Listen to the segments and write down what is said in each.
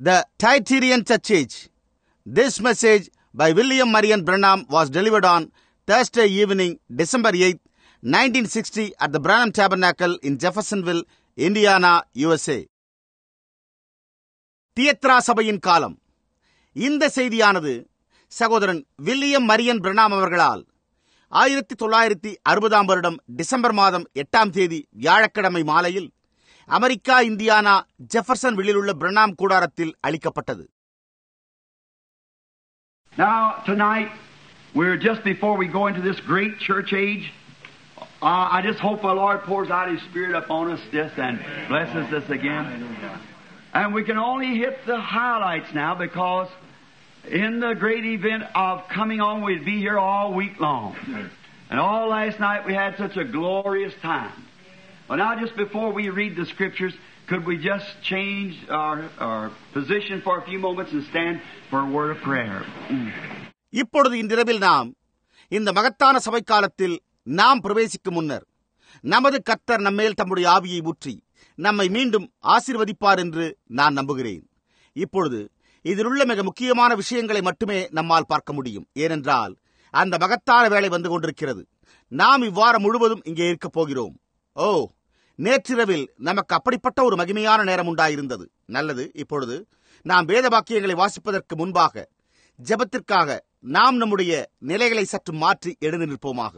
The Thyatirian Church Age. This message by William Marion Branham was delivered on Thursday evening, December 8, 1960 at the Branham Tabernacle in Jeffersonville, Indiana, USA. தியத்ரா சபையின் காலம். இந்த செய்தியானது சகோதரன் William Marian Pranam அவர்களால் 1960 வருடம் December மாதம் 8ஆம் தேதி வியாழக்கிழமை மாலையில் அமெரிக்கா, இந்தியானா, ஜெஃபர்சன்வில்லில் உள்ள பிரணாம் கூடாரத்தில் அளிக்கப்பட்டது. Now, tonight, we're just before we go into this great church age. I just hope the Lord pours out His Spirit upon us this and blesses us again. And we can only hit the highlights now because in the great event of coming on, we'd be here all week long. And all last night we had such a glorious time. Well, now just before we read the Scriptures, could we just change our position for a few moments and stand for a word of prayer? இப்பொழுது இன்றிரவில் நாம் இந்த மகத்தான சபை காலத்தில் நாம் பிரவேசிக்கும் முன்னர் நமது கர்த்தர் நம்மேல் தம்முடைய ஆவியை ஊற்றி நம்மை மீண்டும் ஆசீர்வதிப்பார் என்று நான் நம்புகிறேன். இப்பொழுது இதிலுள்ள மிக முக்கியமான விஷயங்களை மட்டுமே நம்மால் பார்க்க முடியும். ஏனென்றால் அந்த மகத்தான வேலை வந்து கொண்டிருக்கிறது. நாம் இவ்வாரம் முழுவதும் இங்கே இருக்கப் போகிறோம். ஓ, நேற்றிரவில் நமக்கு அப்படிப்பட்ட ஒரு மகிமையான நேரம் உண்டாயிருந்தது. நல்லது. இப்பொழுது நாம் வேத வாக்கியங்களை வாசிப்பதற்கு முன்பாக ஜெபத்திற்காக நாம் நம்முடைய நிலைகளை சற்று மாற்றி எழுந்து நிற்போமாக.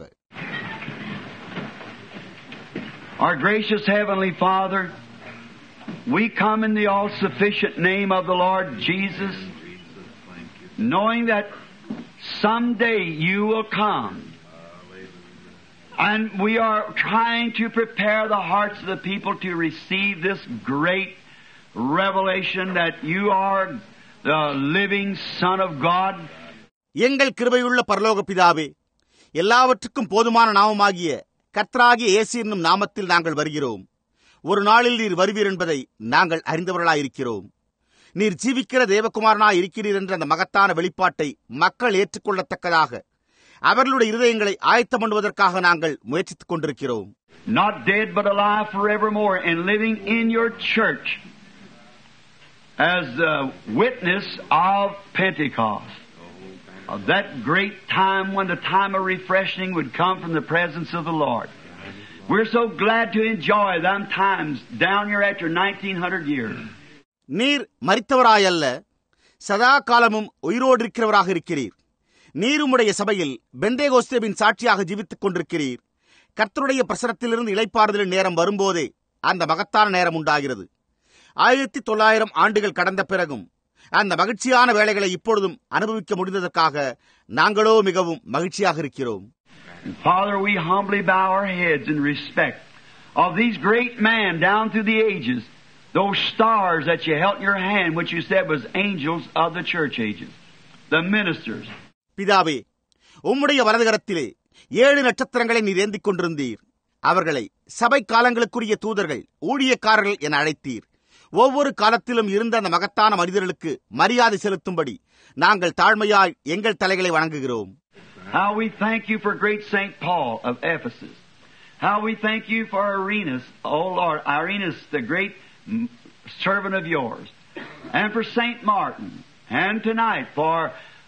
Our gracious Heavenly Father, we come in the all-sufficient name of the Lord Jesus, knowing that someday You will come. And we are trying to prepare the hearts of the people to receive this great revelation that You are the living Son of God. எங்கள் கிருபையுள்ள பரலோக பிதாவே, எல்லாவற்றுக்கும் போதுமான நாமமாகிய கர்த்தராகிய இயேசு என்னும் நாமத்தில் நாங்கள் வருகிறோம். ஒரு நாளில் நீர் வருவீர் என்பதை நாங்கள் அறிந்தவர்களாயிருக்கிறோம். நீர் ஜீவிக்கிற தேவகுமாரனாய் இருக்கிறீர் என்ற அந்த மகத்தான வெளிப்பாட்டை மக்கள் ஏற்றுக்கொள்ளத்தக்கதாக அவர்களுடைய இருதயங்களை ஆயத்தம் பண்ணுவதற்காக நாங்கள் முயற்சித்துக் கொண்டிருக்கிறோம். Not dead but alive forevermore and living in Your church as the witness of Pentecost. Of that great time when the time of refreshing would come from the presence of the Lord. We're so glad to enjoy them times down here after 1900 years. நீர் மரித்தவராயல்ல, சதா காலமும் உயிரோடு இருக்கிறவராக இருக்கிறீர். நீருமுடைய சபையில் பெந்தேகோஸ்தேவின் சாட்சியாக ஜீவித்துக் கொண்டிருக்கிறீர். கர்த்தருடைய பிரசனத்திலிருந்து இளைப்பாறுதலின் நேரம் வரும்போதே அந்த மகத்தான நேரம் உண்டாகிறது. 1900 ஆண்டுகள் கடந்த பிறகும் அந்த மகிழ்ச்சியான வேளைகளை இப்பொழுதும் அனுபவிக்க முடிந்ததற்காக நாங்களோ மிகவும் மகிழ்ச்சியாக இருக்கிறோம். Father, we humbly bow our heads in respect of these great men down through the ages, those stars that You held in Your hand, which You said was angels of the church ages, the ministers. பிதாவே, உம்முடைய வலதுகரத்திலே 7 நட்சத்திரங்களை நீர் ஏந்திக் கொண்டிருந்தீர். அவர்களை சபை காலங்களுக்குரிய தூதர்கள், ஊழியக்காரர்கள் என அழைத்தீர். ஒவ்வொரு காலத்திலும் இருந்த அந்த மகத்தான மனிதர்களுக்கு மரியாதை செலுத்தும்படி நாங்கள் தாழ்மையாய் எங்கள் தலைகளை வணங்குகிறோம். How we thank You for great Saint Paul of Ephesus. How we thank You for Irenaeus, oh Lord, Irenaeus, the great servant of Yours, and for Saint Martin, and tonight for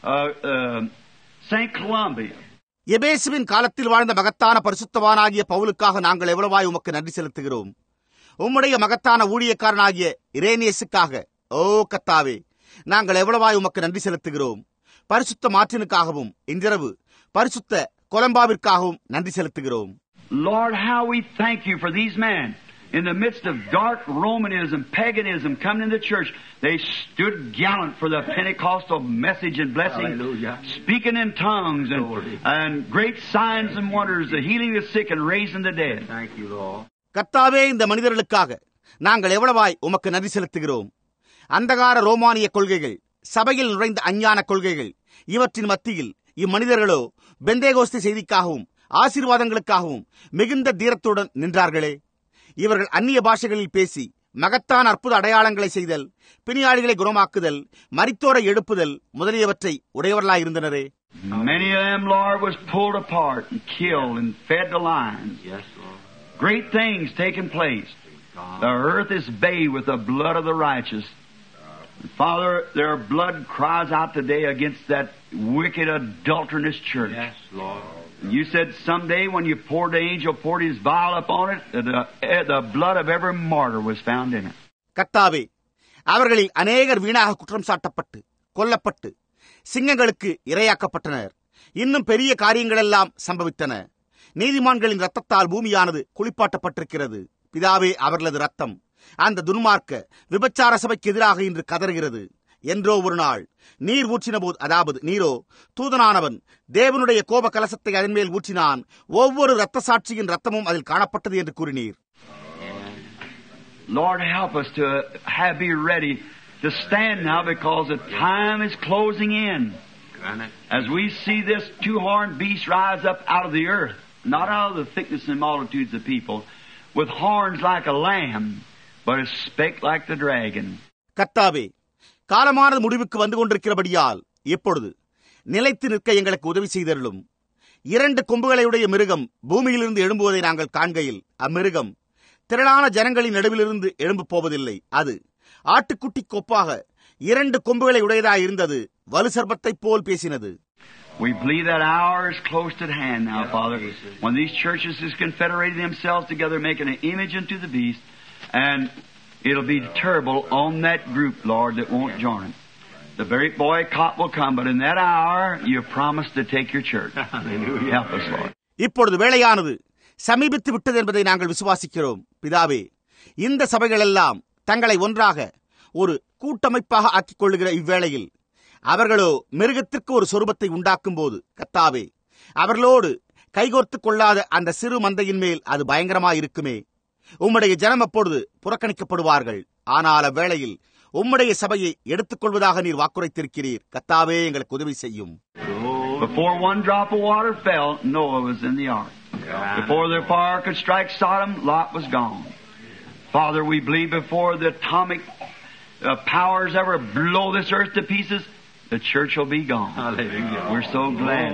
Saint Columbia. எபேசுவின் காலத்தில் வாழ்ந்த மகத்தான பரிசுத்தவானாகிய பவுலுக்காக நாங்கள் எவ்வளவாய் உமக்கு நன்றி செலுத்துகிறோம். உம்முடைய மகத்தான ஊழியக்காரனாகிய இரேனியஸுக்காக, ஓ கர்த்தாவே, நாங்கள் எவ்வளவாய் உமக்கு நன்றி செலுத்துகிறோம். பரிசுத்த மார்ட்டினுக்காகவும் இன்றிரவு பரிசுத்த கொலம்பாவிற்காகவும் நன்றி செலுத்துகிறோம். Lord, how we thank You for these men in the midst of dark Romanism, paganism coming in the church. They stood gallant for the Pentecostal message and blessing. Hallelujah. Speaking in tongues and great signs and wonders, the healing the sick and raising the dead. Thank You, Lord. கர்த்தாவே, இந்த மனிதர்களுக்காக நாங்கள் எவ்வளவாய் உமக்கு நன்றி செலுத்துகிறோம். அந்தகார ரோமானிய கொள்கைகள், சபையில் நுழைந்த அஞ்ஞான கொள்கைகள், இவற்றின் மத்தியில் இம்மனிதர்களோ பெந்தேகோஸ்தே செய்திக்காகவும் ஆசீர்வாதங்களுக்காகவும் மிகுந்த தீரத்துடன் நின்றார்களே. இவர்கள் அந்நிய பாஷைகளில் பேசி மகத்தான அற்புத அடையாளங்களை செய்தல், பிணியாளிகளை குணமாக்குதல், மரித்தோரை எழுப்புதல் முதலியவற்றை உடையவர்களாயிருந்தனரே. Many of them, Lord, was pulled apart and killed and fed to lions. Yes, Lord. Great things taking place. The earth is bathed with the blood of the righteous. Father, their blood cries out today against that wicked, adulterous church. Yes, Lord. You said someday when you poured the angel poured his vial upon it, the blood of every martyr was found in it. கர்த்தாவே, அவர்களில் அநேகர் வீணாக குற்றம் சாட்டப்பட்டு கொல்லப்பட்டு சிங்கங்களுக்கு இரையாக்கப்பட்டனர். இன்னும் பெரிய காரியங்களெல்லாம் சம்பவித்தன. நீதிமான்களின் இரத்தத்தால் பூமியானது குளிப்பாட்டப்பட்டிருக்கிறது. பிதாவே, அவர்களது ரத்தம் அந்த துன்மார்க்க விபச்சார சபைக்கு எதிராக இன்று கதறுகிறது. என்றோ ஒரு நாள் நீர் ஊற்றின போது, அதாவது நீரோ தூதனானவன் தேவனுடைய கோப கலசத்தை அதன் மேல் ஊற்றினான். ஒவ்வொரு இரத்த சாட்சியின் ரத்தமும் அதில் காணப்பட்டது என்று கூறினீர். Lord, help us to be ready to stand now because the time is closing in. As we see this two-horned beast rise up out of the earth, not out of the thickness and multitudes of people, with horns like a lamb, but a speck like the dragon. கர்த்தாவே, காலமானது முடிவுக்கு வந்து கொண்டிருக்கிறபடியால் எப்பொழுது நிலைத்து நிற்க எங்களுக்கு உதவி செய்தருளும். 2 கொம்புகளையுடைய மிருகம் பூமியிலிருந்து எழும்புவதை நாங்கள் காண்கையில் அம்மிருகம் திரளான ஜனங்களின் நடுவிலிருந்து எழும்பு போவதில்லை. அது ஆட்டுக்குட்டி கொப்பாக 2 கொம்புகளை உடையதாய் இருந்தது. வலு சர்ப்பத்தைப் போல் பேசினது. We believe that hour is close at hand now, Father, when these churches is confederating themselves together, making an image unto the beast, and it'll be terrible on that group, Lord, that won't join it. The very boycott will come, but in that hour, you promised to take your church. Hallelujah. Help us, Lord. இப்பொழுது வேளையானது சமீபித்து விட்டது என்பதை நாங்கள் விசுவாசிக்கிறோம். பிதாவே, இந்த சபைகள் எல்லாம் தங்களை ஒன்றாக ஒரு கூட்டமைப்பாக ஆக்கிக் கொள்ளுகிற இவ்வேளையில் அவர்களோ மிருகத்திற்கு ஒரு சொரூபத்தை உண்டாக்கும் போது, கர்த்தாவே, அவர்களோடு கைகோர்த்துக் கொள்ளாத அந்த சிறு மந்தையின் மேல் அது பயங்கரமாயிருக்குமே. உம்முடைய ஜனம் அப்பொழுது புறக்கணிக்கப்படுவார்கள். ஆனால் அவ்வேளையில் உம்முடைய சபையை எடுத்துக் கொள்வதாக நீர் வாக்குரைத்திருக்கிறீர். கர்த்தாவே, எங்களுக்கு உதவி செய்யும். Before one drop of water fell, Noah was in the ark. Before the fire could strike Sodom, Lot was gone. Father, we believe before the atomic powers ever blow this earth to pieces, the church will be gone. Hallelujah. We're so glad.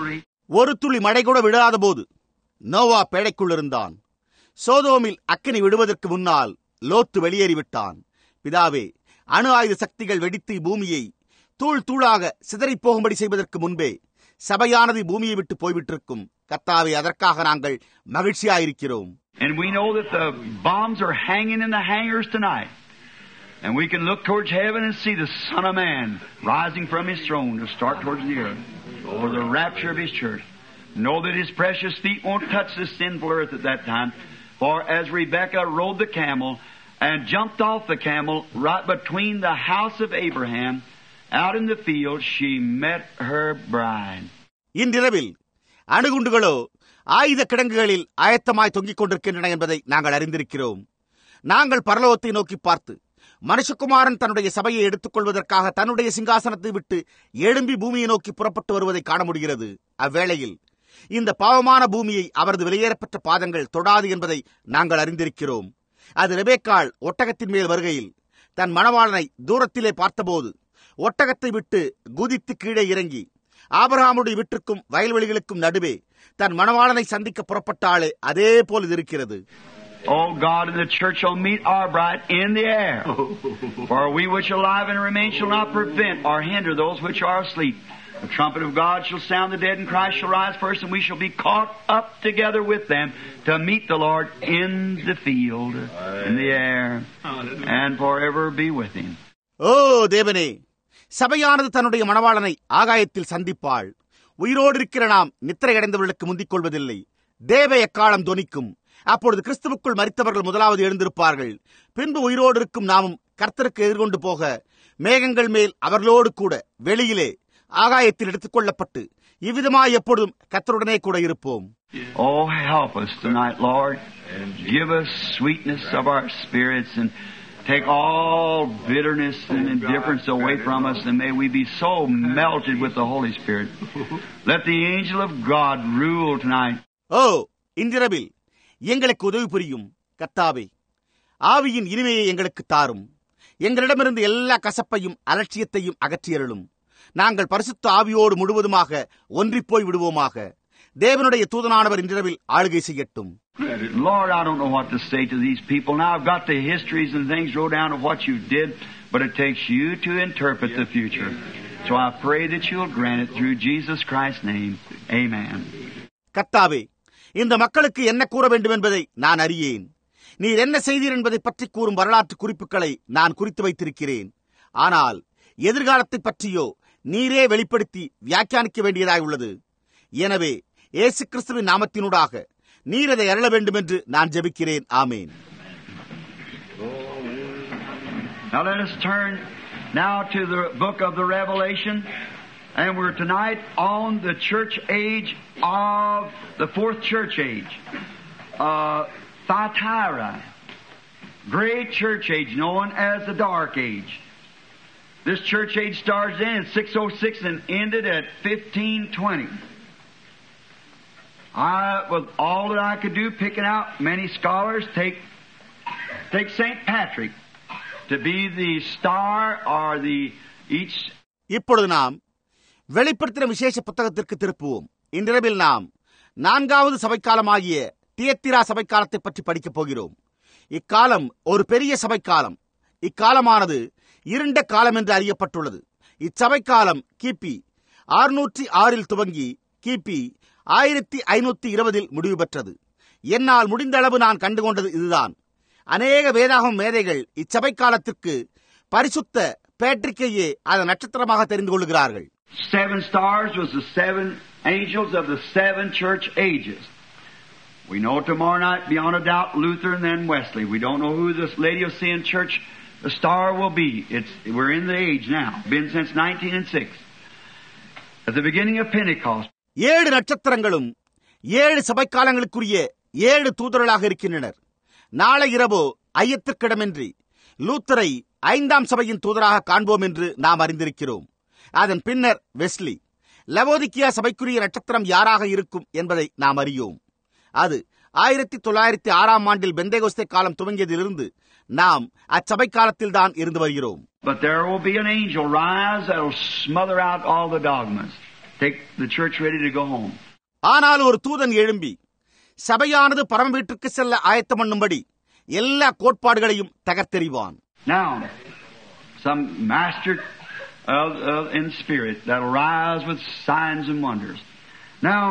ஒரு துளி மழை கூட விடாத போது நோவா பேழைக்குள் இருந்தான். சோதோமில் அக்கினி விடுவதற்கு முன்னால் லோத்து வெளியேறிவிட்டான். பிதாவே, அணு ஆயுத சக்திகள் வெடித்து பூமியை தூள் தூளாக சிதறி போகும்படி செய்வதற்கு முன்பே சபையானது பூமியை விட்டு போய்விட்டிருக்கும். கர்த்தாவே, அதற்காக நாங்கள் மகிழ்ச்சியாயிருக்கிறோம். And we know that the bombs are hanging in the hangars tonight. And we can look towards heaven and see the Son of Man rising from His throne to start towards the earth for the rapture of His church. Know that His precious feet won't touch this sinful earth at that time. For as Rebekah rode the camel and jumped off the camel right between the house of Abraham, out in the field, she met her bride. இன்றிரவில் அணுகுண்டுகளோ ஆயுத கிடங்குகளில் ஆயத்தமாய் தொங்கிக் கொண்டிருக்கின்றன என்பதை நாங்கள் அறிந்திருக்கிறோம். நாங்கள் பரலோகத்தை நோக்கி பார்த்து மனுஷகுமாரன் தன்னுடைய சபையை எடுத்துக் கொள்வதற்காக தன்னுடைய சிங்காசனத்தை விட்டு எழும்பி பூமியை நோக்கி புறப்பட்டு வருவதை காண முடிகிறது. அவ்வேளையில் இந்த பாவமான பூமியை அவரது வெளியேறப்பட்ட பாதங்கள் தொடாது என்பதை நாங்கள் அறிந்திருக்கிறோம். அது ரெபெக்காள் ஒட்டகத்தின் மேல் வருகையில் தன் மணவாளனை தூரத்திலே பார்த்தபோது ஒட்டகத்தை விட்டு குதித்து கீழே இறங்கி ஆபிரகாமுடைய வீட்டிற்கும் வயல்வெளிகளுக்கும் நடுவே தன் மணவாளனை சந்திக்க புறப்பட்டாளே, அதே போல் இது இருக்கிறது. Oh God, and the church shall meet our bride in the air. For we which are alive and remain shall not prevent or hinder those which are asleep. The trumpet of God shall sound, the dead in Christ shall rise first, and we shall be caught up together with them to meet the Lord in the field, in the air, and forever be with Him. Oh, தேவனே, சபையானது தன்னுடைய மணவாளனை ஆகாயத்தில் சந்திப்பாள். உயிரோடு இருக்கிற நாம் நித்திரையடைந்தவர்களுக்கு முந்திக் கொள்வதில்லை. தேவ எக்காலம் தொனிக்கும். அப்பொழுது கிறிஸ்துவுக்குள் மரித்தவர்கள் முதலாவது எழுந்திருப்பார்கள். பின்பு உயிரோடு இருக்கும் நாமும் கர்த்தருக்கு எதிர்கொண்டு போக மேகங்கள் மேல் அவர்களோடு கூட வெளியிலே ஆகாயத்தில் எடுத்துக் கொள்ளப்பட்டு இவ்விதமாய் எப்பொழுதும் கர்த்தருடனே கூட இருப்போம். Oh, help us tonight, Lord. Give us sweetness of our spirits and take all bitterness and indifference away from us, and may we be so melted with the Holy Spirit. Let the angel of God rule tonight. Oh, இன்றிரவில் எங்களுக்கு உதவி புரியும் கர்த்தாவே. ஆவியின் இனிமையை எங்களுக்கு தாரும். எங்களிடமிருந்து எல்லா கசப்பையும் அலட்சியத்தையும் அகற்றியருளும். நாங்கள் பரிசுத்த ஆவியோடு முழுவதுமாக ஒன்றிப்போய் விடுவோமாக. தேவனுடைய தூதனானவர் இன்றிரவில் ஆளுகை செய்யட்டும். Lord, I don't know what to say to these people. Now I've got the histories and things wrote down of what you did but it takes you to interpret the future. So I pray that you'll grant it through Jesus Christ's name. Amen. கர்த்தாவே, இந்த மக்களுக்கு என்ன கூற வேண்டும் என்பதை நான் அறியேன். நீர் என்ன செய்தீர் என்பதை பற்றி கூறும் வரலாற்று குறிப்புகளை நான் குறித்து வைத்திருக்கிறேன். ஆனால் எதிர்காலத்தை பற்றியோ நீரே வெளிப்படுத்தி வியாக்கியானிக்க வேண்டியதாய் உள்ளது. எனவே இயேசு கிறிஸ்துவின் நாமத்தினூடாக நீர் அதை அருள வேண்டும் என்று நான் ஜெபிக்கிறேன். ஆமேன். Now let us turn now to the book of the Revelation, and we're tonight on the church age of the fourth church age, Thyatira, great church age known as the Dark Age. This church age started in 606 and ended at 1520. With all that I could do, picking out many scholars, take St. Patrick to be the star or the each. இப்பொழுது நாம் வெளிப்படுத்தின விசேஷ புத்தகத்திற்கு திருப்புவோம். இன்றிரவில் நாம் 4வது சபைக்காலமாகிய தியத்திரா சபைக்காலத்தை பற்றி படிக்கப் போகிறோம். இக்காலம் ஒரு பெரிய சபைக்காலம். இக்காலமானது இருண்ட காலம் என்று அறியப்பட்டுள்ளது. இச்சபைக்காலம் கிபி 606 துவங்கி கிபி 1520 முடிவு பெற்றது. என்னால் முடிந்த அளவு நான் கண்டுகொண்டது இதுதான். அநேக வேதாகம மேதைகள் இச்சபை காலத்திற்கு பரிசுத்த பேட்ரிக்கையே அதன் நட்சத்திரமாக தெரிந்து கொள்கிறார்கள். 7 stars was the 7 angels of the 7 church ages. We know tomorrow night, beyond a doubt, Luther and then Wesley. We don't know who this Laodicean church the star will be. We're in the age now. Been since 1906. At the beginning of Pentecost. 7 நட்சத்திரங்களும் 7 சபைக்காலங்களுக்குரிய 7 தூதர்களாக இருக்கின்றனர். நாளை இரவோ ஐயத்திற்கிடமின்றி லூத்தரை 5ஆம் சபையின் தூதராக காண்போம் என்று நாம் அறிந்திருக்கிறோம். அதன் பின்னர் வெஸ்லி. லவோதிக்கியா சபைக்குரிய நட்சத்திரம் யாராக இருக்கும் என்பதை நாம் அறியோம். அது 1906ஆம் ஆண்டில் பெந்தேகோஸ்தே காலம் துவங்கியதிலிருந்து நாம் அச்சபை காலத்தில் தான் இருந்து வருகிறோம். But there will be an angel rise that will smother out all the dogmas. Take the church ready to go home. ஆனால் ஒரு தூதன் எழும்பி சபையானது பரம வீட்டிற்கு செல்ல ஆயத்தம் பண்ணும்படி எல்லா கோட்பாடுகளையும் தகர்த்தெறிவான். Now, some master in spirit that will rise with signs and wonders. Now,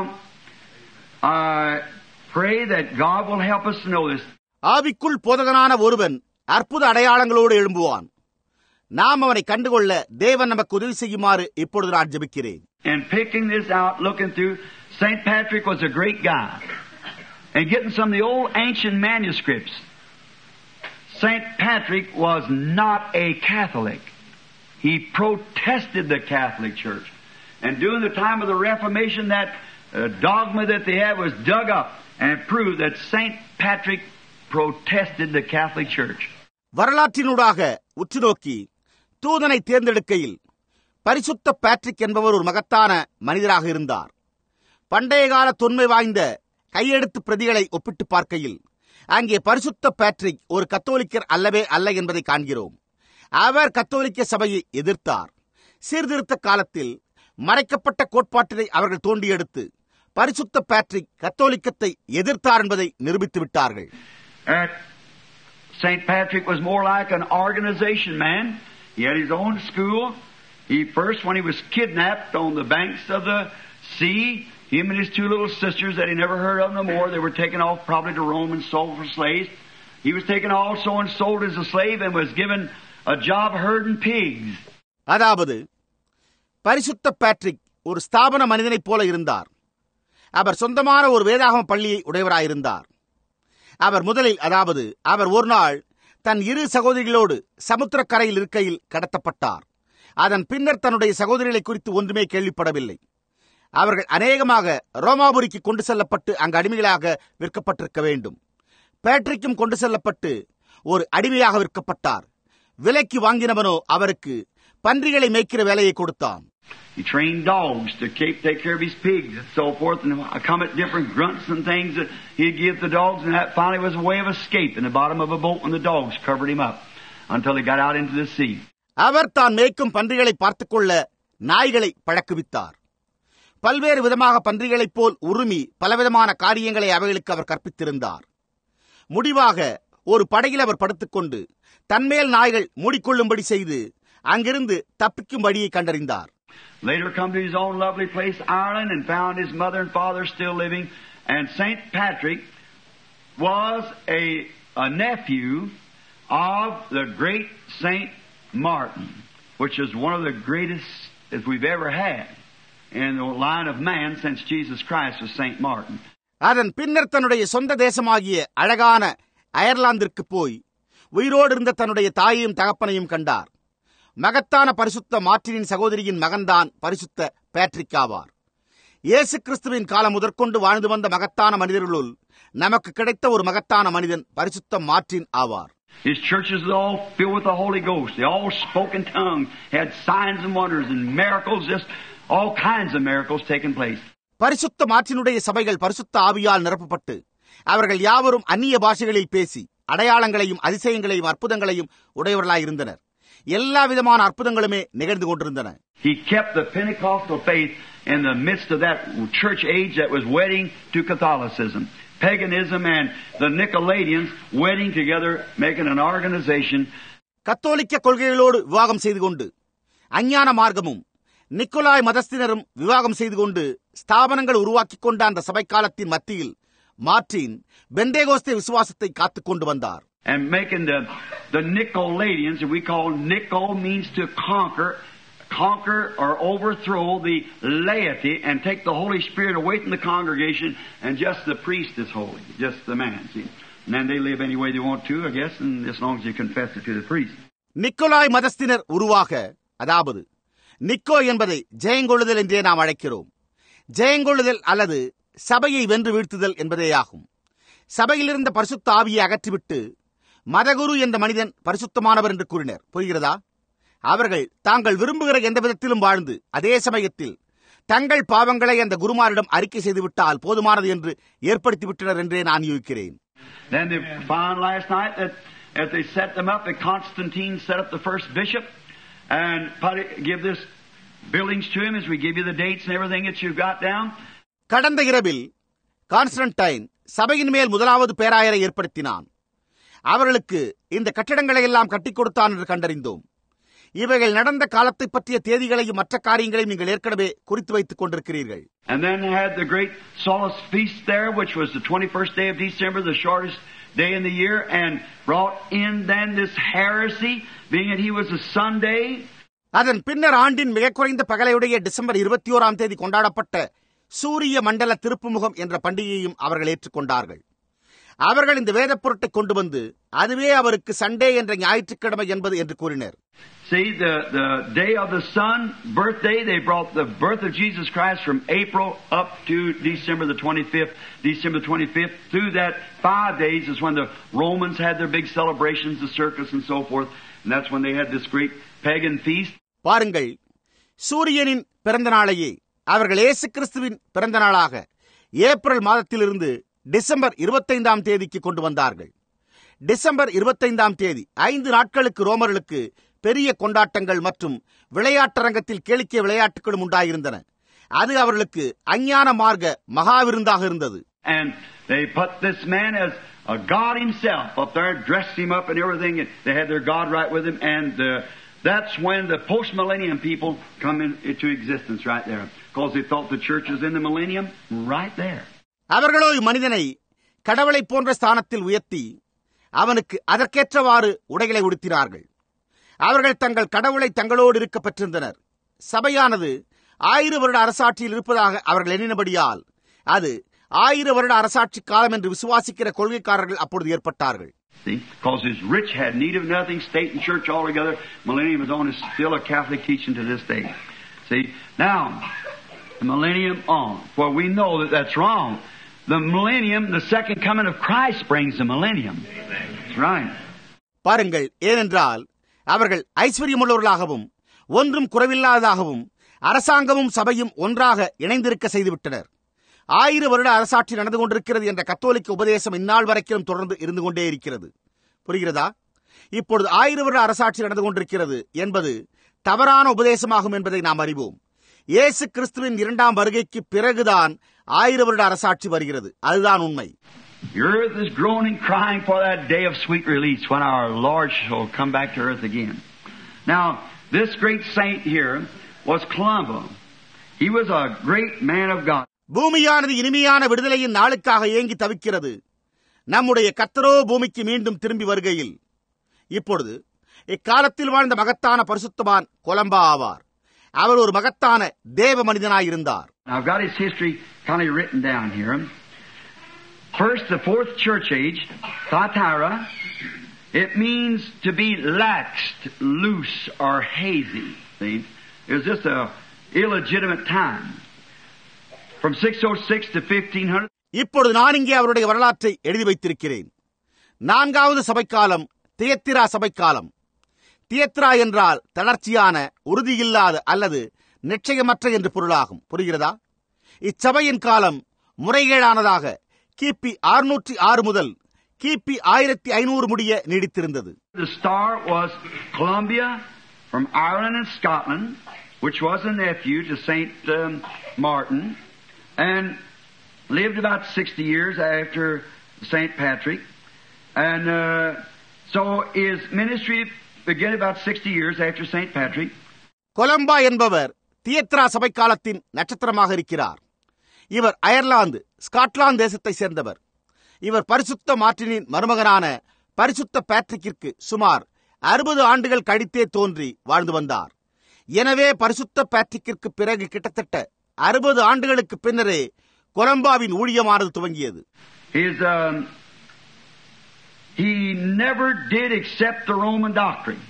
I pray that God will help us to know this. ஆவிக்குள் போதகனான ஒருவன் அற்புத அடையாளங்களோடு எழும்புவான். நாம் அவனை கண்டுகொள்ள தேவன் நமக்கு உதவி செய்யுமாறு இப்பொழுது நான் ஜெபிக்கிறேன். And picking this out, looking through, St. Patrick was a great guy. And getting some of the old ancient manuscripts, St. Patrick was not a Catholic. He protested the Catholic Church. And during the time of the Reformation, that dogma that they had was dug up and proved that St. Patrick protested the Catholic Church. வரலாற்றினூடாக உற்று நோக்கி தூதனை தேர்ந்தெடுக்கையில் பரிசுத்த Patrick என்பவர் ஒரு மகத்தான மனிதராக இருந்தார். பண்டைய கால தொன்மை வாய்ந்த கையெழுத்து பிரதிகளை ஒப்பிட்டு பார்க்கையில் அங்கே பரிசுத்த பேட்ரிக் ஒரு கத்தோலிக்கர் அல்லவே அல்ல என்பதை காண்கிறோம். அவர் கத்தோலிக்க சபையை எதிர்த்தார். சீர்திருத்த காலத்தில் மறைக்கப்பட்ட கோட்பாட்டினை அவர்கள் தோண்டி எடுத்து பரிசுத்த பேட்ரிக் கத்தோலிக்கத்தை எதிர்த்தார் என்பதை நிரூபித்து விட்டார்கள். St. Patrick was more like an organization man. He had his own school. He first, when he was kidnapped on the banks of the sea, him and his 2 little sisters that he never heard of no more, they were taken off probably to Rome and sold for slaves. He was taken also and sold as a slave and was given a job herding pigs. அதாவது பரிசுத்த Patrick ஒரு ஸ்தாபன மனிதனைப் போல இருந்தார். அவர் சொந்தமான ஒரு வேதாகம பள்ளியை உடையவராயிருந்தார். அவர் முதலில், அதாவது அவர் ஒரு நாள் தன் 2 சகோதரிகளோடு சமுத்திரக்கரையில் இருக்கையில் கடத்தப்பட்டார். அதன் பின்னர் தன்னுடைய சகோதரிகளை குறித்து ஒன்றுமே கேள்விப்படவில்லை. அவர்கள் அநேகமாக ரோமாபுரிக்கு கொண்டு செல்லப்பட்டு அங்கு அடிமைகளாக விற்கப்பட்டிருக்க வேண்டும். பேட்ரிக்கும் கொண்டு செல்லப்பட்டு ஒரு அடிமையாக விற்கப்பட்டார். விலைக்கு வாங்கினவனோ அவருக்கு பன்றிகளை மேய்க்கிற வேலையை கொடுத்தான். He trained dogs to take care of his pigs and so forth, and come at different grunts and things that he'd give the dogs, and that finally was a way of escape in the bottom of a boat when the dogs covered him up until he got out into the sea. அவர் தான் மேய்க்கும் பன்றிகளை பார்த்துக் கொள்ள நாய்களை பழக்குவித்தார். பல்வேறு விதமாக பன்றிகளைப் போல் உருமி பலவிதமான காரியங்களை அவைகளுக்கு அவர் கற்பித்திருந்தார். முடிவாக ஒரு படகில் அவர் படுத்துக்கொண்டு தன்மேல் நாய்கள் மூடிக்கொள்ளும்படி செய்து அங்கிருந்து தப்பிக்கும் வழியை கண்டறிந்தார். Later come to his own lovely place, Ireland, and found his mother and father still living. And St. Patrick was a nephew of the great St. Martin, which is one of the greatest that we've ever had in the line of man since Jesus Christ was St. Martin. அதன் பின்னர் தன்னுடைய சொந்த தேசமாகிய அழகான அயர்லாந்திற்கு போய் உயிரோடு இருந்த தன்னுடைய தாயையும் தகப்பனையும் கண்டார். மகத்தான பரிசுத்த மார்ட்டினின் சகோதரியின் மகன்தான் பரிசுத்த பேட்ரிக் ஆவார். இயேசு கிறிஸ்துவின் காலம் முதற்கொண்டு வாழ்ந்து வந்த மகத்தான மனிதர்களுள் நமக்கு கிடைத்த ஒரு மகத்தான மனிதன் பரிசுத்த மார்ட்டின் ஆவார். His churches were all filled with the Holy Ghost. They all spoke in tongues, had signs and wonders and miracles, just all kinds of miracles taking place. பரிசுத்த மார்ட்டினுடைய சபைகள் பரிசுத்த ஆவியால் நிரப்பப்பட்டு அவர்கள் யாவரும் அந்நிய பாஷைகளில் பேசி அடையாளங்களையும் அதிசயங்களையும் அற்புதங்களையும் உடையவர்களாயிருந்தனர். எல்லா விதமான அற்புதங்களுமே நிகழ்ந்து கொண்டிருந்தன. He kept the Pentecostal faith in the midst of that church age that was wedding to Catholicism. Paganism and the Nicolaitans wedding together, making an organization. கத்தோலிக்க கொள்கைகளோடு விவாகம் செய்து கொண்டு அஞ்ஞான மார்க்கமும் நிக்கோலாய் மதஸ்தினரும் விவாகம் செய்து கொண்டு ஸ்தாபனங்கள் உருவாக்கிக் கொண்ட அந்த சபை காலத்தின் மத்தியில் மார்ட்டின் பெந்தேகோஸ்தே விசுவாசத்தை காத்துக் கொண்டு வந்தார். And making the Nicolaitans, we call Nico means to conquer or overthrow the laity and take the Holy Spirit away from the congregation, and just the priest is holy, just the man, see. And then they live any way they want to, I guess, and as long as you confess it to the priest. நிக்கோலாய் மதஸ்தினர் உருவாக, அதாவது நிக்கோ என்பதை ஜெயங்கொள்ளுதல் என்றே நாம் அழைக்கிறோம். ஜெயங்கொள்ளுதல் அல்லது சபையை வென்று வீழ்த்துதல் என்பதேயாகும். சபையிலிருந்த பரிசுத்த ஆவியை அகற்றிவிட்டு மதகுரு என்ற மனிதன் பரிசுத்தமானவர் என்று கூறினர். புரிகிறதா? அவர்கள் தாங்கள் விரும்புகிற எந்த விதத்திலும் வாழ்ந்து அதே சமயத்தில் தங்கள் பாவங்களை அந்த குருமாரிடம் அறிக்கை செய்துவிட்டால் போதுமானது என்று ஏற்படுத்திவிட்டனர் என்றே நான் யூகிக்கிறேன். Then they found last night that as they set them up, that Constantine set up the first bishop and give this buildings to him as we give you the dates and everything that you've got down. கடந்த இரவில் Constantine சபையின் மேல் முதலாவது பேராயரை ஏற்படுத்தினான். அவர்களுக்கு இந்த கட்டிடங்களை எல்லாம் கட்டிக் கொடுத்தான் என்று கண்டறிந்தோம். இவைகள் நடந்த காலத்தை பற்றிய தேதிகளையும் மற்ற காரியங்களையும் நீங்கள் ஏற்கனவே குறித்து வைத்துக் கொண்டிருக்கிறீர்கள். And then they had the great Solace Feast there, which was the 21st day of December, the shortest day in the year, and brought in then this heresy, being that he was a Sunday. அதன் பின்னர் ஆண்டின் மிக குறைந்த பகலையுடைய December 21ஆம் தேதி கொண்டாடப்பட்ட சூரிய மண்டல திருப்புமுகம் என்ற பண்டிகையையும் அவர்கள் ஏற்றுக்கொண்டார்கள். அவர்கள் இந்த வேத பொருட்டை கொண்டு வந்து அதுவே அவருக்கு சண்டே என்ற ஞாயிற்றுக்கிழமை என்பது என்று கூறினர். See, the day of the sun, birthday, they brought the birth of Jesus Christ from April up to December the 25th. December 25th, through that 5 days is when the Romans had their big celebrations, the circus and so forth. And that's when they had this great pagan feast. பாருங்கள், சூரியனின் பிறந்த நாளையே அவர்கள் இயேசு கிறிஸ்துவின் பிறந்த நாளாக April மாதத்திலிருந்து டிசம்பர் 25ஆம் தேதிக்கு கொண்டு வந்தார்கள். டிசம்பர் 25ஆம் தேதி 5 நாட்களுக்கு ரோமர்களுக்கு பெரிய கொண்டாட்டங்கள் மற்றும் விளையாட்டரங்கத்தில் கேளிக்கை விளையாட்டுகளும் உண்டாயிருந்தன. அது அவர்களுக்கு அஞ்ஞான மார்க்க மகாவிருந்தாக இருந்தது. And they put this man as a god himself up there, dressed him up and everything. They had their god right with him, and that's when the post-millennium people come into existence right there, because they thought the church was in the millennium right there. அவர்களோ இம்மனிதனை கடவுளை போன்ற ஸ்தானத்தில் உயர்த்தி அவனுக்கு அதற்கேற்றவாறு உடைகளை உடுத்தினார்கள். அவர்கள் தங்கள் கடவுளை தங்களோடு இருக்க பெற்றிருந்தனர். சபையானது 1000 வருட அரசாட்சியில் இருப்பதாக அவர்கள் எண்ணினபடியால் அது 1000 வருட அரசாட்சி காலம் என்று விசுவாசிக்கிற கொள்கைக்காரர்கள் அப்பொழுது ஏற்பட்டார்கள். Because his rich had need of nothing, state and church all together. Millennium is on is still a Catholic teaching to this day. See, now the millennium on, for we know that that's wrong. The millennium, the second coming of Christ brings the millennium. That's right. பாருங்கள், ஏனென்றால் அவர்கள் ஐஸ்வர்யமுள்ளவர்களாகவும் ஒன்றும் குறைவில்லாததாகவும் அரசாங்கமும் சபையும் ஒன்றாக இணைந்திருக்க செய்துவிட்டனர். 1000 வருட அரசாட்சி நடந்து கொண்டிருக்கிறது என்ற கத்தோலிக்க உபதேசம் இந்நாள் வரைக்கும் தொடர்ந்து இருந்து கொண்டே இருக்கிறது. புரிகிறதா? இப்பொழுது 1000 வருட அரசாட்சி நடந்து கொண்டிருக்கிறது என்பது தவறான உபதேசமாகும் என்பதை நாம் அறிவோம். இயேசு கிறிஸ்துவின் 2ஆம் வருகைக்கு பிறகுதான் 1000 வருட அரசாட்சி வருகிறது. அதுதான் உண்மை. The earth is groaning, crying for that day of sweet release when our Lord shall come back to earth again. Now, this great saint here was Columba. He was a great man of God. பூமியானது இனிமையான விடுதலையின் நாளுக்காக ஏங்கி தவிக்கிறது. நம்முடைய கர்த்தரோ பூமிக்கு மீண்டும் திரும்பி வருகையில். இப்பொழுது இக்காலத்தில் வாழ்ந்த மகத்தான பரிசுத்தவான் கொலம்பா ஆவார். அவர் ஒரு மகத்தான தேவ மனிதனாயிருந்தார். I've got his history kind of written down here. First, the fourth church age, Thyatira, it means to be laxed, loose, or hazy. See? It was just a illegitimate time. From 606 to 1500. இப்பொழுது நான் இங்கே அவருடைய வரலாற்றை எழுதி வைத்திருக்கிறேன். 4வது சபைக்காலம் தியத்திரா சபைக்காலம். தியத்திரா என்றால் தளர்ச்சியான, உறுதியில்லாத அல்லது நிச்சயமற்ற என்று பொருளாகும். புரிகிறதா? இச்சபையின் காலம் முறைகேடானதாக கிபி 606 முதல் கிபி 1500 முடிய நீடித்திருந்தது. The star was Columbia from Ireland and Scotland, which was a nephew to Saint Martin, and lived about 60 years after Saint Patrick, and so his ministry began about 60 years after Saint Patrick. Columba என்பவர் Thyatira சபை காலத்தின் நட்சத்திரமாக இருக்கிறார். இவர் Ireland, Scotland தேசத்தை சேர்ந்தவர். இவர் பரிசுத்த மார்ட்டினின் மருமகனான பரிசுத்த பேட்ரிக்கிற்கு சுமார் 60 ஆண்டுகள் கழித்தே தோன்றி வாழ்ந்து வந்தார். எனவே பரிசுத்த பேட்ரிக்கிற்கு பிறகு கிட்டத்தட்ட 60 ஆண்டுகளுக்கு பின்னரே கொலம்பாவின் ஊழியமானது துவங்கியது. He never did accept the Roman doctrine.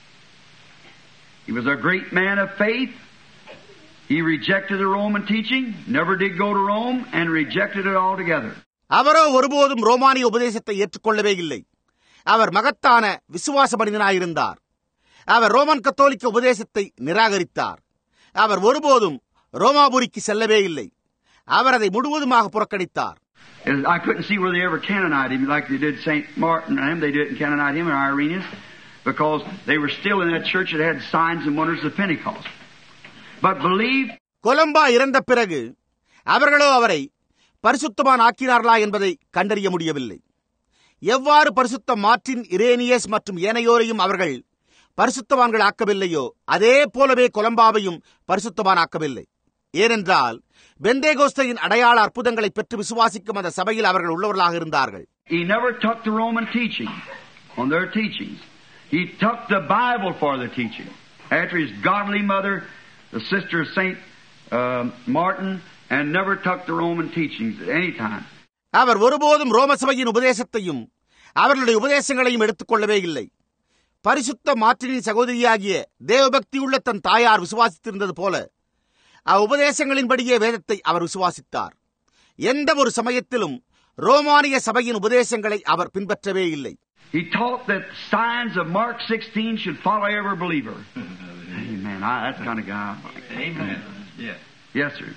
He was a great man of faith. He rejected the Roman teaching, never did go to Rome, and rejected it altogether. அவரோ ஒருபோதும் ரோமானிய உபதேசத்தை ஏற்றுக்கொள்ளவே இல்லை. அவர் மகத்தான விசுவாச மனிதனாயிருந்தார். அவர் ரோமன் கத்தோலிக்க உபதேசத்தை நிராகரித்தார். அவர் ஒருபோதும் ரோமாபுரிக்கு செல்லவே இல்லை. அவர் அதை முழுவதுமாக புறக்கணித்தார். I couldn't see where they ever canonized him like they did St. Martin and him. They didn't canonize him and Irenaeus because they were still in that church that had signs and wonders of Pentecost. But believe. Columba இறந்த பிறகு அவர்களோ அவரை பரிசுத்தவான் ஆக்கினார்களா என்பதை கண்டறிய முடியவில்லை. எவ்வாறு பரிசுத்த மார்ட்டின், இரேனியஸ் மற்றும் ஏனையோரையும் அவர்கள் பரிசுத்தவான்கள் ஆக்கவில்லையோ அதே போலவே கொலம்பாவையும் பரிசுத்தவான் ஆக்கவில்லை. ஏனென்றால் பெந்தேகோஸ்தையின் அடையாள அற்புதங்களை பெற்று விசுவாசிக்கும் அந்த சபையில் அவர்கள் உள்ளவர்களாக இருந்தார்கள். He never took the Roman teaching on their teachings. He took the Bible for the teaching. After his godly mother, the sister of Saint Martin, and never took the Roman teachings at any time. அவர் ஒருபோதும் ரோம சபையின் உபதேசத்தையும் அவர்களுடைய உபதேசங்களையும் எடுத்துக்கொள்ளவே இல்லை. பரிசுத்த மார்ட்டினின் சகோதரியாகிய தேவபக்தியுள்ள தன் தாயார் விசுவாசித்திருந்தது போல உபதேசங்களின்படியே வேதத்தை அவர் விசுவாசித்தார். எந்த ஒரு சமயத்திலும் ரோமானிய சபையின் உபதேசங்களை அவர் பின்பற்றவே இல்லை. He taught that signs of Mark 16 should follow every believer. Amen. That's the kind of guy. Amen. Yes. Yes, sir.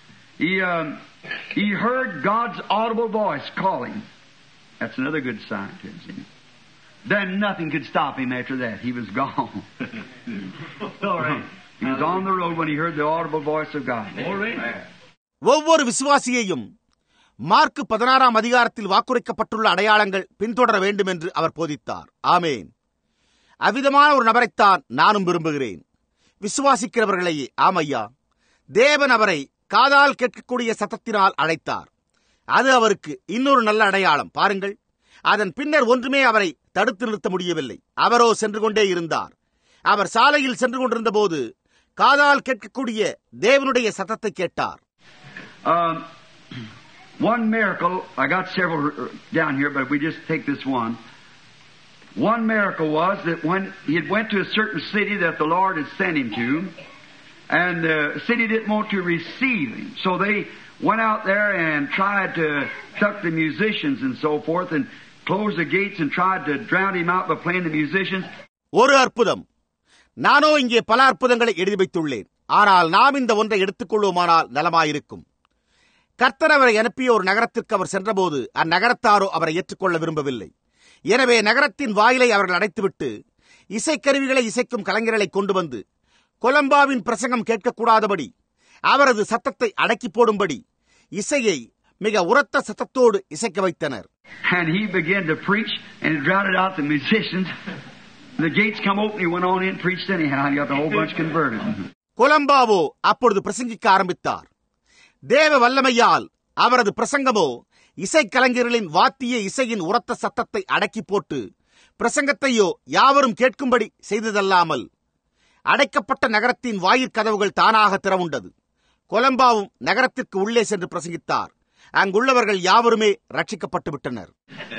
He heard God's audible voice calling. That's another good sign to him. Then nothing could stop him after that. He was gone. All right. He was on the road when he heard the audible voice of God. ஒவ்வொரு விசுவாசியையும் mark 16ஆம் அதிகாரத்தில் வாக்குரைக்கப்பட்டுள்ள அடையாளங்கள் பின்தொடர வேண்டும் என்று அவர் போதித்தார். ஆமேன். அவ்விதமான ஒரு நபரைத்தான் நானும் விரும்புகிறேன். விசுவாசிக்கிறவர்களையே. ஆமையா, தேவன் அவரை காதால் கேட்கக்கூடிய சத்தத்தினால் அழைத்தார். அது அவருக்கு இன்னொரு நல்ல அடையாளம். பாருங்கள், அதன் பின்னர் ஒன்றுமே அவரை தடுத்து நிறுத்த முடியவில்லை. அவரோ சென்று கொண்டே இருந்தார். அவர் சாலையில் சென்று கொண்டிருந்த போது காதால் கேட்கக்கூடிய தேவனுடைய சத்தத்தை கேட்டார். One miracle, I got several down here, but we just take this one. One miracle was that when he had went to a certain city that the Lord had sent him to, and the city didn't want to receive him, so they went out there and tried to tuck the musicians and so forth, and close the gates and tried to drown him out by playing the musicians. ஒரு அற்புதம். நானோ இங்கே பல அற்புதங்களை எழுதி வைத்துள்ளேன். ஆனால் நாம் இந்த ஒன்றை எடுத்துக்கொள்வோமானால் நலமாயிருக்கும். கர்த்தர் அவரை அனுப்பிய ஒரு நகரத்திற்கு அவர் சென்றபோது அந்நகரத்தாரோ அவரை ஏற்றுக்கொள்ள விரும்பவில்லை. எனவே நகரத்தின் வாயிலை அவர்கள் அடைத்துவிட்டு இசைக்கருவிகளை இசைக்கும் கலைஞர்களை கொண்டு வந்து கொலம்பாவின் பிரசங்கம் கேட்கக்கூடாதபடி, அவரது சத்தத்தை அடக்கி போடும்படி, இசையை மிக உரத்த சத்தத்தோடு இசைக்க வைத்தனர். And he began to preach and drowned out the musicians. The gates come open, he went on in and preached anyhow. He got the whole bunch converted. கொலம்பாவோ அப்பொழுது பிரசங்கிக்க ஆரம்பித்தார். தேவ வல்லமையால் அவரது பிரசங்கமோ இசைக்கலைஞர்களின் வாத்திய இசையின் உரத்த சத்தத்தை அடக்கி போட்டு பிரசங்கத்தையோ யாவரும் கேட்கும்படி செய்ததல்லாமல் அடைக்கப்பட்ட நகரத்தின் வாயிற்கதவுகள் தானாக திறவுண்டது. கொலம்பாவும் நகரத்திற்கு உள்ளே சென்று பிரசங்கித்தார். அங்குள்ளவர்கள் யாவருமே ரட்சிக்கப்பட்டு விட்டனர்.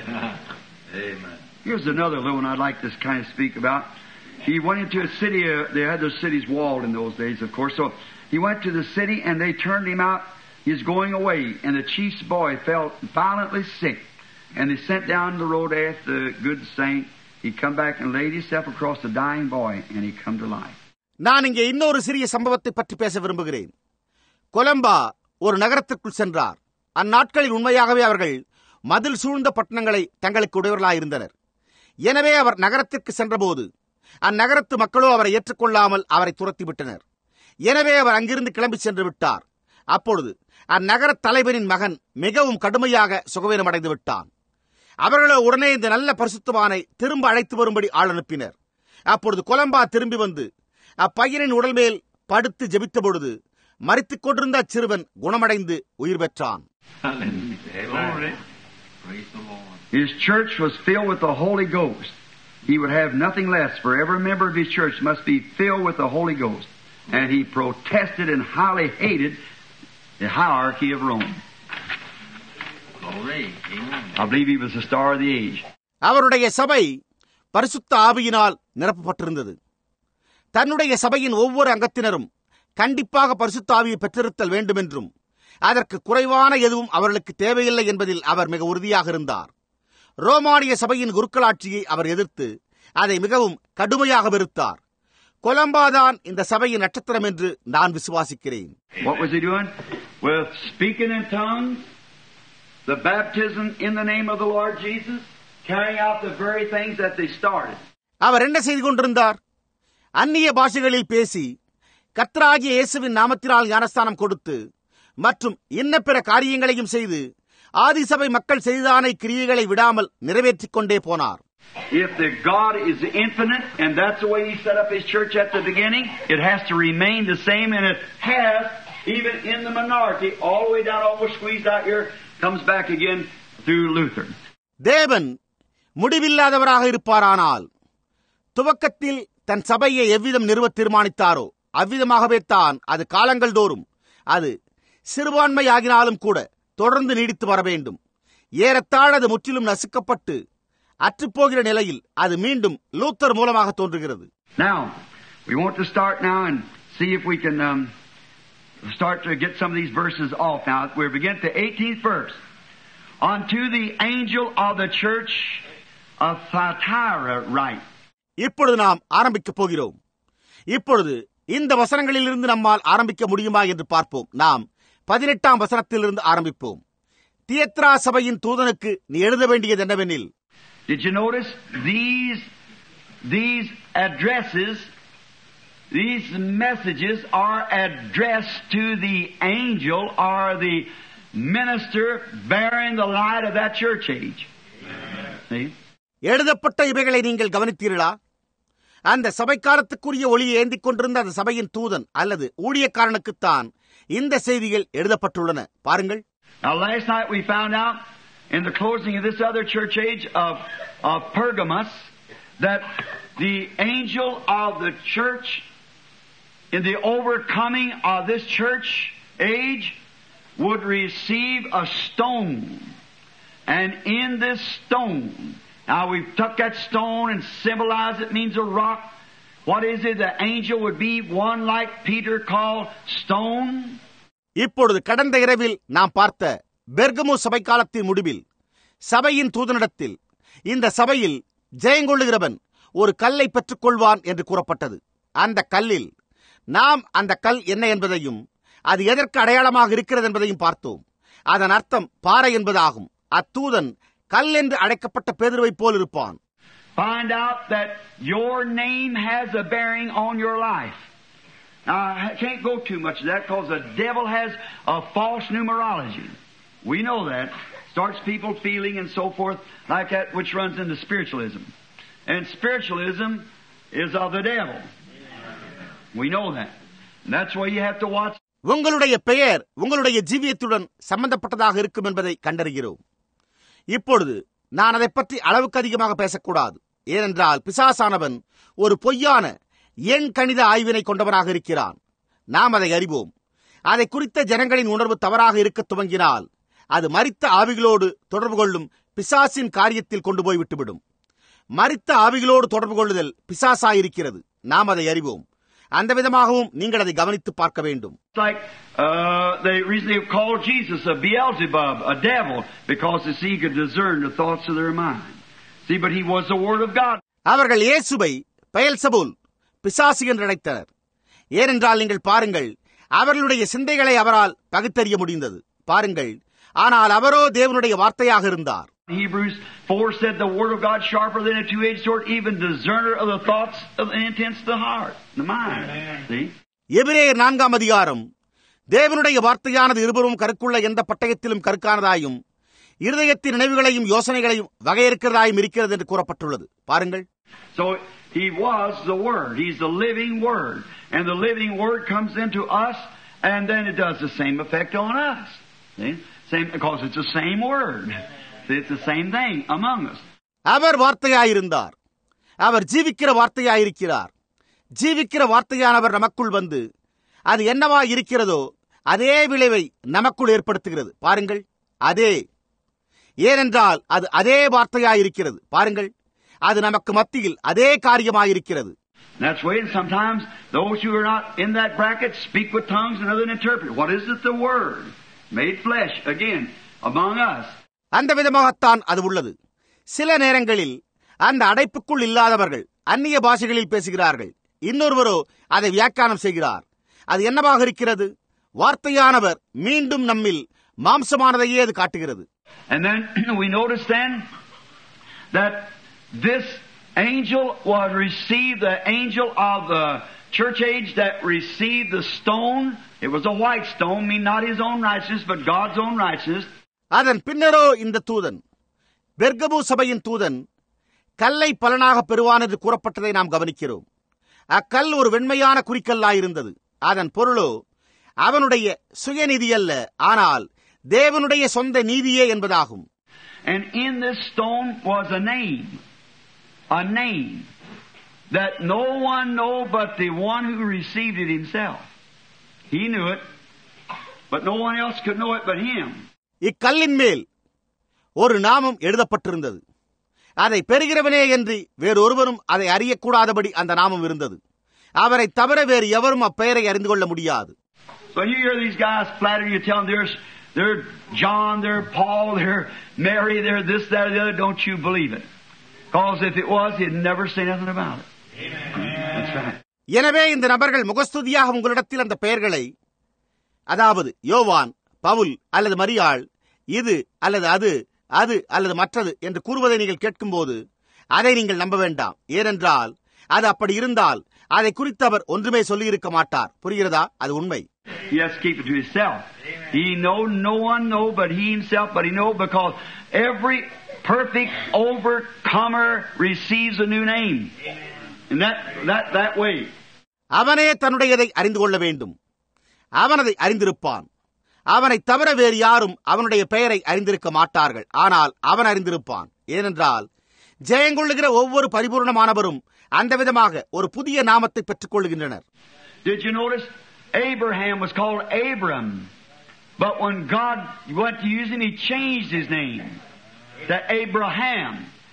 Here's another little one I'd like to kind of speak about. He went into a city, they had those cities walled in those days, of course. So he went to the city and they turned him out. He's going away, and the chief's boy fell violently sick. And they sent down the road after the good saint. He come back and laid himself across the dying boy, and he come to life. நான் இங்கே இன்னொரு சிறிய சம்பவத்தை பற்றி பேச விரும்புகிறேன். Columba ஒரு நகரத்திற்குள் சென்றார். அந்நாட்களில் உண்மையாகவே அவர்கள் மதில் சூழ்ந்த பட்டணங்களை தங்களுக்கு உடையவர்களாயிருந்தனர். எனவே அவர் நகரத்திற்கு சென்றபோது அந்நகரத்து மக்களோ அவரை ஏற்றுக்கொள்ளாமல் அவரை துரத்திவிட்டனர். எனவே அவர் அங்கிருந்து கிளம்பி சென்று விட்டார். அப்பொழுது அந்நகர தலைவரின் மகன் மிகவும் கடுமையாக சுகவீனமடைந்து விட்டான். அவர்களோ உடனே இந்த நல்ல பரிசுத்தவானை திரும்ப அழைத்து வரும்படி ஆள் அனுப்பினர். அப்பொழுது கொலம்பா திரும்பி வந்து அப்பையனின் உடல் மேல் படுத்து ஜெபித்த பொழுது மரித்துக் கொண்டிருந்த அச்சிறுவன் குணமடைந்து உயிர் பெற்றான். His church was filled with the Holy Ghost. He would have nothing less, for every member of his church must be filled with the Holy Ghost. And he protested and highly hated the hierarchy of Rome. I believe he was the star of the age. அவருடைய சபை பரிசுத்த ஆவியினால் நிரப்பப்பட்டிருந்தது. தன்னுடைய சபையின் ஒவ்வொரு அங்கத்தினரும் கண்டிப்பாக பரிசுத்த ஆவியை பெற்றிருத்தல் வேண்டும் என்றும் அதற்கு குறைவான எதுவும் அவர்களுக்கு தேவையில்லை என்பதில் அவர் மிக உறுதியாக இருந்தார். ரோமானிய சபையின் குருக்களாட்சியை அவர் எதிர்த்து அதை மிகவும் கடுமையாக வெறுத்தார். கொலம்பாதான் இந்த சபையின் நட்சத்திரம் என்று நான் விசுவாசிக்கிறேன். What was he doing? With speaking in tongues, the baptism in the name of the Lord Jesus, carrying out the very things that they started. அவர் என்ன செய்து கொண்டிருந்தார்? அந்நிய பாஷைகளில் பேசி கர்த்தராகிய இயேசுவின் நாமத்தினால் ஞானஸ்தானம் கொடுத்து மற்றும் இன்ன பிற காரியங்களையும் செய்து ஆதிசபை மக்கள் செய்தானை கிரியைகளை விடாமல் நிறைவேற்றிக் கொண்டே போனார். If the God is infinite and that's the way he set up his church at the beginning, it has to remain the same, and it has, even in the minority, all the way down, almost squeezed out here, comes back again through Luther. தேவன் முடிவில்லாதவராக இருப்பாரானால் துவக்கத்தில் தன் சபையை எவ்விதம் நிறுவ தீர்மானித்தாரோ அவ்விதமாகவே தான் அது காலங்கள் தோறும் அது சிறுபான்மையாகினாலும் கூட தொடர்ந்து நீடித்து வர வேண்டும். ஏறத்தாழ அது முற்றிலும் நசுக்கப்பட்டு அற்றுப்போகிற நிலையில் அது மீண்டும் லூத்தர் மூலமாக தோன்றுகிறது. Now, we want to start now and see if we can start to get some of these verses off. Now, we begin at the 18th verse. Unto the angel of the church of Thyatira write. இப்பொழுது நாம் ஆரம்பிக்க போகிறோம். இப்பொழுது இந்த வசனங்களிலிருந்து நம்மால் ஆரம்பிக்க முடியுமா என்று பார்ப்போம். நாம் 18ஆம் வசனத்திலிருந்து ஆரம்பிப்போம். தியத்ரா சபையின் தூதனுக்கு நீ எழுத வேண்டியது என்னவெனில், Did you notice these addresses, these messages are addressed to the angel or the minister bearing the light of that church age? See? எழுதப்பட்ட இவைகளை நீங்கள் கவனித்தீர்களா? அந்த சபைக்காலத்துக்குரிய ஒளியை ஏந்திக் கொண்டிருந்த அந்த சபையின் தூதன் அல்லது ஊழியக்காரனுக்குத்தான் இந்த செய்திகள் எழுதப்பட்டுள்ளன. பாருங்கள். Now last night we found out in the closing of this other church age of Pergamos that the angel of the church in the overcoming of this church age would receive a stone, and in this stone, now we've took that stone and symbolized it means a rock. What is it? The angel would be one like Peter called stone. இப்பொழுது கடந்த இரவில் நாம் பார்த்த பெர்கமு சபை காலத்தின் முடிவில் சபையின் தூதனிடத்தில் இந்த சபையில் ஜெயங்கொள்ளுகிறவன் ஒரு கல்லை பெற்றுக் கொள்வான் என்று கூறப்பட்டது. அந்த கல்லில் நாம் அந்த கல் என்ன என்பதையும் அது எதற்கு அடையாளமாக இருக்கிறது என்பதையும் பார்த்தோம். அதன் அர்த்தம் பாறை என்பதாகும். அத்தூதன் கல் என்று அழைக்கப்பட்ட பேதுருவை போல் இருப்பான். Find out that your name has a bearing on your life. Now, I can't go too much of that because the devil has a false numerology. We know that. Starts people feeling and so forth like that, which runs into spiritualism. And spiritualism is of the devil. We know that. And that's why you have to watch. உங்களுடைய பெயர் உங்களுடைய ஜீவியத்துடன் சம்பந்தப்பட்டதாக இருக்கும் என்பதை கண்டறிகிறோம். இப்பொழுது நான் அதை பற்றி அளவுக்கு அதிகமாக பேசக்கூடாது. ஏனென்றால் பிசாசானவன் ஒரு பொய்யான எண் கணித ஆய்வினை கொண்டவனாக இருக்கிறான். நாம் அதை அறிவோம். அதை குறித்த ஜனங்களின் உணர்வு தவறாக இருக்க துவங்கினால் அது மரித்த ஆவிகளோடு தொடர்பு கொள்ளும் பிசாசின் காரியத்தில் கொண்டு போய் விட்டுவிடும். மரித்த ஆவிகளோடு தொடர்பு கொள்ளுதல் பிசாசாயிருக்கிறது. நாம் அதை அறிவோம். அந்த விதமாகவும் நீங்கள் அதை கவனித்து பார்க்க வேண்டும். They recently called Jesus a Beelzebub, a devil, because he could discern the thoughts of their mind. See, but he was the Word of God. அவர்கள் இயேசுவை பெயல்செபூல், பிசாசு என்று அழைத்தனர். ஏனென்றால் நீங்கள் பாருங்கள், அவர்களுடைய சிந்தைகளை அவரால் பகுத்தறிய முடிந்தது. பாருங்கள், ஆனால் அவரோ தேவனுடைய வார்த்தையாக இருந்தார். Hebrews 4 said the Word of God sharper than a two-edged sword, even discerner of the thoughts of the intents of the heart, the mind. See? எபிரேயர் 4ஆம் அதிகாரம், தேவனுடைய வார்த்தையானது இருபுறமும் கருக்குள்ள எந்த பட்டயத்திலும் கருக்கானதாயும் இருதயத்தின் நினைவுகளையும் யோசனைகளையும் வகையறுக்கிறதாயும் இருக்கிறது என்று கூறப்பட்டுள்ளது. பாருங்கள். So he was the Word. He's the living Word. And the living Word comes into us, and then it does the same effect on us. See? Same, because it's the same Word. It's the same thing among us. அவர் வார்த்தையாயிருந்தார். அவர் ஜீவிக்கிற வார்த்தையாயிருக்கிறார். ஜீவிக்கிற வார்த்தையானவர் நமக்குள் வந்து அது என்னவா இருக்கிறதோ அதே விளைவை நமக்குள் ஏற்படுத்துகிறது. பாருங்கள், அதே. ஏனென்றால் அது அதே வார்த்தையாயிருக்கிறது. பாருங்கள், அது நமக்கு மத்தியில் அதே காரியமாயிருக்கிறது. That's why sometimes those who are not in that bracket speak with tongues and others interpret. What is it? The Word made flesh again among us. அந்த விதமாகத்தான் அது உள்ளது. சில நேரங்களில் அந்த அடைப்புக்குள் இல்லாதவர்கள் அந்நிய பாஷைகளில் பேசுகிறார்கள். இன்னொருவரோ அதை வியாக்கியானம் செய்கிறார். அது என்னவாக இருக்கிறது? வார்த்தையானவர் மீண்டும் நம்மில் மாம்சமானதையே அது காட்டுகிறது. And then we notice then that this angel was received, the angel of the church age that received the stone. It was a white stone, meaning not his own righteousness, but God's own righteousness. அதன் பின்னரோ இந்த தூதன், பெர்கபு சபையின் தூதன், கல்லை பலனாக பெறுவான் என்று கூறப்பட்டதை நாம் கவனிக்கிறோம். அக்கல் ஒரு வெண்மையான குறிக்கல்லாயிருந்தது. அதன் பொருளோ அவனுடைய சுயநீதி அல்ல, ஆனால் தேவனுடைய சொந்த நீதியே என்பதாகும். And in this stone was a name that no one know but the one who received it himself. He knew it, but no one else could know it but him. இக்கல்லின் மேல் ஒரு நாமம் எழுதப்பட்டிருந்தது. அதை பெறுகிறவனே என்று வேறொருவரும் அதை அறியக்கூடாதபடி அந்த நாமம் இருந்தது. அவரை தவிர வேறு எவரும் அப்பெயரை அறிந்து கொள்ள முடியாது. So you hear these guys flattering you, telling they're John, they're Paul, they're Mary, they're this, that, or the other. Don't you believe it? Because if it was, he'd never say nothing about it. Amen. That's right. எனவே இந்த நபர்கள் முகஸ்துதியாக உங்களிடத்தில் அந்த பெயர்களை, அதாவது யோவான், பவுல் அல்லது மரியாள், இது அல்லது அது, அது அல்லது மற்றது என்று கூறுவதை நீங்கள் கேட்கும்போது அதை நீங்கள் நம்ப வேண்டாம். ஏனென்றால் அது அப்படி இருந்தால் அதை குறித்து அவர் ஒன்றுமே சொல்லியிருக்க மாட்டார். புரிகிறதா? அது உண்மை. He has to keep it to himself. He know no one know but he himself, but he know because every perfect overcomer receives a new name. And that way. அவனே தன்னுடையதை அறிந்து கொள்ள வேண்டும். அவனதை அறிந்திருப்பான். அவனை தவிர வேறு யாரும் அவனுடைய பெயரை அறிந்திருக்க மாட்டார்கள். ஆனால் அவன் அறிந்திருப்பான். ஏனென்றால் ஜெயங்கொள்ளுகிற ஒவ்வொரு பரிபூர்ணமானவரும் அந்த விதமாக ஒரு புதிய நாமத்தை பெற்றுக் கொள்கின்றனர். Did you notice Abraham was called Abram, but when God went to use him, he changed his name to Abraham.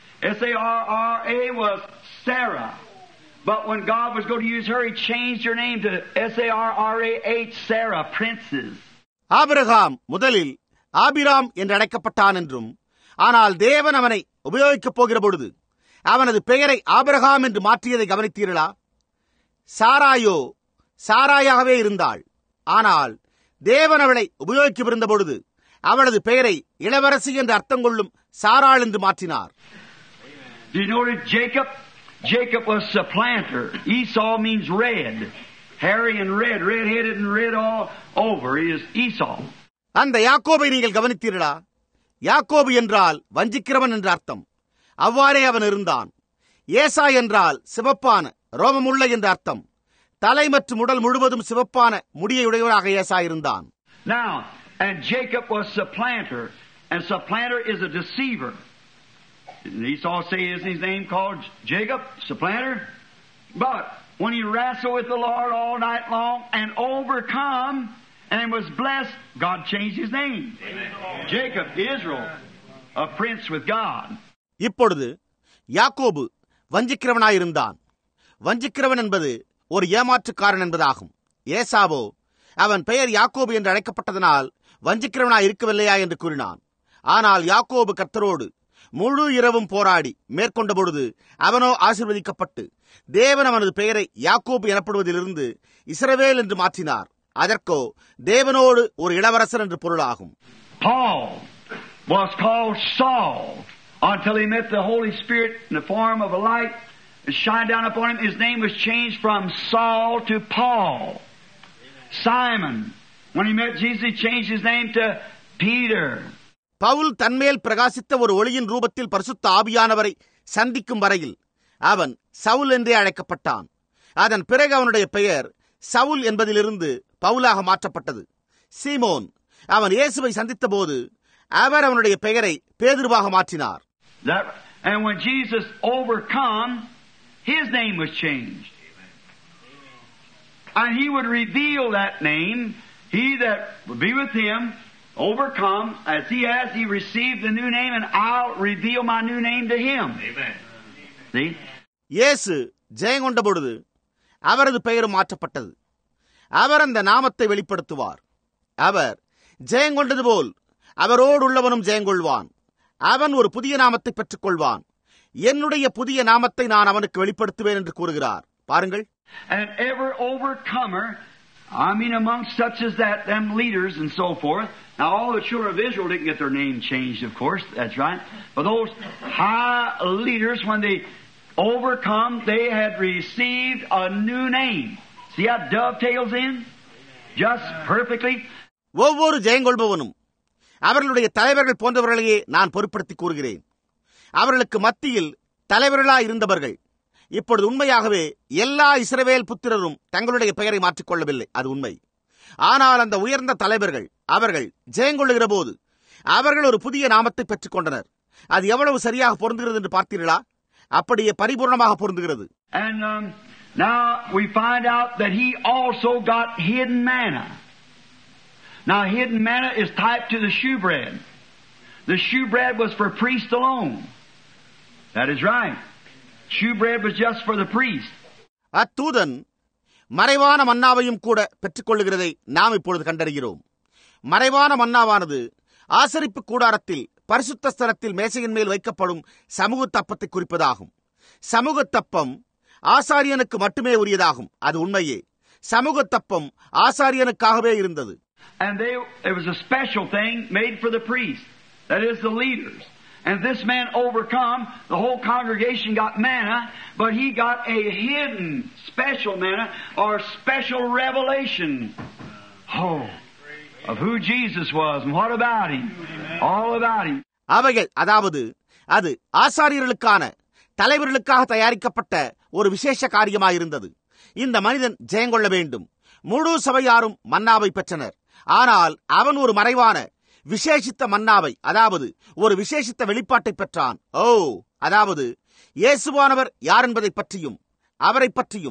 Sarra was Sarah, but when God was going to use her, he changed her name to Sarrah, Sarah, princess. Abraham முதலில் Abram என்று அழைக்கப்பட்டான் என்றும், ஆனால் தேவன் அவனை உபயோகிக்கப் போகிற பொழுது அவனது பெயரை ஆபிரகாம் என்று மாற்றியதை கவனித்தீர்களா? சாராயோ சாராயாகவே இருந்தாள். ஆனால் தேவன் அவளை உபயோகிக்கவிருந்த பொழுது அவளது பெயரை இளவரசி என்று அர்த்தம் கொள்ளும் சாராள் என்று மாற்றினார். Do you know that Jacob was supplanter. Esau means red. Hairy and red, red-headed and red all over. He is Esau. அந்த யாக்கோபை நீங்கள் கவனித்தீர்களா? யாக்கோபு என்றால் வஞ்சிக்கிறவன் என்ற அர்த்தம். அவ்வாறே அவன் இருந்தான். ஏசா என்றால் சிவப்பான ரோமமுள்ள என்ற அர்த்தம். தலை மற்றும் உடல் முழுவதும் சிவப்பான முடியை உடையவராக ஏசா இருந்தான். Now, and Jacob was supplanter, and supplanter is a deceiver. Esau say isn't his name called Jacob, supplanter? But when he wrestled with the Lord all night long and overcome and was blessed, God changed his name. Amen. Jacob, Israel, a prince with God. இப்பொழுது யாக்கோபு வஞ்சிக்கிறவனாயிருந்தான். வஞ்சிக்கிறவன் என்பது ஒரு ஏமாற்றுக்காரன் என்பதாகும். ஏசாவோ அவன் பெயர் யாக்கோபு என்று அழைக்கப்பட்டதனால் வஞ்சிக்கிறவனாய் இருக்கவில்லையா என்று கூறினான். ஆனால் யாக்கோபு கர்த்தரோடு முழு இரவும் போராடி மேற்கொண்ட பொழுது அவனோ ஆசீர்வதிக்கப்பட்டு தேவன் அவனது பெயரை யாக்கோபு எனப்படுவதிலிருந்து இஸ்ரவேல் என்று மாற்றினார். அதற்கோ தேவனோடு ஒரு இளவரசர் என்று பொருளாகும். Paul was called Saul until he met the Holy Spirit in the form of a light and shined down upon him. His name was changed from Saul to Paul. Simon, when he met Jesus, he changed his name to Peter. Pavul தன்மேல் பிரகாசித்த ஒரு ஒளியின் ரூபத்தில் பரிசுத்த ஆவியானவரை சந்திக்கும் வரையில் அவன் சவுல் என்றே அழைக்கப்பட்டான். அதன் பிறகு அவனுடைய பெயர் சவுல் என்பதிலிருந்து பவுலாக மாற்றப்பட்டது. சீமோன் அவன் இயேசுவை சந்தித்த போது அவர் அவனுடைய பெயரை பேதுருவாக மாற்றினார். And when Jesus overcome, his name was changed. And he would reveal that name. He that would be with him, overcome, as he has, he received the new name, and I'll reveal my new name to him. Amen. See? இயேசு ஜெயங்கொண்ட பொழுது அவரது பெயரும் மாற்றப்பட்டது. அவர் அந்த நாமத்தை வெளிப்படுத்துவார். அவர் ஜெயங்கொண்டது போல் அவரோடு உள்ளவனும் ஜெயங்கொள்வான். அவன் ஒரு புதிய நாமத்தை பெற்றுக் கொள்வான். என்னுடைய புதிய நாமத்தை நான் அவனுக்கு வெளிப்படுத்துவேன் என்று கூறுகிறார். பாருங்கள். And ever overcomer, I mean among such as that, them leaders and so forth. Now all the children of Israel didn't get their name changed, of course, that's right. But those high leaders, when they overcome, they had received a new name. See how dovetails in? Just perfectly. ஒவ்வொரு ஜெயங்கொள்பவனும் அவர்களுடைய தலைவர்கள் போன்றவர்களையே நான் பொறுப்படுத்தி கூறுகிறேன். அவர்களுக்கு மத்தியில் தலைவர்களாய் இருந்தவர்கள் இப்பொழுது உண்மையாகவே எல்லா இஸ்ரவேல் புத்திரரும் தங்களுடைய பெயரை மாற்றிக்கொள்ளவில்லை, அது உண்மை. ஆனால் அந்த உயர்ந்த தலைவர்கள் அவர்கள் ஜெயங்கொள்ளுகிற போது அவர்கள் ஒரு புதிய நாமத்தை பெற்றுக் கொண்டனர். அது எவ்வளவு சரியாக பொருந்துகிறது என்று பார்த்தீர்களா? அப்படியே பரிபூர்ணமாக பொருந்துகிறது. And now we find out that he also got hidden manna. Now hidden manna is typed to the shewbread. The shewbread was for priests alone. That is right. Shewbread was just for the priest. அத்தூதன் மறைவான மன்னாவையும் கூட பெற்றுக் கொள்ளுகிறதை நாம் இப்பொழுது கண்டறிகிறோம். மறைவான மன்னாவானது ஆசரிப்பு கூடாரத்தில் பரிசுத்த ஸ்தலத்தில் மேசையின் மேல் வைக்கப்படும் சமூக தப்பத்தை குறிப்பதாகும். சமூக தப்பம் ஆசாரியனுக்கு மட்டுமே உரியதாகும், அது உண்மையே. சமூக தப்பம் ஆசாரியனுக்காகவே இருந்தது. And it was a special thing made for the priests, that is the leaders. And this man overcome, the whole congregation got manna, but he got a hidden special manna or special revelation. Oh, of who Jesus was and what about him, all about him. அவைகள் அதாவது அது ஆசாரியர்களுக்கான தலைவர்களுக்காக தயாரிக்கப்பட்ட ஒரு விசேஷ காரியமாயிருந்தது. இந்த மனிதன் ஜெயங்கொள்ள வேண்டும். முழு சபையாரும் மன்னாவை பெற்றனர். ஆனால் அவன் ஒரு மறைவான விசேஷித்த மன்னாவை, அதாவது ஒரு விசேஷித்த வெளிப்பாட்டை பெற்றான். அதாவது இயேசுவானவர் யார் என்பதை பற்றியும் அவரை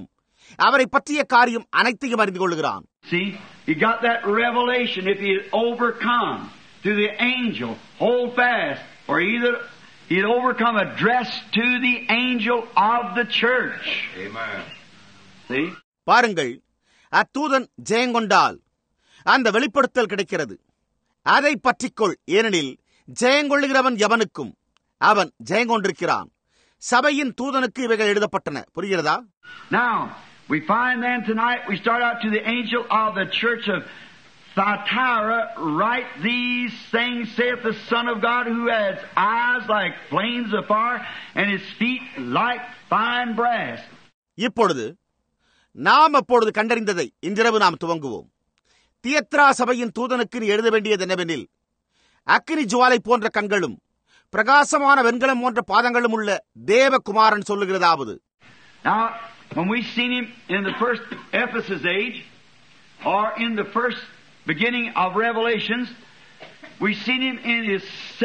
பற்றிய காரியம் அனைத்தையும் அறிந்து கொள்கிறான். See, he got that revelation if he had overcome through the angel, hold fast, or either he had overcome addressed to the angel of the church. Amen. See? பாருங்கள், அத்தூதன் ஜெயங்கொண்டால் அந்த வெளிப்படுத்தல் கிடைக்கிறது. அதை பற்றிக்கொள், ஏனெனில் ஜெயங்கொள்ளுகிறவன் எவனுக்கும் அவன் ஜெயங்கொண்டிருக்கிறான். சபையின் தூதனுக்கு இவைகள் எழுதப்பட்டன. புரிகிறதா? Now, we find then tonight, we start out to the angel of the church of Thyatira, write these things, saith the Son of God, who has eyes like flames of fire, and his feet like fine brass. இப்பொழுது நாம் அப்பொழுது கண்டறிந்ததை இன்றிரவு நாம் துவங்குவோம். தியத்ரா சபையின் தூதனுக்கு நீ எழுத வேண்டியது என்னவெனில், அக்கினி ஜுவாலை போன்ற கண்களும் பிரகாசமான வெண்கலம் போன்ற பாதங்களும் உள்ள தேவகுமாரன் சொல்லுகிறதாவது. Now, when we seen him in the first Ephesus age, or in the first beginning of Revelations, we seen him in his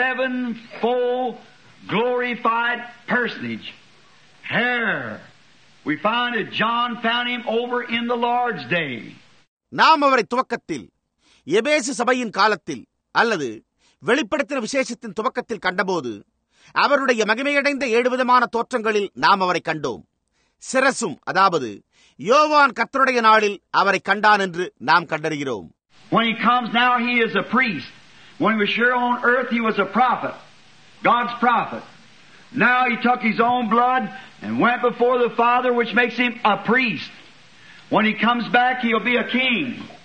sevenfold glorified personage. Hair. We found that John found him over in the Lord's day. நாம் அவரை துவக்கத்தில் எபேசு சபையின் காலத்தில் அல்லது வெளிப்படுத்தின விசேஷத்தின் துவக்கத்தில் கண்டபோது அவருடைய மகிமையடைந்த 7 விதமான தோற்றங்களில் நாம் அவரை கண்டோம். சிரசும், அதாவது யோவான் கர்த்தருடைய நாளில் அவரை கண்டான் என்று நாம் கண்டறிகிறோம். When he comes now, he is a priest. When he was here on earth, he was a prophet, God's prophet. Now he took his own blood and went before the Father, which makes him a priest. When he comes back, he'll be a king.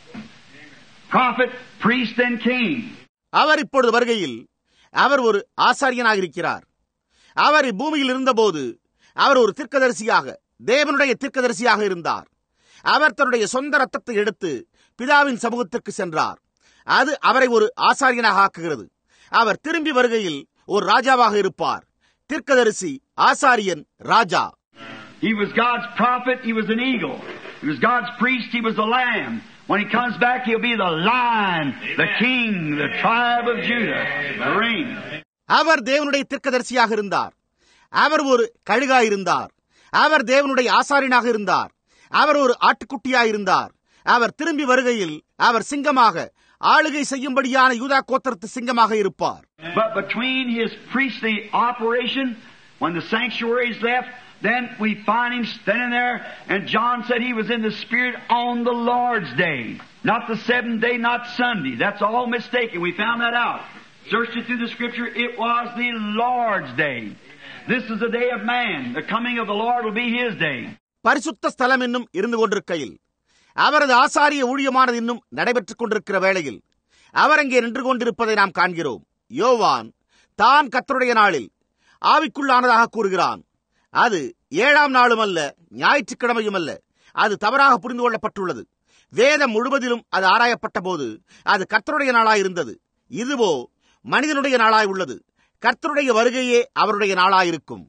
Prophet, priest, and king. அவர் இப்பொழுது வருகையில் அவர் ஒரு ஆசாரியனாக இருக்கிறார். அவர் பூமியில் இருந்தபோது அவர் ஒரு தீர்க்கதரிசியாக, தேவனுடைய தீர்க்கதரிசியாக இருந்தார். அவர் தன்னுடைய சொந்த ரத்தத்தை எடுத்து பிதாவின் சமூகத்திற்கு சென்றார். அது அவரை ஒரு ஆசாரியனாக ஆக்குகிறது. அவர் திரும்பி வருகையில் ஒரு ராஜாவாக இருப்பார். தீர்க்கதரிசி, ஆசாரியன், ராஜா. He was God's prophet, he was an eagle. He was God's priest, he was a lamb. When he comes back, he'll be the lion, the king, the tribe of Judah, the ring. அவர் தேவனுடைய தீர்க்கதரிசியாக இருந்தார். அவர் ஒரு கழுகாயிருந்தார். அவர் தேவனுடைய ஆசாரியனாக இருந்தார். அவர் ஒரு ஆட்டுக்குட்டியாயிருந்தார். அவர் திரும்பி வருகையில் அவர் சிங்கமாக, ஆளுகை செய்யும்படியான யூதா கோத்திரத்து சிங்கமாக இருப்பார். But between his priestly operation, when the sanctuary is left, then we find him standing there, and John said he was in the Spirit on the Lord's day. Not the 7th day, not Sunday. That's all mistaken. We found that out. Searched it through the Scripture. It was the Lord's day. This is the day of man. The coming of the Lord will be his day. பரிசுத்த ஸ்தலம் இன்னும் இருந்து கொண்டிருக்கையில், அவரது ஆசாரிய ஊழியமானது இன்னும் நடைபெற்றுக் கொண்டிருக்கிற வேளையில் அவர் அங்கே நின்று கொண்டிருப்பதை நாம் காண்கிறோம். யோவான் தான் கர்த்தருடைய நாளில் ஆவிக்குள்ளானதாக கூறுகிறான். அது 7ஆம் நாளும் அல்ல, ஞாயிற்றுக்கிழமையும் அல்ல. அது தவறாக புரிந்து கொள்ளப்பட்டுள்ளது. வேதம் முழுவதிலும் அது ஆராயப்பட்ட போது அது கர்த்தருடைய நாளாயிருந்தது. இதுவோ மனிதனுடைய நாளாய் உள்ளது. கர்த்தருடைய வருகையே அவருடைய நாளாயிருக்கும்.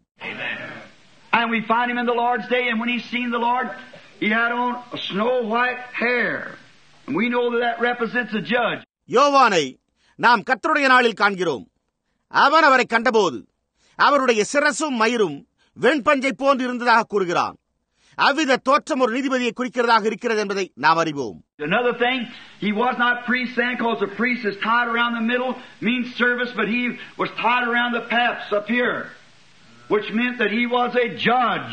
And we find him in the Lord's day, and when he seen the Lord, he had on a snow white hair. And we know that represents a judge. யோவானை நாம் கர்த்தருடைய நாளில் காண்கிறோம். அவன் அவரை கண்டபோது அவருடைய சிரசும் மயிரும் வெண்பஞ்சை போன்று இருந்ததாக கூறுகிறான். அவ்வித தோற்றம் ஒரு நீதிபதியை குறிக்கிறதாக இருக்கிறது என்பதை நாம் அறிவோம். Another thing, he was not priest then, because the priest is tied around the middle, means service, but he was tied around the paps up here, which meant that he was a judge.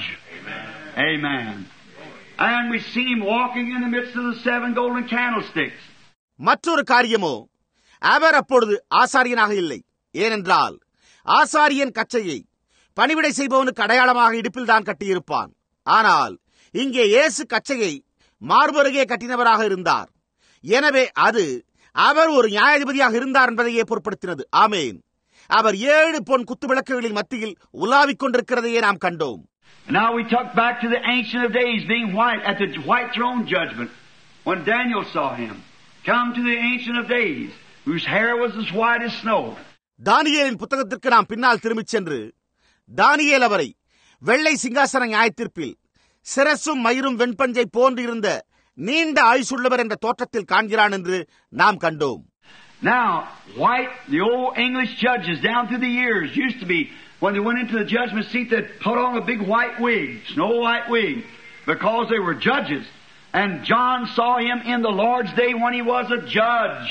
Amen. And we see him walking in the midst of the 7 golden candlesticks. மற்றொரு காரியமோ, அவர் அப்பொழுது ஆசாரியனாக இல்லை. ஏனென்றால் ஆசாரியன் கச்சையை பணிவிடை செய்பவனுக்கு அடையாளமாக இடுப்பில் தான் கட்டியிருப்பான். ஆனால் இங்கே இயேசு கச்சையை மார்பருகே கட்டினவராக இருந்தார். எனவே அது அவர் ஒரு நியாயாதிபதியாக இருந்தார் என்பதையே பொருட்படுத்தினது. ஆமேன். அவர் 7 பொன் குத்து விளக்குகளின் மத்தியில் உலாவிக் கொண்டிருக்கிறதையே நாம் கண்டோம். Now we talk back to the Ancient of Days being white at the white throne judgment when Daniel saw him. Come to the Ancient of Days whose hair was as white as snow. தானியேலின் புத்தகத்திற்கு நாம் பின்னால் திரும்பிச் சென்று தானியேல் அவரை வெள்ளை சிங்காசன நியாயத்தீர்ப்பில் சிரசும் மயிரும் வெண்பஞ்சை போன்று இருந்த நீண்ட ஆயுசுள்ளவர் என்ற தோற்றத்தில் காண்கிறான் என்று நாம் கண்டோம். Now, white, the old English judges down through the years used to be, when they went into the judgment seat, they'd put on a big white wig, snow white wig, because they were judges. And John saw him in the Lord's day when he was a judge.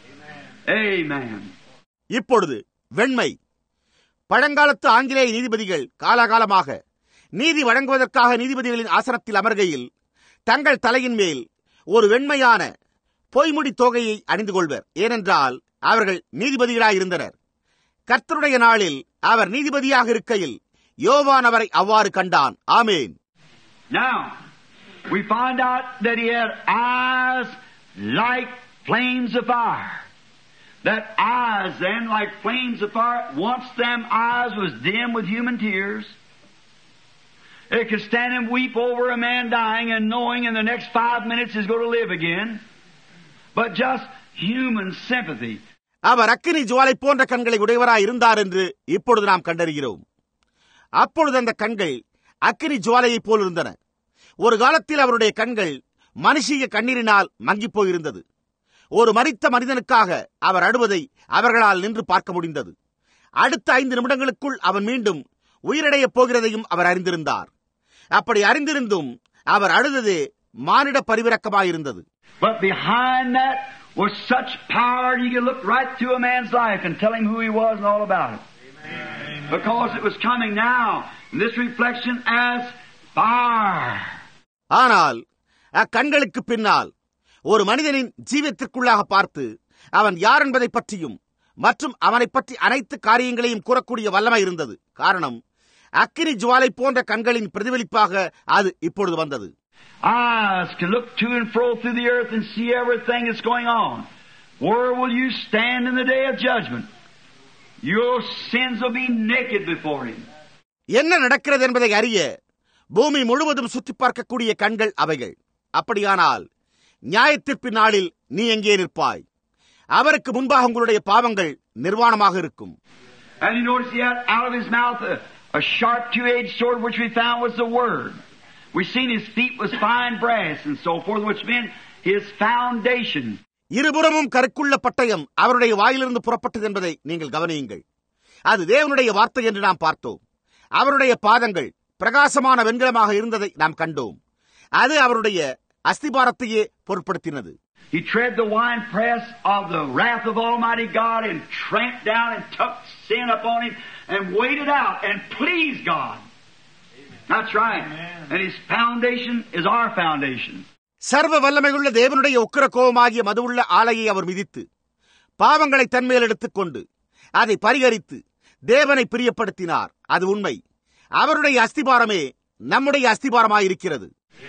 Amen. இப்பொழுது வெண்மை, பழங்காலத்து ஆங்கிலேய நீதிபதிகள் காலாகாலமாக நீதி வழங்குவதற்காக நீதிபதிகளின் ஆசனத்தில் அமர்கையில் தங்கள் தலையின் மேல் ஒரு வெண்மையான பொய்முடி தோகையை அணிந்து கொள்வர். ஏனென்றால் அவர்கள் நீதிபதிகளாயிருந்தனர். கர்த்தருடைய நாளில் அவர் நீதிபதியாக இருக்கையில் யோவான் அவரை அவ்வாறு கண்டான். ஆமேன். Now, we find out that he had eyes like flames of fire. That eyes then, like flames of fire, once them eyes was dim with human tears. It could stand and weep over a man dying and knowing in the next 5 minutes he's going to live again. but just human sympathy. அவர் அக்கினி ஜுவாலை போன்ற கண்களை உடையவராய் இருந்தார் என்று இப்பொழுது நாம் கண்டறிகிறோம். அப்பொழுது அந்த கண்கள் அக்கினி ஜுவாலையைப் போல் இருந்தன. ஒரு காலத்தில் அவருடைய கண்கள் மனுஷிய கண்ணீரினால் மங்கிப் போயிருந்தது. ஒரு மரித்த மனிதனுக்காக அவர் அழுவதை அவர்களால் நின்று பார்க்க முடிந்தது. அடுத்த 5 நிமிடங்களுக்குள் அவன் மீண்டும் உயிரிழயப் போகிறதையும் அவர் அறிந்திருந்தார். அப்படி அறிந்திருந்தும் அவர் அழுததே மானிட பரிவிரக்கமாயிருந்தது. But behind that was such power you could look right through a man's life and tell him who he was and all about it. Amen. Because it was coming now, this reflection as fire. ஆனால் அக்கண்களுக்கு பின்னால் ஒரு மனிதனின் ஜீவியத்திற்குள்ளாக பார்த்து அவன் யார் என்பதை பற்றியும் மற்றும் அவனை பற்றி அனைத்து காரியங்களையும் கூறக்கூடிய வல்லமை இருந்தது. காரணம், அக்கினி ஜுவாலை போன்ற கண்களின் பிரதிபலிப்பாக அது இப்பொழுது வந்தது. Eyes can look to and fro through the earth and see everything that's going on. Where will you stand in the day of judgment? Your sins will be naked before Him. என்ன நடக்கிறது என்பதை அறிய பூமி முழுவதும் சுற்றி பார்க்கக்கூடிய கண்கள் அவைகள். அப்படியானால் நியாயத்தீர்ப்பு நாளில் நீ எங்கே நிற்பாய்? அவருக்கு முன்பாக உங்களுடைய பாவங்கள் நிர்வாணமாக இருக்கும். And you notice he had out of his mouth a sharp two-edged sword, which we found was the Word. We seen his feet was fine brass and so forth, which meant his foundation. இருபுறமும் கருக்குள்ள பட்டயம் அவருடைய வாயிலிருந்து புறப்பட்டது என்பதை நீங்கள் கவனியுங்கள். அது தேவனுடைய வார்த்தை என்று நாம் பார்த்தோம். அவருடைய பாதங்கள் பிரகாசமான வெண்கலமாக இருந்ததை நாம் கண்டோம். அது அவருடைய அஸ்திபாரத்தையே பொருட்படுத்தினது. He tread the winepress of the wrath of Almighty God and tramped down and took sin upon him and waited out and pleased God. That's right. And his foundation is our foundation. சர்வ வல்லமையுள்ள தேவனுடைய உக்கிர கோபமாகிய மதுவுள்ள ஆலையை அவர் மிதித்து பாவங்களை தன்மேல் எடுத்துக்கொண்டு அதை பரிகரித்து தேவனை பிரியப்படுத்தினார். அது உண்மை. அவருடைய அஸ்திபாரமே நம்முடைய அஸ்திபாரமாயிருக்கிறது.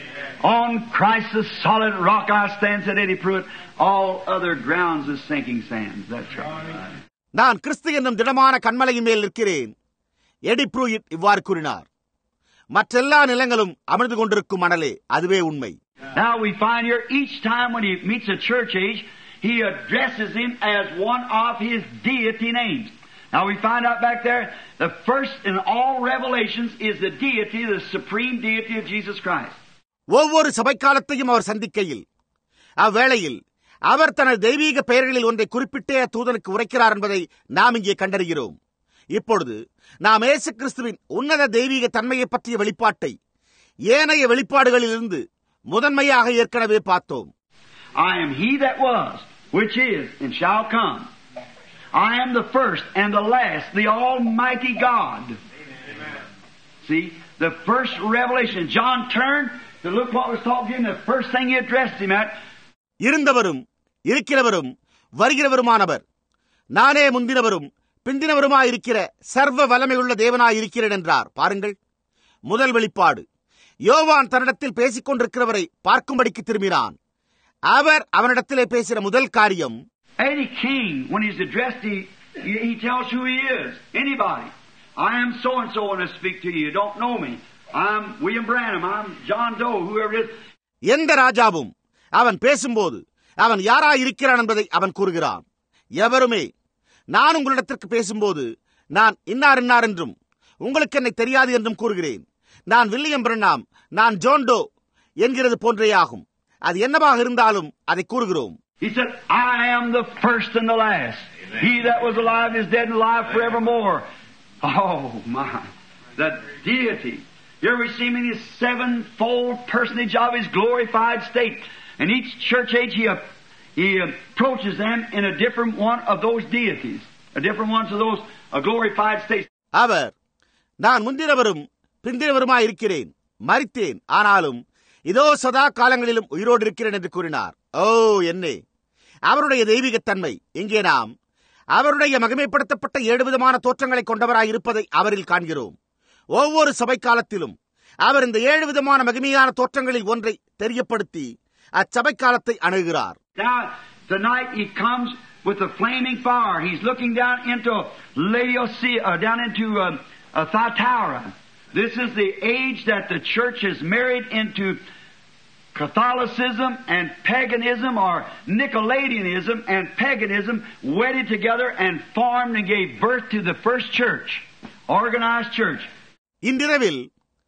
On Christ the solid rock I stand, said Eddie Pruitt. All other grounds is sinking sands. That's right. நான் கிறிஸ்து என்னும் திடமான கன்மலையின் மேல் நிற்கிறேன். எடி ப்ரூயிட் இவ்வாறு கூறினார். மற்றெல்லா நிலங்களும் அமிர்ந்து கொண்டிருக்கும் மணலே, அதுவே உண்மை. Now we find here each time when he meets a church age, he addresses him as one of his deity names. Now we find out back there, the first in all revelations is the deity, the supreme deity of Jesus Christ. ஒவ்வொரு சபைக்காலத்தையும் அவர் சந்திக்கையில் அவ்வேளையில் அவர் தனது தெய்வீக பெயர்களில் ஒன்றை குறிப்பிட்டே தூதனுக்கு உரைக்கிறார் என்பதை நாம் இங்கே கண்டறிகிறோம். இப்பொழுது நாம் இயேசு கிறிஸ்துவின் உன்னத தெய்வீக தன்மையை பற்றிய வெளிப்பாட்டை ஏனைய வெளிப்பாடுகளிலிருந்து முதன்மையாக ஏற்கனவே பார்த்தோம். I am he that was, which is, and shall come. I am the first and the last, the Almighty God. Amen. See, the first revelation. John turned to look what was talking to him. The first thing he addressed him at. இருந்தவரும் இருக்கிறவரும் வருகிறவருமானவர், நானே முந்தினவரும் பிந்தினவருமாயிருக்கிற சர்வ வல்லமையுள்ள தேவனாயிருக்கிறேன் என்றார். பாருங்கள், முதல் வெளிப்பாடு. யோவான் தன்னிடத்தில் பேசிக் கொண்டிருக்கிறவரை பார்க்கும்படிக்கு திரும்பினான். அவர் அவனிடத்திலே பேசின முதல் காரியம், Any king, when he's addressed, he tells who he is. Anybody. I am so-and-so when I speak to you. You don't know me. I'm William Branham. I'm John Doe, whoever it is. எந்த ராஜாவும் அவன் பேசும்போது அவன் யாராயிருக்கிறான் என்பதை அவன் கூறுகிறான். எவருமே நான் உங்களிடத்திற்கு பேசும்போது நான் இன்னார் இன்னார் என்றும் உங்களுக்கு என்னை தெரியாது என்றும் கூறுகிறேன். நான் வில்லியம் பிரண்ணாம், நான் ஜான் டோ என்கிறது போன்றேயாகும். அது என்னவாக இருந்தாலும் அதை கூறுகிறோம். He said, I am the first and the last. Amen. He that was alive is dead and alive forevermore. Oh my, the deity. Here we see him in his sevenfold personage of his glorified state. And each church age he approaches them in a different one of those deities, a different one of those glorified states. அவர் நான் முந்தினவரும் பிந்தினவருமாய் இருக்கிறேன், மரித்தேன், ஆனாலும் இதோ சதா காலங்களிலும் உயிரோடு இருக்கிறேன் என்று கூறினார். ஓ என்னே அவருடைய தெய்வீகத்தன்மை! இங்கே நாம் அவருடைய மகிமைப்படுத்தப்பட்ட 7 விதமான தோற்றங்களை கொண்டவராய் இருப்பதை அவரில் காண்கிறோம். ஒவ்வொரு சபை காலத்திலும் அவர் இந்த 7 விதமான மகிமையான தோற்றங்களில் ஒன்றை தெரியப்படுத்தி அச்சபை காலத்தை அணுகுகிறார். Now tonight he comes with a flaming fire. He's looking down into Laodicea, down into Thyatira. This is the age that the church is married into Catholicism and paganism, or Nicolaitism and paganism, wedded together and formed and gave birth to the first church, organized church. இன்றிரவில்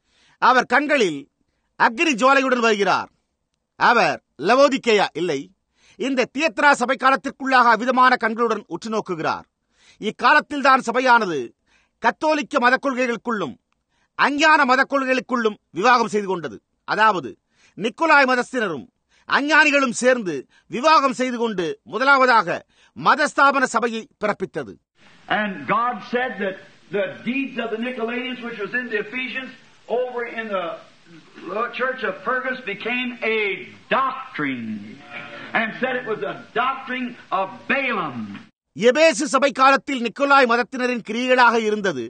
அவர் கண்களில் அக்னி ஜுவாலையுடன் வருகிறார். அவர் Laodicea இல்லை, இந்த தியத்ரா சபை காலத்திற்குள்ளாக அவ்விதமான கண்களுடன் உற்று நோக்குகிறார். இக்காலத்தில் தான் சபையானது கத்தோலிக்க மத கொள்கைகளுக்குள்ளும் அஞ்ஞான மத கொள்கைகளுக்குள்ளும் விவாகம் செய்து கொண்டது. அதாவது நிக்கோலாய் மதத்தினரும் அஞ்ஞானிகளும் சேர்ந்து விவாகம் செய்து கொண்டு முதலாவதாக மதஸ்தாபன சபையை பிறப்பித்தது. And God said that the deeds of the Nicolaitans, which was in the Ephesians, over in the church of Pergamos, became a doctrine, and said it was a doctrine of Balaam. எபேசு சபை காலத்தில் நிக்கோலாய் மதத்தினரின் கிரியைகளாக இருந்தது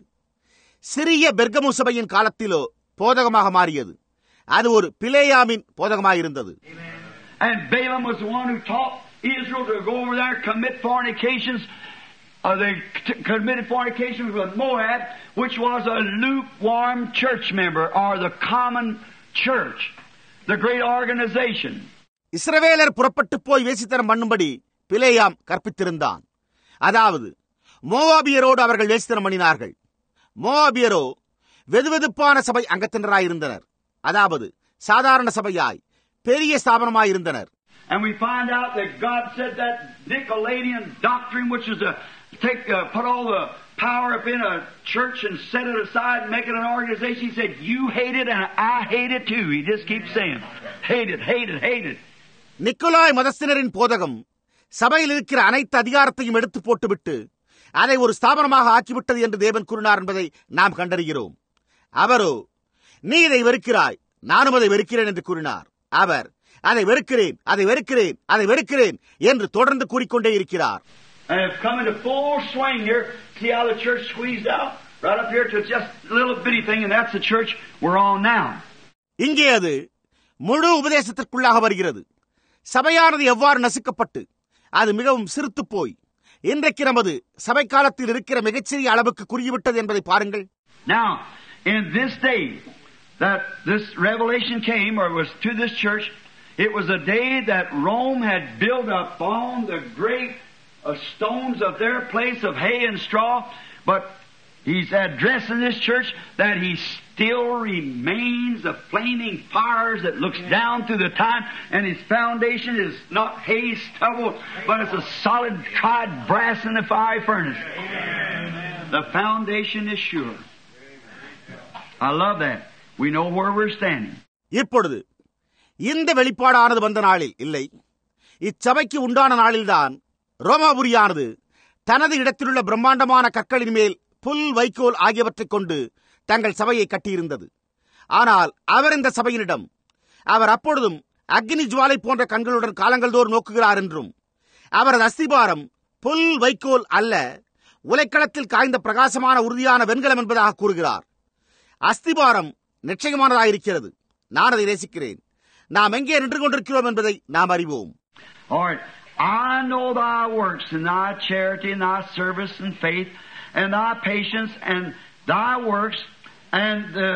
சிறிய பெர்கமு சபையின் காலத்திலோ போதகமாக மாறியது. அது ஒரு பிலேயாமின் போதகமாயிருந்தது. And Balaam was the one who taught Israel to go over there, commit fornications. They committed fornications with Moab, which was a lukewarm church member, or the common church, the great organization. இஸ்ரவேலர் புறப்பட்டு போய் வேசித்தனம் பண்ணும்படி பிலேயாம் கற்பித்திருந்தான். அதாவது மோவாபியரோடு அவர்கள் வேசித்தனம் பண்ணினார்கள். மோவாபியரோ வெதுவெதுப்பான சபை அங்கத்தினராயிருந்தனர். அதாவது சாதாரண சபையாய் பெரிய ஸ்தாபனமாயிருந்தனர். And we find out that God said that Nicolaitan doctrine, which is to put all the power up in a church and set it aside and make it an organization. He said, you hate it and I hate it too. He just keeps saying, hate it, hate it, hate it. நிக்கோலாய் மதத்தினரின் போதகம் சபையில் இருக்கிற அனைத்து அதிகாரத்தையும் எடுத்து போட்டுவிட்டு அதை ஒரு ஸ்தாபனமாக ஆக்கிவிட்டது என்று தேவன் கூறினார் என்பதை நாம் கண்டறிகிறோம். அவரோ, நீ இதை வெறுக்கிறாய், நானும் அதை வெறுக்கிறேன் என்று கூறினார். அவர் அதை வெறுக்கிறேன், அதை வெறுக்கிறேன், அதை வெறுக்கிறேன் என்று தொடர்ந்து கூறிக்கொண்டே இருக்கிறார். And it's coming to full swing here. See how the church squeezed out right up here to just a little bitty thing, and that's the church we're on now. இங்கே அது முழு உபதேசத்திற்குள்ளாக வருகிறது. சபையானது எவ்வாறு நசுக்கப்பட்டு அது மிகவும் சிறுத்து போய் இன்றைக்கு நமது சபை காலத்தில் இருக்கிற மிகச்சிறிய அளவுக்கு குறுகிவிட்டது என்பதை பாருங்கள். Now, in this day that this revelation came, or was to this church, it was a day that Rome had built upon the great stones of their place of hay and straw, but he's addressing this church that he still remains a flaming fire that looks down through the time, and his foundation is not hay stubble, but it's a solid tried brass in the fiery furnace. Amen. The foundation is sure. I love that. We know where we're standing. இப்பொழுது இந்த வெளிப்பாடானது வந்த நாளில் இல்லை, இச்சபைக்கு உண்டான நாளில்தான் ரோமாபுரியானது தனது இடத்திலுள்ள பிரம்மாண்டமான கற்களின் மேல் புல், வைக்கோல் ஆகியவற்றைக் கொண்டு தங்கள் சபையை கட்டியிருந்தது. ஆனால் அவர் இந்த சபையினிடம் அவர் அப்பொழுதும் அக்னி ஜுவாலை போன்ற கண்களுடன் காலங்கள் தோறும் நோக்குகிறார் என்றும், அவரது அஸ்திபாரம் புல், வைக்கோல் அல்ல, உலைக்களத்தில் காய்ந்த பிரகாசமான உறுதியான வெண்கலம் என்பதாக கூறுகிறார். அஸ்திபாரம் நிச்சயமானதாயிருக்கிறது. நான் அதை நேசிக்கிறேன். நாம் எங்கே நின்று கொண்டிருக்கிறோம் என்பதை நாம் அறிவோம். I know thy works and thy charity and thy service and faith and thy patience and thy works, and the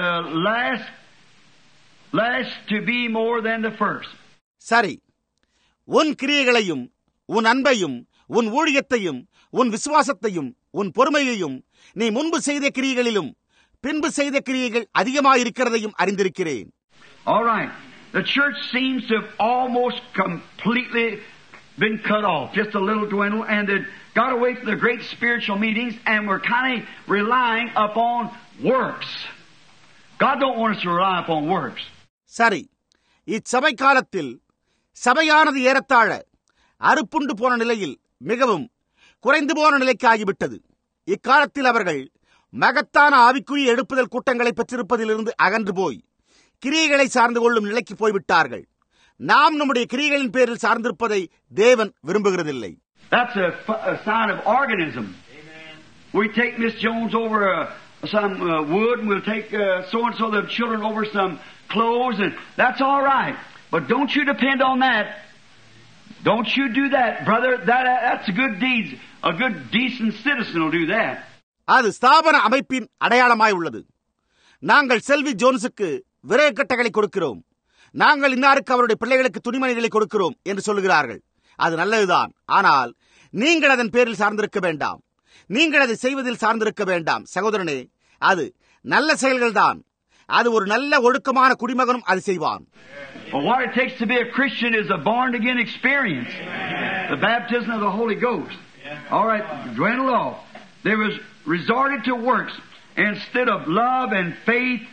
last to be more than the first. சரி, உன் கிரியைகளையும் உன் அன்பையும் உன் ஊழியத்தையும் உன் விசுவாசத்தையும் உன் பொறுமையையும் நீ முன்பு செய்த கிரியைகளிலும் பின்பு செய்த கிரியைகள் அதிகமாயிருக்கிறதையும் அறிந்திருக்கிறேன். All right. The church seems to have almost completely been cut off, just a little dwindle, and it got away from the great spiritual meetings, and we're kind of relying upon works. God don't want us to rely upon works. சரி, இச்சபை காலத்தில் சபையானது ஏறத்தாழ அறுப்புண்டு போன நிலையில் மிகவும் குறைந்து போன நிலைக்கு ஆகிவிட்டது. இக்காலத்தில் அவர்கள் மகத்தான ஆவிக்குரிய எழுப்புதல் கூட்டங்களை பெற்றிருப்பதிலிருந்து அகன்று போய் கிரியைகளை சார்ந்து கொள்ளும் நிலைக்கு போய்விட்டார்கள். நாம் நம்முடைய கிரியைகளின் பேரில் சார்ந்திருப்பதை தேவன் விரும்புகிறதில்லை. That's a sign of organism. We take Miss Jones over some wood, and we'll take so-and-so, the children, over some clothes, and that's all right. But don't you depend on that. Don't you do that, brother. That's a good deed. A good, decent citizen will do that. அது ஸ்தாபன அமைப்பின் அடையாளமாய் உள்ளது. நாங்கள் செல்வி ஜோன்ஸுக்கு விறகு கட்டைகளை கொடுக்கிறோம். நாங்கள் இன்னாருக்கு அவருடைய பிள்ளைகளுக்கு துணிமணிகளை கொடுக்கிறோம் என்று சொல்லுகிறார்கள். அது நல்லதுதான். ஆனால் நீங்கள் அதன் பேரில் சார்ந்திருக்க வேண்டாம். நீங்கள் அதை செய்வதில் சார்ந்திருக்க வேண்டாம். சகோதரனே, அது நல்ல செயல்கள் தான். அது ஒரு நல்ல ஒழுக்கமான குடிமகனும் அது செய்வான். Well, what it takes to be a Christian is a born-again experience. The baptism of the Holy Ghost. All right, went along. They was resorted to works instead of love and faith,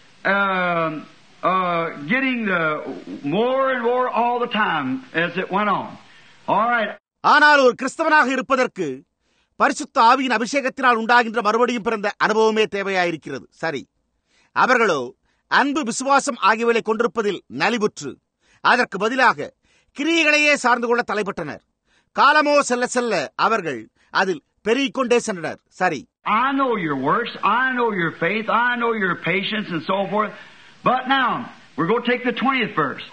getting more and more all the time as it went on. All right. ஆனால் ஒரு கிறிஸ்தவனாக இருப்பதற்கு பரிசுத்த ஆவியின் அபிஷேகத்தினால் உண்டாகின்ற மறுபடியும் பிறந்த அனுபவமே தேவையாயிருக்கிறது. சரி, அவர்களோ அன்பு, விசுவாசம் ஆகியவர்களை கொண்டிருப்பதில் நலிவுற்று அதற்கு பதிலாக கிரியைகளையே சார்ந்து கொள்ள தலைப்பட்டனர். காலமோ செல்ல செல்ல அவர்கள் அதில் பெருகிக் கொண்டே சென்றனர். சரி, I know your works, I know your faith, I know your patience and so forth. But now, we're going to take the 20th verse.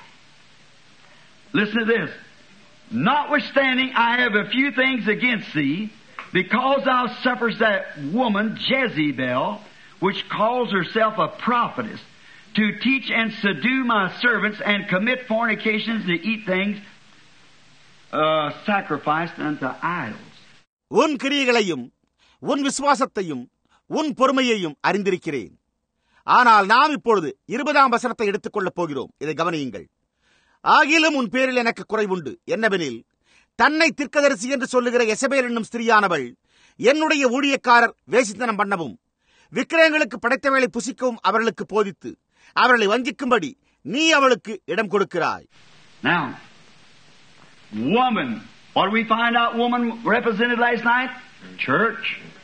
Listen to this. Notwithstanding, I have a few things against thee, because thou sufferest that woman Jezebel, which calls herself a prophetess, to teach and subdue my servants, and commit fornications, to eat things sacrificed unto idols. உன் கிரியைகளையும் உன் விசுவாசத்தையும் உன் பொறுமையையும் அறிந்திருக்கிறேன். ஆனால் நாம் இப்பொழுது 20ஆம் வசனத்தை எடுத்துக் கொள்ளப் போகிறோம். இதை கவனியுங்கள். ஆகிலும் உன் பேரில் எனக்கு குறைவுண்டு. என்னவெனில், தன்னை தீர்க்கதரிசி என்று சொல்லுகிற எசபேல் என்னும் ஸ்திரீயானவள் என்னுடைய ஊழியக்காரர் வேசித்தனம் பண்ணவும் விக்கிரகங்களுக்கு படைத்தவைகளை புசிக்கவும் அவர்களுக்கு போதித்து அவர்களை வஞ்சிக்கும்படி நீ அவளுக்கு இடம் கொடுக்கிறாய். Now, woman. What do we find out woman represented last night? Church.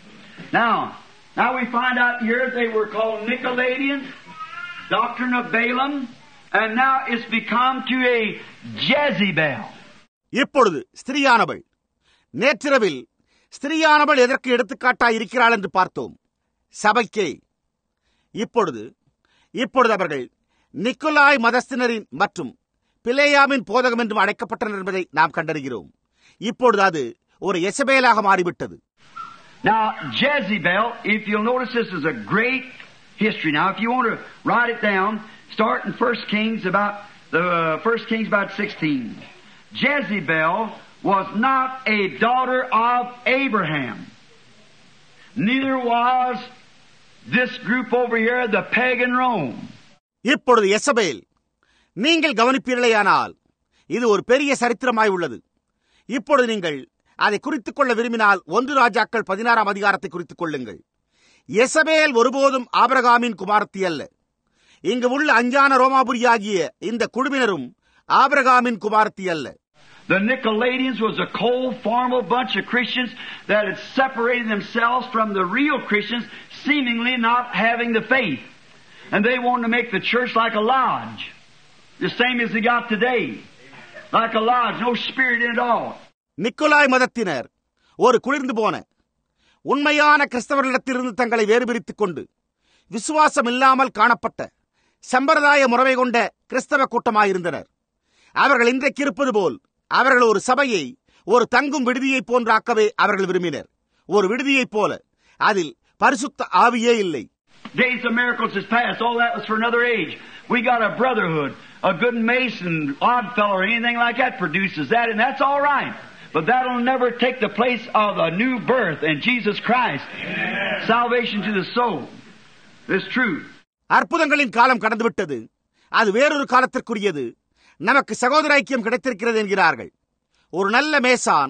Now we find out here they were called Nicolaitans, doctrine of Balaam, and now it's become to a Jezebel. இப்பொழுது ஸ்திரீயானவள், நேற்றிரவில் ஸ்திரீயானவள் எதற்கு எடுத்துக்காட்டாய் இருக்கிறாள் என்று பார்த்தோம். சபைக்கே. இப்பொழுது அவர்கள் நிக்கோலாய் மதஸ்தினரின் மற்றும் பிலேயாமின் போதகம் என்றும் அழைக்கப்பட்டனர் என்பதை நாம் கண்டறிகிறோம். இப்பொழுது அது ஒரு எசபேலாக மாறிவிட்டது. Now, Jezebel, if you'll notice, this is a great history. Now, if you want to write it down, start in 1 Kings about 16. Jezebel was not a daughter of Abraham. Neither was this group over here, the pagan Rome. இப்பொழுது எசபேல், நீங்கள் கவனிப்பீர்களேயானால் இது ஒரு பெரிய சரித்திரமாய் உள்ளது. இப்பொழுது நீங்கள் அதை குறித்துக் கொள்ள விரும்பினால் 1 ராஜாக்கள் 16ஆம் அதிகாரத்தை குறித்துக் கொள்ளுங்கள். எசபேல் ஒருபோதும் ஆபிரகாமின் குமாரத்தி அல்ல. இங்கு உள்ள அஞ்ஞான ரோமாபுரியாகிய இந்த குழுவினரும் ஆபிரகாமின் குமாரத்தி அல்ல. The Nicolaitans was a cold, formal bunch of Christians that had separated themselves from the real Christians, seemingly not having the faith. And they wanted to make the church like a lodge. The same as they got today. Like a lodge, no spirit in it all. நிக்கோலாய் மதத்தினர் ஒரு குளிர்ந்து போன உண்மையான கிறிஸ்தவர்களிடத்திலிருந்து தங்களை வேறுபிரித்துக் கொண்டு விசுவாசம் இல்லாமல் காணப்பட்ட சம்பிரதாய முறை கொண்ட கிறிஸ்தவ கூட்டமாயிருந்தனர். அவர்கள் இன்றைக்கு இருப்பது போல் அவர்கள் ஒரு சபையை ஒரு தங்கும் விடுதியை போன்றாக்கவே அவர்கள் விரும்பினர். ஒரு விடுதியைப் போல. அதில் பரிசுத்த ஆவியே இல்லை. Days of miracles is past. All that was for another age. We got a brotherhood. A good mason, odd fellow, or anything like that produces that, and that's all right. But that'll never take the place of a new birth in Jesus Christ. Amen. Salvation to the soul. It's true. அற்புதங்களின் காலம் கடந்துவிட்டது. அது வேறொரு காலத்திற்குரியது. நமக்கு சகோதர ஐக்கியம் கிடைத்திருக்கிறது என்கிறார்கள். ஒரு நல்ல மேசான்,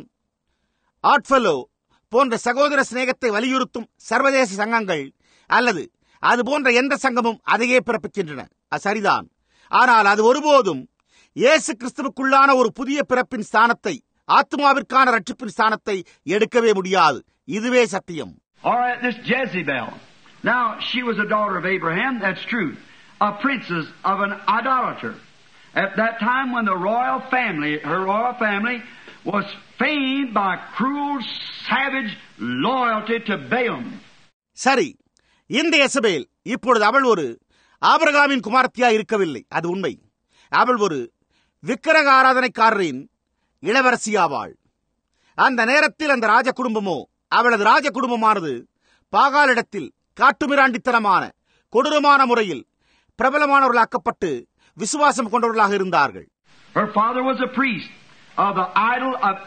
ஆட்ஃபெல்லோ போன்ற சகோதர சிநேகத்தை வலியுறுத்தும் சர்வதேச சங்கங்கள் அல்லது அது போன்ற எந்த சங்கமும் அதையே பிறப்பிக்கின்றன. அது சரிதான். ஆனால் அது ஒருபோதும் இயேசு கிறிஸ்துவுக்குள்ளான ஒரு புதிய பிறப்பின் ஸ்தானத்தை, ஆத்மாவிற்கான ரட்சிப்பின் ஸ்தானத்தை எடுக்கவே முடியாது. இதுவே சத்தியம். All right, this Jezebel. Now, she was a daughter of Abraham, that's true. A princess of an idolater. At that time when the royal family, her royal family, was famed by cruel, savage loyalty to Balaam. சரி, இந்த எசபேல் இப்பொழுது அவள் ஒரு ஆபிரகாமின் குமாரத்தியா இருக்கவில்லை. அது உண்மை. அவள் ஒரு விக்கிரக ஆராதனைக்காரரின் இளவரசியாவாள். அந்த நேரத்தில் அந்த ராஜ குடும்பமோ அவளது ராஜ குடும்பமானது பாகாலிடத்தில் காட்டுமிராண்டித்தனமான கொடூரமான முறையில் பிரபலமானவர்களாக்கப்பட்டு விசுவாசம் கொண்டவர்களாக இருந்தார்கள். Her father was a priest of the idol of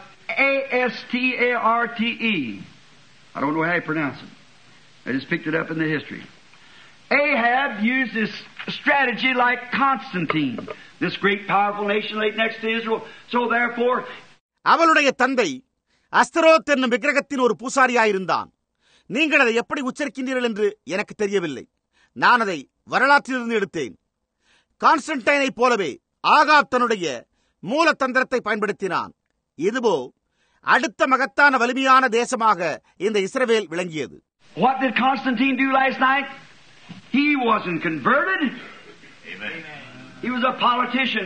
Astarte. I don't know how you pronounce it. I just picked it up in the history. Ahab used this strategy like Constantine, this great powerful nation laid next to Israel. So therefore, அவளுடைய தந்தை அஸ்தரோத் என்னும் விக்கிரகத்தின் ஒரு பூசாரியாயிருந்தான். நீங்கள் அதை எப்படி உச்சரிக்கின்றீர்கள் என்று எனக்கு தெரியவில்லை. நான் அதை வரலாற்றிலிருந்து எடுத்தேன். கான்ஸ்டன்டைனை போலவே ஆகாப் தன்னுடைய மூல தந்திரத்தை பயன்படுத்தினான். இதுவோ அடுத்த மகத்தான வலிமையான தேசமாக இந்த இஸ்ரவேல் விளங்கியது. What did Constantine do last night? He wasn't converted. Amen. He was a politician.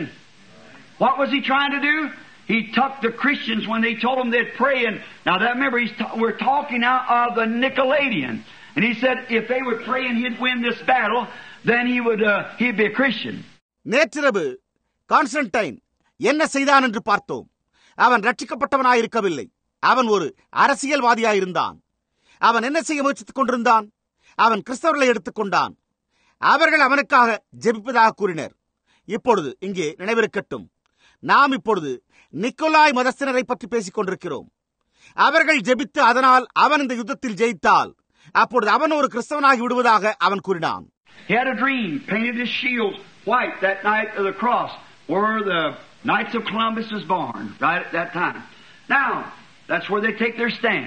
What was he trying to do? He took the Christians when they told them they'd pray. And now that remember, we're talking now of the Nicolaitan. And he said if they would pray and he'd win this battle, then he'd be a Christian. நேற்றிரவு Constantine என்ன செய்தான் என்று பார்த்தோம். அவன் ரட்சிக்கப்பட்டவனாயிருக்கவில்லை. அவன் ஒரு அரசியல்வாதியாயிருந்தான். அவன் என்ன செய்ய முயற்சித்துக் கொண்டிருந்தான்? அவன் கிறிஸ்தவர்களை எடுத்துக்கொண்டான். அவர்கள் அவனுக்காக ஜெபிப்பதாக கூறினர். இப்பொழுது இங்கே நினைவிருக்கட்டும், நாம் இப்பொழுது நிக்கோலாய் மதஸ்தினரை பற்றி பேசிக் கொண்டிருக்கிறோம். அவர்கள் ஜெபித்து அதனால் அவன் இந்த யுத்தத்தில் ஜெயித்தால் அப்பொழுது அவன் ஒரு கிறிஸ்தவனாகி விடுவதாக அவன் கூறினான். He had a dream, painted his shield white that night of the cross, where the Knights of Columbus was born, right at that time. Now, that's where they take their stand.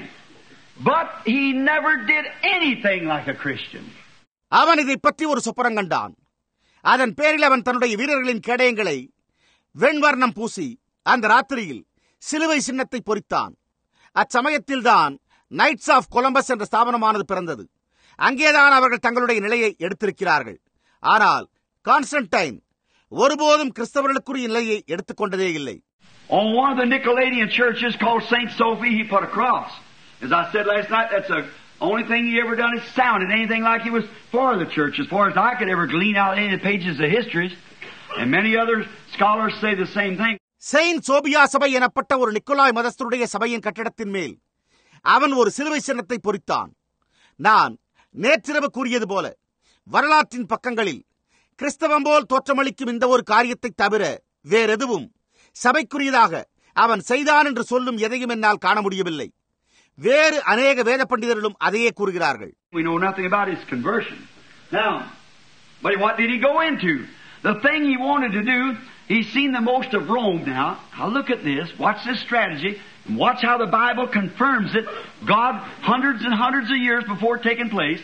But he never did anything like a Christian. அவன் இதை பற்றி ஒரு சொப்பனம் கண்டான். அதன் பேரில் அவன் தன்னுடைய வீரர்களின் கேடயங்களை வெண்வர்ணம் பூசி அந்த ராத்திரியில் சிலுவை சின்னத்தை பொறித்தான். அச்சமயத்தில்தான் நைட்ஸ் ஆஃப் கொலம்பஸ் என்ற ஸ்தாபனமானது பிறந்தது. அங்கேதான் அவர்கள் தங்களுடைய நிலையை எடுத்திருக்கிறார்கள். ஆனால் கான்ஸ்டன்டைன் ஒருபோதும் கிறிஸ்தவர்களுக்குரிய நிலையை எடுத்துக்கொண்டதே இல்லை. On one of the Nicolaitan churches called St. Sophie, he put a cross. As I said last night, that's the only thing he ever done is sounded anything like he was for the church, as far as I could ever glean out any of the pages of histories. And many other scholars say the same thing. Saint Sophia சபை எனப்பட்ட ஒரு நிக்கோலாய் மதஸ்தருடைய சபையின் கட்டிடத்தின் மேல் அவன் ஒரு சிலுவை சின்னத்தை பொறித்தான். நான் நேற்றிரவு கூறியது போல வரலாற்றின் பக்கங்களில் கிறிஸ்தவம் போல் தோற்றமளிக்கும் இந்த ஒரு காரியத்தை தவிர வேறெதுவும் சபைக்குரியதாக அவன் செய்தான் என்று சொல்லும் எதையும் என்னால் காண முடியவில்லை. வேறு அநேக வேத பண்டிதர்களும் அதையே கூறுகிறார்கள். We know nothing about his conversion. Now, but what did he go into? The thing he wanted to do, he's seen the most of Rome now. Now look at this. Watch this strategy. And watch how the Bible confirms it. God, hundreds and hundreds of years before it taking place.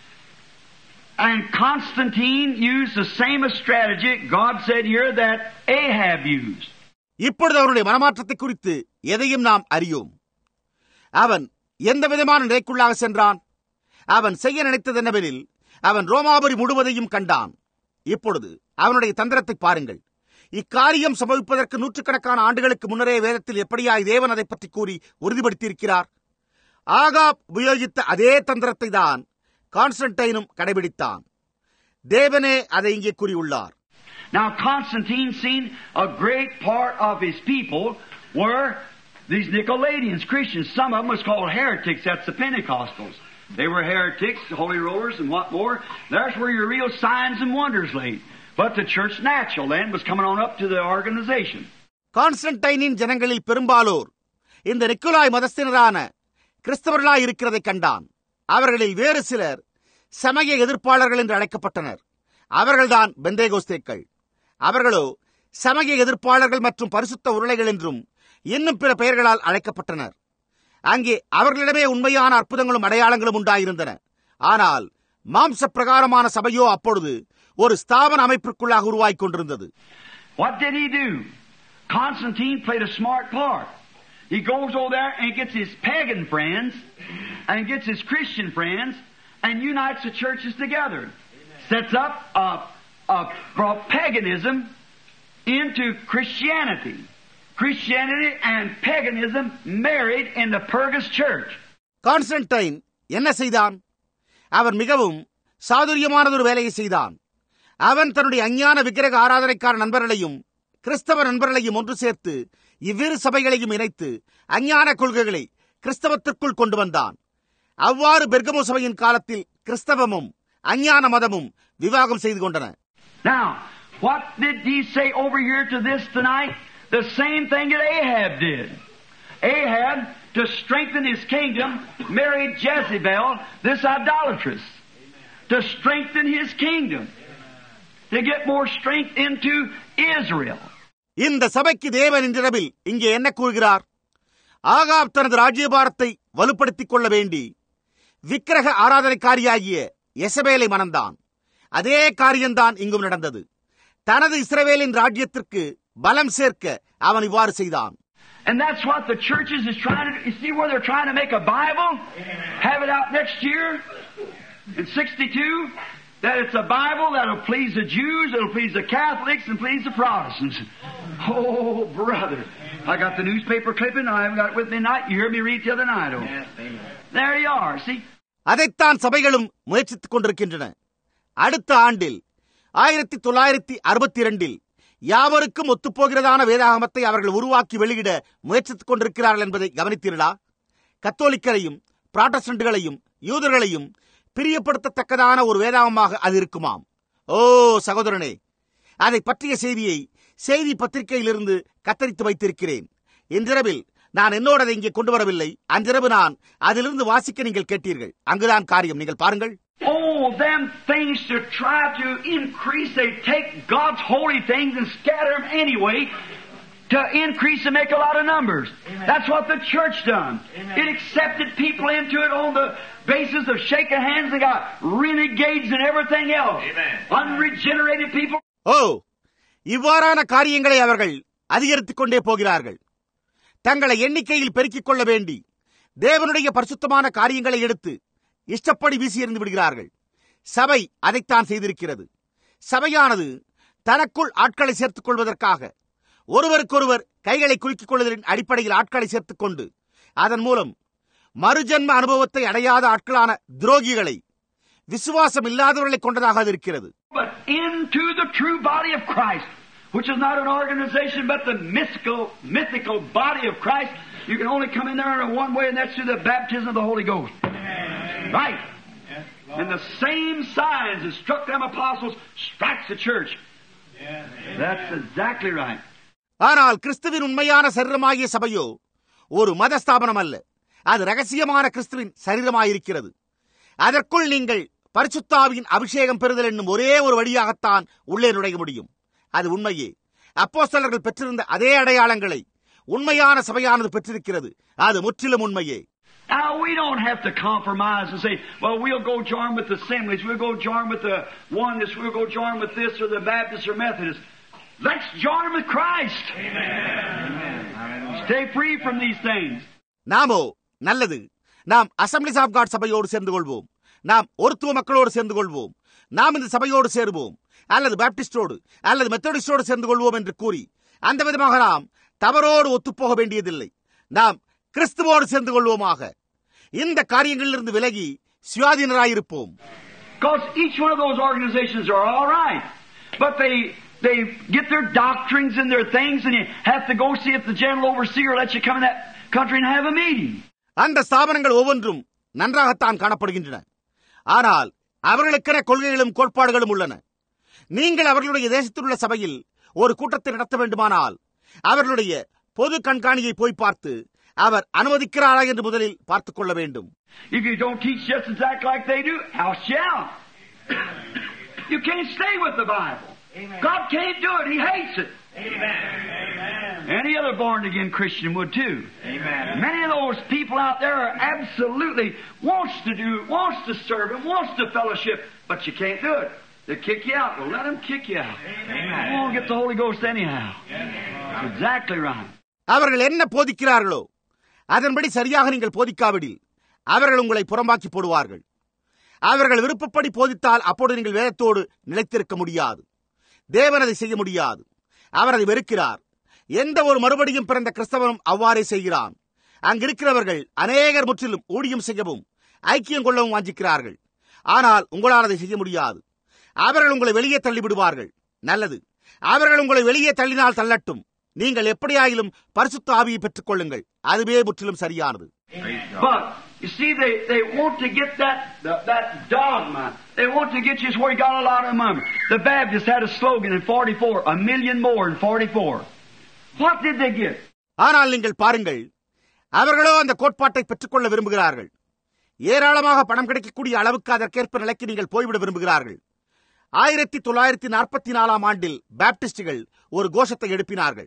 And Constantine used the same strategy God said here that Ahab used. இப்பொழுது அவருடைய மனமாற்றத்தை குறித்து எதையும் நாம் அறியோம். அவன் எந்த விதமான நிலைக்குள்ளாக சென்றான்? அவன் செய்ய நினைத்தது என்னவெனில் அவன் ரோமாபுரி முழுவதையும் கண்டான். இப்பொழுது அவனுடைய தந்திரத்தை பாருங்கள். இக்காரியம் சம்பவிப்பதற்கு நூற்றுக்கணக்கான ஆண்டுகளுக்கு முன்னரே வேதத்தில் எப்படியாய் தேவன் அதை பற்றி கூறி உறுதிப்படுத்தியிருக்கிறார். ஆகாப் உபயோகித்த அதே தந்திரத்தை தான் கான்ஸ்டன்டைனும் கடைபிடித்தான். தேவனே அதை இங்கே கூறியுள்ளார். Now Constantine seen a great part of his people were these Nicolaitans, Christians. Some of them was called heretics. That's the Pentecostals. They were heretics, holy rollers, and what more. There's where your real signs and wonders lay. But the church natural then was coming on up to the organization. கான்ஸ்டன்டைனின் ஜனங்களில் பெரும்பாலோர் இந்த நிக்கோலாய் மதஸ்தினரான கிறிஸ்தவர்களாய் இருக்கிறதை கண்டான். அவர்களில் வேறு சிலர் சமய எதிர்ப்பாளர்கள் என்று அழைக்கப்பட்டனர். அவர்கள்தான் பெந்தேகோஸ்தேக்கள். அவர்களோ சமய எதிர்ப்பாளர்கள் மற்றும் பரிசுத்த உருளைகள் என்றும் இன்னும் பிற பெயர்களால் அழைக்கப்பட்டனர். அங்கே அவர்களிடமே உண்மையான அற்புதங்களும் அடையாளங்களும் உண்டாயிருந்தன. ஆனால் மாம்ச பிரகாரமான சபையோ அப்பொழுது ஒரு ஸ்தாபன அமைப்பிற்குள்ளாக உருவாகிக் கொண்டிருந்தது. What did he do? Constantine played a smart part. He goes over there and gets his pagan friends and gets his Christian friends and unites the churches together. Sets up a paganism into Christianity. Christianity and paganism married in the Pergas church. Constantine என்ன செய்தான்? அவன் மிகவும் சாதுரியமானதொரு வேலையை செய்தான். அவன் தன்னுடைய அஞ்ஞான விக்கிரக ஆராதனைக்கார நண்பர்களையும் கிறிஸ்தவ நண்பர்களையும் ஒன்று சேர்த்து இவ்விரு சபைகளையும் இணைத்து அஞ்ஞான கொள்கைகளை கிறிஸ்தவத்திற்குள் கொண்டு வந்தான். அவ்வாறு பெர்கமோ சபையின் காலத்தில் கிறிஸ்தவமும் அஞ்ஞான மதமும் விவாகம் செய்து கொண்டன. Now, What did he say over here to this tonight? The same thing that Ahab did. Ahab, to strengthen his kingdom, married Jezebel, this idolatress, to strengthen his kingdom, to get more strength into Israel. இந்த சபைக்கு தேவன் இன்றிரவில் இங்கே என்ன கூறுகிறார்? Ahab தனது ராஜ்யபாரத்தை வலுப்படுத்திக் கொள்ள வேண்டி விக்கிரக ஆராதனைக்காரியாகிய யெசபேலை மணந்தான். அதே காரியம்தான் இங்கும் நடந்தது. தனது இஸ்ரவேலின் ராஜ்யத்திற்கு பலம் சேர்க்க அவன் இவ்வாறு செய்தான். And that's what the churches is trying to do. You see where they're trying to make a Bible? Have it out next year in 62. That it's a Bible that'll please the Jews, it'll please the Catholics, and please the Protestants. Oh, brother. I got the newspaper clipping. I haven't got it with me tonight. You heard me read the other night. Oh. There you are. See? அதைத்தான் சபைகளும் முயற்சித்துக் கொண்டிருக்கின்றன. அடுத்த ஆண்டில் 1962 யாவருக்கும் ஒத்துப்போகிறதான வேதாகமத்தை அவர்கள் உருவாக்கி வெளியிட முயற்சித்துக் கொண்டிருக்கிறார்கள் என்பதை கவனித்தீர்களா? கத்தோலிக்கரையும் புராட்டஸ்டன்ட்களையும் யூதர்களையும் பிரியப்படுத்தத்தக்கதான ஒரு வேதாகமாக அது இருக்குமாம். ஓ சகோதரனே, அதை பற்றிய செய்தியை செய்தி பத்திரிகையிலிருந்து கத்தரித்து வைத்திருக்கிறேன். இன்றிரவில் நான் என்னோட அதை இங்கே கொண்டு வரவில்லை. அன்றிரவு நான் அதிலிருந்து வாசிக்க நீங்கள் கேட்டீர்கள். அங்குதான் காரியம். நீங்கள் பாருங்கள். Oh, them things to try to increase, they take God's holy things and scatter them anyway to increase and make a lot of numbers. That's what the church done. It accepted people into it on the basis of shaking hands and got renegades and everything else. Unregenerated people. Oh, இவ்வாறான காரியங்களை அவர்கள் அதிகரித்துக் கொண்டே போகிறார்கள். தங்களை எண்ணிக்கையில் பெருக்கிக் கொள்ள வேண்டி தேவனுடைய பரிசுத்தமான காரியங்களை எடுத்து இஷ்டப்படி வீசி எறிந்து விடுகிறார்கள். சபை அதைத்தான் செய்திருக்கிறது. சபையானது தனக்குள் ஆட்களை சேர்த்துக் கொள்வதற்காக ஒருவருக்கொருவர் கைகளை குலுக்கிக் கொள்வதன் அடிப்படையில் ஆட்களை சேர்த்துக் கொண்டு அதன் மூலம் மறுஜன்ம அனுபவத்தை அடையாத ஆட்களான துரோகிகளை, விசுவாசம் இல்லாதவர்களை கொண்டதாக அது இருக்கிறது. But into the true body of Christ, which is not an organization but the mythical body of Christ, you can only come in there in one way, and that's through the baptism of the Holy Ghost. Right. And the same signs that struck them apostles strikes the church. That's exactly right. ஆனால் கிறிஸ்துவின் உண்மையான சரீரமாகிய சபையோ ஒரு மத ஸ்தாபனம் அல்ல. அது ரகசியமான கிறிஸ்துவின் சரீரமாயிருக்கிறது. அதற்குள் நீங்கள் பரிசுத்த ஆவியின் அபிஷேகம் பெறுதல் என்னும் ஒரே ஒரு வழியாகத்தான் உள்ளே நுழைய முடியும். அது உண்மையே. அப்போஸ்தலர்கள் பெற்றிருந்த அதே அடையாளங்களை உண்மையான சபையானது பெற்றிருக்கிறது. அது முற்றிலும் உண்மையே. Now we don't have to compromise and say, well, we'll go join with the Assemblies, we'll go join with the Oneness, we'll go join with this or the Baptist or Methodist. Let's join with Christ. Amen. Stay free from these things. நாமோ நல்லது, நாம் assemblies of God சபையோடு சேர்ந்து கொள்வோம், நாம் ஒருத்துவ மக்களோடு சேர்ந்து கொள்வோம், நாம் இந்த சபையோடு சேருவோம், அல்லது பாப்டிஸ்டோடு அல்லது மெத்தடிஸ்டோடு சேர்ந்து கொள்வோம் என்று கூறி அந்த விதமாக நாம் தவறோடு ஒத்துப்போக வேண்டியதில்லை. நாம் கிறிஸ்துவோடு சேர்ந்து கொள்வோமாக. இந்த காரியங்களிலிருந்து விலகி சுயாதீனராயிருப்போம். Because each one of those organizations are all right, but they get their doctrines and their things, and you have to go see if the general overseer lets you come in that country and have a meeting. அந்த ஸ்தாபனங்கள் ஒவ்வொன்றும் நன்றாகத்தான் காணப்படுகின்றன. ஆனால் அவர்களுக்கென கொள்கைகளும் கோட்பாடுகளும் உள்ளன. நீங்கள் அவர்களுடைய தேசத்தில் உள்ள சபையில் ஒரு கூட்டத்தை நடத்த வேண்டுமானால் அவர்களுடைய பொது கண்காணியை போய் பார்த்து அவர் அனுமதிக்கிறாரா என்று முதலில் பார்த்துக் கொள்ள வேண்டும். If you don't teach just exactly like they do, how shall? You can't stay with the Bible. Amen. God can't do it. He hates it. Amen. Any other born-again Christian would too. Amen. Many of those people out there are absolutely wants to do, wants to serve, and wants to fellowship, but you can't do it. They kick you out. Well, let them kick you out. Amen. You won't get the Holy Ghost anyhow. That's exactly right. அவர்கள் என்ன போதிக்கிறார்களோ அதன்படி சரியாக நீங்கள் போதிக்காவிடில் அவர்கள் உங்களை புறம்பாக்கி போடுவார்கள். அவர்கள் விருப்பப்படி போதித்தால் அப்போது நீங்கள் வேதத்தோடு நிலைத்திருக்க முடியாது. தேவன் அதை செய்ய முடியாது. அவர் அதை வெறுக்கிறார். எந்த ஒரு மறுபடியும் பிறந்த கிறிஸ்தவனும் அவ்வாறே செய்கிறான். அங்கிருக்கிறவர்கள் அநேகர் முற்றிலும் ஊழியம் செய்யவும் ஐக்கியம் கொள்ளவும் வாஞ்சிக்கிறார்கள். ஆனால் உங்களால் அதை செய்ய முடியாது. அவர்கள் உங்களை வெளியே தள்ளிவிடுவார்கள். நல்லது, அவர்கள் உங்களை வெளியே தள்ளினால் தள்ளட்டும். நீங்கள் எப்படியாயிலும் பரிசுத்த ஆவியை பெற்றுக் கொள்ளுங்கள். அதுவே முற்றிலும் சரியானது. But You see, they want to get that dogma. They want to get you where he got a lot of money. The Baptists had a slogan in 44, 1 million more in 44. What did they get? ஆனால் நீங்கள் பாருங்கள், அவர்களோ அந்த கோட்பாட்டை பெற்றுக்கொள்ள விரும்புகிறார்கள். ஏராளமாக பணம் கிடைக்கக்கூடிய அளவுக்கு அதற்கேற்ப நிலைக்கு நீங்கள் போய்விட விரும்புகிறார்கள். 1944 ஆண்டில் பாப்டிஸ்டுகள் ஒரு கோஷத்தை எழுப்பினார்கள்.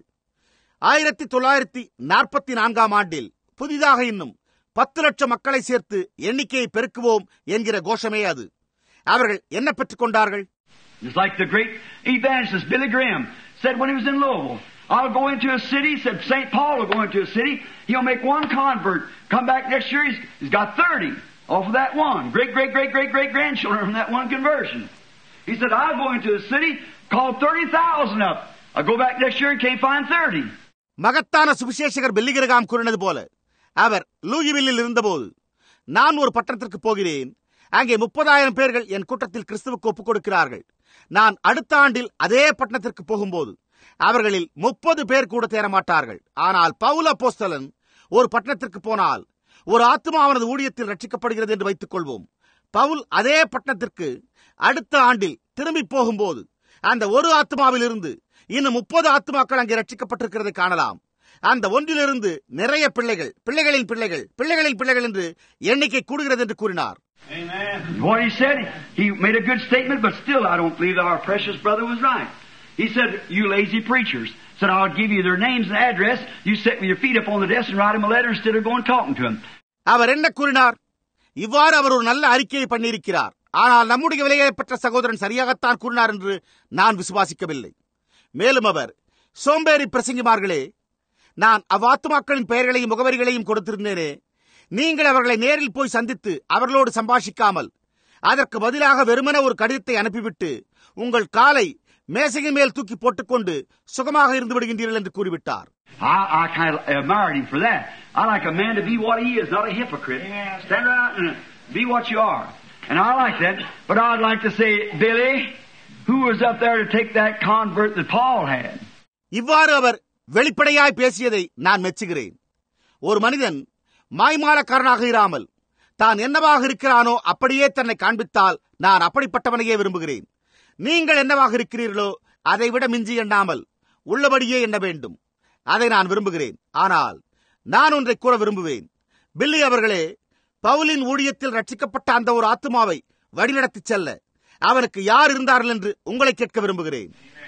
1944 ஆண்டில் புதிதாக இன்னும் 10 லட்சம் மக்களை சேர்த்து எண்ணிக்கையை பெருக்குவோம் என்கிற கோஷமே அது. அவர்கள் என்ன பெற்றுக் கொண்டார்கள்? It's like the great evangelist Billy Graham said when he was in Louisville, I'll go into a city, said St. Paul will go into a city, he'll make one convert, come back next year, he's got 30 off of that one, great-grandchildren from that one conversion. He said, I'll go into a city, call 30,000 up, I'll go back next year and can't find 30. மகத்தான சுவிசேஷகர் பில்லி Graham கூறினது போல, அவர் லூயிவில்லில் இருந்தபோது, நான் ஒரு பட்டணத்திற்கு போகிறேன், அங்கே 30,000 பேர்கள் என் கூட்டத்தில் கிறிஸ்துவுக்கு ஒப்புக் கொடுக்கிறார்கள். நான் அடுத்த ஆண்டில் அதே பட்டணத்திற்கு போகும்போது அவர்களில் 30 பேர் கூட தேரமாட்டார்கள். ஆனால் பவுல் அப்போஸ்தலன் ஒரு பட்டணத்திற்கு போனால் ஒரு ஆத்துமா அவனது ஊழியத்தில் ரட்சிக்கப்படுகிறது என்று வைத்துக் கொள்வோம். பவுல் அதே பட்டணத்திற்கு அடுத்த ஆண்டில் திரும்பி போகும்போது அந்த ஒரு ஆத்துமாவில் இருந்து இன்னும் 30 ஆத்துமாக்கள் அங்கே ரட்சிக்கப்பட்டிருக்கிறதை காணலாம். அந்த ஒன்றிலிருந்து நிறைய பிள்ளைகளின் பிள்ளைகள் என்று எண்ணிக்கை கூடுகிறது என்று கூறினார். Amen. What he said, he made a good statement, but still I don't believe that our precious brother was right. He said, you lazy preachers, said I'll give you their names and address, you sit with your feet up on the desk and write them a letter instead of going talking to them. அவர் என்ன கூறினார்? இவ்வாறு அவர் ஒரு நல்ல அறிக்கையை பண்ணியிருக்கிறார். ஆனால் நம்முடைய விலையேறப்பட்ட சகோதரன் சரியாகத்தான் கூறினார் என்று நான் விசுவாசிக்கவில்லை. மேலும் அவர், சோம்பேறி பிரசங்கிமார்களே, நான் அவ்வாத்துமாக்களின் பெயர்களையும் முகவரிகளையும் கொடுத்திருந்தேனே, நீங்கள் அவர்களை நேரில் போய் சந்தித்து அவர்களோடு சம்பாஷிக்காமல் அதற்கு பதிலாக வெறுமன ஒரு கடிதத்தை அனுப்பிவிட்டு உங்கள் காலை மேசையின் மேல் தூக்கி போட்டுக்கொண்டு சுகமாக இருந்து விடுகின்றீர்கள் என்று கூறிவிட்டார். I kind of admired him for that. I like a man to be what he is, not a hypocrite. Stand out and be what you are. And I like that. But I'd like to say, Billy, who was up there to take that convert that Paul had? இவ்வாறு அவர் வெளிப்படையாய் பேசியதை நான் மெச்சுகிறேன். ஒரு மனிதன் மாய்மாலக்காரனாக இராமல் தான் என்னவாக இருக்கிறானோ அப்படியே தன்னை காண்பித்தால் நான் அப்படிப்பட்டவனையே விரும்புகிறேன். நீங்கள் என்னவாக இருக்கிறீர்களோ அதை விட மிஞ்சி எண்ணாமல் உள்ளபடியே எண்ண வேண்டும். அதை நான் விரும்புகிறேன். ஆனால் நான் ஒன்றை கூற விரும்புவேன். பில்லி அவர்களே, பவுலின் ஊழியத்தில் ரட்சிக்கப்பட்ட அந்த ஒரு ஆத்துமாவை வழிநடத்தி செல்ல அவனுக்கு யார் இருந்தார்கள் என்று உங்களை கேட்க விரும்புகிறேன்.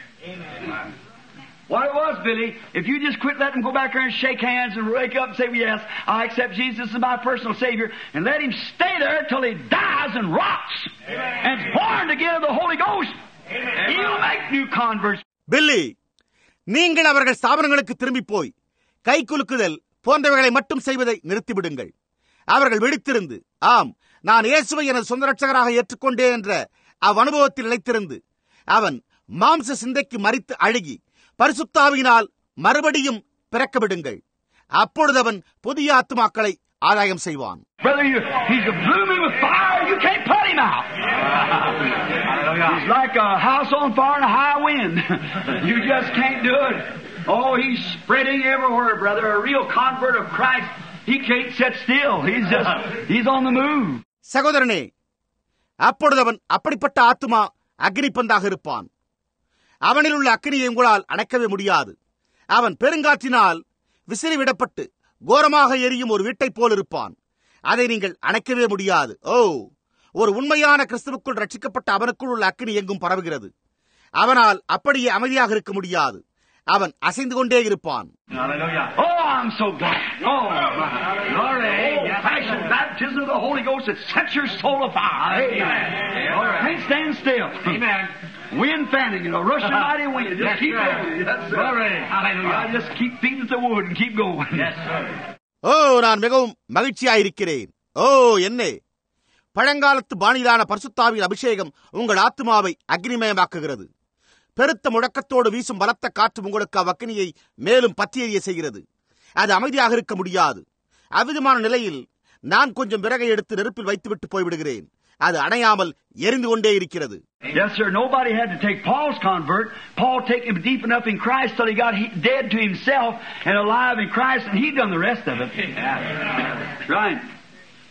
What it was, Billy, if you just quit letting him go back there and shake hands and wake up and say, yes, I accept Jesus as my personal Savior, and let him stay there till he dies and rots, and is born again of the Holy Ghost, he'll make new converts. பில்லி, நீங்கள் அவர்கள் ஸ்தாபனங்களுக்கு திரும்பி போய் கை குலுக்குதல் போன்றவைகளை மட்டும் செய்வதை நிறுத்திவிடுங்கள். அவர்கள் விழித்திருந்து, ஆம், நான் இயேசுவை எனது சொந்த ரட்சகராக ஏற்றுக்கொண்டேன் என்ற அவ்வனுபவத்தில் நிலைத்திருந்து அவன் மாம்ச சிந்தைக்கு மரித்து அழுகி பரிசுத்த ஆவியினால் மறுபடியும் பிறக்க விடுங்கள். அப்பொழுது அவன் புதிய ஆத்துமாக்களை ஆதாயம் செய்வான். He's blooming with fire, you can't put him out. He's like a house on fire in a high wind. You just can't do it. Oh, he's spreading everywhere, brother. A real convert of Christ, he can't sit still. He's on the move. சகோதரனே, அப்பொழுது அவன் அப்படிப்பட்ட ஆத்துமா அக்னிப்பந்தாக இருப்பான். அவனில் உள்ள அக்கினியை உங்களால் அணைக்கவே முடியாது. அவன் பெருங்காற்றினால் விசிறி விடப்பட்டு கோரமாக எரியும் ஒரு வீட்டை போல் இருப்பான். அதை நீங்கள் அணைக்கவே முடியாது. ஓ, ஒரு உண்மையான கிறிஸ்துவுக்குள் ரட்சிக்கப்பட்ட அவனுக்குள் உள்ள அக்கினி எங்கும் பரவுகிறது. அவனால் அப்படியே அமைதியாக இருக்க முடியாது. அவன் அசைந்து கொண்டே இருப்பான். Oh, I'm so glad. Oh, glory. Passion, baptism of the Holy Ghost that sets your soul afire. Amen. Can't stand still. Amen. Wind fanning, rushing mighty wind. Just keep going. Yes, glory. Hallelujah. Just keep feeding the wood and keep going. Yes, sir. ஓ, நான் மிகவும் மகிழ்ச்சியாயிருக்கிறேன். ஓ, என்னே, பழங்காலத்து பாணியிலான பரிசுத்தாவின் அபிஷேகம் உங்கள் ஆத்துமாவை அக்னிமயமாக்குகிறது. பெருத்த முழக்கத்தோடு வீசும் பலத்த காற்று உங்களுக்கு அவ்வக்கினியை மேலும் பற்றி எறிய செய்கிறது. அது அமைதியாக இருக்க முடியாது. அவ்விதமான நிலையில் நான் கொஞ்சம் விறகை எடுத்து நெருப்பில் வைத்துவிட்டு போய்விடுகிறேன். அது அணையாமல் எரிந்து கொண்டே இருக்கிறது. Yes, sir. Nobody had to take Paul's convert. Paul took him deep enough in Christ till he got dead to himself and alive in Christ, and he done the rest of it. Right.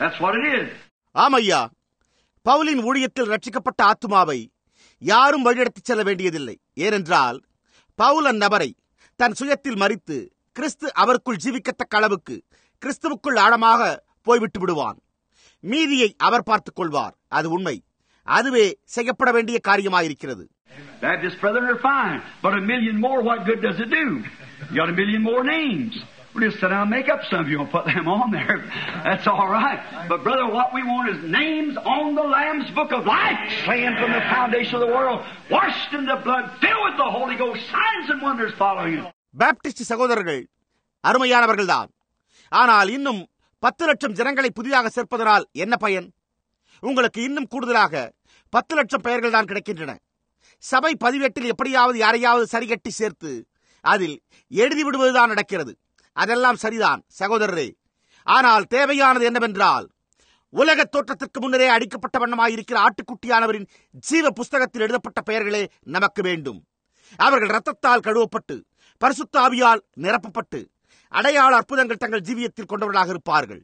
That's what it is. ஆமையா, பவுலின் ஊழியத்தில் ரட்சிக்கப்பட்ட ஆத்துமாவை யாரும் வழிநடத்திச் செல்ல வேண்டியதில்லை. ஏனென்றால் பவுல் அந்நபரை தன் சுயத்தில் மரித்து கிறிஸ்து அவருக்குள் ஜீவிக்கத்தக்க அளவுக்கு கிறிஸ்துவுக்குள் ஆழமாக போய்விட்டு விடுவான். மீதியை அவர் பார்த்துக் கொள்வார். அது உண்மை. அதுவே செய்யப்பட வேண்டிய காரியமாயிருக்கிறது. Baptist brethren are fine, but a million more, what good does it do? You got a million more names. We'll just sit down and make up some of you and put them on there. That's all right. But brother, what we want is names on the Lamb's Book of Life, slain from the foundation of the world, washed in the blood, filled with the Holy Ghost, signs and wonders following him. Baptist சகோதரர்கள் அருமையானவர்கள்தான். ஆனால் இன்னும் 10 லட்சம் ஜனங்களை புதிதாக சேர்ப்பதனால் என்ன பயன்? உங்களுக்கு இன்னும் கூடுதலாக 10 லட்சம் பெயர்கள் தான் கிடைக்கின்றன. சபை பதிவேட்டில் எப்படியாவது யாரையாவது சரிகட்டி சேர்த்து அதில் எழுதி விடுவதுதான் நடக்கிறது. அதெல்லாம் சரிதான் சகோதரரே. ஆனால் தேவையானது என்னவென்றால், உலக தோற்றத்திற்கு முன்னரே அடிக்கப்பட்ட வண்ணமாயிருக்கிற ஆட்டுக்குட்டியானவரின் ஜீவ புஸ்தகத்தில் எழுதப்பட்ட பெயர்களே நமக்கு வேண்டும். அவர்கள் இரத்தத்தால் கழுவப்பட்டு பரிசுத்த ஆவியால் நிரப்பப்பட்டு அடையாள அற்புதங்கள் தங்கள் ஜீவியத்தில் கொண்டவர்களாக இருப்பார்கள்.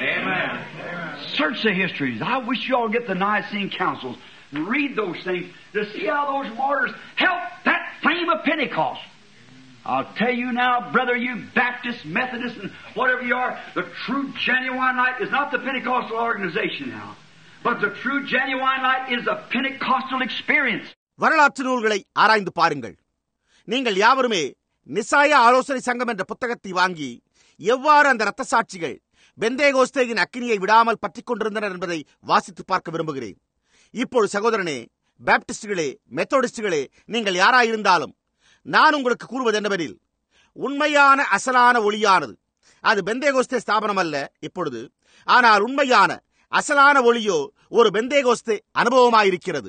Search the histories. I wish you all get the Nicene Councils and read those things to see how those martyrs helped that flame of Pentecost. I'll tell you now, brother, you Baptist, Methodist, and whatever you are, the true genuine light is not the Pentecostal organization now, but the true genuine light is a Pentecostal experience. வரலாற்று நூல்களை ஆராய்ந்து பாருங்கள். நீங்கள் யாவருமே நிசாயா ஆலோசனை சங்கம் என்ற புத்தகத்தை வாங்கி எவ்வாறு அந்த இரத்த சாட்சிகள் பெந்தேகோஸ்தேயின் அக்கினியை விடாமல் பற்றிக் கொண்டிருந்தனர் என்பதை வாசித்து பார்க்க விரும்புகிறேன். இப்போது சகோதரனே, பாப்டிஸ்டுகளே, மெத்தோடிஸ்டுகளே, நீங்கள் யாராயிருந்தாலும் நான் உங்களுக்கு கூறுவது என்னவெனில், உண்மையான அசலான ஒளியானது அது பெந்தேகோஸ்தே ஸ்தாபனம் அல்ல இப்பொழுது. ஆனால் உண்மையான அசலான ஒளியோ ஒரு Pentecost அனுபவமாயிருக்கிறது.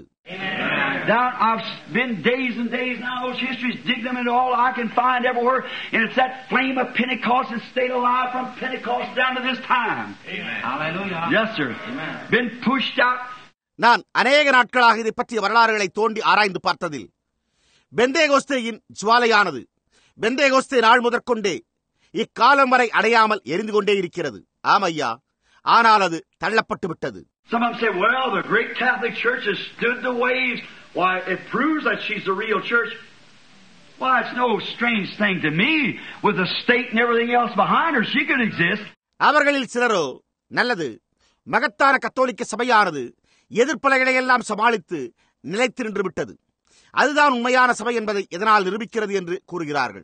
Down, I've been days and days now, those histories, dig them into all I can find everywhere, and it's that flame of Pentecost that stayed alive from Pentecost down to this time. Amen. Hallelujah. Yes, sir. Amen. Been pushed out. நான் அநேக நாட்களாக இதை பற்றிய வரலாறுகளை தோண்டி ஆராய்ந்து பார்த்ததில் பெந்தேகோஸ்தேயின் ஜுவாலையானது பெந்தேகோஸ்தே நாள் முதற்கொண்டே இக்காலம் வரை அடையாமல் எரிந்து கொண்டே இருக்கிறது. ஆமையா, ஆனால் அது தள்ளப்பட்டு விட்டது. Some of them say, well, the great Catholic Church has stood the waves. Why, it proves that she's the real church. Why, it's no strange thing to me. With the state and everything else behind her, she could exist. அவர்களில் சிலரோ, நல்லது, மகத்தான கத்தோலிக்க சபையானது எதிர்ப்பலைகளை எல்லாம் சமாளித்து நிலைத்து நின்று விட்டது. அதுதான் உண்மையான சபை என்பதை எதனால் நிரூபிக்கிறது என்று கூறுகிறார்கள்.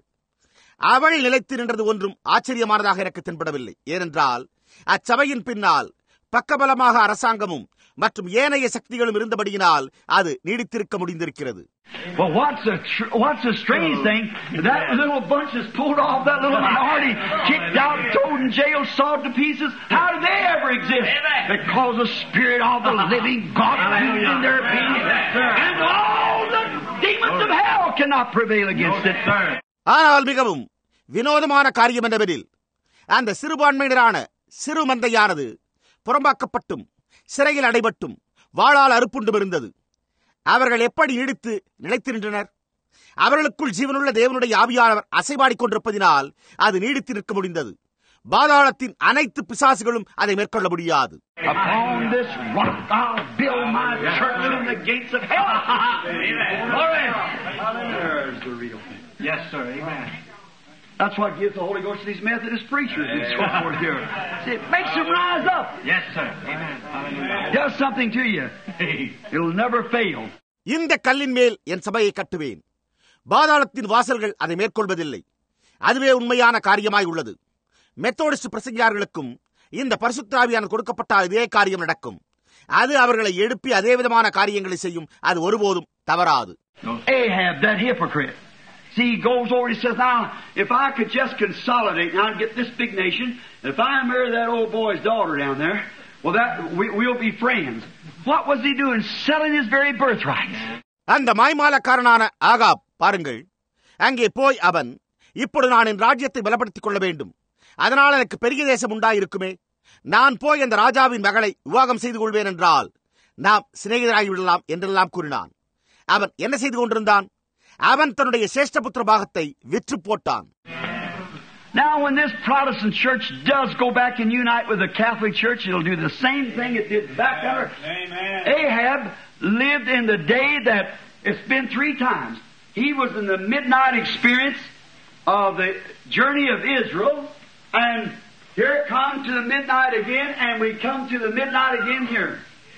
அவள் நிலைத்து நின்றது ஒன்றும் ஆச்சரியமானதாக எனக்கு தென்படவில்லை. ஏனென்றால் அச்சபையின் பின்னால் பக்கபலமாக அரசாங்கமும் மற்றும் ஏனைய சக்திகளும் இருந்தபடியினால் அது நீடித்திருக்க முடிந்திருக்கிறது. Well, what's the strange thing? That little bunch is pulled off, that little minority, kicked out, thrown in jail, sawed to pieces. How did they ever exist? Because the Spirit of the living God moved in their being, and all the demons of hell cannot prevail against it. ஆனால் மிகவும் வினோதமான காரியம் என்னவெனில், அந்த சிறுபான்மையினரான சிறு மந்தையானது புறம்பாக்கப்பட்டும் சிறையில் அடைபட்டும் வாளால் அறுப்புண்டும் இருந்தது. அவர்கள் எப்படி நீடித்து நிலைத்து நின்றனர்? அவர்களுக்குள் ஜீவனுள்ள தேவனுடைய ஆவியானவர் அசைபாடிக் கொண்டிருப்பதினால் அது நீடித்து நிற்க முடிந்தது. பாதாளத்தின் அனைத்து பிசாசுகளும் அதை மேற்கொள்ள முடியாது. Upon this rock I'll build my church and the gates of hell. There's the real thing. Yes, sir. Amen. That's what gives the Holy Ghost to these Methodist preachers and so forth here. See, it makes them rise up. Yes, sir. Amen. Hallelujah. Does something to you. It'll never fail. இந்த கல்லின் மேல் என் சபையை கட்டுவேன். பாதாளத்தின் வாசல்கள் அதை மேற்கொள்வதில்லை. அதுவே உண்மையான காரியமாய் உள்ளது. மெத்தோடிஸ்ட் பிரசங்கியார்களுக்கும் இந்த பரிசுத்த ஆவியானவர் கொடுக்கப்பட்ட இதே காரியம் நடக்கும். அது அவர்களை எழுப்பி அதே விதமான காரியங்களை செய்யும். அது ஒருபோதும் தவறாது. Ahab, that hypocrite. See, he goes over and he says, now, if I could just consolidate now and get this big nation, if I marry that old boy's daughter down there, well, we'll be friends. What was he doing? Selling his very birthright. அந்த மாய்மாலக்காரனான Ahab பாருங்கள், அங்கே போய் அவன், இப்பொழுது நான் என் ராஜ்யத்தை பலப்படுத்திக் கொள்ள வேண்டும், அதனால் எனக்கு பெரிய தேசம் உண்டாயிருக்குமே, நான் போய் அந்த ராஜாவின் மகளை விவாகம் செய்து கொள்வேன் என்றால் நாம் சிநேகிதராகிவிடலாம் என்றெல்லாம் கூறினான். அவன் என்ன செய்து கொண்டிருந்தான்? அவன் தன்னுடைய சேஷ்டபுத்திர பாகத்தை விற்று போட்டான். Now, when this Protestant church does go back and unite with the Catholic Church, it'll do the same thing it did back under. Ahab lived in the day that it's been 3 times. He was in the midnight experience of the journey of Israel, and here it comes to the midnight again, and we come to the midnight again here.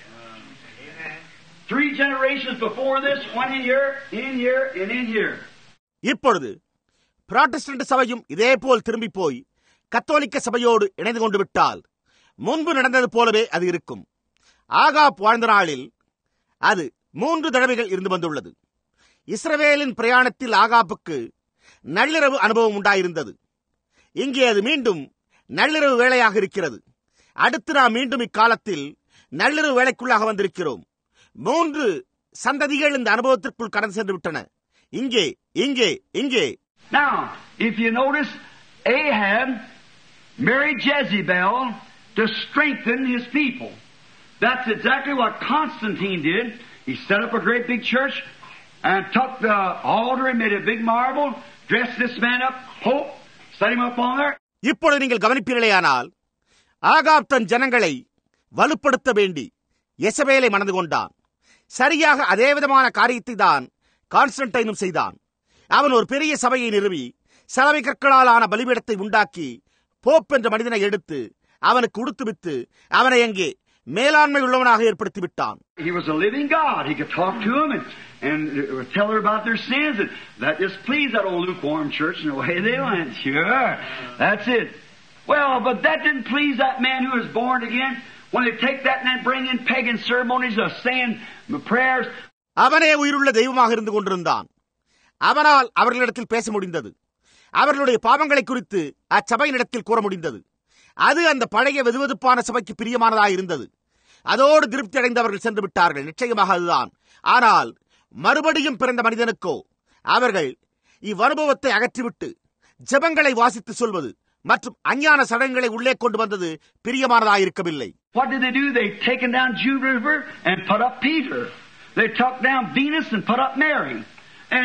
3 generations before this, one in here, and in here. இப்பொழுது Protestant சபையும் இதேபோல் திரும்பி போய் கத்தோலிக்க சபையோடு இணைந்து கொண்டு விட்டால் முன்பு நடந்தது போலவே அது இருக்கும். ஆகாப் வாழ்ந்த நாளில் அது 3 தடவைகள் இருந்து வந்துள்ளது. இஸ்ரவேலின் பிரயாணத்தில் ஆகாப்புக்கு நள்ளிரவு அனுபவம் உண்டாயிருந்தது. இங்கே அது மீண்டும் நள்ளிரவு வேளையாக இருக்கிறது. அடுத்து நாம் மீண்டும் இக்காலத்தில் நள்ளிரவு வேளைக்குள்ளாக வந்திருக்கிறோம். 3 சந்ததிகள் இந்த அனுபவத்திற்குள் கடந்து சென்று விட்டன. இங்கே இங்கே இங்கே. Now, if you notice, Ahab married Jezebel to strengthen his people. That's exactly what Constantine did. He set up a great big church and took the altar and made a big marble, dressed this man up, hope, set him up on there. இப்பொழுது நீங்கள் கவனிப்பீர்களேயானால், Ahab தன் ஜனங்களை வலுப்படுத்த வேண்டி யெசபேலை மணந்து கொண்டான். சரியாக அதே விதமான காரியத்தை தான் கான்ஸ்டன்டைனும் செய்தான். அவன் ஒரு பெரிய சபையை நிறுவி சலவை கற்களால் ஆன பலிபீடத்தை உண்டாக்கி போப் என்ற மனிதனை எடுத்து அவனுக்கு உடுத்துவித்து அவனை அங்கே மேலாண்மை உள்ளவனாக ஏற்படுத்தி விட்டான். He was a living God. He could talk to them and tell her about their sins, and that just pleased that old lukewarm church, and away they went. Sure, that's it. Well, but that didn't please that man who was born again. When they take that and bring in pagan ceremonies of saying prayers. அவனே உயிருள்ள தெய்வமாக இருந்து கொண்டிருந்தான். அவனால் அவர்களிடத்தில் பேச முடிந்தது. அவர்களுடைய பாவங்களை குறித்து அச்சபையினிடத்தில் கூற முடிந்தது. அது அந்த பழைய வெதுவெதுப்பான சபைக்கு பிரியமானதாக இருந்தது. அதோடு திருப்தி அடைந்தவர்கள் சென்று விட்டார்கள். நிச்சயமாக அதுதான். ஆனால் மறுபடியும் பிறந்த மனிதனுக்கோ அவர்கள் இவ்வனுபவத்தை அகற்றிவிட்டு ஜெபங்களை வாசித்து சொல்வது மற்றும் அஞ்ஞான சடங்குகளை உள்ளே கொண்டு வந்தது பிரியமானதாக இருக்கவில்லை. What did they do? They taken down Jupiter and put up Peter. They took down Venus and put up Mary. And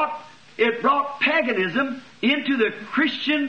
it brought paganism into the Christian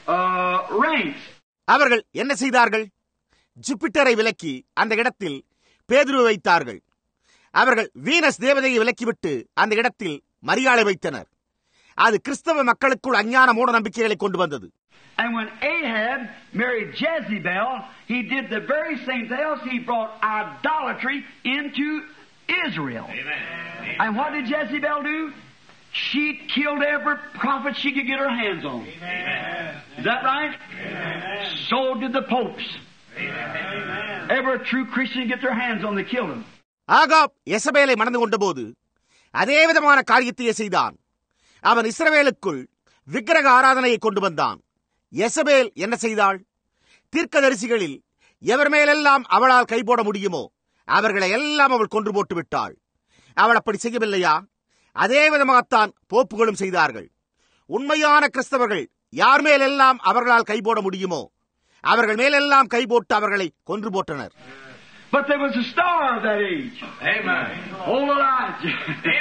ranks. அவர்கள் என்ன செய்தார்கள்? ஜூபிட்டரை விலக்கி அந்த இடத்தில் பேதுருவை வைத்தார்கள். அவர்கள் வீனஸ் தேவதையை விலக்கிவிட்டு அந்த இடத்தில் மரியாளை வைத்தனர். அது கிறிஸ்தவ மக்களுக்குள் அஞ்ஞான மூட நம்பிக்கைகளை கொண்டு வந்தது. And when Ahab married Jezebel, he did the very same thing else. He brought idolatry into Israel. Amen. And what did Jezebel do? She killed every prophet she could get her hands on. Amen. Is that right? Amen. So did the popes. Amen. Every true Christian get their hands on, they killed them. Ahab யெசபேலை மணந்து கொண்டபோது அதே விதமான காரியத்தையே செய்தான். அவன் இஸ்ரவேலுக்குள் விக்கிரக ஆராதனையை கொண்டு வந்தான். யெசபேல் என்ன செய்தாள்? தீர்க்கதரிசிகளில் எவர் மேலெல்லாம் அவளால் கைபோட முடியுமோ அவர்களை எல்லாம் அவள் கொன்று போட்டு விட்டாள். அவள் அப்படி செய்யவில்லையா? அதே விதமாகத்தான் போப்புகளும் செய்தார்கள். உண்மையான கிறிஸ்தவர்கள் யார் மேலெல்லாம் அவர்களால் கைபோட முடியுமோ அவர்கள் மேலெல்லாம் கைபோட்டு அவர்களை கொன்று போட்டனர். But there was a star of that age. Amen. Old Elijah.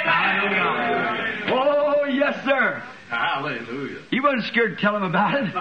Amen. Oh, yes, sir. Hallelujah. He wasn't scared to tell him about it.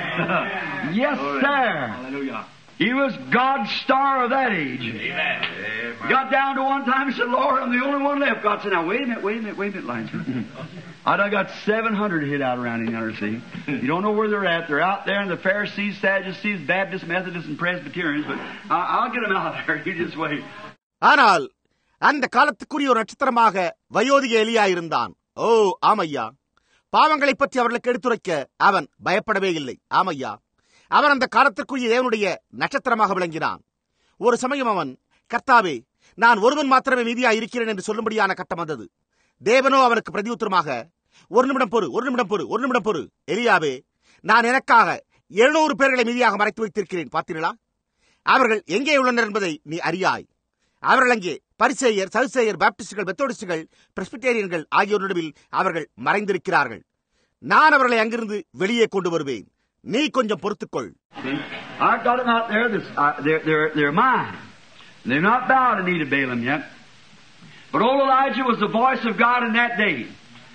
Yes, sir. Hallelujah. He was God's star of that age. Amen. He got down to one time and said, Lord, I'm the only one left. God said, now, wait a minute, Elijah. I got 700 hid out around in yonder, see. You don't know where they're at. They're out there in the Pharisees, Sadducees, Baptists, Methodists, and Presbyterians, but I'll get them out there. You just wait. ஆனால் அந்த காலத்துக்குரிய ஒரு நட்சத்திரமாக வயோதிக எலியா இருந்தான். ஓ ஆமையா, பாவங்களை பற்றி அவர்களுக்கு எடுத்துரைக்க அவன் பயப்படவே இல்லை. ஆமையா, அவன் அந்த காலத்திற்குரிய தேவனுடைய நட்சத்திரமாக விளங்கினான். ஒரு சமயம் அவன், கர்த்தாவே, நான் ஒருவன் மாத்திரமே மீதியா இருக்கிறேன் என்று சொல்லும்படியான கட்டம் வந்தது. தேவனோ அவனுக்கு பிரதியுத்தரமாக, ஒரு நிமிடம் பொறு எலியாவே, நான் எனக்காக 700 பேர்களை மீதியாக மறைத்து வைத்திருக்கிறேன். பார்த்தீர்களா? அவர்கள் எங்கே உள்ளனர் என்பதை நீ அறியாய். அவர்கள் அங்கே பரிசேயர், சதுசேயர், பாப்டிஸ்டுகள், மெத்தோடிஸ்டுகள், பிரெஸ்பிட்டேரியன்கள் ஆகியோர் நடுவில் அவர்கள் மறைந்திருக்கிறார்கள். நான் அவர்களை அங்கிருந்து வெளியே கொண்டு வருவேன். நீ கொஞ்சம் பொறுத்துக்கொள். I've got them out there. They're mine. They're not bowed to need of Balaam yet. But old Elijah was the voice of God in that day.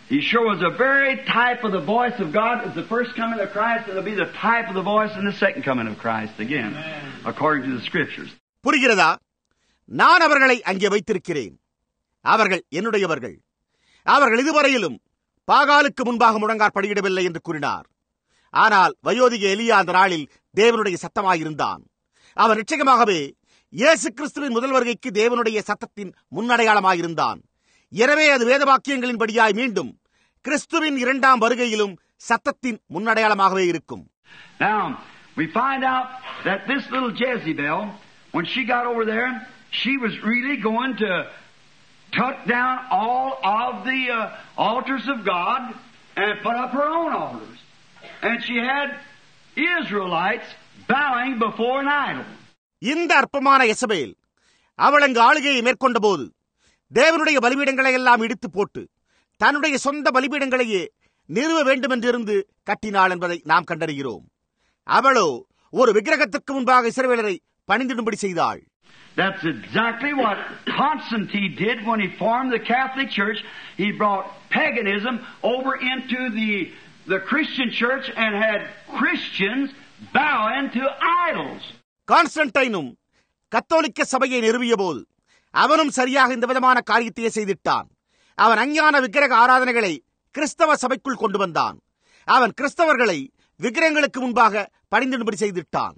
He sure was a very type of the voice of God. It was the first coming of Christ, and it'll be the type of the voice in the second coming of Christ again, according to the Scriptures. புரிகிறதா? நான் அவர்களை அங்கே வைத்திருக்கிறேன். அவர்கள் என்னுடையவர்கள். அவர்கள் இதுவரையிலும் பாகாலுக்கு முன்பாக முழங்கார் படியிடவில்லை என்று கூறினார். ஆனால் வயோதிக எலியா அந்த நாளில் தேவனுடைய சத்தமாயிருந்தான். அவன் நிச்சயமாகவே இயேசு கிறிஸ்துவின் முதல் வருகைக்கு தேவனுடைய சத்தத்தின் முன்னடையாளமாயிருந்தான். எனவே அது வேத வாக்கியங்களின் படியாய் மீண்டும் கிறிஸ்துவின் இரண்டாம் வருகையிலும் சத்தத்தின் முன்னடையாளமாகவே இருக்கும். Now, we find out that this little Jezebel, when she got over there, she was really going to cut down all of the altars of God and put up her own altars. And she had Israelites bowing before an idol. இந்த அற்பமான எசபேல் அவள் அங்கு ஆளுகையை மேற்கொண்ட போது தேவனுடைய பலிபீடங்களை எல்லாம் இடித்து போட்டு தன்னுடைய சொந்த பலிபீடங்களையே நிறுவ வேண்டும் என்றிருந்து கட்டினாள் என்பதை நாம் கண்டறிகிறோம். அவளோ ஒரு விக்கிரகத்திற்கு முன்பாக இஸ்ரவேலரை பணிந்திடும்படி செய்தாள். That's exactly what Constantine did when he formed the Catholic Church. He brought paganism over into the Christian church and had Christians bowing to idols. கான்ஸ்டன்டைனும் கத்தோலிக்க சபையை நிறுவிய போது அவனும் சரியாக இந்த விதமான காரியத்தையே செய்திட்டான். அவன் அஞ்ஞான விக்கிரக ஆராதனைகளை கிறிஸ்தவ சபைக்குள் கொண்டு வந்தான். அவன் கிறிஸ்தவர்களை விக்கிரகங்களுக்கு முன்பாக பணிந்திடும்படி செய்திட்டான்.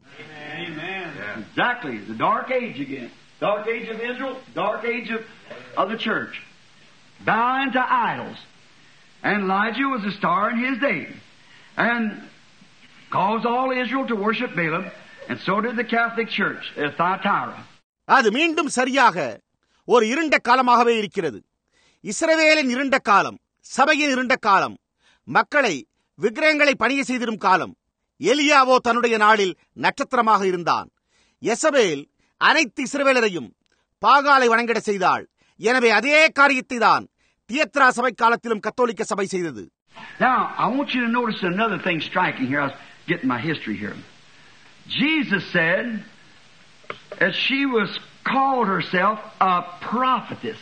Exactly. The dark age again. Dark age of Israel, dark age of the church. Bowing to idols. And Elijah was a star in his day. And caused all Israel to worship Balaam. And so did the Catholic Church at Thyatira. அது மீண்டும் சரியாக ஒரு இருண்ட காலமாகவே இருக்கிறது. இஸ்ரவேலின் இருண்ட காலம், சபையின் இருண்ட காலம், மக்களை விக்கிரகங்களை பணிய செய்திடும் காலம். எலியாவோ தன்னுடைய நாளில் நட்சத்திரமாக இருந்தான். எசபேல் அனைத்து இஸ்ரவேலரையும் பாகாலை வணங்கிட செய்தாள். எனவே அதே காரியத்தை தான் தியத்ரா சபை காலத்திலும் கத்தோலிக்க சபை செய்தது. Now, I want you to notice another thing striking here. I was getting my history here. Jesus said that she was called herself a prophetess.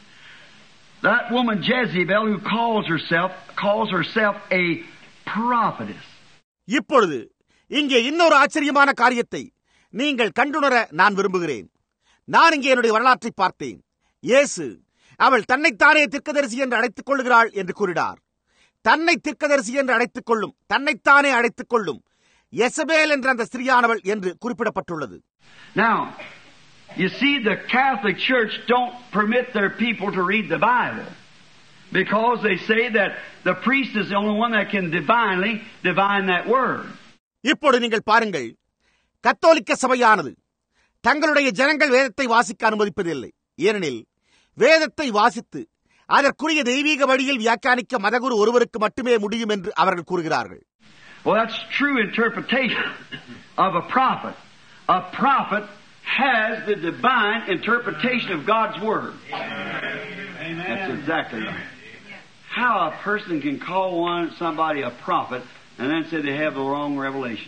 That woman Jezebel who calls herself a prophetess. இப்பொழுது இங்கே இன்னொரு ஆச்சரியமான காரியத்தை நீங்கள் கண்டுணர நான் விரும்புகிறேன். நான் இங்கே என்னுடைய வரலாற்றை பார்த்தேன். இயேசு அவள் தன்னைத்தானே தீர்க்கதரிசி என்று அழைத்துக் கொள்கிறாள் என்று கூறினார். தன்னை தீர்க்கதரிசி என்று அழைத்துக் கொள்ளும், தன்னைத்தானே அழைத்துக் கொள்ளும் எசபேல் என்ற அந்த ஸ்திரீயானவள் என்று குறிப்பிடப்பட்டுள்ளது. Now, you see, the Catholic Church don't permit their people to read the Bible because they say that the priest is the only one that can divine that word. இப்பொழுது நீங்கள் பாருங்கள், கத்தோலிக்க சபையானது தங்களுடைய ஜனங்கள் வேதத்தை வாசிக்க அனுமதிப்பதில்லை. ஏனெனில் வேதத்தை வாசித்து அதற்குரிய தெய்வீக வழியில் வியாக்கியானிக்க மதகுரு ஒருவருக்கு மட்டுமே முடியும் என்று அவர்கள் கூறுகிறார்கள். Well, that's true interpretation of a prophet. A prophet has the divine interpretation of God's Word. Amen. That's exactly right. How a person can call somebody a prophet and then say they have the wrong revelation.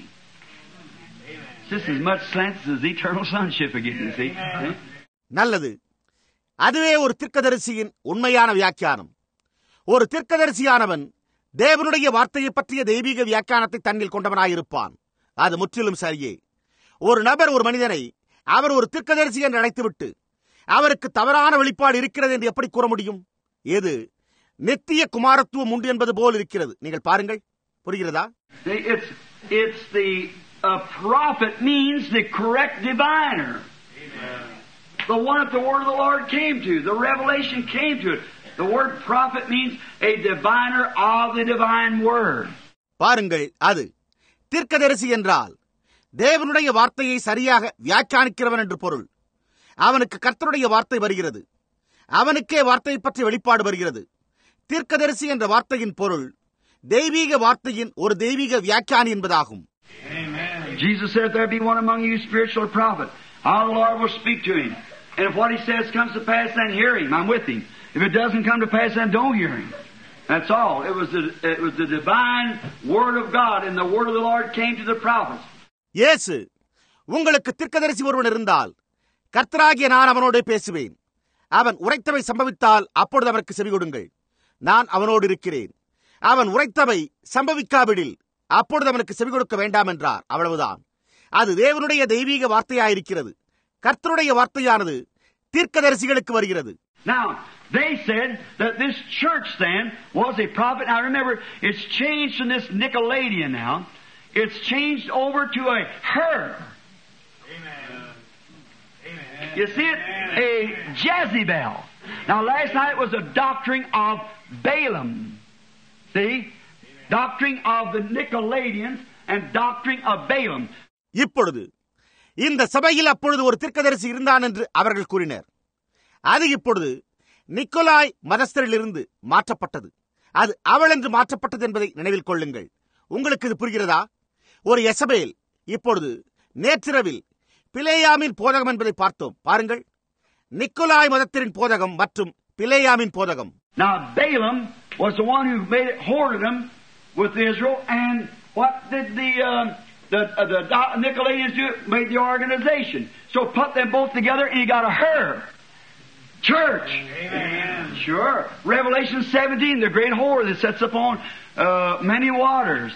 It's just as much sense as eternal sonship again, you see. நல்லது. அதுவே ஒரு தீர்க்கதரிசியின் உண்மையான வியாக்கியானம். ஒரு தீர்க்கதரிசியானவன் தேவனுடைய வார்த்தையை பற்றிய தெய்வீக வியாக்கியானத்தை தன்னில் கொண்டவனாயிருப்பான். அது முற்றிலும் சரியே. ஒரு நபர் ஒரு மனிதனை அவர் ஒரு தீர்க்கதரிசி என்று அழைத்துவிட்டு அவருக்கு தவறான வெளிப்பாடு இருக்கிறது என்று எப்படி கூற முடியும்? எது நித்திய குமாரத்துவம் உண்டு என்பது போல் இருக்கிறது. நீங்கள் பாருங்கள், புரிகிறதா? It's the prophet means the correct diviner. The one that the word of the Lord came to, the revelation came to it. The word prophet means a diviner of the divine word. பாருங்கள், அது தீர்க்கதரிசி என்றால் தேவனுடைய வார்த்தையை சரியாக வியாக்கியானிக்கிறவன் என்று பொருள். அவனுக்கு கர்த்தருடைய வார்த்தை வருகிறது, அவனுக்கே வார்த்தையை பற்றி வெளிப்பாடு வருகிறது. தீர்க்கதரிசி என்ற வார்த்தையின் பொருள் தெய்வீக வார்த்தையின் ஒரு தெய்வீக வியாக்கியானி என்பதாகும். Jesus said, "There be one among you spiritual prophet. How the Lord will speak to him. And if what he says comes to pass, then hear him. I'm with him. If it doesn't come to pass, then don't hear him." That's all. It was the divine word of God, and the word of the Lord came to the prophets. இயேசு, உங்களுக்கு தீர்க்கதரிசி ஒருவன் இருந்தால் கர்த்தராகிய நான் அவனோடு பேசுவேன். அவன் உரைத்தவை சம்பவித்தால் அப்பொழுது அவனுக்கு செவி கொடுங்கள். நான் அவனோடு இருக்கிறேன். அவன் உரைத்தவை சம்பவிக்காவிடில் அப்பொழுது அவனுக்கு செவி கொடுக்க வேண்டாம் என்றார். அவ்வளவுதான். அது தேவனுடைய தெய்வீக வார்த்தையாயிருக்கிறது. கர்த்தருடைய வார்த்தையானது தீர்க்கதரிசிகளுக்கு வருகிறது. Now, they said that this church then was a prophet. Now remember, it's changed from this Nicolaitan now. It's changed over to a her. Amen. Amen. You see it? A Jezebel. Now last night was a doctrine of Balaam. See? Doctrine of the Nicolaitans and doctrine of Balaam. இப்பொழுது இந்த சபையில் அப்பொழுது ஒரு தீர்க்கதரிசி இருந்தான் என்று அவர்கள் கூறினர். அது இப்பொழுது நிக்கோலாய் மதஸ்தரிலிருந்து மாற்றப்பட்டது. அது அவள் என்று மாற்றப்பட்டது என்பதை நினைவில் கொள்ளுங்கள். உங்களுக்கு இது புரிகிறதா? ஒரு எசபேல் இப்பொழுது நேற்றிரவில் பிலேயாமின் போதகம் என்பதை பார்த்தோம். பாருங்கள், நிக்கோலாய் மதத்தின் போதகம் மற்றும் பிலேயாமின் போதகம். Now Balaam was the one who made it hoarded them with Israel, and what did the Nicolaitans do? Made the organization. So put them both together, and you got a her church. Amen. Sure. Revelation 17, the great whore that sits upon many waters.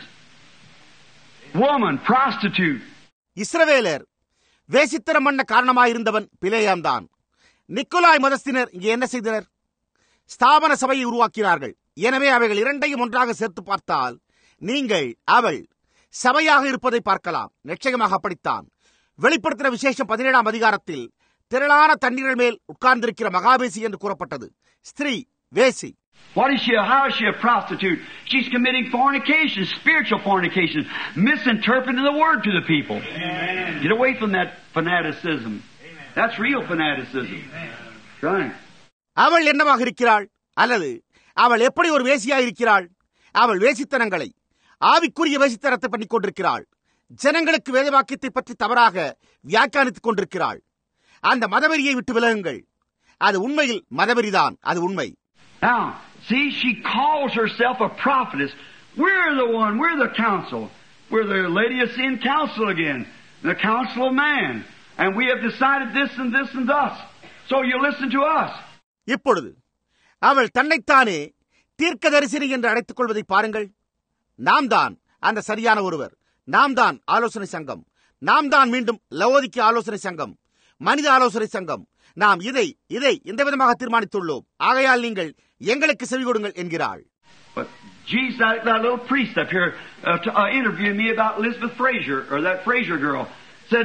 Woman, prostitute. இஸ்ரவேலர் வேசித்தனம் பண்ண காரணமாயிருந்தவன் பிலேயாம் தான். நிக்கோலாய் மதஸ்தினர் இங்கே என்ன செய்தனர்? ஸ்தாபன சபையை உருவாக்கினார்கள். எனவே அவைகள் இரண்டையும் ஒன்றாக சேர்த்து பார்த்தால் நீங்கள் அவள் சபையாக இருப்பதை பார்க்கலாம். நிச்சயமாக அப்படித்தான். வெளிப்படுத்தின விசேஷம் 17ஆம் அதிகாரத்தில் திரளான தண்ணீர்கள் மேல் உட்கார்ந்திருக்கிற மகாவேசி என்று கூறப்பட்டது. ஸ்திரீ, வேசி. What is she? How is she a prostitute? She's committing fornication, spiritual fornication, misinterpreting the word to the people. Amen. Get away from that fanaticism. Amen. That's real fanaticism. Right. அவள் என்னவாக இருக்கிறாள்? அல்லது அவள் எப்படி ஒரு வேசியாக இருக்கிறாள்? அவள் வேசித்தனங்களை ஆவிக்குரிய வேசித்தனத்தை பண்ணிக் கொண்டிருக்கிறாள். ஜனங்களுக்கு வேதவாக்கியத்தை பற்றி தவறாக வியாக்கியானித்துக் கொண்டிருக்கிறாள். அந்த மதவெறியை விட்டு விலகுங்கள். அது உண்மையில் மதவெறிதான். அது உண்மை. Now, see, she calls herself a prophetess. We're the one. We're the council. We're the Laodicean council again. The council of man. And we have decided this and this and thus. So you listen to us. இப்பொழுது அவள் தன்னைத்தானே தீர்க்கதரிசினி என்று அழைத்துக் கொள்வதை பாருங்கள். நாம் தான் அந்த சரியான ஒருவர். நாம் தான் ஆலோசனை சங்கம். நாம் தான் மீண்டும் லவோதிக்கே ஆலோசனை சங்கம், மனித ஆலோசனை சங்கம். நாம் இதை இந்த விதமாக தீர்மானித்துள்ளோம். ஆகையால் நீங்கள் எங்களுக்கு செவி கொடுங்கள் என்கிறாள். But Jesus, that little priest up here interviewed me about Elizabeth Fraser, or that Fraser girl, said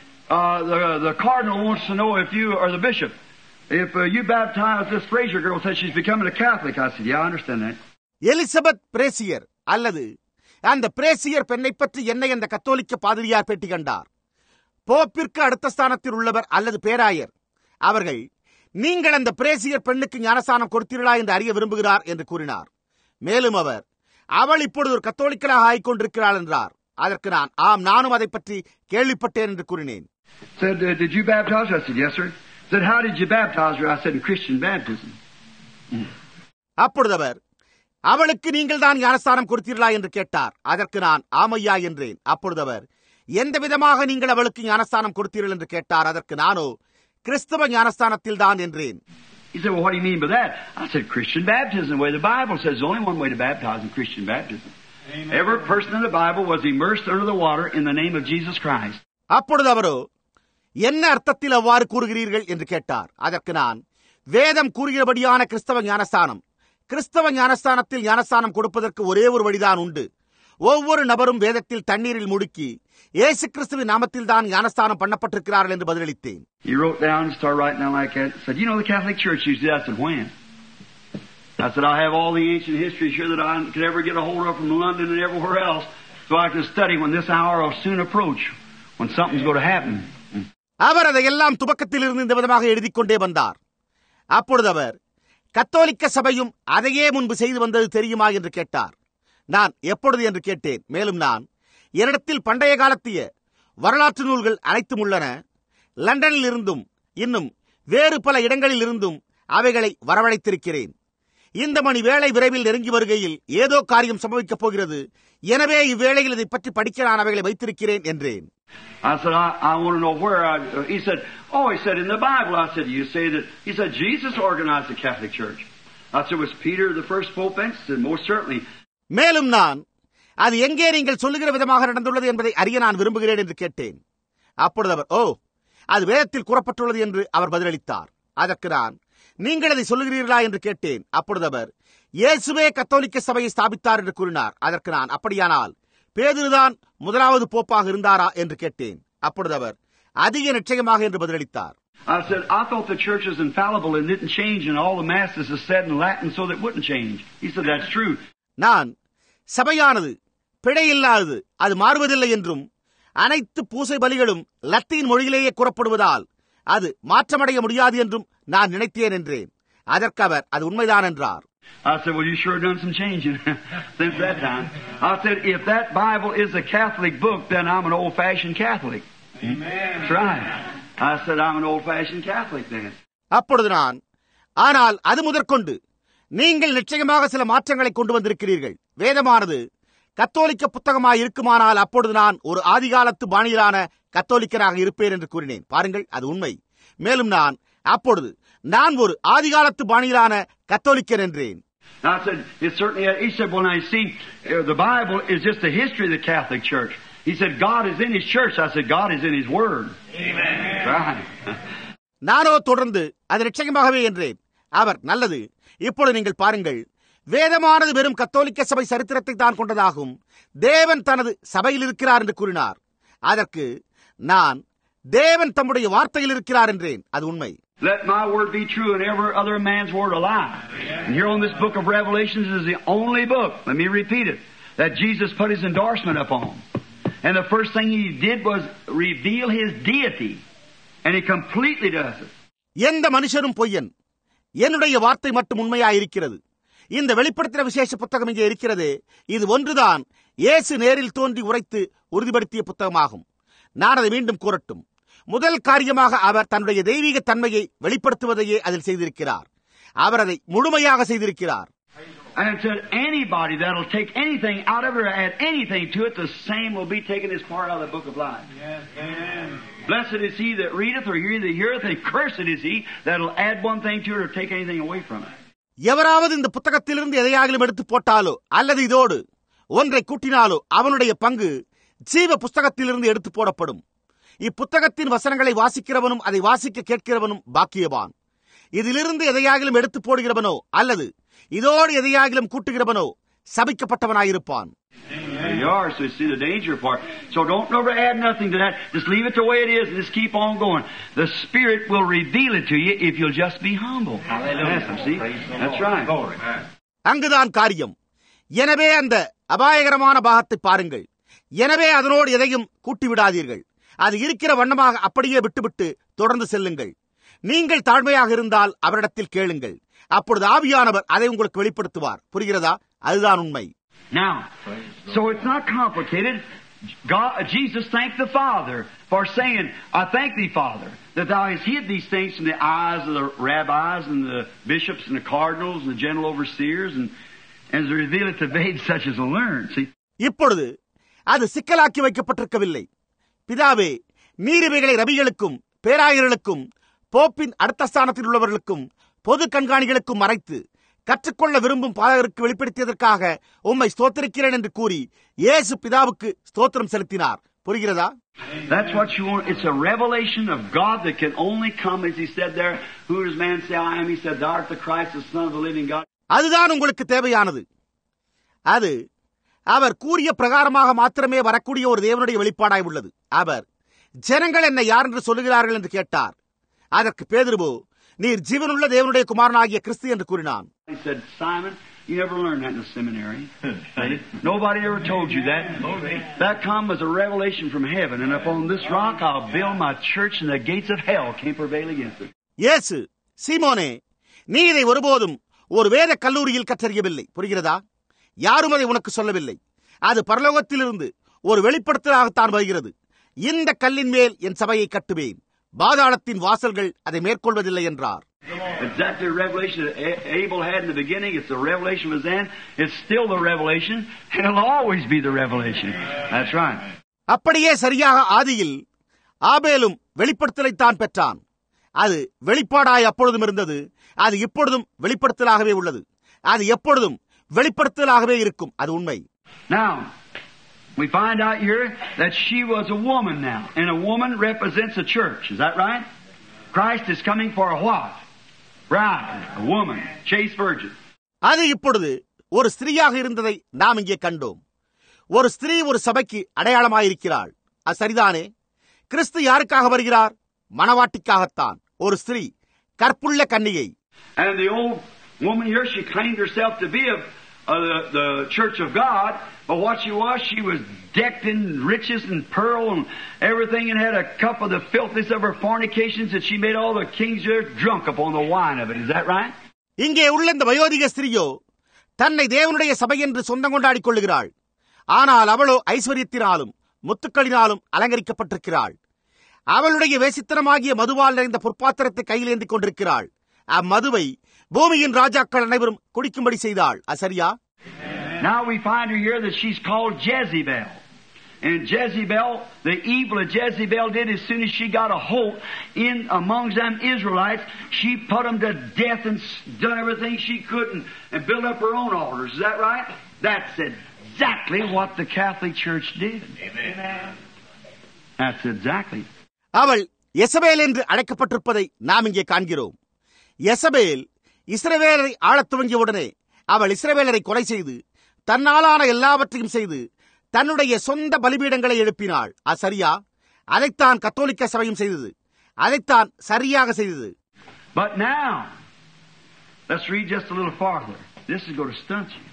the cardinal wants to know if you, or the bishop, if you baptize this Fraser girl, said she's becoming a Catholic. I said, yeah, I understand that. Elizabeth Brazier அல்லது அந்த brassiere பெண்ணை பற்றி என்னை அந்த கத்தோலிக்க பாதிரியார் பேட்டி கண்டார். போப்பிற்கு அடுத்த ஸ்தானத்தில் உள்ளவர் அல்லது பேராயர். அவர்கள், நீங்கள் அந்த பிரேசியர் பெண்ணுக்கு ஞானஸ்தானம் கொடுத்தீர்களா என்று அறிய விரும்புகிறார் என்று கூறினார். மேலும் அவர், அவள் இப்பொழுது ஒரு கத்தோலிக்கலாக ஆகிக்கொண்டிருக்கிறாள் என்றார். அதற்கு நான், ஆம், நானும் அதை பற்றி கேள்விப்பட்டேன் என்று கூறினேன். Said, did you baptize her? I said, yes, sir. Said, how did you baptize her? I said, in Christian baptism. அப்பொழுது அவர், அவளுக்கு நீங்கள் தான் ஞானஸ்தானம் கொடுத்தீர்களா என்று கேட்டார். அதற்கு நான், ஆமையா என்றேன். அப்பொழுது அவர், எந்த விதமாக நீங்கள் அவளுக்கு ஞானஸ்தானம் கொடுத்தீர்கள் என்று கேட்டார். அதற்கு நானோ, கிறிஸ்தவ ஞானஸ்தானத்தில் தான் என்றேன். He said, well, what do you mean by that? I said, Christian baptism, the way the Bible says, there's only one way to baptize in Christian baptism. Amen. Every person in the Bible was immersed under the water in the name of Jesus Christ. அப்பொழுது அவரோ, என்ன அர்த்தத்தில் அவ்வாறு கூறுகிறீர்கள் என்று கேட்டார். அதற்கு நான், வேதம் கூறுகிறபடியான கிறிஸ்தவ ஞானஸ்தானம். கிறிஸ்தவ ஞானஸ்தானத்தில் ஞானஸ்தானம் கொடுப்பதற்கு ஒரே ஒரு வழிதான் உண்டு. ஒவ்வொரு நபரும் வேதத்தில் தண்ணீரில் முடுக்கி இயேசு கிறிஸ்துவின் நாமத்தில் தான் ஞானஸ்தானம் பண்ணப்பட்டிருக்கிறார்கள் என்று பதிலளித்தேன். He wrote down and started writing down like that. Said, you know the Catholic Church used it. I said, when? I said, I have all the ancient history here that I could ever get a hold of from London and everywhere else, so I can study when this hour will soon approach, when something's going to happen. அவர் அதையெல்லாம் துவக்கத்தில் இருந்து இந்த விதமாக எழுதிக் கொண்டே வந்தார். அப்பொழுது அவர், கத்தோலிக்க சபையும் அதையே முன்பு செய்து வந்தது தெரியுமா என்று கேட்டார். நான், எப்பொழுது என்று கேட்டேன். மேலும் நான், என்னிடத்தில் பண்டைய காலத்திய வரலாற்று நூல்கள் அனைத்தும் உள்ளன. லண்டனில் இருந்தும் இன்னும் வேறு பல இடங்களில் இருந்தும் அவைகளை வரவழைத்திருக்கிறேன். இந்த மணி வேளை விரைவில் நெருங்கி வருகையில் ஏதோ காரியம் சம்பவிக்கப் போகிறது. எனவே இவ்வேளையில் இதை பற்றி படிக்க நான் அவைகளை வைத்திருக்கிறேன் என்றேன். I said, I want to know where. He said, in the Bible. I said, you say that. He said, Jesus organized the Catholic Church. I said, was Peter the first pope? And said, most certainly. மேலும் நான் அது எங்கே நீங்கள் சொல்லுகிற விதமாக நடந்துள்ளது என்பதை அறிய நான் விரும்புகிறேன் என்று கேட்டேன். அப்பொழுது அவர், ஓ, அது வேதத்தில் கூறப்பட்டுள்ளது என்று அவர் பதிலளித்தார். அதற்கு நான், நீங்கள் அதை சொல்லுகிறீர்களா என்று கேட்டேன். அப்பொழுது அவர், இயேசுவே கத்தோலிக்க சபையை ஸ்தாபித்தார் என்று கூறினார். அதற்கு நான், அப்படியானால் பேதுருதான் முதலாவது போப்பாக இருந்தாரா என்று கேட்டேன். அப்பொழுது அவர், அதிக நிச்சயமாக என்று பதிலளித்தார். I said, I thought the church was infallible and didn't change, and all the masses is said in Latin so that it wouldn't change. He said, that's true. நான் சபையானது பிழையில்லாதது, அது மாறுவதில்லை என்றும் அனைத்து பூசை பலிகளும் லத்தீன் மொழியிலேயே கூறப்படுவதால் அது மாற்றமடைய முடியாது என்றும் நான் நினைத்தேன் என்றேன். அதற்கு அவர், அது உண்மைதான் என்றார். I said, well, you sure done some changing since that time. I said, if that Bible is a Catholic book, then I'm an old-fashioned Catholic. Amen. That's right. I said, I'm an old-fashioned Catholic then. அப்பொழுது நான், ஆனால் அது முதற்கொண்டு நீங்கள் நிச்சயமாக சில மாற்றங்களை கொண்டு வந்திருக்கிறீர்கள். வேதமானது கத்தோலிக்க புத்தகமாய் இருக்குமானால் அப்பொழுது நான் ஒரு ஆதிகாலத்து பாணியிலான கத்தோலிக்கராக இருப்பேன் என்று கூறினேன். பாருங்கள், அது உண்மை. மேலும் நான் அப்பொழுது நான் ஒரு ஆதிகாலத்து பாணியிலான கத்தோலிக்கர் என்றேன். I said, it certainly, he said, well, now you see, the Bible is just the history of the Catholic Church. He said, God is in His church. I said, God is in His Word. Amen. Right. நானோ தொடர்ந்து அது நிச்சயமாகவே என்றேன். அவர், நல்லது, இப்பொழுது நீங்கள் பாருங்கள், வேதமானது வெறும் கத்தோலிக்க சபை சரித்திரத்தை தான் கொண்டதாகும். தேவன் தனது சபையில் இருக்கிறார் என்று கூறினார். அதற்கு நான், தேவன் தம்முடைய வார்த்தையில் இருக்கிறார் என்றேன். அது உண்மை. Let my word be true and every other man's word a lie. And here on this book of Revelations is the only book, let me repeat it, that Jesus put His endorsement upon. And the first thing He did was reveal His deity. And He completely does it. எந்த மனுஷனும் பொய்யன், என்னுடைய வார்த்தை மட்டும் உண்மையாயிருக்கிறது. இந்த வெளிப்படுத்தின விசேஷ புத்தகம் இங்கே இருக்கிறது. இது ஒன்றுதான் இயேசு நேரில் தோன்றி உரைத்து உறுதிப்படுத்திய புத்தகமாகும். நான் அதை மீண்டும் கூறட்டும். முதல் காரியமாக அவர் தன்னுடைய தெய்வீக தன்மையை வெளிப்படுத்துவதையே அதில் செய்திருக்கிறார். அவர் அதை முழுமையாக செய்திருக்கிறார். And it said anybody that'll take anything out of it or add anything to it, the same will be taken as part of the book of life. Yes, amen. Blessed is he that readeth or heareth, and cursed is he that'll add one thing to it or take anything away from it. எவராவது இந்த புத்தகத்திலிருந்து எதையாகிலும் எடுத்து போட்டாலோ அல்லது இதோடு ஒன்றை கூட்டினாலோ அவனுடைய பங்கு ஜீவ புஸ்தகத்திலிருந்து எடுத்து போடப்படும். இப்புத்தகத்தின் வசனங்களை வாசிக்கிறவனும் அதை வாசிக்க கேட்கிறவனும் பாக்கியவான். இதிலிருந்து எதையாகிலும் எடுத்து போடுகிறவனோ அல்லது இதோடு எதையாகிலும் கூட்டுகிறவனோ சபிக்கப்பட்டவனாயிருப்பான். So you see the danger part. So don't never add nothing to that. Just leave it the way it is and just keep on going. The Spirit will reveal it to you if you'll just be humble. Hallelujah. See? That's right. அங்குதான் காரியம். எனவே அந்த அபாயகரமான பாகத்தை பாருங்கள். எனவே அதனோடு எதையும் கூட்டிவிடாதீர்கள். அது இருக்கிற வண்ணமாக அப்படியே விட்டுவிட்டு தொடர்ந்து செல்லுங்கள். நீங்கள் தாழ்மையாக இருந்தால் அவரிடத்தில் கேளுங்கள். அப்பொழுது ஆவியானவர் அதை உங்களுக்கு வெளிப்படுத்துவார். புரிகிறதா? அதுதான் உண்மை. Now, so it's not complicated. Jesus thanked the Father for saying, I thank thee, Father, that thou hast hid these things from the eyes of the rabbis and the bishops and the cardinals and the general overseers and has revealed it to babes such as will learn. See? இப்பொழுது அது சிக்கலாக்கி வைக்கப்பட்டிருக்கவில்லை. பிதாவே, நீர் இவைகளை ரபிகளுக்கும் பேராயர்களுக்கும் போப்பின் அடுத்த ஸ்தானத்தில் உள்ளவர்களுக்கும் பொது கண்காணிகளுக்கும் மறைத்து கற்றுக்கொள்ள விரும்பும் பாதகருக்கு வெளிப்படுத்தியதற்காக உம்மை ஸ்தோத்திரிக்கிறேன் என்று கூறி இயேசு பிதாவுக்கு ஸ்தோத்திரம் செலுத்தினார். புரிகிறதா? That's what you want. It's a revelation of God that can only come, as He said there, who does man say I am? He said, thou art the Christ, the Son of the living God. அதுதான் உங்களுக்கு தேவையானது. அது அவர் கூறிய பிரகாரமாக மாத்திரமே வரக்கூடிய ஒரு தேவனுடைய வெளிப்பாடாய் உள்ளது. அவர், ஜனங்கள் என்னை யார் என்று சொல்லுகிறார்கள் என்று கேட்டார். அதற்கு பேதுருவோ, நீர் ஜீவனுள்ள தேவனுடைய குமாரனாகிய கிறிஸ்து என்று கூறினான். He said, Simon, you never learned that in the seminary. Nobody ever told you that. That come as a revelation from heaven, and upon this rock I'll build my church, and the gates of hell can't prevail against it. இயேசு, சீமோனே, நீ இதை ஒருபோதும் ஒரு வேத கல்லூரியில் கற்றறியவில்லை. புரிகிறதா? யாரும் அதை உனக்கு சொல்லவில்லை. அது பரலோகத்திலிருந்து ஒரு வெளிப்படுத்தலாகத்தான் வருகிறது. இந்த கல்லின் மேல் என் சபையை கட்டுவேன், பாதாளத்தின் வாசல்கள் அதை மேற்கொள்வதில்லை என்றார். Exactly the revelation that Abel had in the beginning. It's the revelation was then. It's still the revelation, and it'll always be the revelation. That's right. அப்படியே சரியாக ஆதியில் ஆபேலும் வெளிப்படுத்தலைத்தான் பெற்றான். அது வெளிப்பாடாய் அப்பொழுதும் இருந்தது. அது இப்பொழுதும் வெளிப்படுத்தலாகவே உள்ளது. அது எப்பொழுதும் வெளிப்படுத்தலாகவே இருக்கும். அது உண்மை. Now, we find out here that she was a woman now, and a woman represents a church. Is that right? Christ is coming for a what? Bride, a woman, chaste virgin. அது இப்பொழுது ஒரு ஸ்திரீயாக இருந்ததை நாம் இங்கே கண்டோம். ஒரு ஸ்திரீ ஒரு சபைக்கு அடையாளமாயிருக்கிறாள். அது சரிதானே? கிறிஸ்து யாருக்காக வருகிறார்? மணவாட்டிக்காகத்தான். ஒரு ஸ்திரீ, கற்புள்ள கன்னிகை. And the old woman here, she claimed herself to be of the Church of God, but what she was decked in riches and pearl and everything, and had a cup of the filthiness of her fornications, and she made all the kings there drunk upon the wine of it. Is that right? இங்கே உள்ள இந்த வயோதிக ஸ்திரீயோ தன்னை தேவனுடைய சபை என்று சொந்தம் கொண்டாடிக் கொள்ளுகிறாள். ஆனால் அவளோ ஐஸ்வர்யத்தினாலும் முத்துக்களினாலும் அலங்கரிக்கப்பட்டிருக்கிறாள். அவளுடைய வேசித்தனமாகிய மதுவால் நிறைந்த பொற்பாத்திரத்தை கையில் ஏந்திக் கொண்டிருக்கிறாள். அம்மதுவை பூமியின் ராஜாக்கள் அனைவரும் குடிக்கும்படி செய்தாள். சரியா? Now we find her here that she's called Jezebel. And Jezebel, the evil of Jezebel did, as soon as she got a hold in amongst them Israelites, she put them to death and done everything she could and built up her own altars. Is that right? That's exactly what the Catholic Church did. Amen. That's exactly. அவள் யெசபேல் என்று அழைக்கப்பட்டிருப்பதை நாம் இங்கே காண்கிறோம். யெசபேல் இஸ்ரவேலரை ஆளத் துவங்கிய உடனே அவள் இஸ்ரவேலரை கொலை செய்து தன்னாலான எல்லாவற்றையும் செய்து தன்னுடைய சொந்த பலிபீடங்களை எழுப்பினாள். அது சரியா? அதைத்தான் கத்தோலிக்க சபையும் செய்தது. அதைத்தான் சரியாக செய்தது. But now, let's read just a little farther. This is going to stunt you.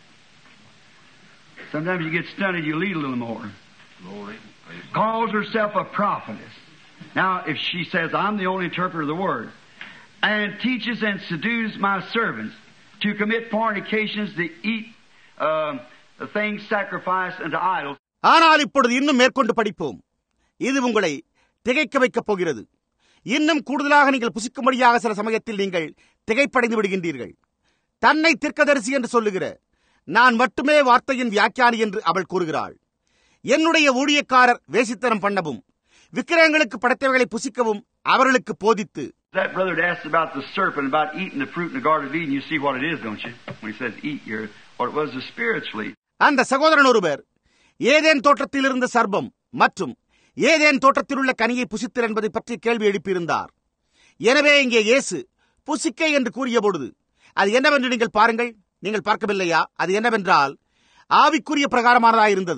Sometimes you get stunted, you lead a little more. Glory. Calls herself a prophetess. Now, if she says, I'm the only interpreter of the word, and teaches and seduces my servants to commit fornications, to eat the things sacrificed unto idols. ஆனால் இப்பொழுது இன்னும் மேற்கொண்டு படிப்போம். இது உங்களை திகைக்க வைக்கப் போகிறது. இன்னும் கூடுதலாக நீங்கள் புசிக்கும்படியாக சில சமயத்தில் நீங்கள் திகைப்படைந்து விடுகின்றீர்கள். தன்னை தீர்க்கதரிசி என்று சொல்லுகிற நான் மட்டுமே வார்த்தையின் வியாக்கியானி என்று அவள் கூறுகிறாள். என்னுடைய ஊழியக்காரர் வேசித்தனம் பண்ணவும் விக்கிரகங்களுக்கு படைத்தவைகளை புசிக்கவும் அவர்களுக்கு போதித்து. That brother asked about the serpent, about eating the fruit in the Garden of Eden. You see what it is, don't you? When he says eat here, what it was spiritually. அந்த சகோதரன் ஒருவர் Eden தோட்டத்தில் இருந்த சர்ப்பம் மற்றும் Eden தோட்டத்தில் உள்ள கனியை புசித்தல் என்பதை பற்றி கேள்வி எழுப்பியிருந்தார். எனவே இங்கே இயேசு புசிக்க என்று கூறிய பொழுது அது என்னவென்று நீங்கள் பாருங்கள். நீங்கள் பார்க்கவில்லையா? அது என்னவென்றால் ஆவிக்குரிய பிரகாரமானதாயிருந்தது.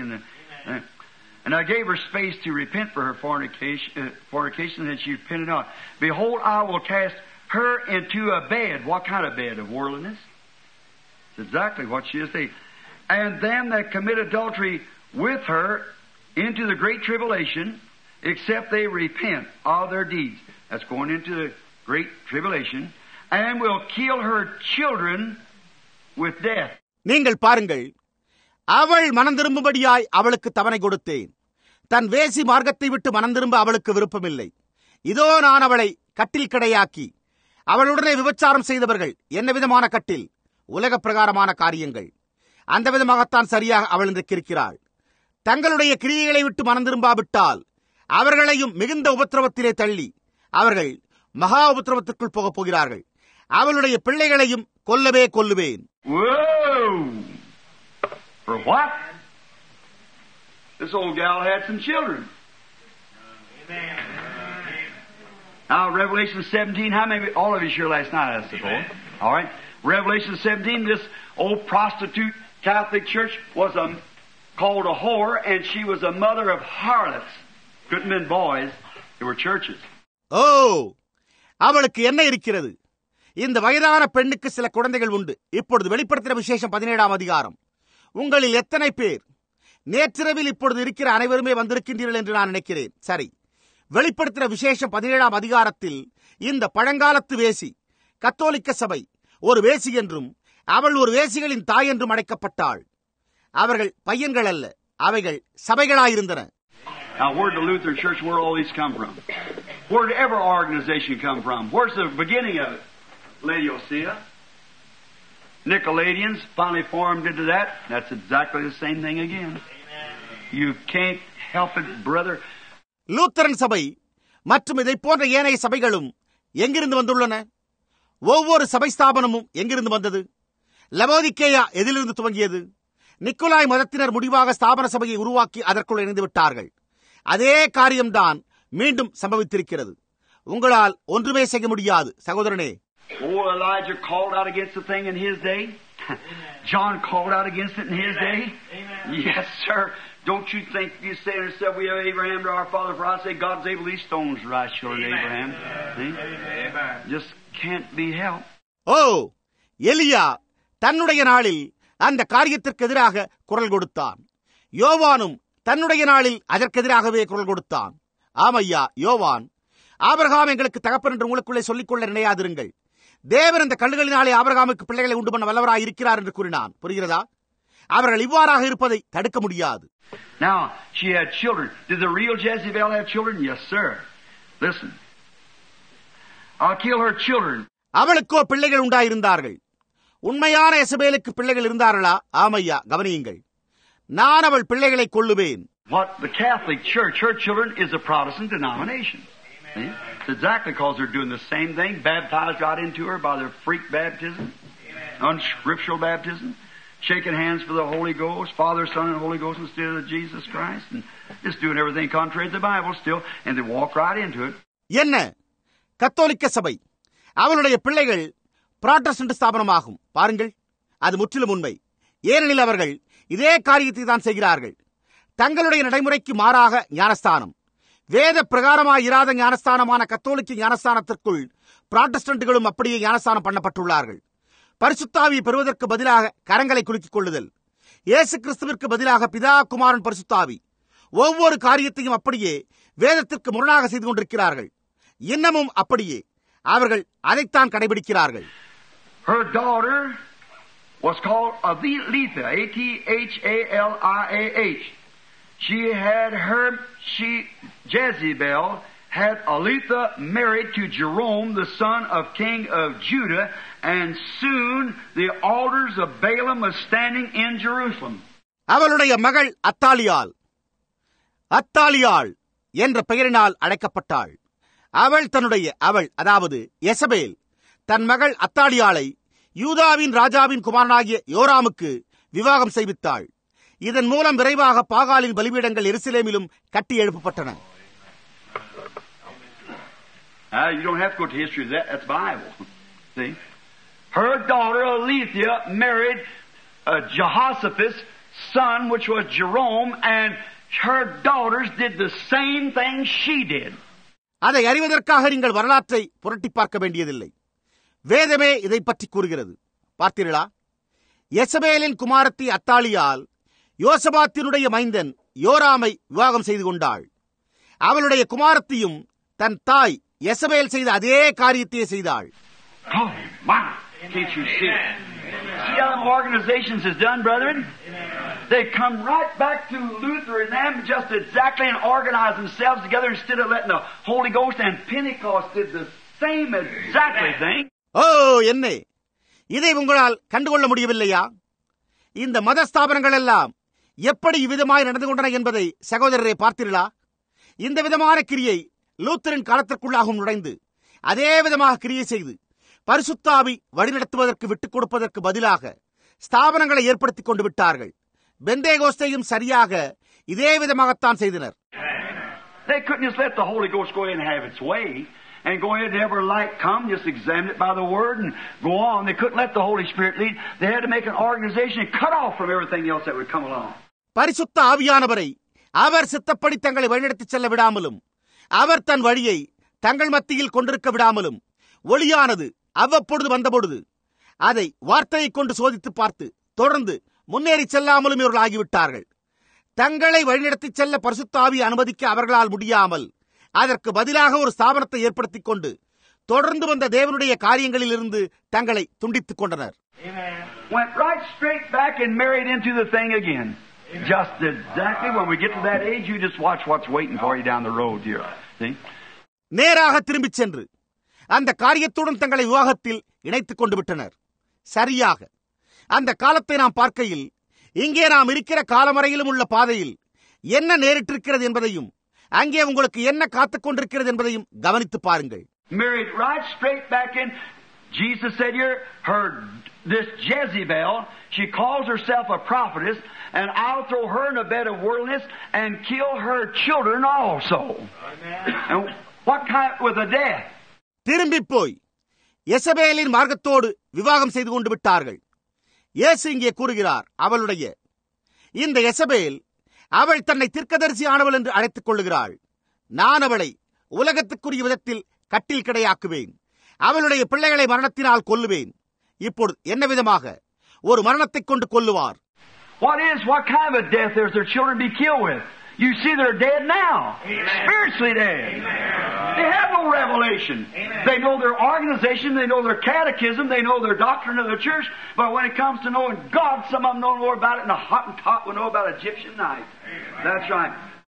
And I gave her space to repent for her fornication, and she repented not. Behold, I will cast her into a bed. What kind of bed? Of worldliness? That's exactly what she is saying. And them that commit adultery with her into the great tribulation, except they repent of their deeds. That's going into the great tribulation. And will kill her children with death. நீங்கள் பாருங்கள், அவள் மனம் திரும்பும்படியாய் அவளுக்கு தவணை கொடுத்தேன். தன் வேசி மார்க்கத்தை விட்டு மனம் திரும்ப அவளுக்கு விருப்பமில்லை. இதோ நான் அவளை கட்டில் கடையாக்கி அவளுடனே விபச்சாரம் செய்தவர்கள் என்ன விதமான கட்டில்? உலக பிரகாரமான காரியங்கள். அந்த விதமாகத்தான் சரியாக அவள் இன்றைக்கு இருக்கிறாள். தங்களுடைய கிரியைகளை விட்டு மனம் திரும்பாவிட்டால் அவர்களையும் மிகுந்த உபத்திரவத்திலே தள்ளி அவர்கள் மகா உபத்திரவத்திற்குள் போகப் போகிறார்கள். அவளுடைய பிள்ளைகளையும் கொல்லவே கொல்லுவேன். For what? This old gal had some children. Amen. Now, Revelation 17, how many? All of you here last night, I suppose. All right. Revelation 17, this old prostitute Catholic church was called a whore, and she was a mother of harlots. Couldn't have been boys. They were churches. Oh, அவளுக்கு என்ன இருக்கிறது? இந்த வயதான பெண்ணுக்கு சில குழந்தைகள் உண்டு. இப்பொழுது வெளிப்படுத்தின விசேஷம் 17ஆம் அதிகாரம். உங்களில் எத்தனை பேர் நேற்றிரவில் இப்பொழுது இருக்கிற அனைவருமே வந்திருக்கின்றீர்கள் என்று நான் நினைக்கிறேன். சரி, வெளிப்படுத்தின விசேஷம் 17ஆம் அதிகாரத்தில் இந்த பழங்காலத்து வேசி கத்தோலிக்க சபை ஒரு வேசி என்றும் அவள் ஒரு வேசிகளின் தாய் என்றும் அழைக்கப்பட்டாள். அவர்கள் பையன்கள் அல்ல, அவைகள் சபைகளாயிருந்தன. Now, where did the Lutheran Church, where all these come from? Where did every organization come from? Where's the beginning of it? Laodicea. Nicolaitans finally formed into that. That's exactly the same thing again. You can't help it, brother. Lutheran சபை மற்றும் இதை போன்ற ஏனைய சபைகளும் எங்கிருந்து வந்துள்ளன? ஒவ்வொரு சபை ஸ்தாபனமும் எங்கிருந்து வந்தது? லவோதிக்கேயா எதிலிருந்து துவங்கியது? நிக்கோலாய் மதத்தினர் முடிவாக ஸ்தாபன சபையை உருவாக்கி அதற்குள் இணைந்து விட்டார்கள். அதே காரியம்தான் மீண்டும் சம்பவித்திருக்கிறது. உங்களால் ஒன்றுமே செய்ய முடியாது சகோதரனே. Oh, Elijah called out against the thing in his day. John called out against it in his day. Yes, sir. Don't you think you say to yourself, we have Abraham to our father, for I say God's able these stones to rise children of Abraham. See? Just can't be helped. ஓ, எலியா தன்னுடைய நாளில் அந்த காரியத்திற்கு எதிராக குரல் கொடுத்தான். யோவானும் தன்னுடைய நாளில் அதற்கெதிராகவே குரல் கொடுத்தான். ஆமையா, யோவான், ஆபிரகாம் எங்களுக்கு தகப்பன் என்று உங்களுக்குள்ளே சொல்லிக்கொள்ள நினையாதிருங்கள். தேவன் இந்த கல்லுகளினாலே ஆபிரகாமுக்கு பிள்ளைகளை உண்டு பண்ண வல்லவராய் இருக்கிறார் என்று கூறினான். புரிகிறதா? அவர்கள் இவ்வாறாக இருப்பதை தடுக்க முடியாது. Now, she had children. Did the real Jezebel have children? Yes, sir. Listen. I'll kill her children. அவளுக்கோ பிள்ளைகள் உண்டாயிருந்தார்கள். உண்மையான எசபேலுக்கு பிள்ளைகள் இருந்தார்களா? ஆமையா, கவனியுங்கள். நான் அவள் பிள்ளைகளை கொல்லுவேன். What the Catholic Church, her children, is a Protestant denomination. See? It's exactly because they're doing the same thing, baptized right into her by their freak baptism, unscriptural baptism, shaking hands for the Holy Ghost, Father, Son, and Holy Ghost instead of Jesus Christ, and just doing everything contrary to the Bible still, and they walk right into it. என்ன? கத்தோலிக்க சபை அவளுடைய பிள்ளைகள் Protestant ஸ்தாபனமாகும். பாருங்கள், அது முற்றிலும் உண்மை. ஏனெனில் அவர்கள் இதே காரியத்தை தான் செய்கிறார்கள். தங்களுடைய நடைமுறைக்கு மாறாக ஞானஸ்தானம், வேத பிரகாரமாய் இராத ஞானஸ்தானமான கத்தோலிக்க ஞானஸ்தானத்திற்குள் புராட்டஸ்டன்ட்களும் அப்படியே ஞானஸ்தானம் பண்ணப்பட்டுள்ளார்கள். பரிசுத்தாவியை பெறுவதற்கு பதிலாக கரங்களை குலுக்கிக் கொள்ளுதல், இயேசு கிறிஸ்துவிற்கு பதிலாக பிதா, குமாரன், பரிசுத்தாவி, ஒவ்வொரு காரியத்தையும் அப்படியே வேதத்திற்கு முரணாக செய்து கொண்டிருக்கிறார்கள். இன்னமும் அப்படியே அவர்கள் அதைத்தான் கடைபிடிக்கிறார்கள். Her daughter was called Athaliah, Athaliah. Jezebel had Aletha married to Jerome, the son of King of Judah, and soon the altars of Balaam was standing in Jerusalem. அவளுடைய மகள் அத்தாலியாள் என்ற பெயரினால் அழைக்கப்பட்டாள். அவள் அதாவது எசபேல் தன் மகள் அத்தாலியாளை யூதாவின் ராஜாவின் குமாரனாகிய யோராமுக்கு விவாகம் செய்வித்தாள். இதன் மூலம் விரைவாக பாகாலின் பலிபீடங்கள் எருசலேமிலும் கட்டி எழுப்பப்பட்டன. You don't have to go to history of that. That's Bible. See? Her daughter Alethea married Jehoshaphat's son, which was Jerome, and her daughters did the same thing she did. அதை அறிவதற்காக நீங்கள் வரலாற்றை புரட்டி பார்க்க வேண்டியதில்லை. வேதமே இதை பற்றி கூறுகிறது. பார்த்தீர்களா? எசபேலின் குமாரத்தி அத்தாலியால் யோசபாத்தினுடைய மைந்தன் யோராமை விவாகம் செய்து கொண்டாள். அவளுடைய குமாரத்தியும் தன் தாய் எசபேல் செய்த அதே காரியத்தையே செய்தாள். Oh, wow. Can't you see it? See how them organizations has done, brethren? They come right back to Luther and them just exactly and organize themselves together instead of letting the Holy Ghost, and Pentecost did the same exactly thing. என்ன இதை உங்களால் கண்டுகொள்ள முடியவில்லையா? இந்த மத ஸ்தாபனங்கள் எல்லாம் எப்படி இவ்விதமாய் நடந்து கொண்டன என்பதை சகோதரரை பார்த்தீர்களா? இந்த விதமான கிரியை லூத்தரின் காலத்திற்குள்ளாகவும் நுழைந்து அதே விதமாக கிரியை செய்து பரிசுத்தாவி வழிநடத்துவதற்கு விட்டுக் கொடுப்பதற்கு பதிலாக ஸ்தாபனங்களை ஏற்படுத்திக் கொண்டு விட்டார்கள். பெந்தேகோஸ்தையும் சரியாக இதே விதமாகத்தான் செய்தனர். They couldn't just let the Holy Ghost go ahead and have its way and go ahead and every light come, just examine it by the Word and go on. They couldn't let the Holy Spirit lead. They had to make an organization and cut off from everything else that would come along. பரிசுத்த ஆவியானவரை அவர் சித்தப்படி தங்களை வழிநடத்திச் செல்ல விடாமலும் அவர் தன் வழியை தங்கள் மத்தியில் கொண்டிருக்க விடாமலும் ஒளியானது அவ்வப்பொழுது வந்தபொழுது அதை வார்த்தையை கொண்டு சோதித்து பார்த்து தொடர்ந்து முன்னேறி செல்லாமலும் இவர்கள் ஆகிவிட்டார்கள். தங்களை வழிநடத்திச் செல்ல பரிசுத்த ஆவியை அனுமதிக்க அவர்களால் முடியாமல் அதற்கு பதிலாக ஒரு ஸ்தாபனத்தை ஏற்படுத்திக் கொண்டு தொடர்ந்து வந்த தேவனுடைய காரியங்களில் இருந்து தங்களை துண்டித்துக் கொண்டனர். Went right straight back and married into the thing again. Just exactly when we get to that age, you just watch what's waiting for you down the road here. See? நேராக திரும்பிச் சென்று அந்த காரியத்துடன் தங்களை விவாகத்தில் இணைத்துக் கொண்டு விட்டனர். சரியாக அந்த காலத்தை நாம் பார்க்கையில் இங்கே நாம் இருக்கிற காலமறையிலும் உள்ள பாதையில் என்ன நேரிட்டிருக்கிறது என்பதையும் அங்கே உங்களுக்கு என்ன காத்துக் கொண்டிருக்கிறது என்பதையும் கவனித்து பாருங்கள். Married right straight back in. Jesus said here, this Jezebel, she calls herself a prophetess, and I'll throw her in a bed of worldliness and kill her children also. And what kind with a death? திரும்பி போய் யெசபேலின் மார்க்கத்தோடு விவாகம் செய்து கொண்டு விட்டார்கள். இயேசு இங்கே கூறுகிறார், அவளுடைய இந்த யெசபேல், அவள் தன்னை தீர்க்கதரிசி ஆனவள் என்று அழைத்துக் கொள்ளுகிறாள். நான் அவளை உலகத்துக்குரிய விதத்தில் கட்டில் கிடையாக்குவேன். அவளுடைய பிள்ளைகளை மரணத்தினால் கொல்லுவேன். இப்போது என்ன விதமாக ஒரு மரணத்தை கொண்டு கொல்லுவார்? What kind of a death does their children be killed with? You see they're dead now. Amen. Spiritually dead. Amen. They have no revelation. Amen. They know their organization, they know their catechism, they know their doctrine of the church, but when it comes to knowing God, some of them know more about it than a Hottentot will know about Egyptian knife. That's right.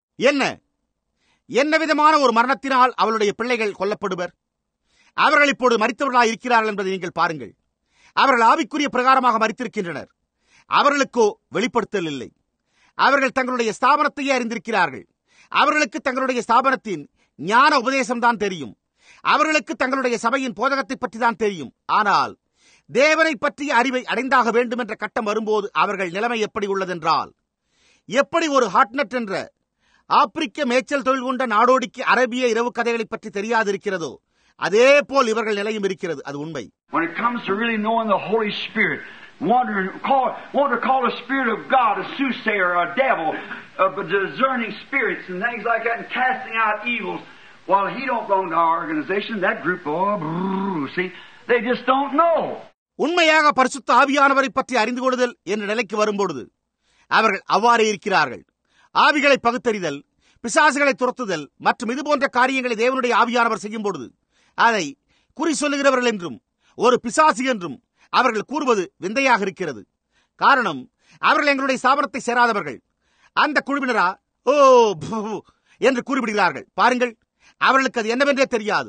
என்ன விதமான ஒரு மரணத்தினால் அவளுடைய பிள்ளைகள் கொல்லப்படுவர்? அவர்கள் இப்போது மரித்தவர்களாக இருக்கிறார்கள் என்பதை நீங்கள் பாருங்கள். அவர்கள் ஆவிக்குரிய பிரகாரமாக மரித்திருக்கின்றனர். அவர்களுக்கோ வெளிப்படுத்தல் இல்லை. அவர்கள் தங்களுடைய ஸ்தாபனத்தையே அறிந்திருக்கிறார்கள். அவர்களுக்கு தங்களுடைய ஸ்தாபனத்தின் ஞான உபதேசம்தான் தெரியும். அவர்களுக்கு தங்களுடைய சபையின் போதகத்தை பற்றி தான் தெரியும். ஆனால் தேவனை பற்றிய அறிவை அடைந்தாக வேண்டும் என்ற கட்டம் வரும்போது அவர்கள் நிலைமை எப்படி உள்ளதென்றால், எப்படி ஒரு ஹாட்நட் என்ற ஆப்பிரிக்க மேய்ச்சல் தொழில் கொண்ட நாடோடிக்கு அரபிய இரவு கதைகளை பற்றி தெரியாதிருக்கிறதோ அதே போல் இவர்கள் நிலையும் இருக்கிறது. அது உண்மை. When it comes to really knowing the Holy Spirit, want to call the Spirit of God a soothsayer, a devil, discerning spirits and things like that, and casting out evils. While he don't belong to our organization, that group, see, they just don't know. உண்மையாக பரிசுத்த ஆவியானவரை பற்றி அறிந்து கொள்ளுதல் என்ற நிலைக்கு வரும்பொழுது அவர்கள் அவ்வாறே இருக்கிறார்கள். ஆவிகளை பகுத்தறிதல், பிசாசுகளை துரத்துதல் மற்றும் இது போன்ற காரியங்களை தேவனுடைய ஆவியானவர் செய்யும் பொழுது அதை குறி சொல்லுகிறவர்கள் என்றும் ஒரு பிசாசு என்றும் அவர்கள் கூறுவது விந்தையாக இருக்கிறது. காரணம், அவர்கள் எங்களுடைய ஸ்தாபனத்தை சேராதவர்கள். அந்த குழுவினரா என்று கூறிவிடுகிறார்கள். பாருங்கள், அவர்களுக்கு அது என்னவென்றே தெரியாது.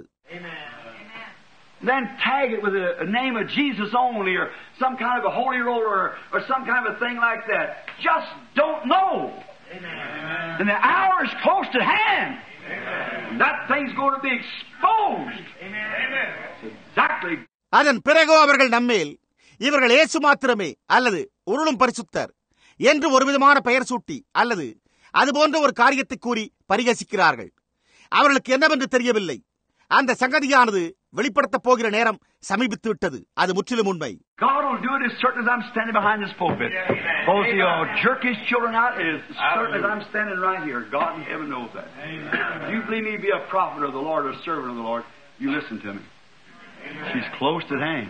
Then tag it with the name of Jesus only, or some kind of a holy roller, or some kind of a thing like that. Just don't know. Amen. And the hour is close to hand. Amen. That thing's going to be exposed. Amen. Exactly. அதன் பிறகோ அவர்கள் நம்மேல் இவர்கள் இயேசு மாத்திரமே அல்லது உருளும் பரிசுத்தர் என்று ஒரு விதமான பெயர் சூட்டி அல்லது அதுபோன்ற ஒரு காரியத்தை கூறி பரிகசிக்கிறார்கள். அவர்களுக்கு என்னவென்று தெரியவில்லை. அந்த சங்கதியானது வெளிப்படுத்த போகிற நேரம் சமீபித்து விட்டது. அது முற்றிலும் உண்மை. God will do it as certain as I'm standing behind this pulpit. Suppose he'll jerk his children out as certain as I'm standing right here. God in heaven knows that. If you believe me to be a prophet of the Lord or a servant of the Lord, you listen to me. She's close at hand.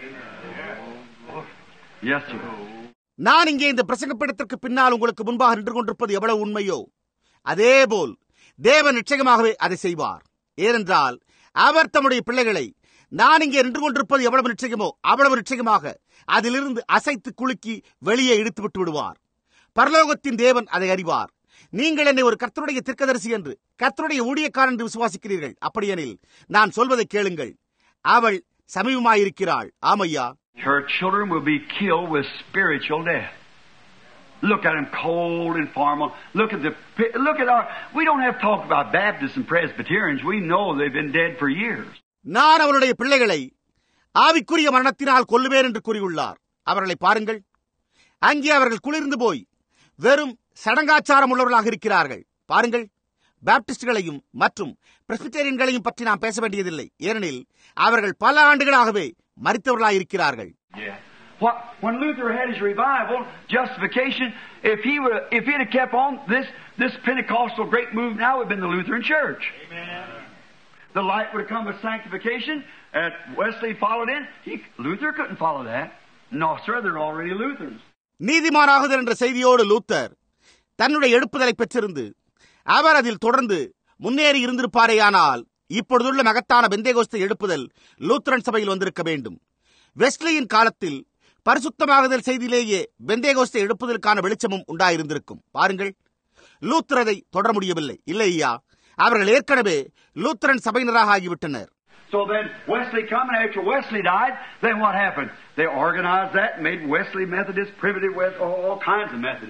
Yes, sir. நான் இங்கே இந்த பிரசங்கப்படத்திற்கு பின்னால் உங்களுக்கு முன்பாக நின்று கொண்டிருப்பது எவ்வளவு உண்மையோ அதேபோல் தேவன் நிச்சயமாகவே அதை செய்வார். ஏனென்றால் அவர் தம்முடைய பிள்ளைகளை நான் இங்கே நின்று கொண்டிருப்பது எவ்வளவு நிச்சயமோ அவ்வளவு நிச்சயமாக அதிலிருந்து அசைத்து குலுக்கி வெளியே இழுத்து விட்டு விடுவார். பரலோகத்தின் தேவன் அதை அறிவார். நீங்கள் என்னை ஒரு கர்த்தருடைய தீர்க்கதரிசி என்று, கர்த்தருடைய ஊழியக்காரன் என்று விசுவாசிக்கிறீர்கள். அப்படியெனில் நான் சொல்வதை கேளுங்கள். அவள் சமீபமாயிருக்கிறாள். ஆமையா, her children will be killed with spiritual death. Look at them, cold and formal. Look at our. We don't have to talk about Baptists and Presbyterians. We know they've been dead for years. நான் அவருடைய பிள்ளைகளை ஆவிக்குரிய மரணத்தினால் கொல்லுவேன் என்று கூறியுள்ளார். அவர்களை பாருங்கள். அங்கே அவர்கள் குளிர்ந்து போய் வெறும் சடங்காச்சாரம் உள்ளவர்களாக இருக்கிறார்கள். பாருங்கள், பாப்டிஸ்டுகளையும் மற்றும் பிரெஸ்பிட்டேரியன்களையும் பற்றி நாம் பேச வேண்டியதில்லை. ஏனெனில் அவர்கள் பல ஆண்டுகளாகவே மரித்தவர்களாக இருக்கிறார்கள். When Luther had his revival, justification, if he'd have kept on, this Pentecostal great move now would have been the Lutheran Church. Amen. The light would have come with sanctification, and Wesley followed in. Luther couldn't follow that. No, sir, they're already Lutherans. நீதிமானாகுதல் என்ற செய்தியோடு Luther தன்னுடைய எடுப்புதலை பெற்றிருந்து அவர் அதில் தொடர்ந்து முன்னேறி இருந்திருப்பாரேயானால் இப்பொழுதுள்ள மகத்தான பெந்தேகோஸ்தை எழுப்புதல் Lutheran சபையில் வந்திருக்க வேண்டும். வெஸ்லியின் காலத்தில் பரிசுத்தமாகுதல் செய்தியிலேயே பெந்தேகோஸ்தை எழுப்புதலுக்கான வெளிச்சமும் உண்டாயிருந்திருக்கும். பாருங்கள், லூத்தர் அதை தொடர முடியவில்லை. இல்லையா, அவர்கள் ஏற்கனவே லூத்தரன் சபையினராக ஆகிவிட்டனர். So then Wesley come, and after Wesley died, then what happened? They organized that, made Wesley Methodist, Primitive West, all kinds of Methodists.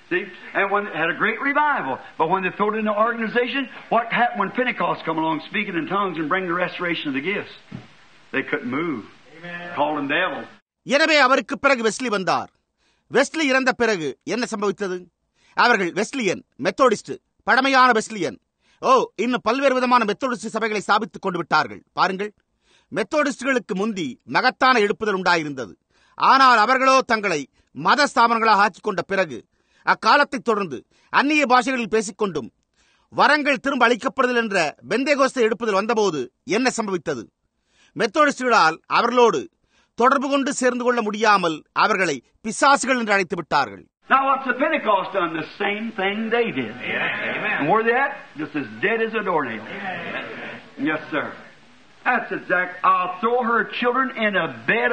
See? And when it had a great revival. But when they threw it in the organization, what happened when Pentecost come along, speaking in tongues and bring the restoration of the gifts? They couldn't move. Called them devils. எனவே அவருக்கு பிறகு Wesley வந்தார். Wesley இறந்த பிறகு என்ன சம்பவித்தது? அவர்கள் Wesleyan, Methodist, பழமையான Wesleyan, இன்னும் பல்வேறு விதமான மெத்தோடிஸ்ட் சபைகளை ஸ்தாபித்துக் கொண்டு விட்டார்கள். பாருங்கள், மெத்தோடிஸ்டுகளுக்கு முந்தி மகத்தான எழுப்புதல் உண்டாயிருந்தது. ஆனால் அவர்களோ தங்களை மத ஸ்தாபனங்களாக ஆக்கிக் கொண்ட பிறகு அக்காலத்தை தொடர்ந்து அந்நிய பாஷைகளில் பேசிக்கொண்டும் வரங்கள் திரும்ப அளிக்கப்படுதல் என்ற பெந்தேகோஸ்தே எழுப்புதல் வந்தபோது என்ன சம்பவித்தது? மெத்தோடிஸ்டுகளால் அவர்களோடு தொடர்பு கொண்டு சேர்ந்து கொள்ள முடியாமல் அவர்களை பிசாசுகள் என்று அழைத்து விட்டார்கள். Now what's the Pentecost done? The same thing they did. Amen. And where they at? Just as dead as a doornail. Amen. Yes, sir. That's exact. I'll throw her children in a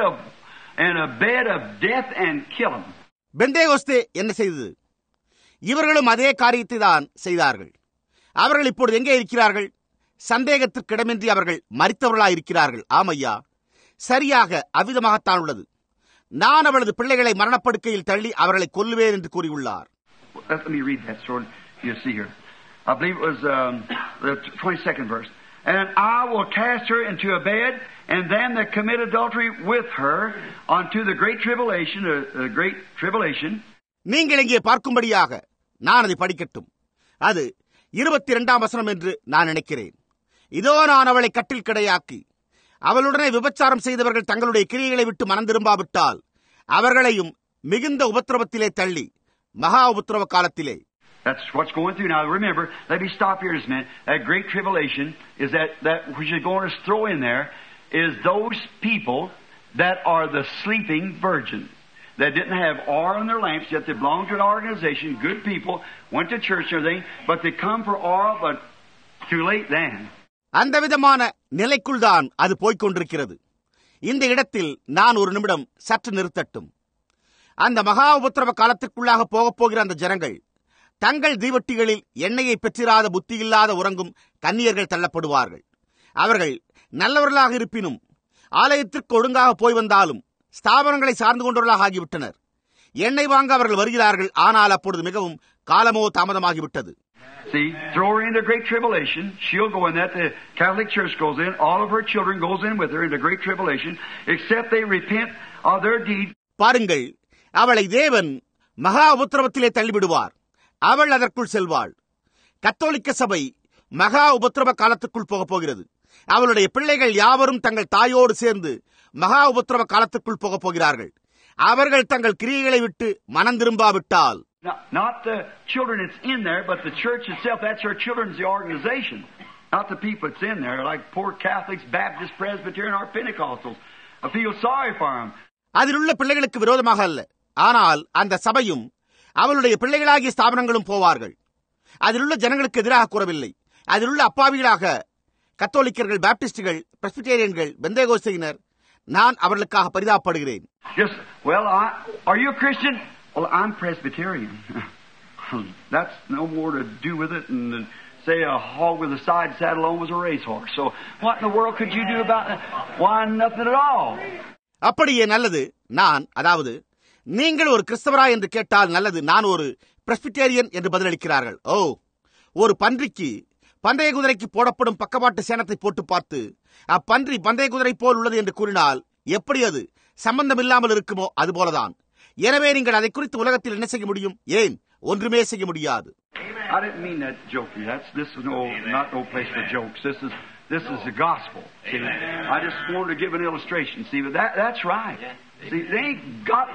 bed of death and kill them. Pentecost என்ன செய்தது? இவர்களும் அதே காரியத்தை தான் செய்தார்கள். அவர்கள் இப்பொழுது எங்கே இருக்கிறார்கள்? சந்தேகத்திற்கிடமின்றி அவர்கள் மரித்தவர்களாய் இருக்கிறார்கள். ஆமையா, சரியாக அவ்விதமாகத்தான் உள்ளது. நான் அவளது பிள்ளைகளை மரணப்படுக்கையில் தள்ளி அவர்களை கொல்லுவேன் என்று கூறியுள்ளார். Let me read that so you see here. I believe it was the 22nd verse. And I will cast her into a bed, and them that commit adultery with her unto the great tribulation. நீங்கள் இங்கே பார்க்கும்படியாக நான் அதை படிக்கட்டும். அது 22ஆம் வசனம் என்று நான் நினைக்கிறேன். இதோ நான் அவளை கட்டில் கிடையாக்கி அவளுடனே விபச்சாரம் செய்தவர்கள் தங்களுடைய கிரியைகளை விட்டு மனம் திரும்பாவிட்டால் அவர்களையும் மிகுந்த உபத்திரவத்திலே தள்ளி மகா உபத்திரவ காலத்திலே. That's what's going through. Now remember, let me stop here just a minute. That great tribulation is that which is going to throw in there is those people that are the sleeping virgins. That didn't have oil in their lamps, yet they belonged to an organization, good people, went to church and everything, but they come for oil, but too late then. அந்த விதமான நிலைக்குள் தான் அது போய்கொண்டிருக்கிறது. இந்த இடத்தில் நான் ஒரு நிமிடம் சற்று நிறுத்தட்டும். அந்த மகா உபத்திரவ காலத்திற்குள்ளாக போகப் போகிற அந்த ஜனங்கள் தங்கள் தீவட்டிகளில் எண்ணெயை பெற்றிராத புத்தியில்லாத உறங்கும் கன்னியர்கள் தள்ளப்படுவார்கள். அவர்கள் நல்லவர்களாக இருப்பினும் ஆலயத்திற்கு ஒழுங்காக போய் வந்தாலும் ஸ்தாபனங்களை சார்ந்து கொண்டவர்களாக ஆகிவிட்டனர். எண்ணெய் வாங்க அவர்கள் வருகிறார்கள். ஆனால் அப்பொழுது மிகவும் காலமோ தாமதமாகிவிட்டது. See, throw her into great tribulation. She'll go in that. The Catholic Church goes in. All of her children goes in with her into great tribulation, except they repent of their deeds. பாருங்கள், அவளை தேவன் மகா உபத்திரவத்திலே தள்ளிவிடுவார். அவள் அதற்குள் செல்வாள். கத்தோலிக்க சபை மகா உபத்திரவ காலத்துக்குள் போகப் போகிறது. அவளுடைய பிள்ளைகள் யாவரும் தங்கள் தாயோடு சேர்ந்து மகா உபத்திரவ காலத்துக்குள் போகப் போகிறார்கள். அவர்கள் தங்கள் கிரியைகளை விட்டு மனம் திரும்பாவிட்டால். Not the children that's in there, but the church itself. That's her children's the organization. Not the people that's in there, like poor Catholics, Baptists, Presbyterian, or Pentecostals. I feel sorry for them. அதில் உள்ள பிள்ளைகளுக்கு விரோதமாக அல்ல, ஆனால் அந்த சபையும் அவளுடைய பிள்ளைகளாகிய ஸ்தாபனங்களும் போவார்கள். அதில் உள்ள ஜனங்களுக்கு எதிராக கூறவில்லை. அதில் உள்ள அப்பாவிகளாக கத்தோலிக்கர்கள், பாப்டிஸ்டுகள், பிரஸ்பிட்டேரியன்கள், பெந்தேகோஸ்தையினர், நான் அவர்களுக்காக பரிதாபப்படுகிறேன். Yes, well, are you a Christian? Well, I'm Presbyterian. That's no more to do with it than say a hog with a side saddle on was a racehorse. So what in the world could you do about that? Why, nothing at all. அப்படியே நல்லது. அதாவது நீங்கள் ஒரு கிறிஸ்தவரா என்று கேட்டால் நல்லது. நான் ஒரு பிரஸ்பிட்டேரியன் என்று பதிலளிக்கிறார்கள். ஒரு பன்றிக்கு பந்தய குதிரைக்கு போடப்படும் பக்கவாட்டு சேனத்தை போட்டு பார்த்து அப்பன்றி பந்தய குதிரை போல் உள்ளது என்று கூறினால் எப்படி அது சம்பந்தம் இல்லாமல் இருக்குமோ அதுபோலதான். எனவே நீங்கள் அதை குறித்து உலகத்தில் என்ன செய்ய முடியும்? ஏன் ஒன்றுமே செய்ய முடியாது. I didn't mean that jokey. This is not no place for jokes. This is the gospel. See, I just wanted to give an illustration. See, but that's right. See, they ain't got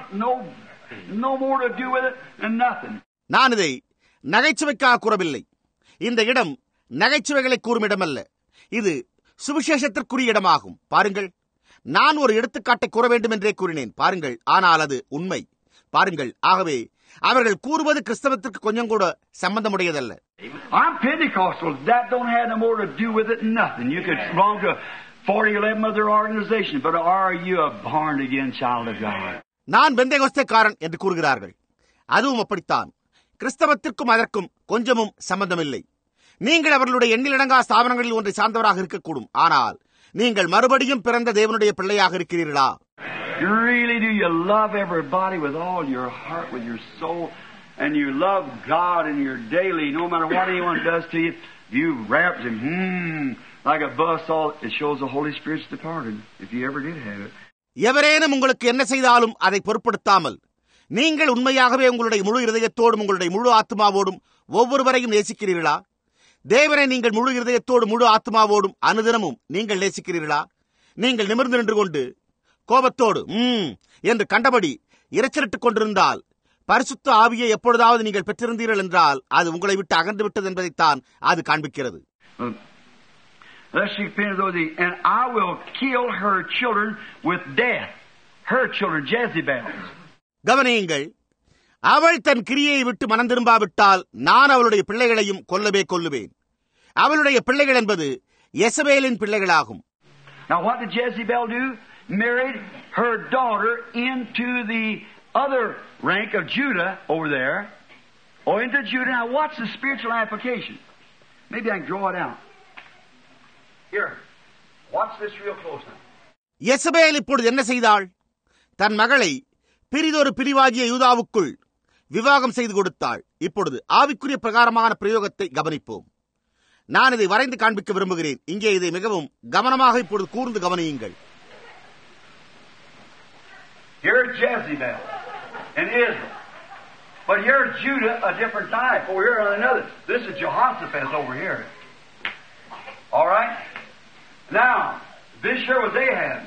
no more to do with it and nothing. நான் இதை நகைச்சுவைக்காக கூறவில்லை. இந்த இடம் நகைச்சுவைகளை கூறும் இடமல்ல. இது சுவிசேஷத்திற்குரிய இடமாகும். பாருங்கள், நான் ஒரு எடுத்துக்காட்டை கூற வேண்டும் என்றே கூறினேன். பாருங்கள், ஆனால் அது உண்மை. பாருங்கள், ஆகவே அவர்கள் கூறுவது கிறிஸ்தவத்திற்கு கொஞ்சம் கூட சம்பந்தமுடையதல்ல. I'm Pentecostal. That don't have no more to do with it. Nothing. You could belong to 40-11 other organizations, but are you a born again child of God? நான் பெந்தேகோஸ்தேக்காரன் என்று கூறுகிறார்கள். அதுவும் அப்படித்தான். கிறிஸ்தவத்திற்கும் அதற்கும் கொஞ்சமும் சம்பந்தமில்லை. நீங்கள் அவர்களுடைய எண்ணிலடங்கா ஸ்தாபனங்களில் ஒன்றை சார்ந்தவராக இருக்கக்கூடும். ஆனால் நீங்கள் மறுபடியும் பிறந்த தேவனுடைய பிள்ளையாக இருக்கிறீர்களா? Really, do you love everybody with all your heart, with your soul, and you love God and you're daily, no matter what anyone does to you, you wrapped him, like a bus all, it shows the Holy Spirit's departed, if you ever did have it. எவரேனும் உங்களுக்கு என்ன செய்தாலும் அதை பொருட்படுத்தாமல் நீங்கள் உண்மையாகவே உங்களுடைய முழு இருதயத்தோடும் உங்களுடைய முழு ஆத்மாவோடும் ஒவ்வொருவரையும் நேசிக்கிறீர்களா? தேவனை நீங்கள் முழு இருதயத்தோடு முழு ஆத்மாவோடும் அனுதினமும் நீங்கள் நேசிக்கிறீர்களா? நீங்கள் நிமிர்ந்து நின்று கொண்டு கோபத்தோடு என்று கண்டபடி இரைச்சலிட்டுக் கொண்டிருந்தால் பரிசுத்த ஆவியை எப்பொழுதாவது நீங்கள் பெற்றிருந்தீர்கள் என்றால் அது உங்களை விட்டு அகன்று விட்டது என்பதைத்தான் அது காண்பிக்கிறது. And I will kill her children with death. Her children, Jezebel. கவனியுங்கள், அவள் தன் கிரியையை விட்டு மனம் திரும்பாவிட்டால் நான் அவளுடைய பிள்ளைகளையும் கொல்லுவேன். அவளுடைய பிள்ளைகள் என்பது யெசபேலின் பிள்ளைகளாகும். Now what did Jezebel do? Married her daughter into the other rank of Judah over there. Into Judah. Now what's the spiritual application? Maybe I can draw it out. Here. Watch this real close now. யெசபேல் இப்பொழுது என்ன செய்தாள்? தன் மகளை பிரிதொரு பிரிவாகிய யூதாவுக்குள் விவாகம் செய்து கொடுத்தாள். இப்பொழுது ஆவிக்குரிய பிரகாரமான பிரயோகத்தை கவனிப்போம். நான் இதை வரைந்து காண்பிக்க விரும்புகிறேன். இங்கே இதை மிகவும் கவனமாக இப்பொழுது கூர்ந்து கவனியுங்கள். Here's Jezebel in Israel. But here's Judah, a different type. Over here another. This is Jehoshaphat over here. All right? Now, this sure was Ahab.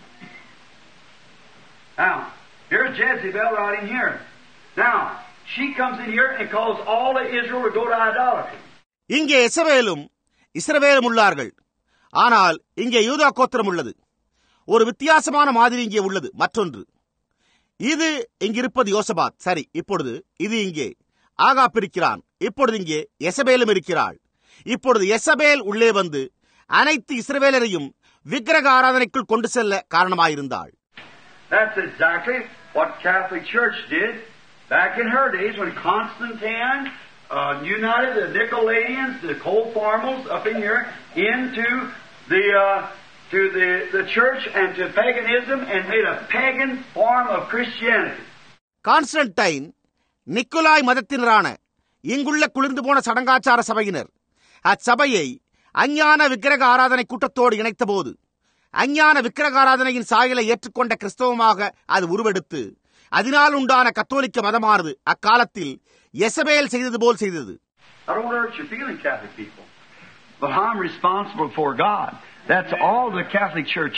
Now, here's Jezebel right in here. Now, she comes in here and calls all of Israel to go to idolatry. இங்கே யெசபேலும் இஸ்ரவேலும் உள்ளார்கள். ஆனால் இங்கே யூதா கோத்திரம் உள்ளது. ஒரு வித்தியாசமான மாதிரி இங்கே உள்ளது. மற்றொன்று, இது இங்கிருப்பது யோசபாத். சரி, இப்பொழுது இது இங்கே ஆகாப் இருக்கிறான். இப்பொழுது இங்கே யெசபேலும் இருக்கிறாள். இப்பொழுது யெசபேல் உள்ளே வந்து அனைத்து இஸ்ரவேலரையும் விக்கிரக ஆராதனைக்குள் கொண்டு செல்ல காரணமாயிருந்தாள். That's exactly what Catholic Church did back in her days when Constantine united the Nicolaitans, the Cold-Formals up in here into the church and to paganism and made a pagan form of Christianity. Constantine Nicolai மதத்தினரான இங்குள்ள குளிர்ந்து போன சடங்காச்சார சபையினர் அச்சபையை அஞ்ஞான விக்கிரக ஆராதனை கூட்டத்தோடு இணைத்த போது அஞ்ஞான விக்கிரக ஆராதனையின் சாயலை ஏற்றுக்கொண்ட கிறிஸ்தவமாக அது உருவெடுத்து அதனால் உண்டான கத்தோலிக்க மதமானது அக்காலத்தில் யெசபேல் செய்தது போல் செய்தது. I don't hurt your feeling, Catholic people, but I'm responsible for God. That's all the Catholic Church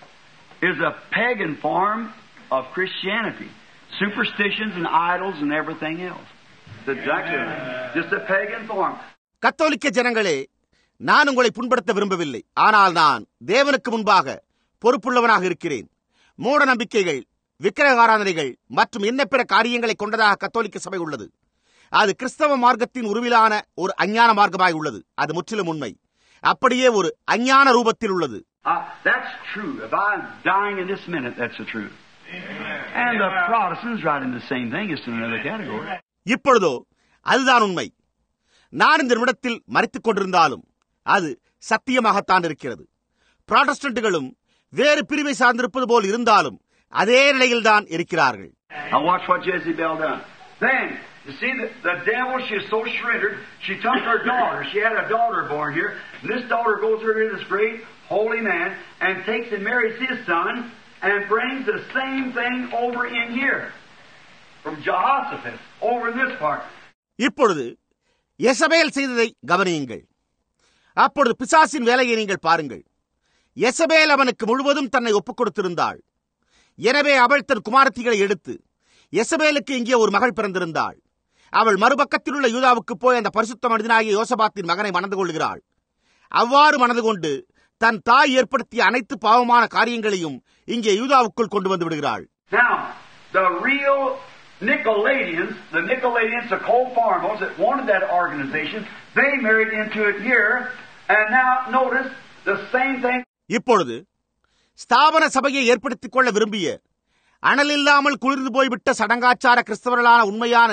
is a pagan form of Christianity, superstitions and idols and everything else. It's exactly just a pagan form. கத்தோலிக்க ஜனங்களே, நான் உங்களை புண்படுத்த விரும்பவில்லை. ஆனால் நான் தேவனுக்கு முன்பாக பொறுப்புள்ளவனாக இருக்கிறேன். மூட நம்பிக்கைகள், விக்கிரக ஆராதனைகள் மற்றும் என்ன பிற காரியங்களை கொண்டதாக கத்தோலிக்க சபை உள்ளது. அது கிறிஸ்தவ மார்க்கத்தின் உருவிலான ஒரு அஞ்ஞான மார்க்கமாய் உள்ளது. அது முற்றிலும் உண்மை. அப்படியே ஒரு அஞ்ஞான ரூபத்தில் உள்ளது. That's true. If I'm dying in this minute, that's the truth. And the Protestants right in the same thing. It's in another category. இப்பொழுதோ அதுதான் உண்மை. நான் இந்த நிமிடத்தில் மரித்துக் கொண்டிருந்தாலும் அது சத்தியமாகத்தான் இருக்கிறது. புராட்டஸ்டன்ட்களும் வேறு பிரிவை சார்ந்திருப்பது போல் இருந்தாலும் அதே நிலையில்தான் இருக்கிறார்கள். Now watch what Jezebel done. Then, you see, the devil, she's so shredded, she took her daughter. She had a daughter born here. And this daughter goes over to this great holy man and takes and marries his son and brings the same thing over in here. From Jehoshaphat, over in this part. இப்பொழுது யெசபேல் செய்ததை கவனியுங்கள். அப்பொழுது பிசாசின் வேலையை நீங்கள் பாருங்கள். யெசபேல் அவனுக்கு முழுவதும் தன்னை ஒப்புக் கொடுத்திருந்தாள். எனவே அவள் தன் குமாரத்திகளை எடுத்து யெசபேலுக்கு இங்கே ஒரு மகள் பிறந்திருந்தாள். அவள் மறுபக்கத்தில் உள்ள யூதாவுக்கு போய் அந்த பரிசுத்த மனிதனாகிய யோசபாத்தின் மகனை மணந்து கொள்கிறாள். அவ்வாறு மணந்து கொண்டு தன் தாய் ஏற்படுத்திய அனைத்து பாவமான காரியங்களையும் இங்கே யூதாவுக்குள் கொண்டு வந்து விடுகிறாள். Now, the real Nicolaitans, the Cold-Formals that wanted that organization, they married into it here, and now notice the same thing. இப்பொழுது ஸ்தாபன சபையை ஏற்படுத்திக் கொள்ள விரும்பிய அனலில்லாமல் குளிர்ந்து போய்விட்ட சடங்காச்சார கிறிஸ்தவர்களான உண்மையான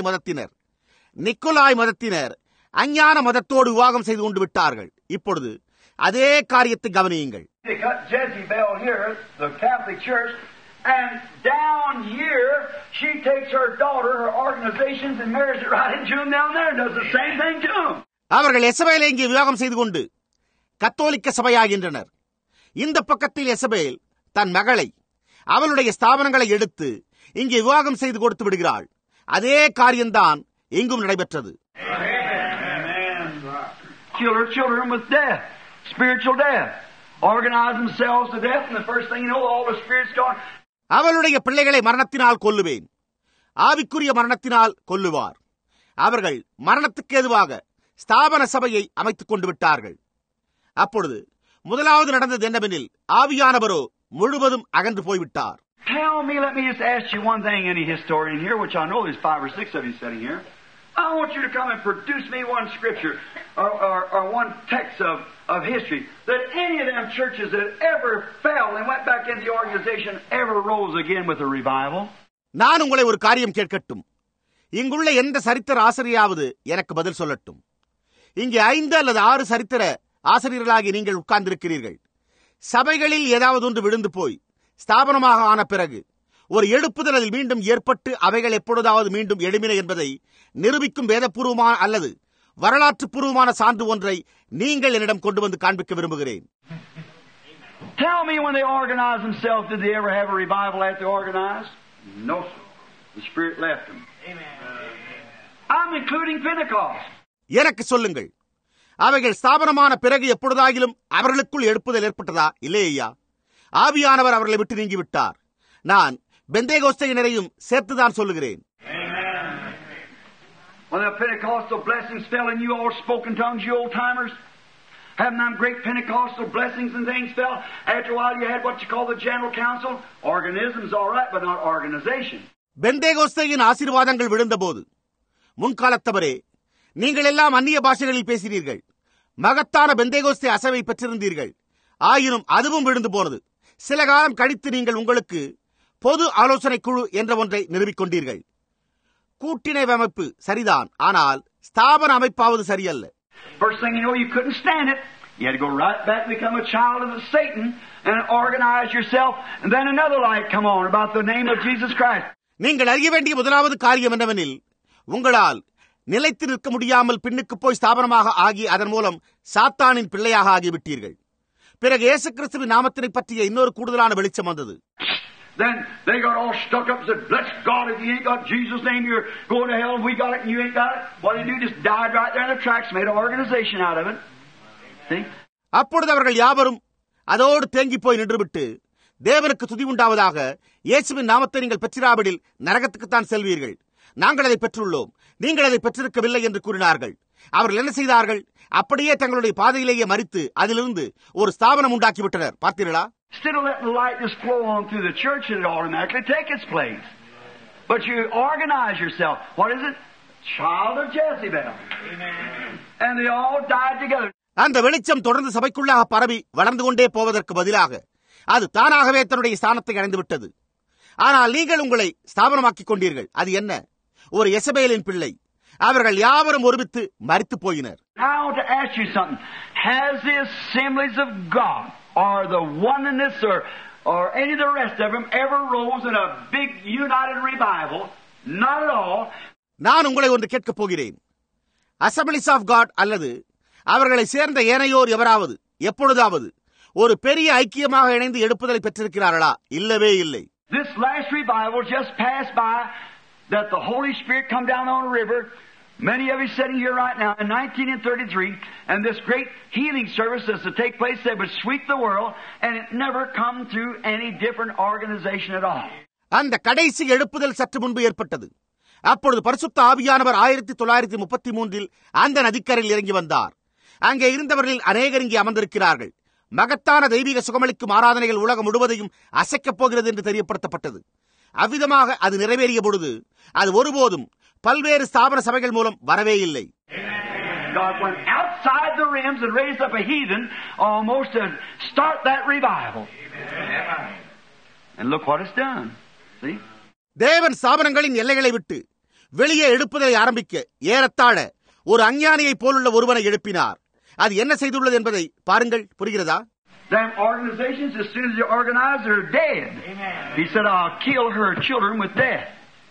நிக்கோலாய் மதத்தினர் அஞ்ஞான மதத்தோடு விவாகம் செய்து கொண்டு விட்டார்கள். இப்பொழுது அதே காரியத்தை கவனியுங்கள். They got Jezebel here, the Catholic Church, And down here, she takes her daughter, her organizations, and marries it right into them down there and does the same thing to them. அவர்கள் எசபேலை இங்கே விவாகம் செய்து கொண்டு கத்தோலிக்க சபையாகின்றனர். இந்த பக்கத்தில் எசபேல் தன் மகளை அவளுடைய ஸ்தாபனங்களை எடுத்து இங்கே விவாகம் செய்து கொடுத்து விடுகிறாள். அதே காரியம்தான் எங்கும் நடைபெற்றது. Kill her children with death, spiritual death. Organize themselves to death, and the first thing you know, all the spirits gone. அவளுடைய பிள்ளைகளை மரணத்தினால் கொல்லுவேன், ஆவிக்குரிய மரணத்தினால் கொல்லுவார். அவர்கள் மரணத்துக்கு எதுவாக ஸ்தாபன சபையை அமைத்துக் கொண்டு விட்டார்கள். அப்பொழுது முதலாவது நடந்தது என்னவெனில், ஆவியானவரோ முழுவதும் அகன்று போய்விட்டார். Tell me, let me just ask you one thing, any historian here, which I know there's 5 or 6 of you sitting here. I want you to come and produce me one scripture or one text of history that any of them churches that ever fell and went back into the organization ever rose again with a revival. நான் உங்களை ஒரு காரியம் கேட்கட்டும். இங்குள்ள எந்த சரித்திர ஆசிரியராவது எனக்கு பதில் சொல்லட்டும். இங்கே 5 அல்லது 6 சரித்திர ஆசிரியர்களாகி நீங்கள் உட்கார்ந்திருக்கிறீர்கள். சபைகளில் ஏதாவது ஒன்று விழுந்து போய் ஸ்தாபனமாக ஆன பிறகு ஒரு எழுப்புதல் அதில் மீண்டும் ஏற்பட்டு அவைகள் எப்பொழுதாவது மீண்டும் எழுமின என்பதை நிரூபிக்கும் வேதபூர்வமான அல்லது வரலாற்று பூர்வமான சான்று ஒன்றை நீங்கள் என்னிடம் கொண்டு வந்து காண்பிக்க விரும்புகிறேன். Tell me, when they organized themselves, did they ever have a revival after they organized? No, sir. The Spirit left them. I'm including Pentecost. எனக்கு சொல்லுங்கள், அவைகள் ஸ்தாபனமான பிறகு எப்பொழுதாகிலும் அவர்களுக்குள் எழுப்புதல் ஏற்பட்டதா? இல்லை ஐயா, ஆவியானவர் அவர்களை விட்டு நீங்கிவிட்டார். நான் பெந்தேகோஸ்தையினரையும் சேர்த்துதான் சொல்லுகிறேன். When the Pentecostal blessings fell and you all spoke in tongues, you old timers, having them great Pentecostal blessings and things fell, after a while you had what you call the General Council. Organisms all right, but not organization. பெந்தேகோஸ்தையின் ஆசீர்வாதங்கள் விழுந்தபோது, முன்காலத்தவரே, நீங்கள் எல்லாம் அந்நிய பாஷைகளில் பேசினீர்கள். மகத்தான பெந்தேகோஸ்தே அசைவை பெற்றிருந்தீர்கள். ஆயினும் அதுவும் விழுந்து போனது. சில காலம் கழித்து நீங்கள் உங்களுக்கு பொது ஆலோசனை குழு என்ற ஒன்றை நிறுவிக்கொண்டீர்கள். கூட்டிணைவு அமைப்பு சரிதான், ஆனால் ஸ்தாபன அமைப்பாவது சரியல்ல. First thing you know, you couldn't stand it. You had to go right back and become a child of Satan and organize yourself, and then another light come on about the name of Jesus Christ. நீங்கள் அறிய வேண்டிய முதலாவது காரியம் என்னவெனில், உங்களால் நிலைத்து நிற்க முடியாமல் பின்னுக்கு போய் ஸ்தாபனமாக ஆகி அதன் மூலம் சாத்தானின் பிள்ளையாக ஆகிவிட்டீர்கள். பிறகு இயேசு கிறிஸ்துவின் நாமத்தினை பற்றிய இன்னொரு கூடுதலான வெளிச்சம் வந்தது. Then they got all stuck up and said, bless God, if you ain't got Jesus' name, you're going to hell, and we got it and you ain't got it. What did they do? Just died right there in the tracks, made an organization out of it. See? அப்பொழுது அவர்கள் யாவரும் அதோடு தேங்கி போய் நின்றுவிட்டு, தேவனுக்கு துதி உண்டாவதாக, இயேசுவின் நாமத்தை நீங்கள் பெற்றிராவிடில் நரகத்துக்குத்தான் செல்வீர்கள். நாங்கள் அதை பெற்றுள்ளோம், நீங்கள் அதை பெற்றிருக்கவில்லை என்று கூறினார்கள். அவர்கள் என்ன செய்தார்கள்? அப்படியே தங்களுடைய பாதையிலேயே மரித்து அதிலிருந்து ஒரு ஸ்தாபனம் உண்டாக்கிவிட்டனர். பார்த்தீர்களா? Instead of letting the light just flow on through the church, it automatically take its place. But you organize yourself. What is it? Child of Jezebel. Amen. And they all died together. அந்த வெளிச்சம் தொடர்ந்து சபைக்குள்ளாக பரவி வளர்ந்து கொண்டே போவதற்கு பதிலாக அது தானாகவே தன்னுடைய ஸ்தானத்தை அடைந்து விட்டது. ஆனால் நீங்கள் உங்களை ஸ்தாபனமாக்கிக் கொண்டீர்கள். அது என்ன? ஒரு எசபேலின் பிள்ளை. அவர்கள் யாவரும் ஒருமித்து மரித்து போயினர். I want to ask you something. Has the assemblies of God or the oneness or any of the rest of them ever rose in a big united revival? Not at all. நான் உங்களை ஒன்று கேட்கப் போகிறேன். Assemblies of God அல்லது அவர்களை சேர்ந்த ஏனையோர் எவராவது எப்பொழுதாவது ஒரு பெரிய ஐக்கியமாக இணைந்து எடுப்புதலை பெற்றிருக்கிறார்களா? இல்லவே இல்லை. This last revival just passed by, that the Holy Spirit come down on a river. Many of you sitting here right now in 1933, and this great healing service is to take place that would sweep the world, and it never come through any different organization at all. அந்த கடைசி எழுப்புதல் சற்று முன்பு ஏற்பட்டது. அப்பொழுது பரிசுத்த ஆவியானவர் 1933 அந்த நதிக்கரையில் இறங்கி வந்தார். அங்கே இருந்தவர்களில் அநேகர் இங்கே அமர்ந்திருக்கிறார்கள். மகத்தான தெய்வீக சுகமளிக்கும் ஆராதனைகள் உலகம் முழுவதையும் அசைக்கப் போகிறது என்று தெரியப்படுத்தப்பட்டது. அவ்விதமாக அது நிறைவேறிய பொழுது அது ஒருபோதும் பல்வேறு ஸ்தாபன சபைகள் மூலம் வரவே இல்லை. God went outside the rims and raised up a heathen almost to start that revival. And look what it's done. See? தேவன் ஸ்தாபனங்களின் எல்லைகளை விட்டு வெளியே எடுப்பதை ஆரம்பிக்க ஏறத்தாழ ஒரு அஞ்ஞானியை போலுள்ள ஒருவனை எழுப்பினார். அது என்ன செய்துள்ளது என்பதை பாருங்கள். புரிகிறதா? them organizations, as soon as they organize, they're dead. Amen. He said, I'll kill her children with death.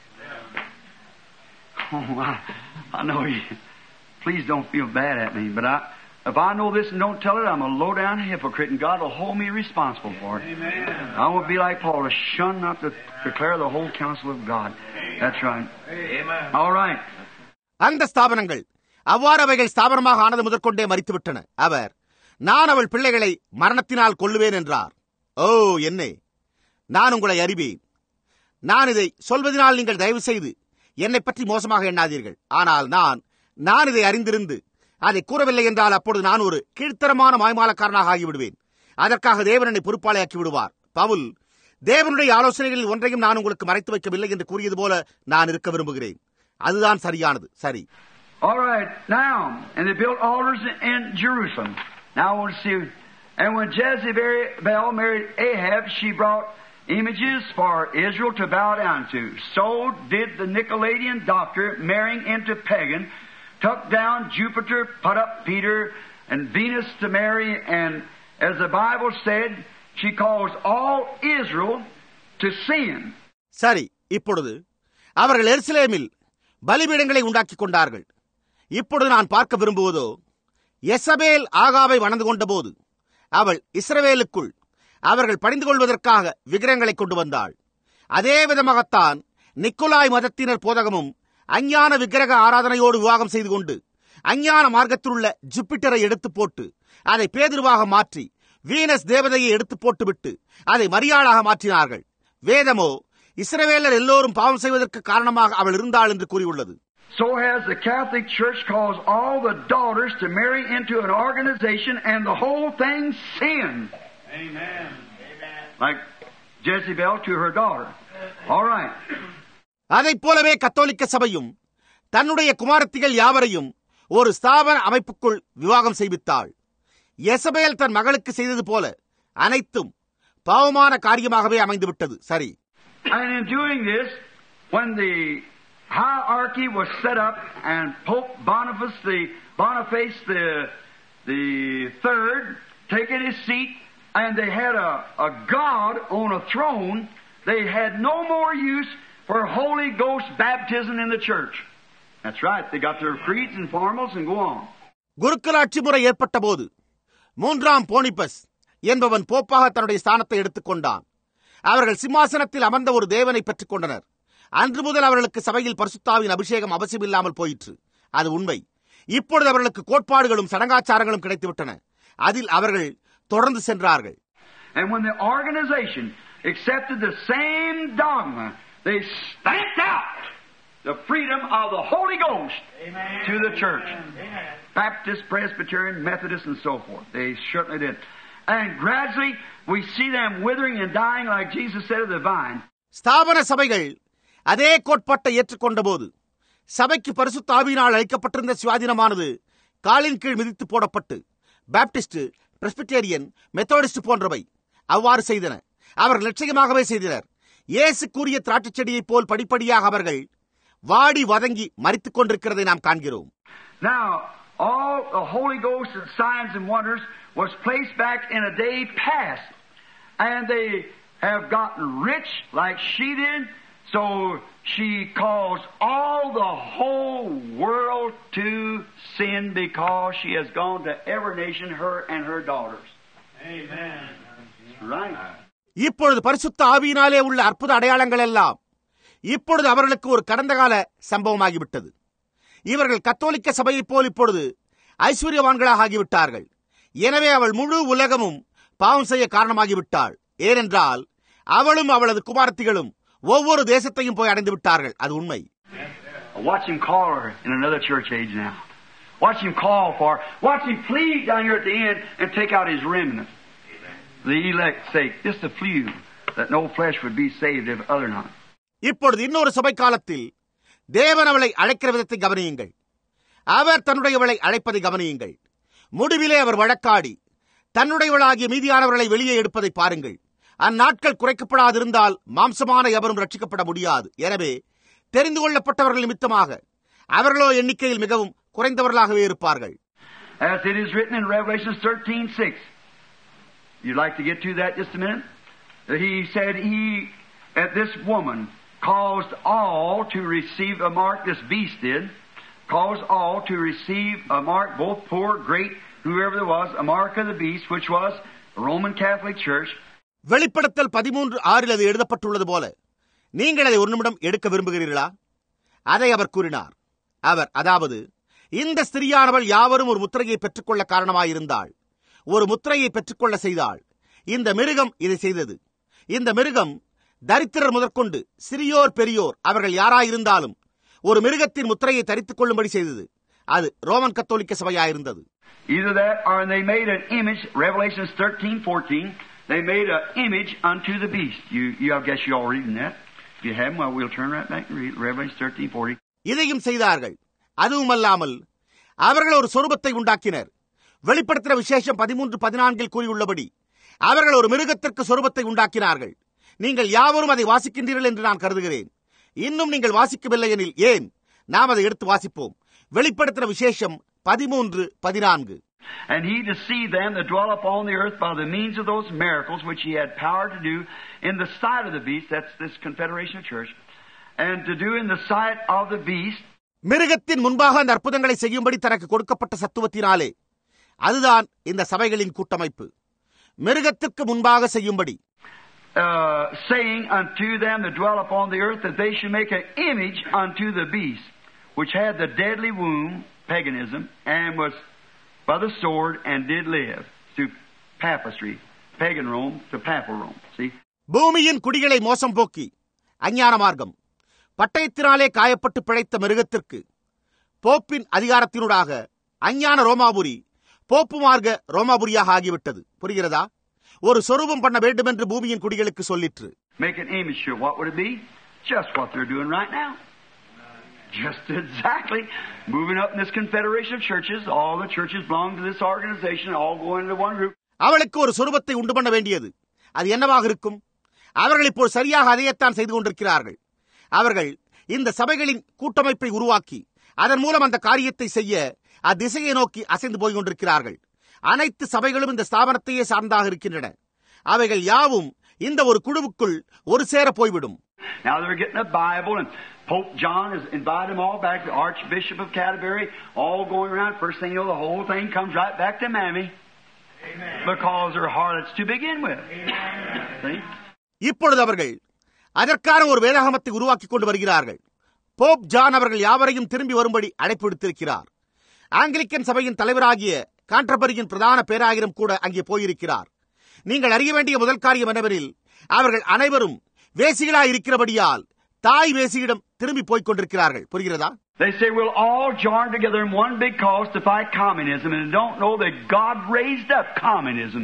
Oh, I know you. Please don't feel bad at me, but if I know this and don't tell it, I'm a low-down hypocrite, and God will hold me responsible for it. Amen. I won't be like Paul, to shun not to declare the whole counsel of God. That's right. Amen. All right. அந்த ஸ்தாபனங்கள் அவ்வாறு அவைகள் ஸ்தாபனமாக ஆனது முதற்கொண்டே மரித்துவிட்டன. அவர், நான் அவள் பிள்ளைகளை மரணத்தினால் கொல்லுவேன் என்றார். ஓ என்னே, நான் உங்களை அறிவேன். நான் இதை சொல்வதனால் நீங்கள் தயவு செய்து என்னை பற்றி மோசமாக எண்ணாதீர்கள். ஆனால் நான் இதை அறிந்திருந்து அதை கூறவில்லை என்றால் அப்பொழுது நான் ஒரு கீழ்த்தரமான மாய்மாலக்காரனாக ஆகிவிடுவேன். அதற்காக தேவன் என்னை பொறுப்பாளையாக்கி விடுவார். பவுல், தேவனுடைய ஆலோசனைகளில் ஒன்றையும் நான் உங்களுக்கு மறைத்து வைக்கவில்லை என்று கூறியது போல நான் இருக்க விரும்புகிறேன். அதுதான் சரியானது. சரி. All right. Now, and they built altars in Jerusalem. Now I want to see. And when Jezebel married Ahab, she brought images for Israel to bow down to. So did the Nicolaitan doctor, marrying into pagan, took down Jupiter, put up Peter and Venus to Mary, and as the Bible said, she caused all Israel to sin. சரி, இப்பொழுது அவர்கள் எருசலேமில் பலிபீடங்களை உண்டாக்கிக் கொண்டார்கள். இப்பொழுது நான் பார்க்க விரும்புவதோ, யெசபேல் ஆகாவை வணந்து கொண்ட போது அவள் இஸ்ரவேலுக்குள் அவர்கள் பணிந்து கொள்வதற்காக விக்கிரகங்களை கொண்டு வந்தாள். அதே விதமாகத்தான் நிக்கோலாய் மதத்தினர் போதகமும் அஞ்ஞான விக்கிரக ஆராதனையோடு விவாகம் செய்து கொண்டு அஞ்ஞான மார்க்கத்தில் உள்ள ஜூபிட்டரை எடுத்து போட்டு அதை பேதுருவாக மாற்றி வீனஸ் தேவதையை எடுத்து போட்டுவிட்டு அதை மரியாளாக மாற்றினார்கள். வேதமோ இஸ்ரவேலர் எல்லோரும் பாவம் செய்வதற்கு காரணமாக அவள் இருந்தாள் என்று கூறியுள்ளது. So has the Catholic Church caused all the daughters to marry into an organization and the whole thing sin. Amen. Like Jezebel to her daughter. All right. அதைப் போலவே கத்தோலிக்க சபையும் தன்னுடைய குமாரத்திகள் யாவரையும் ஒரு ஸ்தாபன அமைப்புக்குள் விவாகம் செய்வித்தாள். யெசபேல் தன் மகளுக்கு செய்தது போல அனைத்தும் பாவமான காரியமாகவே அமைந்துவிட்டது. சரி. And in doing this, when the hierarchy was set up and Pope Boniface the third taken his seat, and they had a God on a throne, they had no more use for Holy Ghost baptism in the church. That's right. They got their creeds and formals and go on. குருக்களாட்சி முறை ஏற்பட்ட போது 3ஆம் போனிபஸ் என்பவன் போப்பாக தன்னுடைய ஸ்தானத்தை எடுத்துக் கொண்டான். அவர்கள் சிம்மாசனத்தில் அமர்ந்த ஒரு தேவனை பெற்றுக் கொண்டனர். அன்று முதல் அவர்களுக்கு சபையில் பரிசுத்தாவின் அபிஷேகம் அவசியமில்லாமல் போயிற்று. அது உண்மை. இப்பொழுது அவர்களுக்கு கோட்பாடுகளும் சடங்காச்சாரங்களும் கிடைத்துவிட்டன. அதில் அவர்கள் தொடர்ந்து சென்றார்கள். And when the organization accepted the same dogma, they stamped out the freedom of the Holy Ghost. Amen. To the church. Amen. Baptist, Presbyterian, Methodist, and so forth. They certainly did. And gradually we see them withering and dying like Jesus said of the vine. ஸ்தாபன சபைகள் அதே கோட்பாட்டை ஏற்றுக்கொண்ட போது சபைக்கு பரிசுத்த ஆவியினால் அளிக்கப்பட்டிருந்த சுயாதீனமானது காலின் கீழ் மிதித்து போடப்பட்டு பாப்டிஸ்ட், பிரெஸ்பிட்டேரியன், மெத்தோடிஸ்ட் போன்றவை அவ்வாறு செய்தன. அவர்கள் நிச்சயமாகவே செய்தனர். இயேசு கூறிய திராட்சை செடியைப் போல் படிப்படியாக அவர்கள் வாடி வதங்கி மரித்துக் கொண்டிருக்கிறதை நாம் காண்கிறோம். Now, all the Holy Ghost and signs and wonders was placed back in a day past, and they have gotten rich like she did, so she caused all the whole world to sin because she has gone to every nation, her and her daughters. Amen. Right. இப்பொழுது பரிசுத்த ஆவியினாலே உள்ள அற்புத அடையாளங்கள் எல்லாம் இப்பொழுது அவர்களுக்கு ஒரு கடந்த கால சம்பவமாகிவிட்டது. இவர்கள் கத்தோலிக்க சபையைப் போல் இப்பொழுது ஐஸ்வர்யவான்களாக ஆகிவிட்டார்கள். எனவே அவள் முழு உலகமும் பாவம் செய்ய காரணமாகிவிட்டாள். ஏனென்றால் அவளும் அவளது குமாரத்திகளும் ஒவ்வொரு தேசத்தையும் போய் அடைந்து விட்டார்கள். அது உண்மை. Watch him call her in another church age now. Watch him call for her. Watch him plead down here at the end and take out his remnant. The elect's sake, just a few, that no flesh would be saved if other not. இப்பொழுது இன்னொரு சபை காலத்தில் தேவன் அவளை அழைக்கிற விதத்தை கவனியுங்கள். அவர் தன்னுடையவளை அழைப்பதை கவனியுங்கள். முடிவிலே அவர் வழக்காடி தன்னுடையவளாகிய மீதியானவர்களை வெளியே எடுப்பதை பாருங்கள். அந்நாட்கள் குறைக்கப்படாதிருந்தால் மாம்சமான எவரும் ரட்சிக்கப்பட முடியாது. எனவே தெரிந்து கொள்ளப்பட்டவர்கள் நிமித்தமாக அவர்களோ எண்ணிக்கையில் மிகவும் குறைந்தவர்களாகவே இருப்பார்கள். As it is written in Revelation 13:6, You'd like to get to that just a minute? He said this woman caused all to receive a mark, this beast did, caused all to receive a mark, both poor, great, whoever there was, a mark of the beast, which was the Roman Catholic Church. வெளிப்படுத்தல் 13:6 அது எழுதப்பட்டுள்ளது போல நீங்கள் அதை ஒரு நிமிடம் எடுக்க விரும்புகிறீர்களா? அதை அவர் கூறினார். அதாவது இந்த ஸ்திரீயானவள் யாவரும் ஒரு முத்திரையை பெற்றுக்கொள்ள காரணமாயிருந்தாள், ஒரு முத்திரையை பெற்றுக்கொள்ள செய்தாள். இந்த மிருகம் இதை செய்தது. இந்த மிருகம் தரித்திரர் முதற்கொண்டு சிறியோர் பெரியோர் அவர்கள் யாராயிருந்தாலும் ஒரு மிருகத்தின் முத்திரையை தரித்துக் கொள்ளும்படி செய்தது. அது ரோமன் கத்தோலிக்க சபையாயிருந்தது. Either that or they made an image, Revelation 13:14, they made an image unto the beast. I guess you all reading that. If you haven't, well, we'll turn right back and read Revelation 13:40. இதையும் செய்தார்கள். அதுவுமல்லாமல் அவர்கள் ஒரு சொரூபத்தை உண்டாக்கினர். வெளிப்படுத்தின விசேஷம் 13:14 கூறியுள்ளபடி அவர்கள் ஒரு மிருகத்திற்கு சொரூபத்தை உண்டாக்கினார்கள். நீங்கள் யாவரும் அதை வாசிக்கின்றீர்கள் என்று நான் கருதுகிறேன். இன்னும் நீங்கள் வாசிக்கவில்லை எனில் ஏன், நாம் அதை எடுத்து வாசிப்போம். வெளிப்படுத்தின விசேஷம் 13:14. And he deceived them that dwell upon the earth by the means of those miracles which he had power to do in the sight of the beast, that's this Confederation of Church, and to do in the sight of the beast. மிருகத்தின் முன்பாக அந்த அற்புதங்களை செய்யும்படி தனக்கு கொடுக்கப்பட்ட சத்துவத்தினாலே, அதுதான் இந்த சபைகளின் கூட்டமைப்பு. மிருகத்திற்கு முன்பாக செய்யும்படி, saying unto them that dwell upon the earth that they should make an image unto the beast, which had the deadly wound, paganism, and was by the sword and did live through papistry, pagan Rome to papal Rome. See? பூமியின் குடிகளை மோசம் போக்கி அஞ்ஞான மார்க்கம், பட்டயத்தினாலே காயப்பட்டு பிழைத்த மிருகத்திற்கு போப்பின் அதிகாரத்தினூடாக அஞ்ஞான ரோமாபுரி pope மார்க்க ரோமாபுரியாக ஆகிவிட்டது. புரிகிறதா? ஒரு சொரூபம் பண்ண வேண்டும் என்று பூமியின் குடிகளுக்கு சொல்லிற்று. Make an image to what would it be? Just what they're doing right now. Just exactly. Moving up in this confederation of churches, all the churches belong to this organization, all going into one group. அவளுக்கு ஒரு சொரூபத்தை உண்டு பண்ண வேண்டியது. அது என்னவாக இருக்கும்? அவர்கள் இப்போ சரியாக அதையத்தான் செய்து கொண்டிருக்கிறார்கள். அவர்கள் இந்த சபைகளின் கூட்டமைப்பை உருவாக்கி அதன் மூலம் அந்த காரியத்தை செய்ய அத்திசையை நோக்கி அசைந்து போய் கொண்டிருக்கிறார்கள். அனைத்து சபைகளும் இந்த ஸ்தாபனத்தையே சார்ந்தாக இருக்கின்றன. அவைகள் யாவும் இந்த ஒரு குழுவுக்குள் ஒரு சேர போய்விடும். Now they're getting a Bible, and Pope John has invited them all back, the Archbishop of Canterbury, all going around. First thing you know, the whole thing comes right back to Mammy. Amen. Because they're harlots to begin with. See? இப்பொழுது அவர்கள் அதற்கான ஒரு வேதாகமத்தை உருவாக்கி கொண்டு வருகிறார்கள். Pope John அவர்கள் யாவரையும் திரும்பி வரும்படி அழைப்பு விடுத்திருக்கிறார். ஆங்கிலிக்கன் சபையின் தலைவராகிய கான்டர்பரியின் பிரதான பேராயிரம் கூட அங்கே போயிருக்கிறார். நீங்கள் அறிய வேண்டிய முதல் காரியம் என்னவெனில், அவர்கள் அனைவரும் வேசிகளாய் இருக்கிறபடியால் தாய் வேசியிடம் திரும்பி போய்க் கொண்டிருக்கிறார்கள். புரிகிறதா? They say we'll all join together in one big cause to fight communism, and don't know that God raised up communism.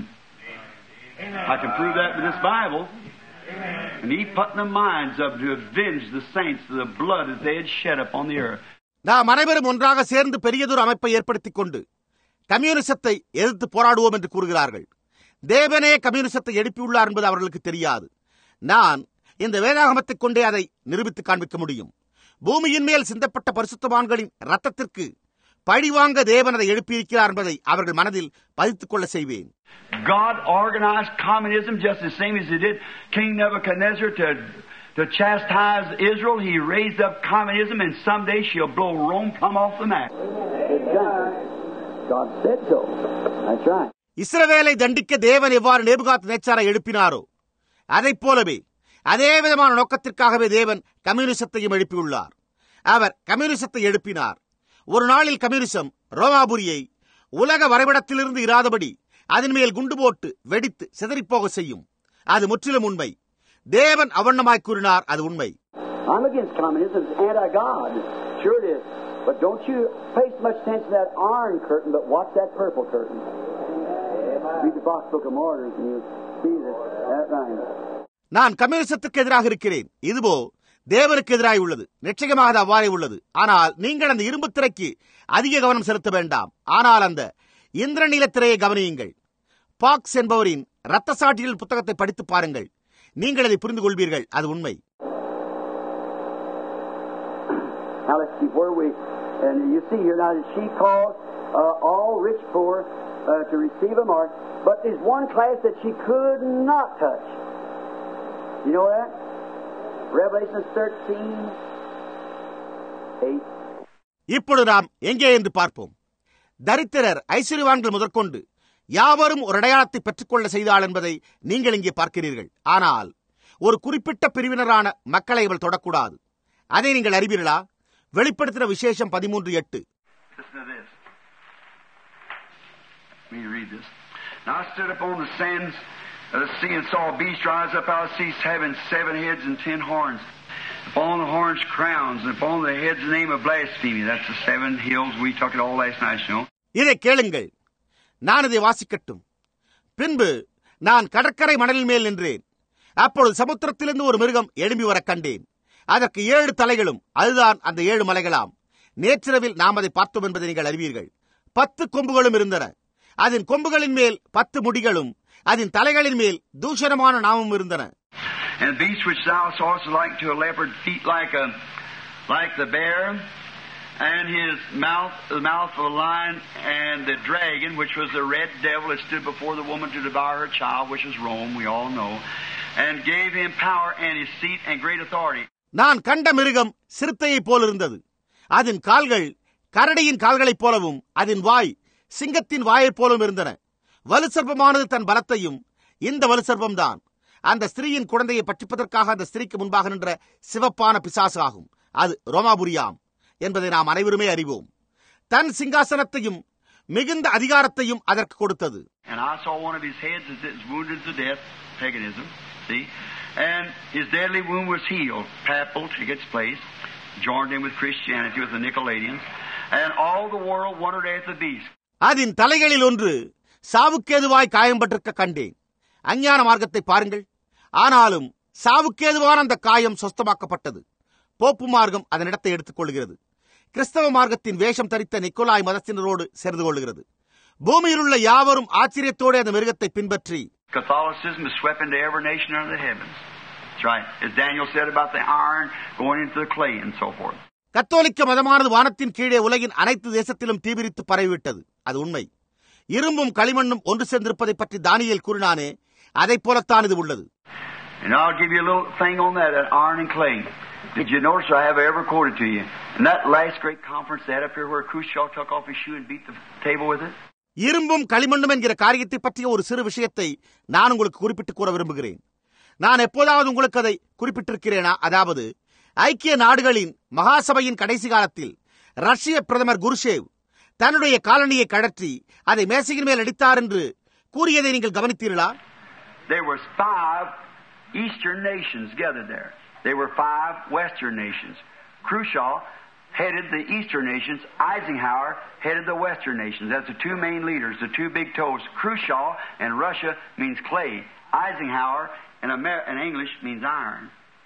I can prove that with this Bible. And he put in the minds of to avenge the saints of the blood that they had shed upon the earth. நாம் அனைவரும் ஒன்றாக சேர்ந்து பெரியதொரு அமைப்பை ஏற்படுத்திக் கொண்டு கம்யூனிசத்தை எதிர்த்து போராடுவோம் என்று கூறுகிறார்கள். தேவனே கம்யூனிசத்தை எழுப்பியுள்ளார் என்பது அவர்களுக்கு தெரியாது. நான் இந்த வேதாகமத்தைக் கொண்டே அதை நிரூபித்து காண்பிக்க முடியும். பூமியின் மேல் சிந்தப்பட்ட பரிசுத்தவான்களின் ரத்தத்திற்கு பழிவாங்க தேவன் அதை எழுப்பியிருக்கிறார் என்பதை அவர்கள் மனதில் பதித்துக் கொள்ள செய்வேன். God organized communism just the same as he did King Nebuchadnezzar to chastise Israel. He raised up communism, and someday she'll blow Rome plumb off the map. God said so. That's right. இஸ்ரவேலை தண்டிக்க தேவன் எவ்வாறு நேபுகாத் நேச்சாரை எழுப்பினாரோ அதைப் போலவே அதே விதமான நோக்கத்திற்காகவே தேவன் கம்யூனிசத்தையும் எழுப்பியுள்ளார். அவர் கம்யூனிசத்தை எழுப்பினார். ஒரு நாளில் கம்யூனிசம் ரோமாபுரியை உலக வரைபடத்திலிருந்து இராதபடி அதன் மேல் குண்டு போட்டு வெடித்து சிதறிப்போக செய்யும். அது முற்றிலும் உண்மை. தேவன் அவண்ணமாய் கூறினார். அது உண்மை. I'm against communism. It's anti-God. Sure it is. But don't you pay much attention to that iron curtain, but watch that purple curtain. Read the Box Book of Martyrs and you'll see that line. நான் கம்யூனிசத்துக்கு எதிராக இருக்கிறேன். இதுவோ தேவனுக்கு எதிராக உள்ளது. நிச்சயமாக அது அவ்வாறே உள்ளது. ஆனால் நீங்கள் அந்த இரும்பு திரைக்கு அதிக கவனம் செலுத்த வேண்டாம். ஆனால் அந்த இந்திரநீல திரையை கவனியுங்கள். பாக்ஸ் என்பவரின் இரத்த சாட்சிகள் புத்தகத்தை படித்து பாருங்கள். நீங்கள் அதை புரிந்து கொள்வீர்கள். அது உண்மை. Now let's see where we, and you see here now, she calls all rich poor, to receive a mark, but there's one class that she could not touch. You know that? Revelation 13:8. இப்பொழுது நாம் எங்கே என்று பார்ப்போம். தரித்திரர் ஐஸ்வர்யவான்கள் முதற்கொண்டு யாவரும் ஒரு அடையாளத்தை பெற்றுக்கொள்ள செய்தாள் என்பதை நீங்கள் இங்கே பார்க்கிறீர்கள். ஆனால் ஒரு குறிப்பிட்ட பிரிவினரான மக்களை இவள் தொடக்கூடாது. அதை நீங்கள் அறிவீர்களா? வெளிப்படுத்தின விசேஷம் 13:8. Now I stood upon the sands of the sea and saw a beast rise up out of the sea, having 7 heads and 10 horns. Upon the horns crowns, and upon the heads the name of blasphemy. That's the 7 hills. We took it all last night, you know. இதை கேளுங்கள், நான் இதை வாசிக்கட்டும். பின்பு நான் கடற்கரை மணலின் மேல் நின்றேன். அப்பொழுது சமுத்திரத்திலிருந்து ஒரு மிருகம் எழும்பி வர கண்டேன். அதற்கு 7 தலைகளும், அதுதான் அந்த 7 மலைகளாம். நேற்றிரவில் நாம் அதை பார்த்தோம் என்பதை நீங்கள் அறிவீர்கள். 10 கொம்புகளும் இருந்தன. அதன் கொம்புகளின் மேல் 10 முடிகளும், அதன் தலைகளின் மேல் தூஷணமான நாமமும் இருந்தன. And the beast which thou sawest like to a leopard, feet like the bear, and his mouth the mouth of a lion, and the dragon, which was the red devil, that stood before the woman to devour her child, which is Rome, we all know, and gave him power and his seat and great authority. நான் கண்ட மிருகம் சிறுத்தையைப் போல் இருந்தது. அதன் கால்கள் கரடியின் கால்களைப் போலவும், அதன் வாய் சிங்கத்தின் வாயைப் போலும் இருந்தன. வலுசர்ப்பமானது தன் பலத்தையும், இந்த வலுசர்ப்பம்தான் அந்த ஸ்திரீயின் குழந்தையை பற்றிப்பதற்காக அந்த ஸ்திரீக்கு முன்பாக நின்ற சிவப்பான பிசாசு ஆகும். அது ரோமாபுரியாம் என்பதை நாம் அனைவருமே அறிவோம். தன் சிங்காசனத்தையும் மிகுந்த அதிகாரத்தையும் அதற்கு கொடுத்தது. And I saw one of his heads that is wounded to death, paganism, see, and his deadly wound was healed. Papal took its place, joined in with Christianity with the Nicolaitans, and all the world wondered at the beast. அதன் தலைகளில் ஒன்று சாவுக்கேதுவாய் காயம்பட்டிருக்க கண்டேன். அஞ்ஞான மார்க்கத்தை பாருங்கள். ஆனாலும் சாவுக்கேதுவான அந்த காயம் சொஸ்தமாக்கப்பட்டது. Pope மார்க்கம் அதனிடத்தை எடுத்துக் கொள்கிறது. கிறிஸ்தவ மார்க்கத்தின் வேஷம் தரித்த நிக்கோலாய் மதத்தினரோடு சேர்ந்து கொள்கிறது. பூமியில் உள்ள யாவரும் ஆச்சரியத்தோடு அந்த மிருகத்தை பின்பற்றி Catholicism is swept into every nation under the heavens. That's right. As Daniel said about the iron going into the clay and so forth. கத்தோலிக்க மதமானது வானத்தின் கீழே உலகின் அனைத்து தேசத்திலும் தீவிரித்து பரவிவிட்டது. அது உண்மை. இரும்பும் களிமண்ணும் ஒன்று சேர்ந்திருப்பதை பற்றி தானியேல் கூறினானே, அதை போலத்தான் இது உள்ளது. And I'll give you a little thing on that iron and clay. Did you notice I have ever quoted to you? In that last great conference they had up here where Khrushchev took off his shoe and beat the table with it? இரும்பும் களிமண்ணும் என்கிற காரியத்தை பற்றிய ஒரு சிறு விஷயத்தை நான் உங்களுக்கு குறிப்பிட்டு கூற விரும்புகிறேன். நான் எப்போதாவது உங்களுக்கு அதை குறிப்பிட்டிருக்கிறேனா? அதாவது ஐக்கிய நாடுகளின் மகாசபையின் கடைசி காலத்தில் ரஷ்ய பிரதமர் குருஷேவ் தன்னுடைய காலணியை கழற்றி அதை மேசையின் மேல் அடித்தார் என்று கூறியதை நீங்கள் கவனித்தீர்களா? There were 5 eastern nations gathered there. There were 5 western nations. Khrushchev headed the eastern nations. Eisenhower headed the western nations. That's the 2 main leaders, the 2 big toes. Khrushchev in Russia means clay. Eisenhower in English means iron.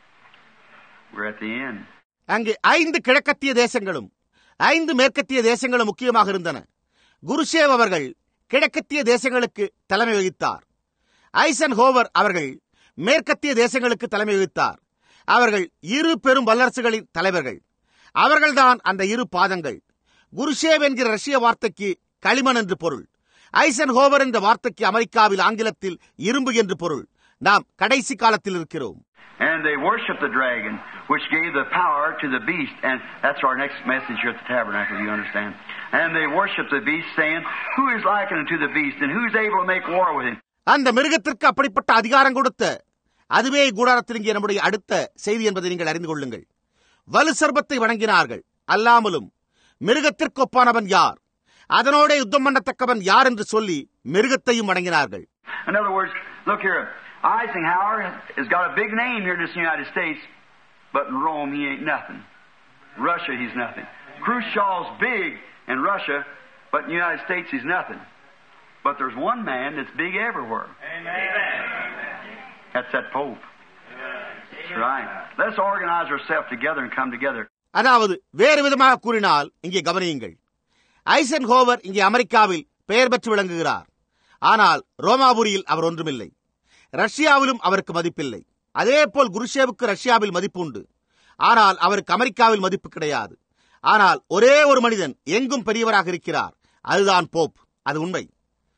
We're at the end. அங்கே 5 கிழக்கத்திய தேசங்களும் 5 மேற்கத்திய தேசங்களும் முக்கியமாக இருந்தன. குருஷேவ் அவர்கள் கிழக்கத்திய தேசங்களுக்கு தலைமை வகித்தார். ஐசன்ஹோவர் அவர்கள் மேற்கத்திய தேசங்களுக்கு தலைமை வகித்தார். அவர்கள் 2 பெரும் வல்லரசுகளின் தலைவர்கள். அவர்கள்தான் அந்த 2 பாதங்கள். குருஷேவ் என்கிற ரஷ்ய வார்த்தைக்கு களிமண் என்று பொருள். ஐசன்ஹோவர் என்ற வார்த்தைக்கு அமெரிக்காவில் ஆங்கிலத்தில் இரும்பு என்று பொருள். நாம் கடைசி காலத்தில் இருக்கிறோம். And they worship the dragon, which gave the power to the beast. And that's our next message here at the tabernacle, you understand. And they worship the beast, saying, who is likened unto the beast, and who is able to make war with him? அந்த மிருகத்திற்கு அப்படிப்பட்ட அதிகாரம் கொடுத்த அதுவே கூடாரத்தில் இங்கே நம்முடைய அடுத்த செய்தி என்பதை நீங்கள் அறிந்து கொள்ளுங்கள். வலு சர்ப்பத்தை வணங்கினார்கள். அல்லாமலும் மிருகத்திற்கு ஒப்பானவன் யார், அதனோட யுத்தம் பண்ணத்தக்கவன் யார் என்று சொல்லி மிருகத்தையும் வணங்கினார்கள். In other words, look here, Eisenhower has got a big name here in the United States, but in Rome he ain't nothing. Russia he's nothing. Khrushchev's big in Russia, but in the United States he's nothing. But there's one man that's big everywhere. Amen. That's that Pope. That's right. Let's organize ourselves together and come together. அதாவது வேறு விதமாக கூறினால் இங்கே கவனியுங்கள். Eisenhower இங்கே அமெரிக்காவில் பெயர் பெற்று விளங்குகிறார். ஆனால் ரோமாபுரியில் அவர் ஒன்றுமில்லை. ரஷ்யாவிலும் அவருக்கு மதிப்பில்லை. அதே போல் குருஷேவுக்கு ரஷ்யாவில் மதிப்பு உண்டு. ஆனால் அவருக்கு அமெரிக்காவில் மதிப்பு கிடையாது. ஆனால் ஒரே ஒரு மனிதன் எங்கும் பெரியவராக இருக்கிறார். அதுதான் போப். அது உண்மை.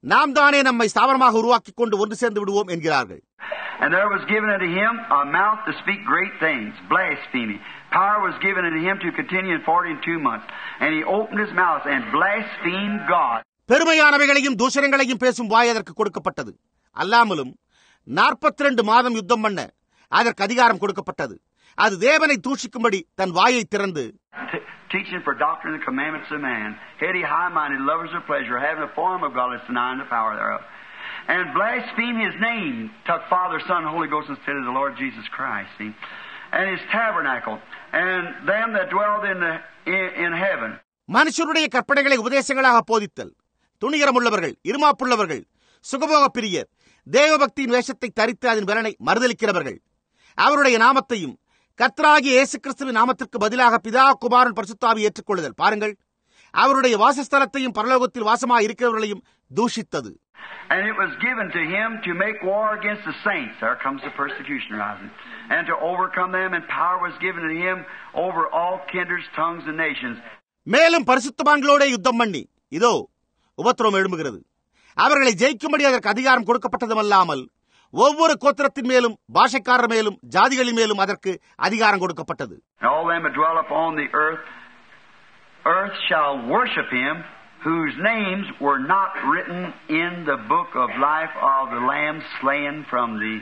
நாம் தானே நம்மை ஸ்தாபனமாக உருவாக்கிக் கொண்டு ஒன்று சேர்ந்து விடுவோம் என்கிறார்கள். And there was given unto him a mouth to speak great things, blasphemy. Power was given unto him to continue in 42 months. And he opened his mouth and blasphemed God. பெருமையானவைகளையும் தூஷணங்களையும் பேசும் வாய் அதற்கு கொடுக்கப்பட்டது. அல்லாமலும் 42 மாதம் யுத்தம் பண்ண அதற்கு அதிகாரம் கொடுக்கப்பட்டது. அது தேவனை தூஷிக்கும்படி தன் வாயை திறந்து, teaching for doctrine and commandments of man, heady, high-minded, lovers of pleasure, having a form of godliness, denying the power thereof. And blaspheme his name, took Father, Son, and Holy Ghost instead of the Lord Jesus Christ. See? And his tabernacle, and them that dwelled in heaven. மனுஷருடைய கற்பனைகளை உபதேசங்களாக போதித்தல், துணிகரமுள்ளவர்கள், இருமாப்புள்ளவர்கள், சுகபோக பிரியர், தேவபக்தியின் வேஷத்தை தரித்து அதன் பலனை மறுதலிக்கிறவர்கள், அவருடைய நாமத்தையும் கர்த்தராகிய இயேசு கிறிஸ்துவின் நாமத்திற்கு பதிலாக பிதா, குமாரன், பரிசுத்தாவி ஏற்றுக்கொள்ளுதல், பாருங்கள், அவருடைய வாசஸ்தலத்தையும் பரலோகத்தில் வாசமாக இருக்கிறவர்களையும் தூஷித்தது. And it was given to him to make war against the saints. There comes the persecution rising. And to overcome them, and power was given to him over all kindreds, tongues, and nations. மேலும் பரிசுத்தவான்களோட யுத்தம் பண்ணி, இதோ உபத்திரவம் எழும்புகிறது, அவர்களை ஜெயிக்கும்படி அதற்கு அதிகாரம் கொடுக்கப்பட்டதுமல்லாமல் ஒவ்வொரு கோத்திரத்தின் மேலும், பாஷைக்காரர் மேலும், ஜாதிகளின் மேலும் அதற்கு அதிகாரம் கொடுக்கப்பட்டது. All them that dwell upon the earth shall worship him, whose names were not written in the book of life of the Lamb slain from the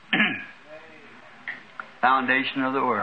foundation of the world.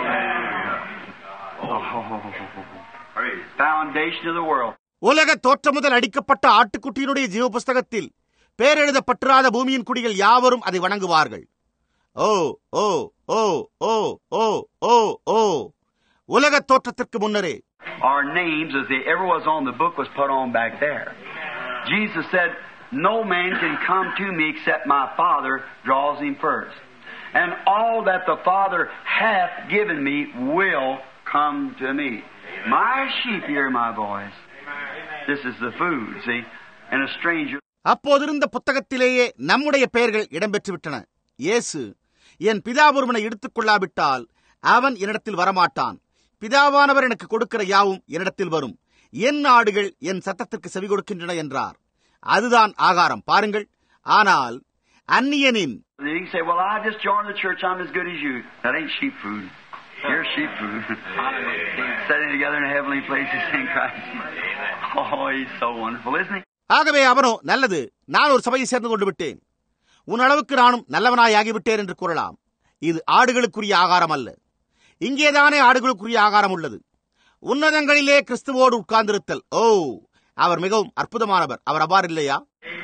Foundation of the world. உலக தோற்றம் முதல் அடிக்கப்பட்ட ஆட்டுக்குட்டியினுடைய ஜீவ புஸ்தகத்தில் பேர் எழுதப்பட்டிராத பூமியின் குடிகள் யாவரும் அதை வணங்குவார்கள். ஓ ஓ ஓ ஓ ஓ ஓ ஓ உலக தோற்றத்திற்கு முன்னரே our names, as they ever was on the book, was put on back there. Jesus said, no man can come to me except my Father draws him first. And all that the Father hath given me will come to me. My sheep hear my voice. This is the food, see? And a stranger. அப்போதிருந்த புத்தகத்திலேயே நம்முடைய பெயர்கள் இடம்பெற்றுவிட்டன. இயேசு, என் பிதா ஒருவனை எடுத்துக் கொள்ளாவிட்டால் அவன் என்னிடத்தில் வரமாட்டான். பிதாவானவர் எனக்கு கொடுக்கிற யாவும் என்னிடத்தில் வரும். என் ஆடுகள் என் சத்தத்திற்கு செவி கொடுக்கின்றன என்றார். அதுதான் ஆகாரம், பாருங்கள். ஆனால் அந்நியனின் well, I just joined the church, I'm as good as you. That ain't sheep food. You're sheep food. Sitting together in heavenly places in Christ. Oh, he's so wonderful, isn't he? ஆகவே அவனோ, நல்லது, நான் ஒரு சபையை சேர்ந்து கொண்டு விட்டேன், உன் அளவுக்கு நானும் நல்லவனாய் ஆகிவிட்டேன் என்று கூறலாம். இது ஆடுகளுக்குரிய ஆகாரம் அல்ல. இங்கேதானே ஆடுகளுக்குரிய ஆகாரம் உள்ளது. உன்னதங்களிலே கிறிஸ்துவோடு உட்கார்ந்திருத்தல். ஓ, அவர் மிகவும் அற்புதமானவர். அவர் அவ்வாறு இல்லையா?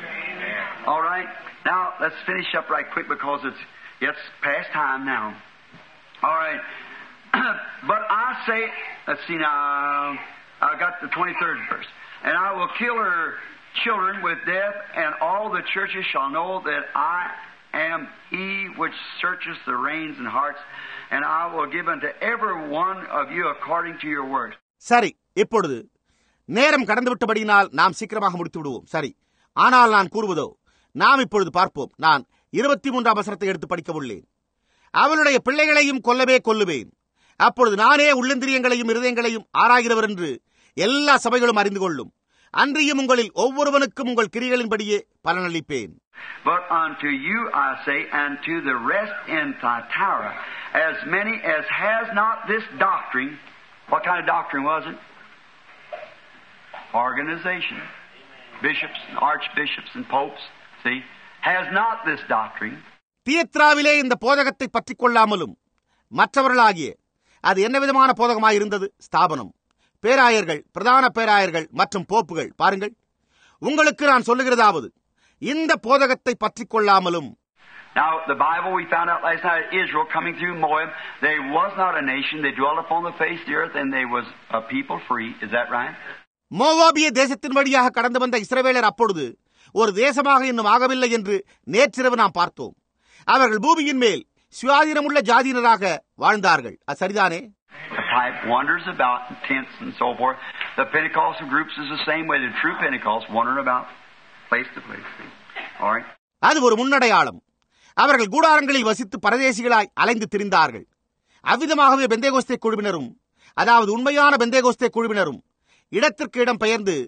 All right. Now let's finish up right quick because it's past time now. All right. But I say, let's see now. I got the 23rd verse. And I will kill her children with death, and all the churches shall know that I am he which searcheth the reins and hearts, and I will give unto every one of you according to your works. சரி, இப்பொழுது நேரம் கடந்து விட்டபடியினால் நாம் சீக்கிரமாக முடித்து விடுவோம். சரி, ஆனால் நான் கூறுவதோ, நாம் இப்பொழுது பார்ப்போம். நான் 23ஆம் வசனத்தை எடுத்து படிக்க உள்ளேன். அவளுடைய பிள்ளைகளையும் கொல்லவே கொல்லுவேன். அப்பொழுது நானே உள்ளந்திரியங்களையும் இருதயங்களையும் ஆராய்கிறவர் என்று எல்லா சபைகளும் அறிந்து கொள்ளும். அன்றியும் உங்களில் ஒவ்வொருவனுக்கும் உங்கள் கிரிகளின்படியே பலனளிப்பேன். But unto you I say, and to the rest in Thyatira, as many as has not this doctrine. What kind of doctrine was it? Organization. Bishops, and archbishops, and popes. See, has not this doctrine. தியத்ராவிலே இந்த போதகத்தை பற்றிக் கொள்ளாமலும் மற்றவர்களாகிய, அது என்ன விதமான போதகமாயிருந்தது? ஸ்தாபனம், பேராயர்கள், பிரதான பேராயர்கள் மற்றும் போப்புகள். பாருங்கள், உங்களுக்கு நான் சொல்லுகிறதாவது, இந்த போதகத்தை பற்றிக் கொள்ளாமலும். Now, the Bible, we found out last night, Israel coming through Moab, they was not a nation, they dwelt upon the face of the earth, and they was a people free. Is that right? மோவாபிய தேசத்தின் வழியாக கடந்து வந்த இஸ்ரவேலர் அப்பொழுது ஒரு தேசமாக இன்னும் ஆகவில்லை என்று நேற்றிரவு நாம் பார்த்தோம். அவர்கள் பூமியின் மேல் சுயாதீனமுள்ள ஜாதியினராக வாழ்ந்தார்கள். அது சரிதானே? The type wanders about in tents and so forth. The Pentecostal groups is the same way. The true Pentecost wandering about place to place. All right. அது ஒரு முன்னடையாளம். அவர்கள் கூடாரங்களில் வசித்து பரதேசிகளாய் அலைந்து திரிந்தார்கள். அவ்விதமாகவே பெந்தேகோஸ்தே குழுவினரும், அதாவது உண்மையான பெந்தேகோஸ்தே குழுவினரும் இடத்திற்கு இடம் பெயர்ந்து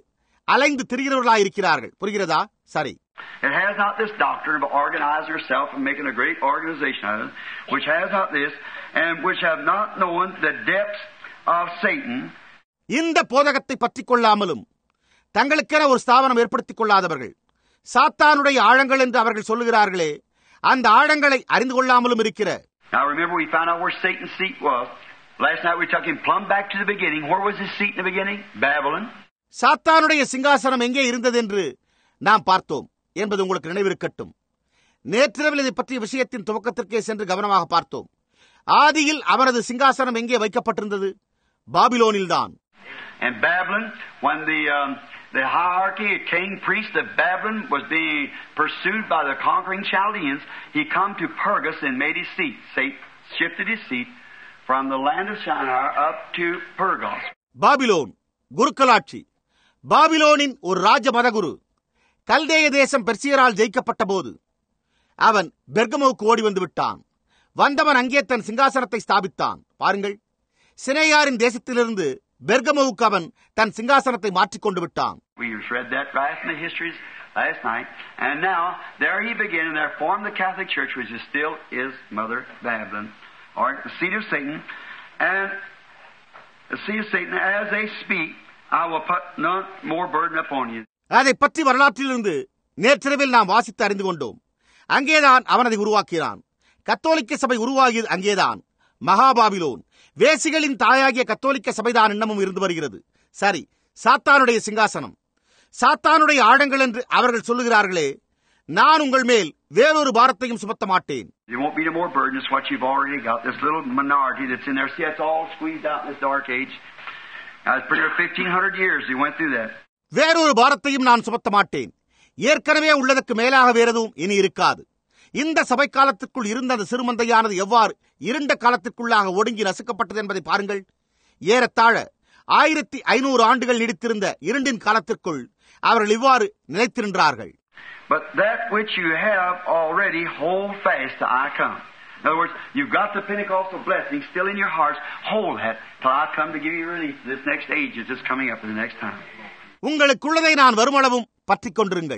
அலைந்து திரிகிறவர்களாயிருக்கிறார்கள். புரிகிறதா? சரி. It has not this doctrine of organizing yourself and making a great organization out of it, which has not this, and which have not known the depths of Satan. இந்த போதகத்தை பற்றிக் கொள்ளாமலும் தங்களுக்கென ஒரு ஸ்தாபனம் ஏற்படுத்திக் கொள்ளாதவர்கள், சாத்தானுடைய ஆழங்கள் என்று அவர்கள் சொல்லுகிறார்களே, அந்த ஆழங்களை அறிந்து கொள்ளாமலும் இருக்கிற. Now remember, we found out where Satan's seat was. Last night we took him plumb back to the beginning. Where was his seat in the beginning? Babylon. சாத்தானுடைய சிங்காசனம் எங்கே இருந்தது என்று நாம் பார்த்தோம் என்பது உங்களுக்கு நினைவிருக்கட்டும். நேற்றிரவில் இதை பற்றிய விஷயத்தின் துவக்கத்திற்கே சென்று கவனமாக பார்த்தோம். ஆதியில் அவனது சிங்காசனம் எங்கே வைக்கப்பட்டிருந்தது? பாபிலோனில்தான். And Babylon, when the hierarchy of king priest of Babylon was being pursued by the conquering Chaldeans, he come to Pergus and made his seat. Satan shifted his seat from the land of Shinar up to Pergos. Babylon குருக்களாட்சி. பாபிலோனின் ஒரு ராஜ மதகுரு கல்தேய தேசம் பெர்சியரால் ஜெயிக்கப்பட்ட போது அவன் பெர்கமோவுக்கு ஓடி வந்து விட்டான். வந்தவன் அங்கே தன் சிங்காசனத்தை ஸ்தாபித்தான். பாருங்கள், சினேயாரின் தேசத்திலிருந்து பெர்கமோவுக்கு அவன் தன் சிங்காசனத்தை மாற்றிக்கொண்டு விட்டான். We read that right in the histories last night, and now there he began and there formed the Catholic Church, which is still is Mother Babylon, or the seat of Satan. And the seat of Satan, as they speak, I will put none more burden upon you. அதை பற்றி வரலாற்றிலிருந்து நேற்றிரவில் நாம் வாசித்து அறிந்து கொண்டோம். அங்கேதான் அவன் அதை உருவாக்கினான். கத்தோலிக்க சபை உருவாகியது அங்கேதான். மகாபாபிலோன், வேசிகளின் தாயாகிய கத்தோலிக்க சபைதான் இன்னமும் இருந்து வருகிறது. சரி, சாத்தானுடைய சிங்காசனம், சாத்தானுடைய ஆழங்கள் என்று அவர்கள் சொல்லுகிறார்களே, நான் உங்கள் மேல் வேறொரு பாரத்தையும் சுமத்த மாட்டேன். You won't be no more burden. It's what you've already got. This little minority that's in there. See, that's all squeezed out in this dark age. That's pretty much 1500 years he went through that. வேறொரு பாரத்தையும் நான் சுமத்த மாட்டேன். ஏற்கனவே உள்ளதற்கு மேலாக வேறதும் இனி இருக்காது. இந்த சபை காலத்திற்குள் இருந்த அந்த சிறுமந்தையானது எவ்வாறு இருண்ட காலத்திற்குள்ளாக ஒடுங்கி நசுக்கப்பட்டது என்பதை பாருங்கள். ஏறத்தாழ 1500 ஆண்டுகள் நீடித்திருந்த இருண்டின் காலத்திற்குள் அவர்கள் இவ்வாறு நிலைத்திருந்தார்கள். But that which you have already, hold fast till I come. In other words, you've got the Pentecostal blessing still in your hearts. Hold that till I come to give you relief. This next age is just coming up in the next time. உங்களுக்குள்ளதை நான் வருமளவும் பற்றிக் கொண்டிருங்கள்.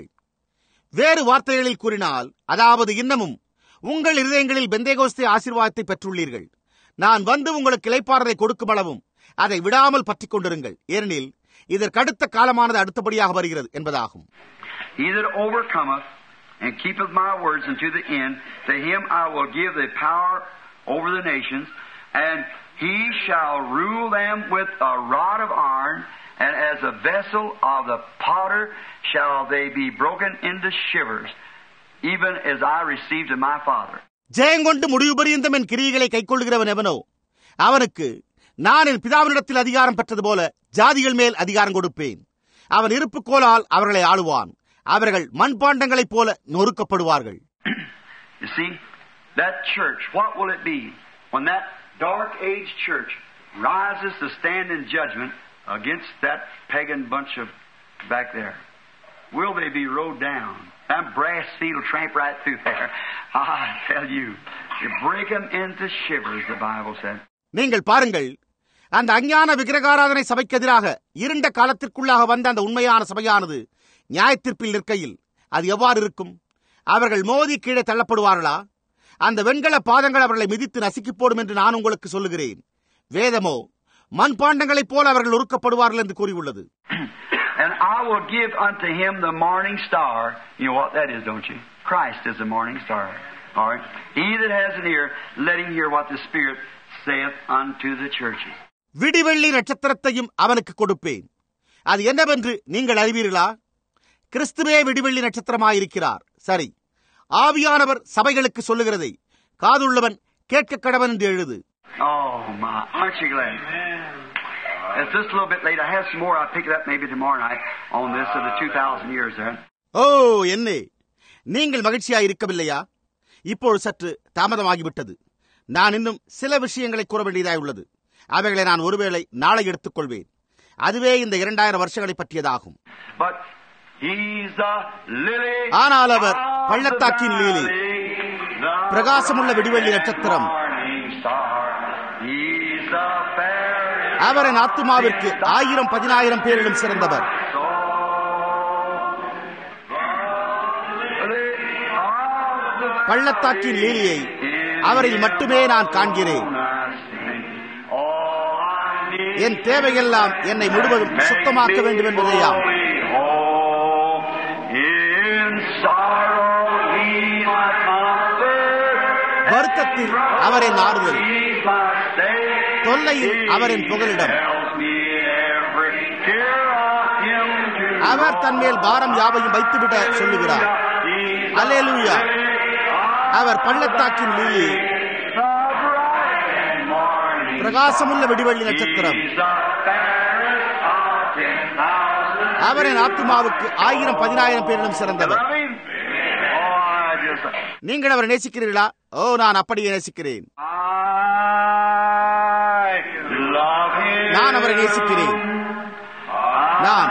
வேறு வார்த்தைகளில் கூறினால், அதாவது இன்னமும் உங்கள் இருதயங்களில் பெந்தேகோஸ்தே ஆசீர்வாதத்தை பெற்றுள்ளீர்கள். நான் வந்து உங்களுக்கு இளைப்பாறுதலை கொடுக்கும் அளவும் அதை விடாமல் பற்றிக் கொண்டிருங்கள். ஏனெனில் இதற்கடுத்த காலமானது அடுத்தபடியாக வருகிறது என்பதாகும். He that overcometh and keepeth my words unto the end, to him I will give the power over the nations, and he shall rule them with a rod of iron, and as a vessel of the potter shall they be broken into shivers, even as I received of my Father. ஜெயங்கொண்டு முடிவு பரியந்தம் என் கிரியைகளை கைக்கொள்கிறவன் எவனோ அவனுக்கு நான் என் பிதாவினிடத்தில் அதிகாரம் பெற்றது போல ஜாதிகள் மேல் அதிகாரம் கொடுப்பேன். அவன் இருப்புக்கோலால் அவர்களை ஆளுவான். அவர்கள் மண்பாண்டங்களைப் போல நொறுக்கப்படுவார்கள். You see, that church, what will it be when that dark age church rises to stand in judgment against that pagan bunch of back there? Will they be rode down? That brass feet will tramp right through there. I tell you, you break them into shivers, the Bible said. நீங்கள் பாருங்கள், அந்த அஞ்ஞான விக்கிரகாராதனை சபைக்கு எதிராக இருண்ட காலத்திற்குள்ளாக வந்த அந்த உண்மையான சபையானது நியாயத்தீர்ப்பில் நிற்கையில் அது எவ்வாறு இருக்கும்? அவர்கள் மோதி கீழே தள்ளப்படுவார்களா? அந்த வெண்கல பாதங்கள் அவர்களை மிதித்து நசுக்கி போடும் என்று நான் உங்களுக்கு சொல்லுகிறேன். வேதமோ மண்பாண்டங்களைப் போல அவர்கள் ஒடுக்கப்படுவார்கள் என்று கூறியுள்ளது. And I will give unto him the morning star. You know what that is, don't you? Christ is the morning star. All right. He that has an ear, let him hear what the Spirit saith unto the churches. விடிவெள்ளி நட்சத்திரத்தையும் அவனுக்கு கொடுப்பேன். அது என்னவென்று நீங்கள் அறிவீர்களா? கிறிஸ்துவே விடிவெள்ளி நட்சத்திரமாயிருக்கிறார். சரி, ஆவியானவர் சபைகளுக்கு சொல்லுகிறதை காதுள்ளவன் கேட்க கடவன் என்று எழுது. Oh my, aren't you glad? It's just a little bit late. I have some more. I'll pick it up maybe tomorrow night on this of the 2000 years there. ஓ என்னே, நீங்கள் மகிழ்ச்சியாய் இருக்கவில்லையா? இப்போது சற்று தாமதமாகிவிட்டது. நான் இன்னும் சில விஷயங்களை கூற வேண்டியதாய் உள்ளது. அவைகளை நான் ஒருவேளை நாளை எடுத்துக் கொள்வேன். அதுவே இந்த 2000 வருஷங்களை பற்றியதாகும். ஆனால் அவர் பள்ளத்தாக்கின் லீலி, பிரகாசமுள்ள விடிவெள்ளி நட்சத்திரம். அவர் என் ஆத்துமாவிற்கு 1000-10,000 பேரிலும் சிறந்தவர். பள்ளத்தாக்கின் லீலியை அவரில் மட்டுமே நான் காண்கிறேன். என் தேவையெல்லாம் என்னை முழுவதும் சுத்தமாக்க வேண்டும் என்பதையாம். வருத்தத்தில் அவரின் ஆறுதல், தொல்லையில் அவரின் புகலிடம். அவர் தன்மேல் பாரம் யாவையும் வைத்துவிட சொல்லுகிறார். அல்லேலூயா. அவர் பள்ளத்தாக்கின் லீலி, பிரகாசமுள்ள விடிவெள்ளி நட்சத்திரம். அவரின் ஆத்துமாவுக்கு 1000-10,000 பேரிலும் சிறந்தவர். நீங்கள் அவரை நேசிக்கிறீர்களா? ஓ, நான் அப்படியே நேசிக்கிறேன். நான் அவரை நேசிக்கிறேன். நான்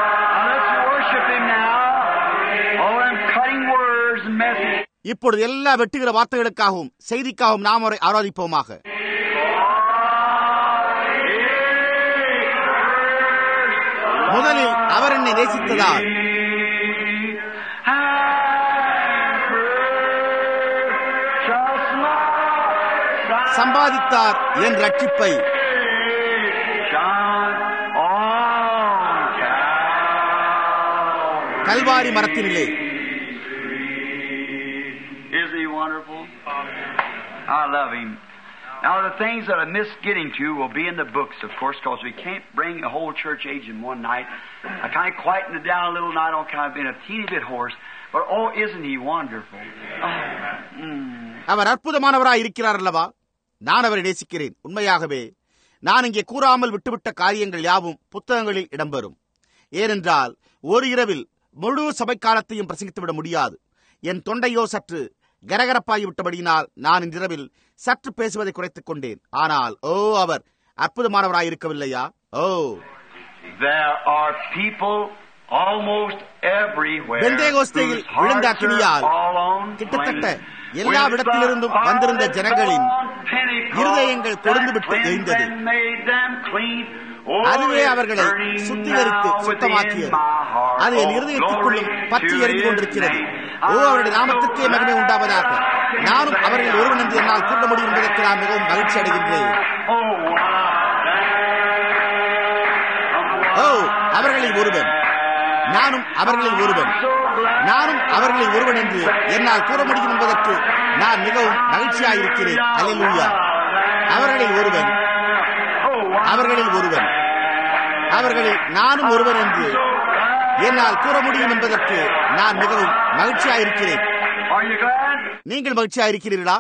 இப்பொழுது எல்லா வெட்டுகிற வார்த்தைகளுக்காகவும் செய்திக்காகவும் நாம் அவரை ஆராதிப்போமாக. முதலில் அவர் என்னை நேசித்ததால் சம்பாதித்தார் என் ரட்சிப்பை. Kalvari மரத்தினிலே. I love him. Now the things that I missed getting to will be in the books, of course, because we can't bring a whole church age in one night. I kind of quietened it down a little night on kind of being a teeny bit hoarse, but oh, isn't he wonderful? அவர் அற்புதமானவராய் இருக்கிறார் அல்லவா? நான் அவரை நேசிக்கிறேன். உண்மையாகவே நான் இங்கே கூறாமல் விட்டுவிட்ட காரியங்கள் யாவும் புத்தகங்களில் இடம்பெறும். ஏனென்றால் ஒரு இரவில் முழு சபை காலத்தையும் பிரசங்கித்துவிட முடியாது. என் தொண்டையோ சற்று கரகரப்பாகிவிட்டபடியினால் நான் இன்றிரவில் சற்று பேசுவதை குறைத்துக் கொண்டேன். ஆனால் அவர் அற்புதமானவராயிருக்கவில்லையா? There are people almost everywhere. பெந்தேகோஸ்தேயில் விழுந்த அக்கினியால் கிட்டத்தட்ட எல்லா இடத்திலிருந்தும் வந்திருந்த ஜனங்களின் இருதயங்கள் கொழுந்துவிட்டு எரிந்தது. அதுவே அவர்களை சுத்திகரித்து சுத்தமாக்கியது. அது என் இருதயத்துக்குள்ளும் பற்றி எரிந்து கொண்டிருக்கிறது. அவருடைய நாமத்துக்கே மகிமை உண்டாவதாக. நானும் அவர்கள் ஒருவன் என்று என்னால் கூற முடியும் என்பதற்கு நான் மிகவும் மகிழ்ச்சி அடைகின்றேன். அவர்களில் ஒருவன், நானும் அவர்களில் ஒருவன், நானும் அவர்களில் ஒருவன் என்று என்னால் கூற முடியும் என்பதற்கு நான் மிகவும் மகிழ்ச்சியாயிருக்கிறேன். அல்லேலூயா. அவர்களில் ஒருவன், அவர்களில் ஒருவன், அவர்களில் நானும் ஒருவன் என்று என்னால் கூற முடியும் என்பதற்கு நான் மிகவும் மகிழ்ச்சியாயிருக்கிறேன். நீங்கள் மகிழ்ச்சியாயிருக்கிறீர்களா?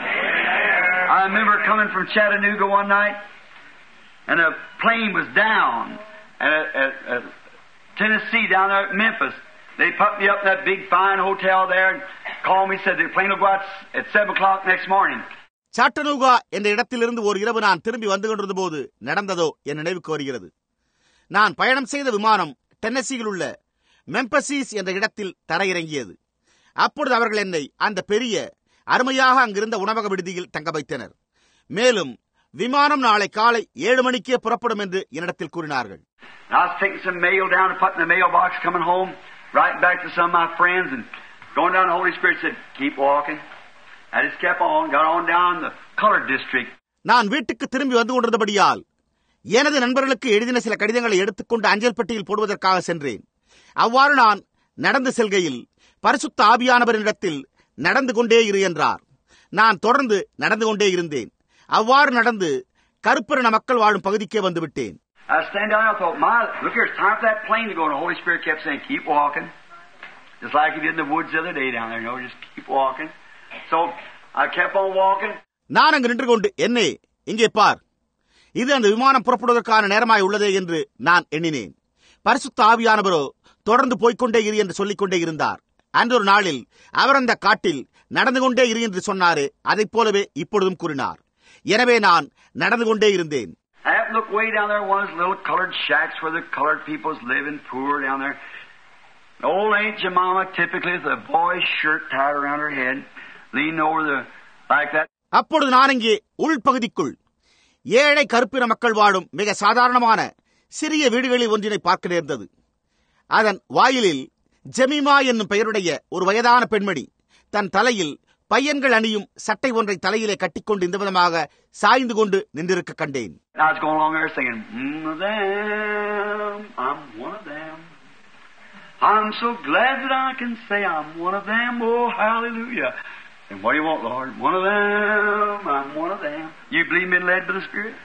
I remember coming from Chattanooga one night and a plane was down at Tennessee down there at Memphis. They put me up in that big fine hotel there and called me, said the plane will go out at 7 o'clock next morning. சாட்டனூகா என்ற இடத்திலிருந்து ஒரு இரவு நான் திரும்பி வந்து கொண்டிருந்த போது நடந்ததோ என் நினைவுக்கு வருகிறது. நான் பயணம் செய்த விமானம் டென்னசியில் உள்ள மெம்பசிஸ் என்ற இடத்தில் தரையிறங்கியது. அப்பொழுது அவர்கள் என்னை அந்த பெரிய அருமையாக அங்கிருந்த உணவக விடுதியில் தங்க வைத்தனர். மேலும் விமானம் நாளை காலை 7 மணிக்கே புறப்படும் என்று என்னிடத்தில் கூறினார்கள். I was taking some mail down and putting the mailbox, coming home, writing back to some of my friends, and going down, the Holy Spirit said, keep walking. I just kept on, got on down the colored district. நான் வீட்டுக்கு திரும்பி வந்து கொண்டிருந்தபடியால் எனது நண்பர்களுக்கு எழுதின சில கடிதங்களை எடுத்துக்கொண்டு அஞ்சல் பெட்டியில் போடுவதற்காக சென்றேன். அவ்வாறு நான் நடந்து செல்கையில் பரிசுத்த ஆவியானவரிடத்தில் நடந்து கொண்டே இரு என்றார். நான் தொடர்ந்து நடந்து கொண்டே இருந்தேன். அவ்வாறு நடந்து கருப்பின மக்கள் வாழும் பகுதிக்கே வந்துவிட்டேன். I was standing down, I thought, look here, it's time for that plane to go. And the Holy Spirit kept saying, keep walking. Just like he did in the woods the other day down there, just keep walking. So I kept on walking. நான் அங்கு நின்று கொண்டு, என்னே இங்கே பார், இது அந்த விமானம் புறப்படுவதற்கான நேரமாய் உள்ளதே என்று நான் எண்ணினேன். பரிசுத்த ஆவியானவரோ தொடர்ந்து போய்கொண்டே இரு என்று சொல்லிக் கொண்டே இருந்தார். அன்றொரு நாளில் அவர் அந்த காட்டில் நடந்து கொண்டே இரு என்று சொன்னாரே, அதை போலவே இப்பொழுதும் கூறினார். எனவே நான் நடந்து கொண்டே இருந்தேன். I happened to look way down there, one of those little colored shacks where the colored people's living, poor down there. Old Aunt Jemima, typically with a boy's shirt tied around her head, leaning over the like that. அப்பொழுது நான் இங்கே உள்பகுதிக்குள் ஏழை கருப்பின மக்கள் வாழும் மிக சாதாரணமான சிறிய வீடுகளில் ஒன்றினை பார்க்க நேர்ந்தது. அதன் வாயிலில் ஜெமிமா என்னும் பெயருடைய ஒரு வயதான பெண்மணி தன் தலையில் பையன்கள் அணியும் சட்டை ஒன்றை தலையிலே கட்டிக்கொண்டு இந்த விதமாக சாய்ந்து கொண்டு நின்றிருக்க கண்டேன். I was going along there singing, I'm one of them. I'm so glad that I can say I'm one of them. Oh, hallelujah. And what do you want, Lord? One of them. I'm one of them. You believe me led by the Spirit?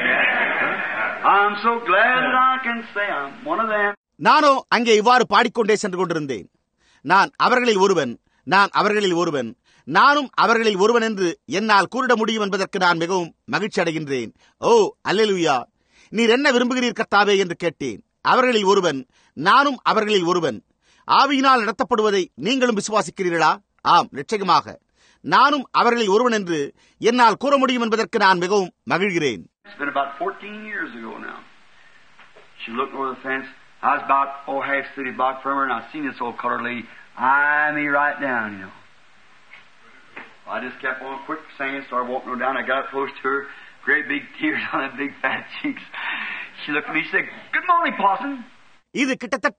Yeah. I'm so glad that I can say I'm one of them. நானோ அங்கே இவ்வாறு பாடிக்கொண்டே சென்று கொண்டிருந்தேன். நான் அவர்களில் ஒருவன், நானும் அவர்களில் ஒருவன் என்று என்னால் கூறிட முடியும் என்பதற்கு நான் மிகவும் மகிழ்ச்சி அடைகின்றேன். ஓ அல்லேலூயா, நீர் என்ன விரும்புகிறீர் கர்த்தாவே என்று கேட்டேன். அவர்களில் ஒருவன், நானும் அவர்களில் ஒருவன். ஆவியினால் நடத்தப்படுவதை நீங்களும் விசுவாசிக்கிறீர்களா? ஆம், நிச்சயமாக நானும் அவர்களில் ஒருவன் என்று என்னால் கூற முடியும் என்பதற்கு நான் மிகவும் மகிழ்கிறேன். It's been about 14 years ago now. She looked over the fence. I was about half city block from her, and I seen this old colored lady eye me right down, you know. I just kept on quick saying, started walking her down. I got up close to her, great big tears on her big fat cheeks. She looked at me, she said, "Good morning, Parson." இது கிட்டத்தட்ட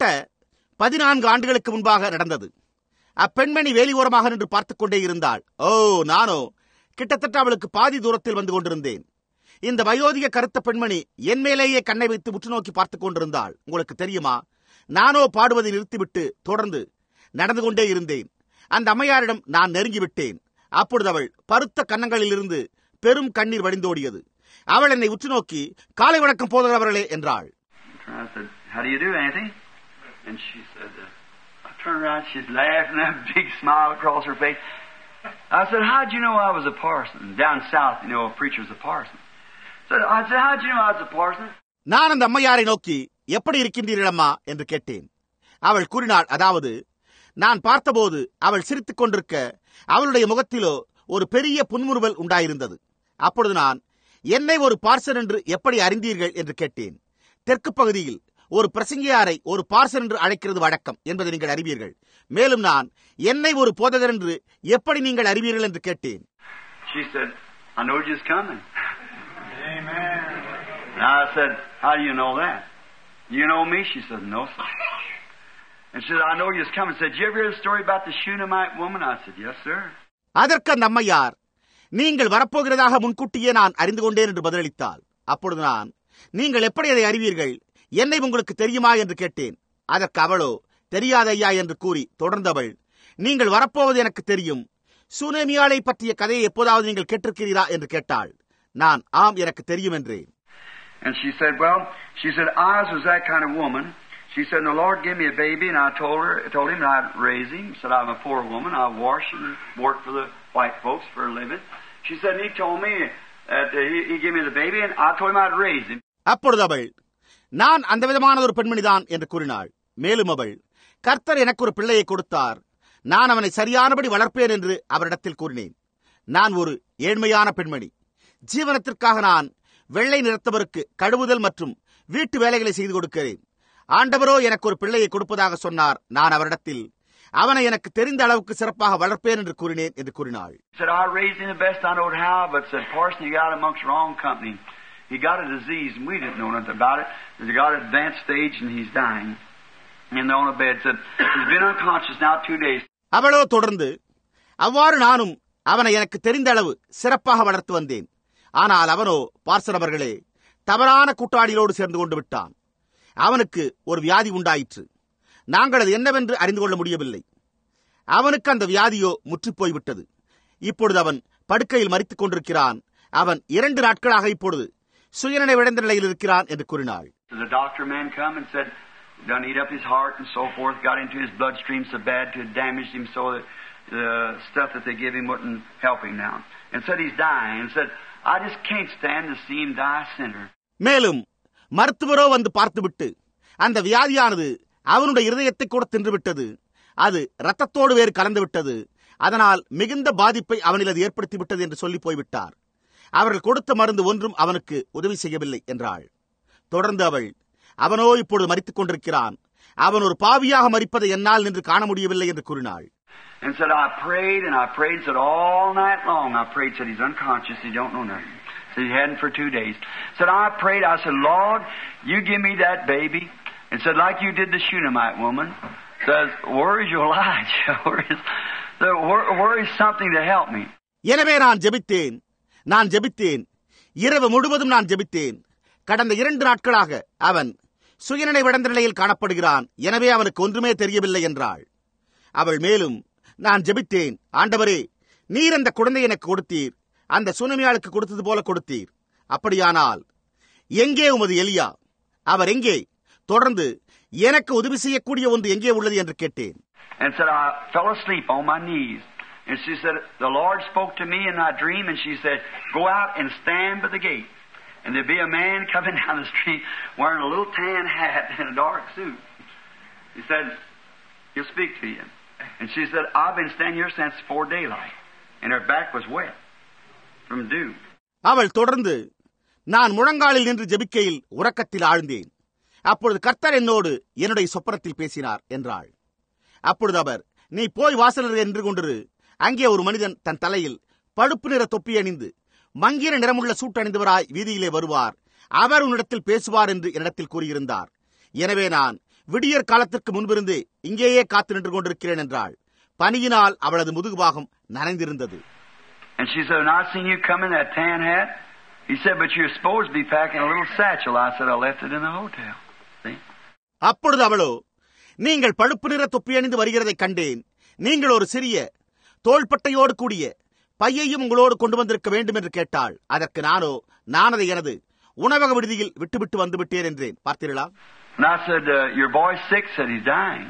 14 ஆண்டுகளுக்கு முன்பாக நடந்தது. அப்பெண்மணி வேலி ஓரமாக நின்று பார்த்துக் கொண்டே இருந்தாள். ஓ, நானோ கிட்டத்தட்ட அவளுக்கு பாதி தூரத்தில் வந்து கொண்டிருந்தேன். இந்த வயோதிக கருத்த பெண்மணி என் மேலேயே கண்ணை வைத்து உற்று நோக்கி பார்த்துக் கொண்டிருந்தாள். உங்களுக்கு தெரியுமா, நானோ பாடுவதை நிறுத்திவிட்டு தொடர்ந்து நடந்து கொண்டே இருந்தேன். அந்த அம்மையாரிடம் நான் நெருங்கிவிட்டேன். அப்பொழுது அவள் பருத்த கன்னங்களிலிருந்து பெரும் கண்ணீர் வடிந்தோடியது. அவள் என்னை உற்று நோக்கி, காலை வணக்கம் போதகர்களே என்றாள். I said, "How do you do, Auntie?" And she said, I turned around, she's laughing, a big smile across her face. I said, "How'd you know I was a parson? Down south, you know, a preacher's a parson." I said, "How'd you know I was a parson?" நான் அந்த அம்மையாரை நோக்கி, எப்படி இருக்கின்றீர்கள் அம்மா என்று கேட்டேன். அவள் கூறினாள், அதாவது நான் பார்த்தபோது அவள் சிரித்துக் கொண்டிருக்க அவளுடைய முகத்திலோ ஒரு பெரிய புன்முறுவல் உண்டாயிருந்தது. அப்பொழுது நான், என்னை ஒரு பார்சன் என்று எப்படி அறிந்தீர்கள் என்று கேட்டேன். தெற்கு பகுதியில் ஒரு பிரசங்கியாரை ஒரு பார்சன் என்று அழைக்கிறது வழக்கம் என்பதை நீங்கள் அறிவீர்கள். மேலும் நான், என்னை ஒரு போதகர் என்று எப்படி நீங்கள் அறிவீர்கள் என்று கேட்டேன். She said, "I know you're just coming." Amen. And I said, "How do you know that? You know me?" She said, "No, sir." And she said, "I know you're just coming." Said, "Did you ever hear the story about the Shunammite woman?" I said, "Yes, sir." அதற்கு அந்த அம்மையார், நீங்கள் வரப்போகிறதாக முன்கூட்டியே நான் அறிந்து கொண்டேன் என்று பதிலளித்தாள். அப்பொழுது நான், நீங்கள் எப்படி அதை அறிவீர்கள், என்னை உங்களுக்கு தெரியுமா என்று கேட்டேன். அதற்கு அவளோ, தெரியாத ஐயா என்று கூறி தொடர்ந்தவள், நீங்கள் வரப்போவது எனக்கு தெரியும். சூனேமியாளை பற்றிய கதையை எப்போதாவது நீங்கள் கேட்டிருக்கிறீரா என்று கேட்டாள். நான், ஆம், எனக்கு தெரியும் என்றேன். And she said, I was that kind of woman. She said, "The Lord gave me a baby, and I told him I'd raise him." Said, "I'm a poor woman. I wash and work for the white folks for a living." She said, and he told me that he gave me the baby, and I told him I'd raise him. அப்பொழுது அவள், நான் அந்த விதமான ஒரு பெண்மணிதான் என்று கூறினாள். மேலும் அவள், கர்த்தர் எனக்கு ஒரு பிள்ளையை கொடுத்தார், நான் அவனை சரியானபடி வளர்ப்பேன் என்று அவரிடத்தில் கூறினேன். நான் ஒரு ஏழ்மையான பெண்மணி. ஜீவனத்திற்காக நான் வெள்ளை நிறத்தவருக்கு கழுவுதல் மற்றும் வீட்டு வேலைகளை செய்து கொடுக்கிறேன். ஆண்டவரோ எனக்கு ஒரு பிள்ளையை கொடுப்பதாக சொன்னார். நான் அவரிடத்தில், அவனை எனக்கு தெரிந்த அளவுக்கு சிறப்பாக வளர்ப்பேன் என்று கூறினேன் என்று கூறினாள். Said, "I raised him the best I know how, but said, Parson, he got amongst the wrong company. He got a disease, and we didn't know nothing about it. He got an advanced stage, and he's dying. And on a bed, said, he's been unconscious now 2 days." அவளோ தொடர்ந்து, அவ்வாறு நானும் அவனை எனக்கு தெரிந்த அளவு சிறப்பாக வளர்த்து வந்தேன். ஆனால் அவனோ, பார்சன் அவர்களே, தவறான கூட்டாளிகளோடு சேர்ந்து கொண்டு விட்டான். அவனுக்கு ஒரு வியாதி உண்டாயிற்று. நாங்கள் அது என்னவென்று அறிந்து கொள்ள முடியவில்லை. அவனுக்கு அந்த வியாதியோ முற்றிப்போய்விட்டது. இப்பொழுது அவன் படுக்கையில் மரித்துக் கொண்டிருக்கிறான். அவன் 2 நாட்களாக இப்பொழுது சுயநினைவிழந்த நிலையில் இருக்கிறான் என்று கூறினாள். The doctor man come and said, done eat up his heart and so forth, got into his bloodstream so bad to damage him so that the stuff that they give him wouldn't help him now. And said he's dying. And said, "I just can't stand to see him die a sinner." மேலும் மருத்துவரோ வந்து பார்த்துவிட்டு, அந்த வியாதியானது அவனுடைய இருதயத்தை கூட தின்றுவிட்டது, அது இரத்தத்தோடு வேறு கலந்து விட்டது, அதனால் மிகுந்த பாதிப்பை அவனில் அது ஏற்படுத்தி விட்டது என்று சொல்லி போய்விட்டார். அவர்கள் கொடுத்த மருந்து ஒன்றும் அவனுக்கு உதவி செய்யவில்லை என்றாள். தொடர்ந்து அவள், அவனோ இப்பொழுது மரித்துக் கொண்டிருக்கிறான், அவன் ஒரு பாவியாக மரிப்பதை என்னால் நின்று காண முடியவில்லை என்று கூறினாள். And said, I prayed, said all night long, I prayed, said he's unconscious, he don't know nothing. Said he hadn't for 2 days. Said, I prayed, I said, Lord, you give me that baby. And said, like you did the Shunammite woman, says, where is your Elijah? Where is something to help me? எனவே நான் ஜெபித்தேன். இரவு முழுவதும் நான் ஜெபித்தேன். கடந்த 2 நாட்களாக அவன் சுயநினைவிழந்த நிலையில் காணப்படுகிறான். எனவே அவனுக்கு ஒன்றுமே தெரியவில்லை என்றாள். அவள் மேலும், நான் ஜெபித்தேன், ஆண்டவரே, நீர் அந்த குழந்தை எனக்கு கொடுத்தீர், அந்த சுனமியாளுக்கு கொடுத்தது போல கொடுத்தீர். அப்படியானால் எங்கே உமது எலியா? அவர் எங்கே? தொடர்ந்து எனக்கு உதவி செய்யக்கூடிய ஒன்று எங்கே உள்ளது என்று கேட்டேன். And said, I fell asleep on my knees. And she said, the Lord spoke to me in my dream, and she said, go out and stand by the gate. And there'd be a man coming down the street wearing a little tan hat and a dark suit. He said, he'll speak to you. And she said, I've been standing here since 4 daylight. And her back was wet from dew. அவள் தொடர்ந்து, நான் முழங்காலில் நின்று ஜெபிக்கையில் உறக்கத்தில் ஆழ்ந்தேன். அப்பொழுது கர்த்தர் என்னோடு என்னுடைய சொப்பனத்தில் பேசினார் என்றாள். அப்பொழுது அவர், நீ போய் வாசலில் நின்று கொண்டிரு. அங்கே ஒரு மனிதன் தன் தலையில் பழுப்பு நிற தொப்பி அணிந்து மங்கிர நிறமுள்ள சூட்டணிந்தவராய் வீதியிலே வருவார். அவர் உன்னிடத்தில் பேசுவார் என்று என்னிடத்தில் கூறியிருந்தார். எனவே நான் விடியற் காலத்திற்கு முன்பிருந்து இங்கேயே காத்து நின்று கொண்டிருக்கிறேன் என்றாள். பனியினால் அவளது முதுகுபாகம் நனைந்திருந்தது. And she said, I seen you come in that tan hat. He said, but you're supposed to be packing a little satchel. I said, I left it in the hotel. See? அப்பொழுது அவளோ, நீங்கள் பழுப்பு நிற தொப்பி அணிந்து வருகிறதை கண்டேன். நீங்கள் ஒரு சிறிய தோள்பட்டையோடு கூடிய பையையும் உங்களோடு கொண்டு வந்திருக்க வேண்டும் என்று கேட்டாள். அதற்கு நான் அதை எனது உணவக விடுதியில் விட்டுவிட்டு வந்துவிட்டேன் என்றேன். பார்த்தீர்களா? And I said, your boy's sick. Said he's dying.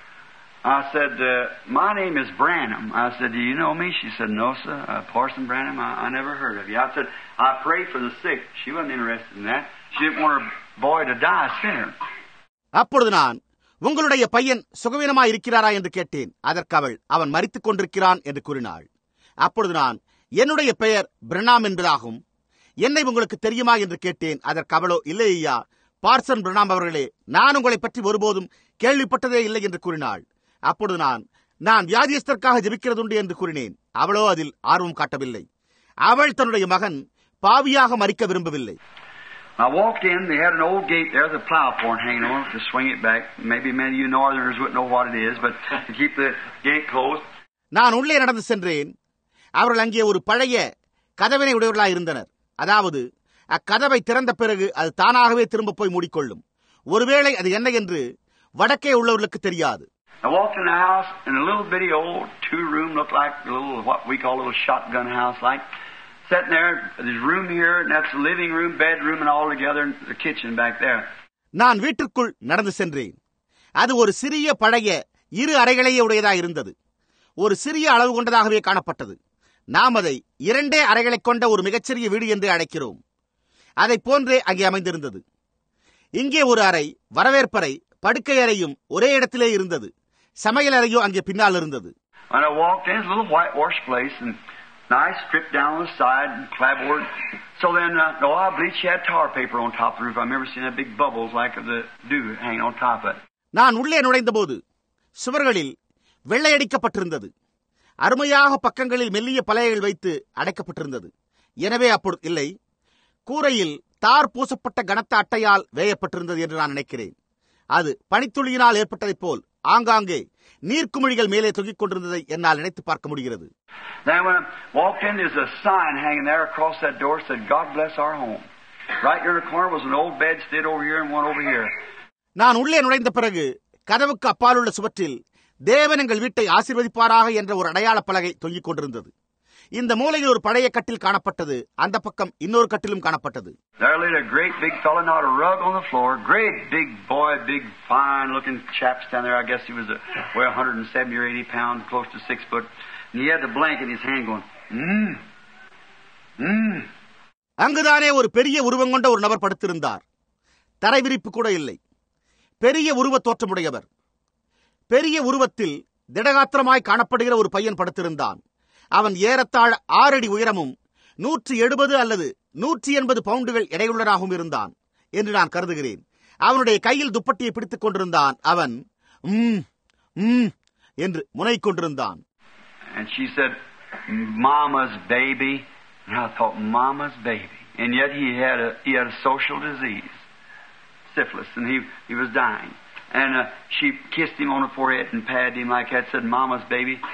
I said, my name is Branham. I said, do you know me? She said, no, sir. Parson Branham, I never heard of you. I said, I pray for the sick. She wasn't interested in that. She didn't want her boy to die a sinner. அப்பொழுது நான், உங்களுடைய பையன் சுகவீனமாய் இருக்கிறாரா என்று கேட்டேன். அதற்கு அவன் மரித்துக் கொண்டிருக்கிறான் என்று கூறினாள். அப்பொழுது நான், என்னுடைய பெயர் பிரணாம் என்பதாகும், என்னை உங்களுக்கு தெரியுமா என்று கேட்டேன். அதற்கு அவளோ, இல்லை ஐயா, பார்சன் பிரணாம் அவர்களே, நான் உங்களை பற்றி ஒருபோதும் கேள்விப்பட்டதே இல்லை என்று கூறினாள். அப்பொழுது நான் வியாதியஸ்தற்காக ஜெபிக்கிறதுண்டு என்று கூறினேன். அவளோ அதில் ஆர்வம் காட்டவில்லை. அவள் தன்னுடைய மகன் பாவியாக மரிக்க விரும்பவில்லை. I walked in, they had an old gate there, the plow horn hanging on to swing it back. Maybe many of you northerners wouldn't know what it is, but to keep the gate closed. நான் உள்ளே நடந்து சென்றேன். அவர்கள் அங்கே ஒரு பழைய கதவினை உடையவர்களாக இருந்தனர். அதாவது அக்கதவை திறந்த பிறகு அது தானாகவே திரும்ப போய் மூடிக்கொள்ளும். ஒருவேளை அது என்ன என்று வடக்கே உள்ளவர்களுக்கு தெரியாது. I walked in the house, in a little bitty old 2-room, looked like a little, what we call a little shotgun house, like sitting there. There's room here, and that's the living room, bedroom, and all together, and the kitchen back there. நான் வீட்டிற்குள் நடந்து சென்றேன். அது ஒரு சிறிய பழைய 2 அறைகளையே உடையதாக இருந்தது. ஒரு சிறிய அளவு கொண்டதாகவே காணப்பட்டது. நாம் அதை 2 அறைகளை கொண்ட ஒரு மிகச்சிறிய வீடு என்று அழைக்கிறோம். அதை போன்றே அங்கே அமைந்திருந்தது. இங்கே ஒரு அறை, வரவேற்பறை, படுக்கை அறையும் ஒரே இடத்திலே இருந்தது. சமையல் அறையோ அங்கே பின்னால் இருந்தது. When I walked in, it's a little whitewash place, and nice stripped down on the side and clapboard. So then, I believe she had tar paper on top of the roof. I remember seeing that big bubbles like of the dew hanging on top of it. நான் உள்ளே நுழைந்த போது சுவர்களில் வெள்ளையடிக்கப்பட்டிருந்தது. அருமையாக பக்கங்களில் மெல்லிய பலகைகள் வைத்து அடைக்கப்பட்டிருந்தது. எனவே அப்பொழுது இல்லை, கூரையில் தார் பூசப்பட்ட கனத்த அட்டையால் வேயப்பட்டிருந்தது என்று நான் நினைக்கிறேன். அது பனித்துளியினால் ஏற்பட்டதைப் போல் ஆங்காங்கே நீர்க்குமிழிகள் மேலே தொங்கிக் கொண்டிருந்ததை என்னால் நினைத்து பார்க்க முடிகிறது. Then when I walked in, there's a sign hanging there across that door said, God bless our home. Right here in the corner was an old bedstead over here and one over here. நான் உள்ளே நுழைந்த பிறகு கதவுக்கு அப்பாலுள்ள சுவற்றில் தேவன் எங்கள் வீட்டை ஆசீர்வதிப்பாராக என்ற ஒரு அடையாள பலகை தொங்கிக் கொண்டிருந்தது. இந்த மூலையில் ஒரு பழைய கட்டில் காணப்பட்டது. அந்த பக்கம் இன்னொரு கட்டிலும் காணப்பட்டது. There laid a great big fella, not a rug on the floor. Great big boy, big fine looking chap standing there. I guess he was 170 or 80 pounds, close to 6 foot. And he had the blanket in his hand going, அங்குதானே ஒரு பெரிய உருவம் கொண்ட ஒரு நபர் படுத்திருந்தார். தரை விரிப்பு கூட இல்லை. பெரிய உருவ தோற்றமுடையவர். பெரிய உருவத்தில் திடகாத்திரமாய் காணப்படுகிற ஒரு பையன் படுத்திருந்தான். அவன் ஏறத்தாழ 6 அடி உயரமும் 170 அல்லது 180 பவுண்டுகள் எடையுள்ளனாகவும் இருந்தான் என்று நான் கருதுகிறேன். அவனுடைய கையில் துப்பட்டியை பிடித்துக் கொண்டிருந்தான். அவன் என்று முனைக் கொண்டிருந்தான். And she said, Mama's baby. And I thought, Mama's baby. And yet he had a social disease, syphilis, and he was dying. And she kissed him on the forehead and patted him like that, said, Mama's baby.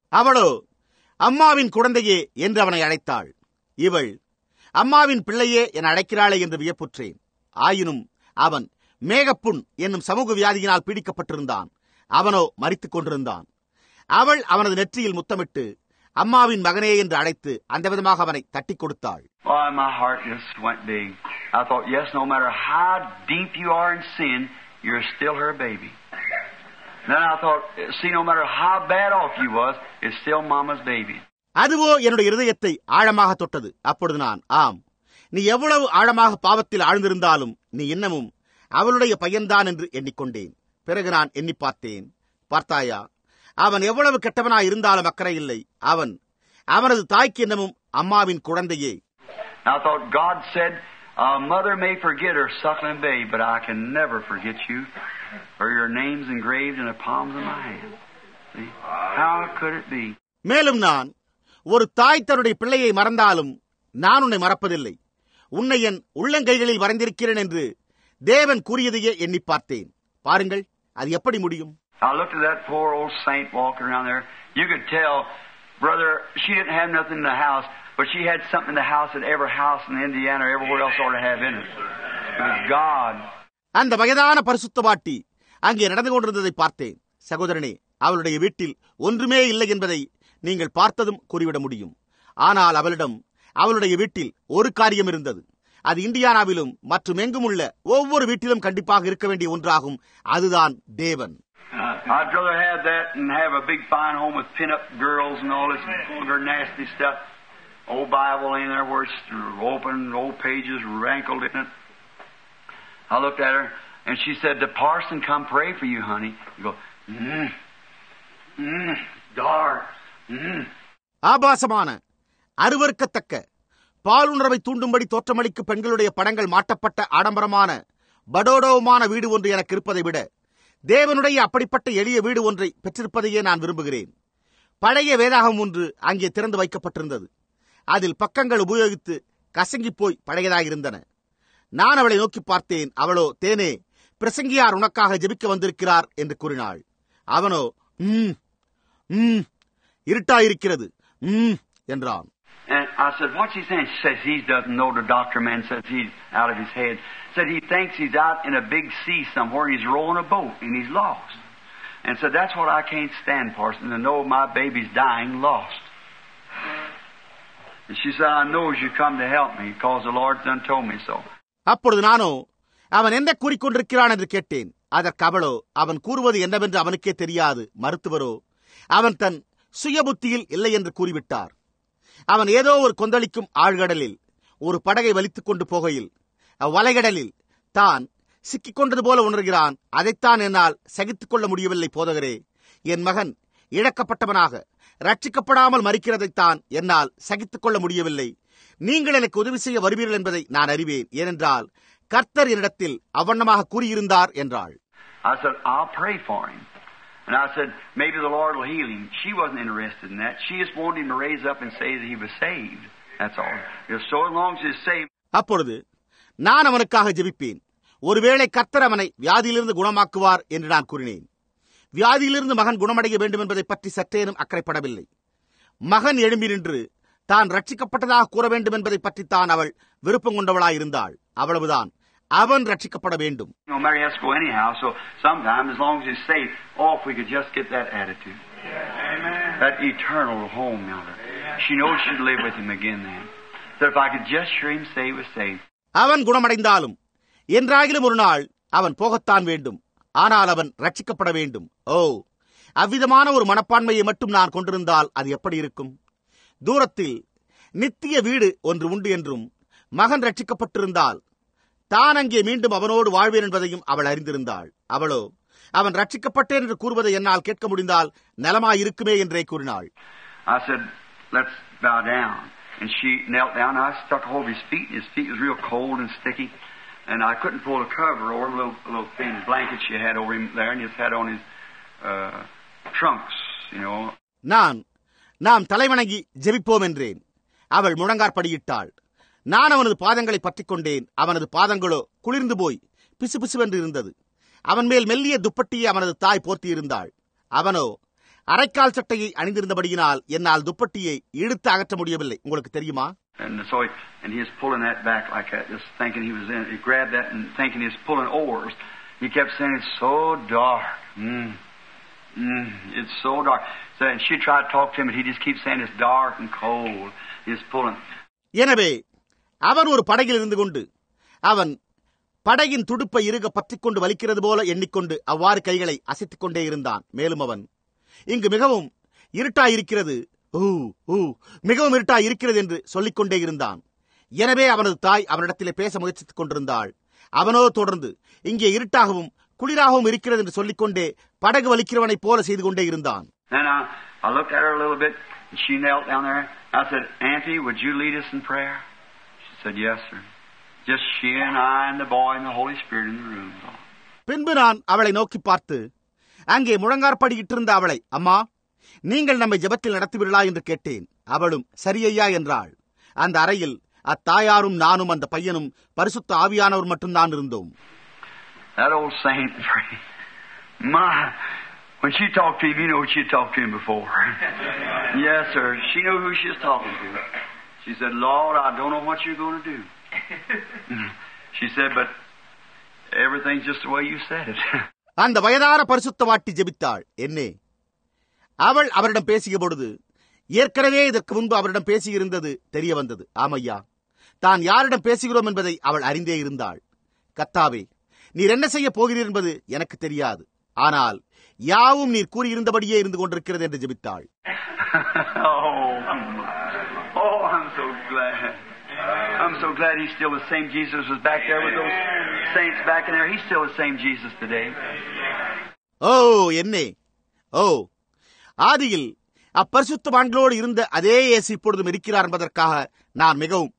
அவளோ அம்மாவின் குழந்தையே என்று அவனை அழைத்தாள். இவள் அம்மாவின் பிள்ளையே என அழைக்கிறாளே என்று வியப்புற்றேன். ஆயினும் அவன் மேகப்புண் என்னும் சமூக வியாதியினால் பீடிக்கப்பட்டிருந்தான். அவனோ மரித்துக் கொண்டிருந்தான். அவள் அவனது நெற்றியில் முத்தமிட்டு அம்மாவின் மகனே என்று அழைத்து அந்த விதமாக அவனை தட்டி கொடுத்தாள். Oh, my heart just went big. I thought, yes, no matter how deep you are in sin, you're still her baby. Then I thought, see, no matter how bad off you was, it's still Mama's baby. அதுவோ என்னுடைய இருதயத்தை ஆழமாக தொட்டது. அப்பொழுது நான், ஆம், நீ எவ்வளவு ஆழமாக பாவத்தில் ஆழ்ந்திருந்தாலும் நீ இன்னமும் அவளுடைய பையன்தான் என்று எண்ணிக்கொண்டேன். பிறகு நான் எண்ணி பார்த்தேன். பார்த்தாயா, அவன் எவ்வளவு கெட்டவனாய் இருந்தாலும் அக்கறை இல்லை. அவனது தாய்க்கு இன்னமும் அம்மாவின் குழந்தையே. I thought God said, a mother may forget her suckling babe, but I can never forget you, for your name's engraved in the palms of my hand. See? How could it be? மேலும் நான், ஒரு தாய் தன்னுடைய பிள்ளையை மறந்தாலும் நான் உன்னை மறப்பதில்லை, உன்னை என் உள்ளங்கைகளில் வரைந்திருக்கிறேன் என்று தேவன் கூறியதையே எண்ணி பார்த்தேன். பாருங்கள், அது எப்படி முடியும்? I looked at that poor old saint walking around there. You could tell, brother, she didn't have nothing in the house, but she had something in the house that every house in Indiana or everywhere else ought to have in it. It was God. அந்த வயதான பரிசுத்தவாட்டி அங்கே நடந்து கொண்டிருந்ததை பார்த்தேன். சகோதரனே, அவளுடைய வீட்டில் ஒன்றுமே இல்லை என்பதை நீங்கள் பார்த்ததும் கூறிவிட முடியும். ஆனால் அவளுடைய வீட்டில் ஒரு காரியம் இருந்தது. அது இந்தியானாவிலும் மற்றும் எங்கும் உள்ள ஒவ்வொரு வீட்டிலும் கண்டிப்பாக இருக்க வேண்டிய ஒன்றாகும். அதுதான் தேவன். I'd rather have that and have a big fine home with pin-up girls and all this vulgar nasty stuff. Old Bible in there where it's open, old pages rankled in it. I looked at her and she said, the parson come pray for you, honey. You go, dark. ஆபாசமான, அருவருக்கத்தக்க, பாலுணர்வை தூண்டும்படி தோற்றமளிக்கும் பெண்களுடைய படங்கள் மாட்டப்பட்ட ஆடம்பரமான படோடோமான வீடு ஒன்று எனக்கு இருப்பதை விட தேவனுடைய அப்படிப்பட்ட எளிய வீடு ஒன்றை பெற்றிருப்பதையே நான் விரும்புகிறேன். பழைய வேதாகம் ஒன்று அங்கே திறந்து வைக்கப்பட்டிருந்தது. அதில் பக்கங்கள் உபயோகித்து கசங்கி போய் பழையதாயிருந்தன. நான் அவளை நோக்கி பார்த்தேன். அவளோ, தேனே, பிரசங்கியார் உனக்காக ஜெபிக்க வந்திருக்கிறார் என்று கூறினாள். அவனோ, இருட்டாயிருக்கிறது என்றான். And I said, what's he saying? She says he doesn't know. The doctor man says he's out of his head. Said he thinks he's out in a big sea somewhere and he's rowing a boat and he's lost. And said, that's what I can't stand, parson, to know my baby's dying lost. And she said, I know you come to help me because the Lord's done told me so. அப்பொழுது நானோ, அவன் என்ன கூறிக்கொண்டிருக்கிறான் என்று கேட்டேன். அதற்கு அவளோ, அவன் கூறுவது என்னவென்று அவனுக்கே தெரியாது. மருத்துவரோ, அவன் தன் சுய புத்தியில் இல்லை என்று கூறிவிட்டார். அவன் ஏதோ ஒரு கொந்தளிக்கும் ஆழ்கடலில் ஒரு படகை வலித்துக் கொண்டு போகையில் அவ்வலைகடலில் தான் சிக்கிக் கொண்டது போல உணர்கிறான். அதைத்தான் என்னால் சகித்துக் கொள்ள முடியவில்லை போதகரே. என் மகன் இழக்கப்பட்டவனாக ரட்சிக்கப்படாமல் மரிக்கிறதைத்தான் என்னால் சகித்துக் கொள்ள முடியவில்லை. நீங்கள் எனக்கு உதவி செய்ய வருவீர்கள் என்பதை நான் அறிவேன். ஏனென்றால் கர்த்தர் என்னிடத்தில் அவ்வண்ணமாக கூறியிருந்தார் என்றாள். I said, I'll pray for him. And I said, maybe the Lord will heal him. She wasn't interested in that. She just wanted him to raise up and say that he was saved. That's all. So long as he's saved. அப்பொழுது நான் அவனுக்காக ஜெபிப்பேன். ஒருவேளை கர்த்தர் அவனை வியாதியிலிருந்து குணமாக்குவார் என்று நான் கூறினேன். வியாதியிலிருந்து மகன் குணமடைய வேண்டும் என்பதை பற்றி சற்றேனும் அக்கறைப்படவில்லை. மகன் எழும்பி நின்று தான் ரட்சிக்கப்பட்டதாக கூற வேண்டும் என்பதை பற்றித்தான் அவள் விருப்பம் கொண்டவளாயிருந்தாள். அவ்வளவுதான். அவன் ரட்சிக்கப்பட வேண்டும். No matter he has to go anyhow, so sometimes as long as he's safe, if we could just get that attitude. Amen. That eternal home, mother. She knows she'd live with him again then. So if I could just hear him say he was saved. அவன் குணமடைந்தாலும் என்றாகிலும் ஒரு நாள் அவன் போகத்தான் வேண்டும். ஆனால் அவன் ரட்சிக்கப்பட வேண்டும். அவ்விதமான ஒரு மனப்பான்மையை மட்டும் நான் கொண்டிருந்தால் அது எப்படி இருக்கும்? தூரத்தில் நித்திய வீடு ஒன்று உண்டு என்றும் மகன் ரட்சிக்கப்பட்டிருந்தால் தான் அங்கே மீண்டும் அவனோடு வாழ்வேன் என்பதையும் அவள் அறிந்திருந்தாள். அவளோ, அவன் ரட்சிக்கப்பட்டேன் என்று கூறுவதை என்னால் கேட்க முடிந்தால் நலமாயிருக்குமே என்றே கூறினாள். I said, let's bow down. And she knelt down. I stuck hold of his feet. His feet was real cold and sticky. And I couldn't pull the cover over a little thin blanket she had over him there, and just had on his trunks, you know. நாம் தலைவணங்கி ஜெபிப்போம் என்றேன். அவள் முழங்காற்படியிட்டாள். நான் அவனது பாதங்களை பற்றிக் கொண்டேன். அவனது பாதங்களோ குளிர்ந்து போய் பிசுபிசுவென்று இருந்தது. அவன் மேல் மெல்லிய துப்பட்டியை அவனது தாய் போர்த்தியிருந்தாள். அவனோ அரைக்கால் சட்டையை அணிந்திருந்தபடியினால் என்னால் துப்பட்டியை இழுத்து அகற்ற முடியவில்லை. உங்களுக்கு தெரியுமா? And he was pulling that back like that, just thinking he was in. He grabbed that and thinking he was pulling oars. He kept saying, "It's so dark. It's so dark." So and she tried to talk to him, but he just keeps saying it's dark and cold. He was pulling. எனவே அவன் ஒரு படகில் இருந்து கொண்டு அவன் படகின் துடுப்பை இறுக பற்றிக் கொண்டு வலிக்கிறது போல எண்ணிக்கொண்டு அவ்வாறு கைகளை அசைத்துக் கொண்டே இருந்தான். மேலும் அவன், இங்கு மிகவும் இருட்டாயிருக்கிறது, மிகவும் இருட்டாயிருக்கிறது என்று சொல்லிக்கொண்டே இருந்தான். எனவே அவனது தாய் அவனிடத்திலே பேச முயற்சித்துக் கொண்டிருந்தாள். அவனோ தொடர்ந்து, இங்கே இருட்டாகவும் குளிராகவும் இருக்கிறது என்று சொல்லிக்கொண்டே படகு வலிக்கிறவனைப் போல செய்து கொண்டே இருந்தான். I looked at her a little bit, and she knelt down there. I said, "Auntie, would you lead us in prayer?" She said, "Yes, sir." Just she and I and the boy and the Holy Spirit in the room. பின்பு நான் அவளை நோக்கி பார்த்து, அங்கே முழங்காற்படியிட்டிருந்த அவளை, "அம்மா, நீங்கள் நம்மை ஜெபத்தில் நடத்துவீர்களா?" என்று கேட்டேன். அவளும் சரியையா என்றாள். அந்த அறையில் அத்தாயாரும் நானும் அந்த பையனும் பரிசுத்த ஆவியானவர் மட்டும்தான் இருந்தோம். That old saint, my, when she talked to him, you know she talked to him before. Yes, sir. She knew who she was talking to. She said, "Lord, I don't know what you're going to do." She said, "But everything's just the way you said it." அந்த வயதான பரிசுத்தவாட்டி ஜெபித்தாள். என்னே, அவள் அவரிடம் பேசிய பொழுது ஏற்கனவே இதற்கு முன்பு அவரிடம் பேசியிருந்தது தெரிய வந்தது. ஆமையா, தான் யாரிடம் பேசுகிறோம் என்பதை அவள் அறிந்தே இருந்தாள். கர்த்தாவே, நீர் என்ன செய்ய போகிறீர் என்பது எனக்கு தெரியாது, ஆனால் யாவும் நீர் கூறியிருந்தபடியே இருந்து கொண்டிருக்கிறது என்று ஜெபித்தாள். I'm so glad. I'm so glad he's still the same Jesus was back there with those saints back in there. He's still the same Jesus today. என்னே, ஆதியில் அப்பரிசுத்தவான்களோடு இருந்த அதே இயேசு இப்பொழுதும் இருக்கிறார் என்பதற்காக நான் மிகவும்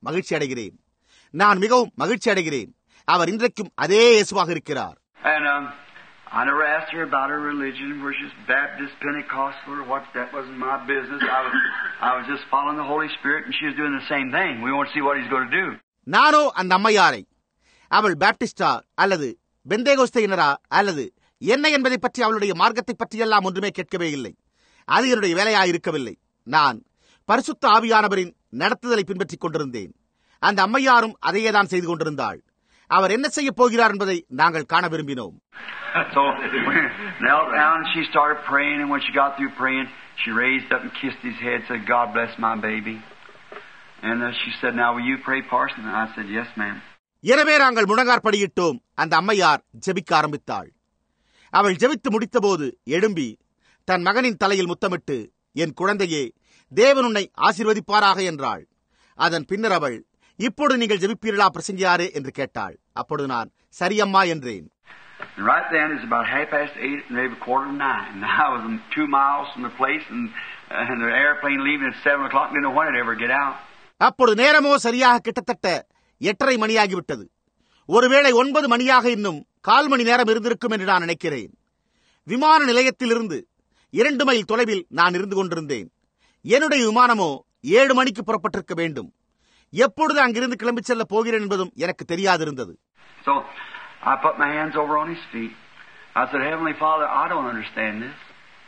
மகிழ்ச்சி அடைகிறேன். அவர் இன்றைக்கும் அதே இயேசுவாக இருக்கிறார். And I never asked her about her religion, whether she's Baptist, Pentecostal, or what. That wasn't my business. I was just following the Holy Spirit, and she was doing the same thing. We want to see what he's going to do. நானோ அந்த அம்மையாரை, அவள் பாப்டிஸ்டா அல்லது பெந்தேகோஸ்தையினரா அல்லது என்ன என்பதை பற்றி, அவளுடைய மார்க்கத்தை பற்றியெல்லாம் ஒன்றுமே கேட்கவே இல்லை. அது என்னுடைய வேலையாயிருக்கவில்லை. நான் பரிசுத்த ஆவியானவரின் நடத்துதலை பின்பற்றிக் கொண்டிருந்தேன். அந்த அம்மையாரும் அதையே தான் செய்து கொண்டிருந்தாள். அவர் என்ன செய்ய போகிறார் என்பதை நாங்கள் காண விரும்பினோம். So we knelt down and she started praying, and when she got through praying, she raised up and kissed his head, said, "God bless my baby." And she said, "Now will you pray, Parson?" And I said, "Yes, ma'am." எனவே நாங்கள் முழங்காற்படியிட்டோம். அந்த அம்மையார் ஜெபிக்க ஆரம்பித்தாள். அவள் ஜெபித்து முடித்தபோது எழும்பி தன் மகனின் தலையில் முத்தமிட்டு, "என் குழந்தையே, தேவன் உன்னை ஆசீர்வதிப்பாராக" என்றாள். அதன் பின்னர் அவள், "இப்பொழுது நீங்கள் ஜெபிப்பீர்களா பிரசங்கியாரே?" என்று கேட்டாள். அப்பொழுது நான், "சரியம்மா" என்றேன். And right then it was about 8:30, and maybe 8:45. And I was 2 miles from the place, and the airplane leaving at 7 o'clock. Didn't know when it'd ever get out. அப்பொழுது நேரமோ சரியாக கிட்டத்தட்ட 8:30 மணியாகிவிட்டது. ஒருவேளை 9 மணியாக இன்னும் 1/4 மணி நேரம் இருந்திருக்கும் என்று நான் நினைக்கிறேன். விமான நிலையத்திலிருந்து 2 மைல் தொலைவில் நான் இருந்து கொண்டிருந்தேன். என்னுடைய விமானமோ 7 மணிக்கு புறப்பட்டிருக்க வேண்டும். எப்பொழுது அங்கிருந்து கிளம்பி செல்ல போகிறேன் என்பதும் எனக்கு தெரியாதிருந்தது. So I put my hands over on his feet. I said, "Heavenly Father, I don't understand this.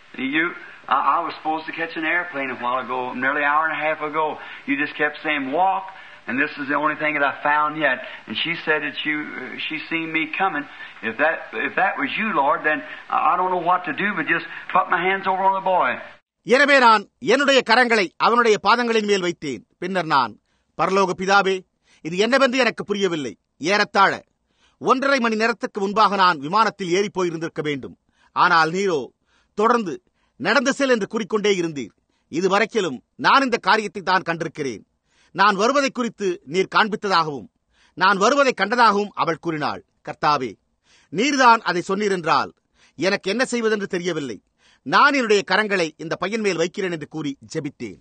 I was supposed to catch an airplane a while ago, nearly an hour and a half ago. You just kept saying walk, and this is the only thing that I found yet." And she said that she seen me coming. If that was you, Lord, then I don't know what to do, but just put my hands over on the boy. எனவே நான் என்னுடைய கரங்களை அவனுடைய பாதங்களின் மேல் வைத்தேன். பின்னர் நான், "பரலோக பிதாவே, இது என்னவென்று எனக்கு புரியவில்லை. ஏறத்தாழ 1.5 மணி நேரத்துக்கு முன்பாக நான் விமானத்தில் ஏறி போயிருந்திருக்க வேண்டும். ஆனால் நீரோ தொடர்ந்து நடந்து செல் என்று கூறிக்கொண்டே இருந்தீர். இதுவரைக்கிலும் நான் இந்த காரியத்தை தான் கண்டிருக்கிறேன். நான் வருவதை குறித்து நீர் காண்பித்ததாகவும் நான் வருவதை கண்டதாகவும் அவள் கூறினாள். கர்த்தாவே, நீர்தான் அதை சொன்னீர் என்றால் எனக்கு என்ன செய்வதென்று தெரியவில்லை. நான் என்னுடைய கரங்களை இந்த பையன் மேல் வைக்கிறேன் என்று கூறி ஜெபித்தேன்.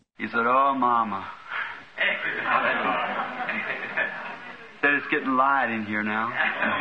Said it's getting light in here now.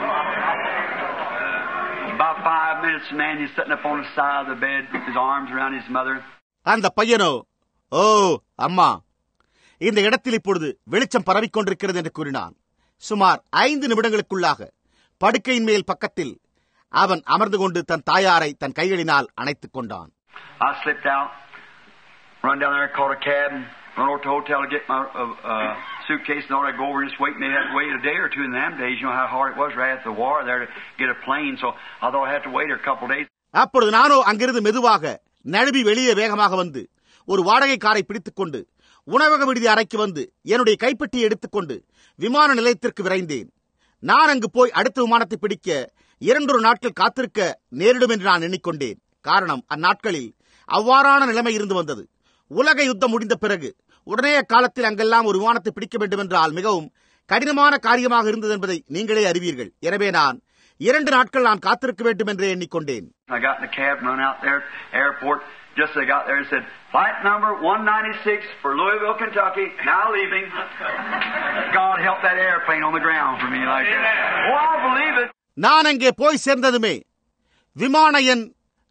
About 5 minutes, the man is sitting up on the side of the bed with his arms around his mother. அந்த பையனோ, அம்மா, இந்த இடத்தில் இப்பொழுது வெளிச்சம் பரவிக்கொண்டிருக்கிறது என்று கூறினான். சுமார் 5 நிமிடங்களுக்குள்ளாக படுக்கையின் மேல் பக்கத்தில் அவன் அமர்ந்து கொண்டு தன் தாயாரை தன் கைகளினால் அணைத்துக் கொண்டான். I slipped out, run down there and caught a cab, and run over to the hotel to get my suitcase. And I'd go over and just wait. Maybe I had to wait a day or two in them days. You know how hard it was right after the war there to get a plane. So I thought I had to wait a couple of days. அப்பொழுது நானோ அங்கிருந்து மெதுவாக நழுவி வெளியே வேகமாக வந்து ஒரு வாடகை காரை பிடித்துக் கொண்டு உணவக விடுதி அறைக்கு வந்து என்னுடைய கைப்பெட்டியை எடுத்துக்கொண்டு விமான நிலையத்திற்கு விரைந்தேன். நான் அங்கு போய் அடுத்த விமானத்தை பிடிக்க 2 நாட்கள் காத்திருக்க நேரிடும் என்று நான் எண்ணிக்கொண்டேன். காரணம், அந்நாட்களில் அவ்வாறான நிலைமை இருந்து வந்தது. உலக யுத்தம் முடிந்த பிறகு உடனே காலத்தில் அங்கெல்லாம் ஒரு விமானத்தை பிடிக்க வேண்டும் என்றால் மிகவும் கடினமான காரியமாக இருந்தது என்பதை நீங்களே அறிவீர்கள். எனவே நான் 2 நாட்கள் நான் காத்திருக்க வேண்டும் என்றே எண்ணிக்கொண்டேன். I got in the cab and run out there airport. Just as I got there, it said, flight number 196 for Louisville, Kentucky, now leaving. God help that airplane on the ground for me like that. Oh, I believe it. நான் அங்கே போய் சேர்ந்ததுமே விமான எண்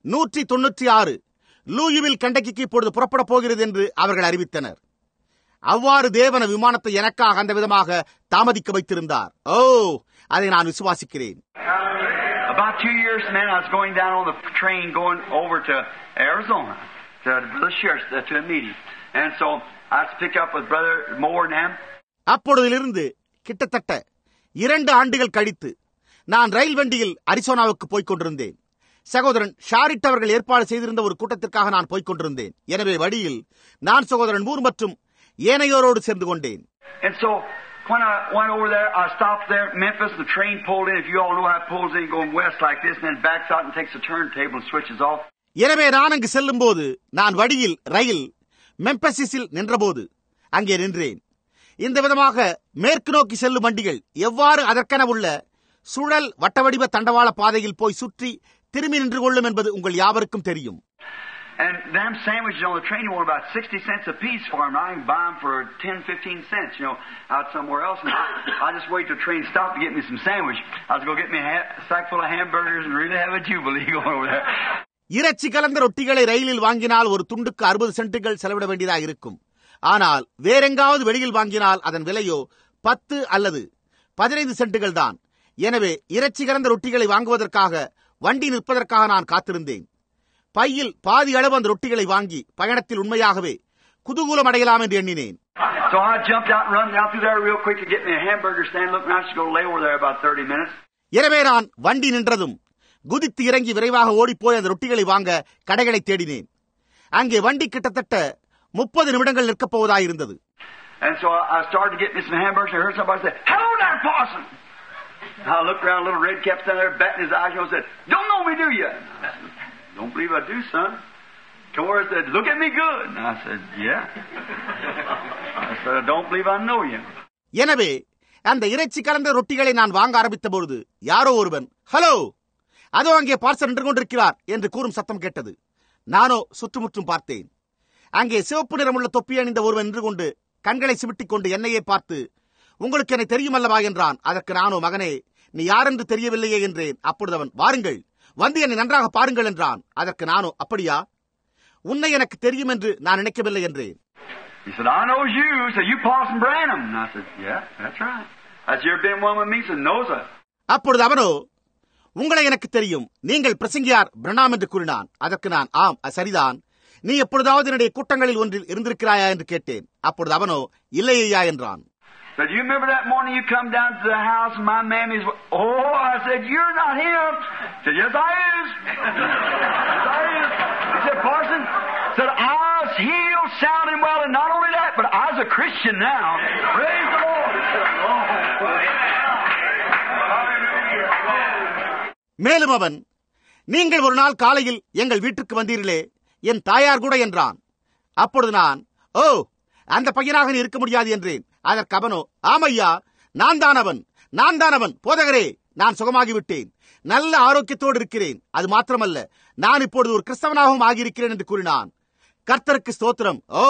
196 லூயிவில் கண்டக்கிக்கு இப்பொழுது புறப்பட போகிறது என்று அவர்கள் அறிவித்தனர். அவ்வாறு தேவன விமானத்தை எனக்காக அந்த விதமாக தாமதிக்க வைத்திருந்தார். ஓ, அதை நான் விசுவாசிக்கிறேன். About 2 years, man, I was going down on the train going over to Arizona to Brother Sheriff to a meeting. And so I had to pick up with Brother Moore and them. அப்பொழுதிலிருந்து கிட்டத்தட்ட 2 ஆண்டுகள் கழித்து நான் ரயில் வண்டியில் அரிசோனாவுக்கு போய்க் கொண்டிருந்தேன். சகோதரன் SHAREit அவர்கள் ஏற்பாடு செய்திருந்த ஒரு கூட்டத்திற்காக நான் போய்க் கொண்டிருந்தேன். எனவே வழியில் நான் சகோதரன் மூர் மற்றும் ஏனையோரோடு சேர்ந்து கொண்டேன். And so when I went over there, I stopped there at Memphis. The train pulled in. If you all know how it pulls in, going west like this, and then backs out and takes a turntable and switches off. எனவே நான் அங்கு செல்லும் போது நான் வழியில் ரயில் மெம்பசிஸில் நின்றபோது அங்கே நின்றேன். இந்த விதமாக மேற்கு நோக்கி செல்லும் வண்டிகள் எவ்வாறு அதற்கென உள்ள சுழல் வட்டவடிவ தண்டவாள பாதையில் போய் சுற்றி திரும்பி நின்று கொள்ளும் என்பது உங்கள் யாவருக்கும் தெரியும். And them sandwiches on the train were about 60 cents a piece for them. I can buy them for 10-15 cents, out somewhere else. And I just wait till the train stopped to get me some sandwich. I was going to get me a sack full of hamburgers and really have a jubilee going over there. இறைச்சி கலந்த ரொட்டிகளை ரயிலில் வாங்கினால் ஒரு துண்டுக்கு 60 சென்ட்டுகள் செலவிட வேண்டியதாக இருக்கும். ஆனால் வேறெங்காவது வெளியில் வாங்கினால் அதன் விலையோ 10 அல்லது 15 சென்ட்டுகள் தான். எனவே இறைச்சி கலந்த ரொட்டிகளை வாங்குவதற்காக வண்டி நிற்பதற்காக நான் காத்திருந்தேன். பையில் பாதி அளவு அந்த ரொட்டிகளை வாங்கி பயணத்தில் உண்மையாகவே குதூகூலம் அடையலாம் என்று எண்ணினேன். So I jumped out and run down through there real quick to get me a hamburger stand. Look, I should go lay over there about 30 minutes. எனவே நான் வண்டி நின்றதும் குதித்து இறங்கி விரைவாக ஓடிப்போய் அந்த ரொட்டிகளை வாங்க கடைகளை தேடினேன். அங்கே வண்டி கிட்டத்தட்ட 30 நிமிடங்கள் நிற்கப் போவதாயிருந்தது. And so I started to get me some hamburgers and I heard somebody say, "Hello there, Parson." I looked around, little red cap standing there, batting his eyes, and said, "Don't know me, do you?" "Don't believe I do, son." Come over and said, "Look at me good." And I said, "Yeah." I said, "I don't believe I know you." எனவே அந்த இறைச்சி கலந்த ரொட்டிகளை நான் வாங்க ஆரம்பித்த பொழுது யாரோ ஒருவன், "ஹலோ, அதோ அங்கே பார்சல் நின்று கொண்டிருக்கிறார்" என்று கூறும் சத்தம் கேட்டது. நானோ சுற்றுமுற்றும் பார்த்தேன். அங்கே சிவப்பு நிறமுள்ள தொப்பி அணிந்த ஒருவன் நின்று கொண்டு கண்களை சிமிட்டிக் கொண்டு என்னையே பார்த்து, "உங்களுக்கு என்னை தெரியும் அல்லவா?" என்றான். அதற்கு நானோ, "மகனே, நீ யாரென்று தெரியவில்லையே" என்றேன். அப்பொழுது அவன், "வாருங்கள், வந்து என்னை நன்றாக பாருங்கள்" என்றான். அதற்கு நானோ, "அப்படியா? உன்னை எனக்கு தெரியும் என்று நான் நினைக்கவில்லை" என்றேன். He said, "I knows you." He said, "You Parson Branham." And I said, "Yeah, that's right. Has you ever been one with me?" He said, "No, sir." அப்பொழுது அவனோ, "உங்களை எனக்கு தெரியும், நீங்கள் பிரசங்கியார் பிரணாம்" என்று கூறினான். அதற்கு நான், "ஆம், சரிதான். நீ எப்பொழுதாவது என்னுடைய கூட்டங்களில் ஒன்றில் இருந்திருக்கிறாயா என்று கேட்டேன். அப்பொழுது அவனோ, "இல்லை ஐயா" என்றான். Said, "You remember that morning you come down to the house and my mammy's..." "Oh," I said, "You're not him." He said, "Yes, I is." "Yes, I is." He said, "Parson," said, "I was healed, sounding well, and not only that, but I was a Christian now." Praise the Lord. மேலும் அவன், "நீங்கள் ஒரு நாள் காலையில் எங்கள் வீட்டுக்கு வந்தீர்களே, என் தாயார் கூட" என்றான். அப்பொழுது நான், "ஓ, அந்த பையனாக நீ இருக்க முடியாது" என்றேன். அதற்கு அவனோ, "ஆமையா, நான் தான் அவன் போதகரே, நான் சுகமாகிவிட்டேன், நல்ல ஆரோக்கியத்தோடு இருக்கிறேன், அது மாத்திரமல்ல, நான் இப்பொழுது ஒரு கிறிஸ்தவனாகவும் ஆகியிருக்கிறேன்" என்று கூறினான். கர்த்தருக்கு ஸ்தோத்திரம். ஓ,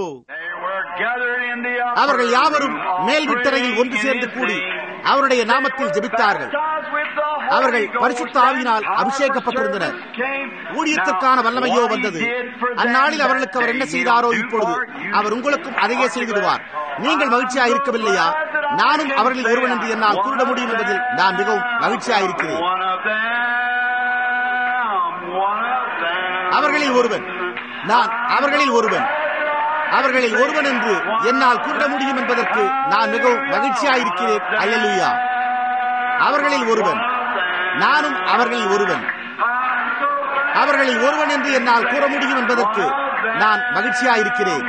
அவர்கள் யாவரும் மேல் விட்டறையில் ஒன்று சேர்ந்து கூடி அவருடைய நாமத்தில் ஜெபித்தார்கள். அவர்கள் பரிசுத்த ஆவியினால் அபிஷேகப்பட்டிருந்தனர். ஊழியத்திற்கான வல்லமையோ வந்தது. அந்நாளில் அவர்களுக்கு அவர் என்ன செய்தாரோ இப்பொழுது அவர் உங்களுக்கும் அதையே செய்திடுவார். நீங்கள் மகிழ்ச்சியாக இருக்கவில்லையா? நானும் அவர்களில் ஒருவன் என்று என்னால் கூற முடியும் என்பதில் நான் மிகவும் மகிழ்ச்சியாக இருக்கிறேன். அவர்களில் ஒருவன், நான் அவர்களில் ஒருவன், அவர்களில் ஒருவன் என்று என்னால் கூற முடியும் என்பதற்கு நான் மிகவும் மகிழ்ச்சியாயிருக்கிறேன். அல்லேலூயா. அவர்களில் ஒருவன், நானும் அவர்களில் ஒருவன், அவர்களில் ஒருவன் என்று என்னால் கூற முடியும் என்பதற்கு நான் மகிழ்ச்சியாயிருக்கிறேன்.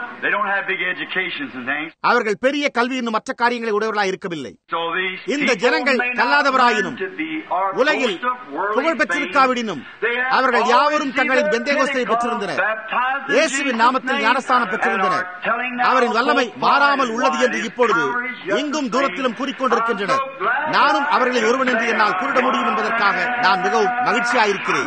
அவர்கள் பெரிய கல்வி இன்னும் மற்ற காரியங்களை உடையவர்களாக இருக்கவில்லை. இந்த ஜனங்கள் கல்லாதவராயினும் உலகில் புகழ் பெற்றிருக்காவிடனும் அவர்கள் யாவரும் தங்களின் பெந்தேகோஸ்தை பெற்றிருந்தனர். இயேசுவின் நாமத்தில் ஞானஸ்தானம் பெற்றிருந்தனர். அவரின் வல்லமை மாறாமல் உள்ளது என்று இப்பொழுது எங்கும் தூரத்திலும் கூறிக்கொண்டிருக்கின்றனர். நானும் அவர்களில் ஒருவன் என்று என்னால் கூறிட முடியும் என்பதற்காக நான் மிகவும் மகிழ்ச்சியாயிருக்கிறேன்.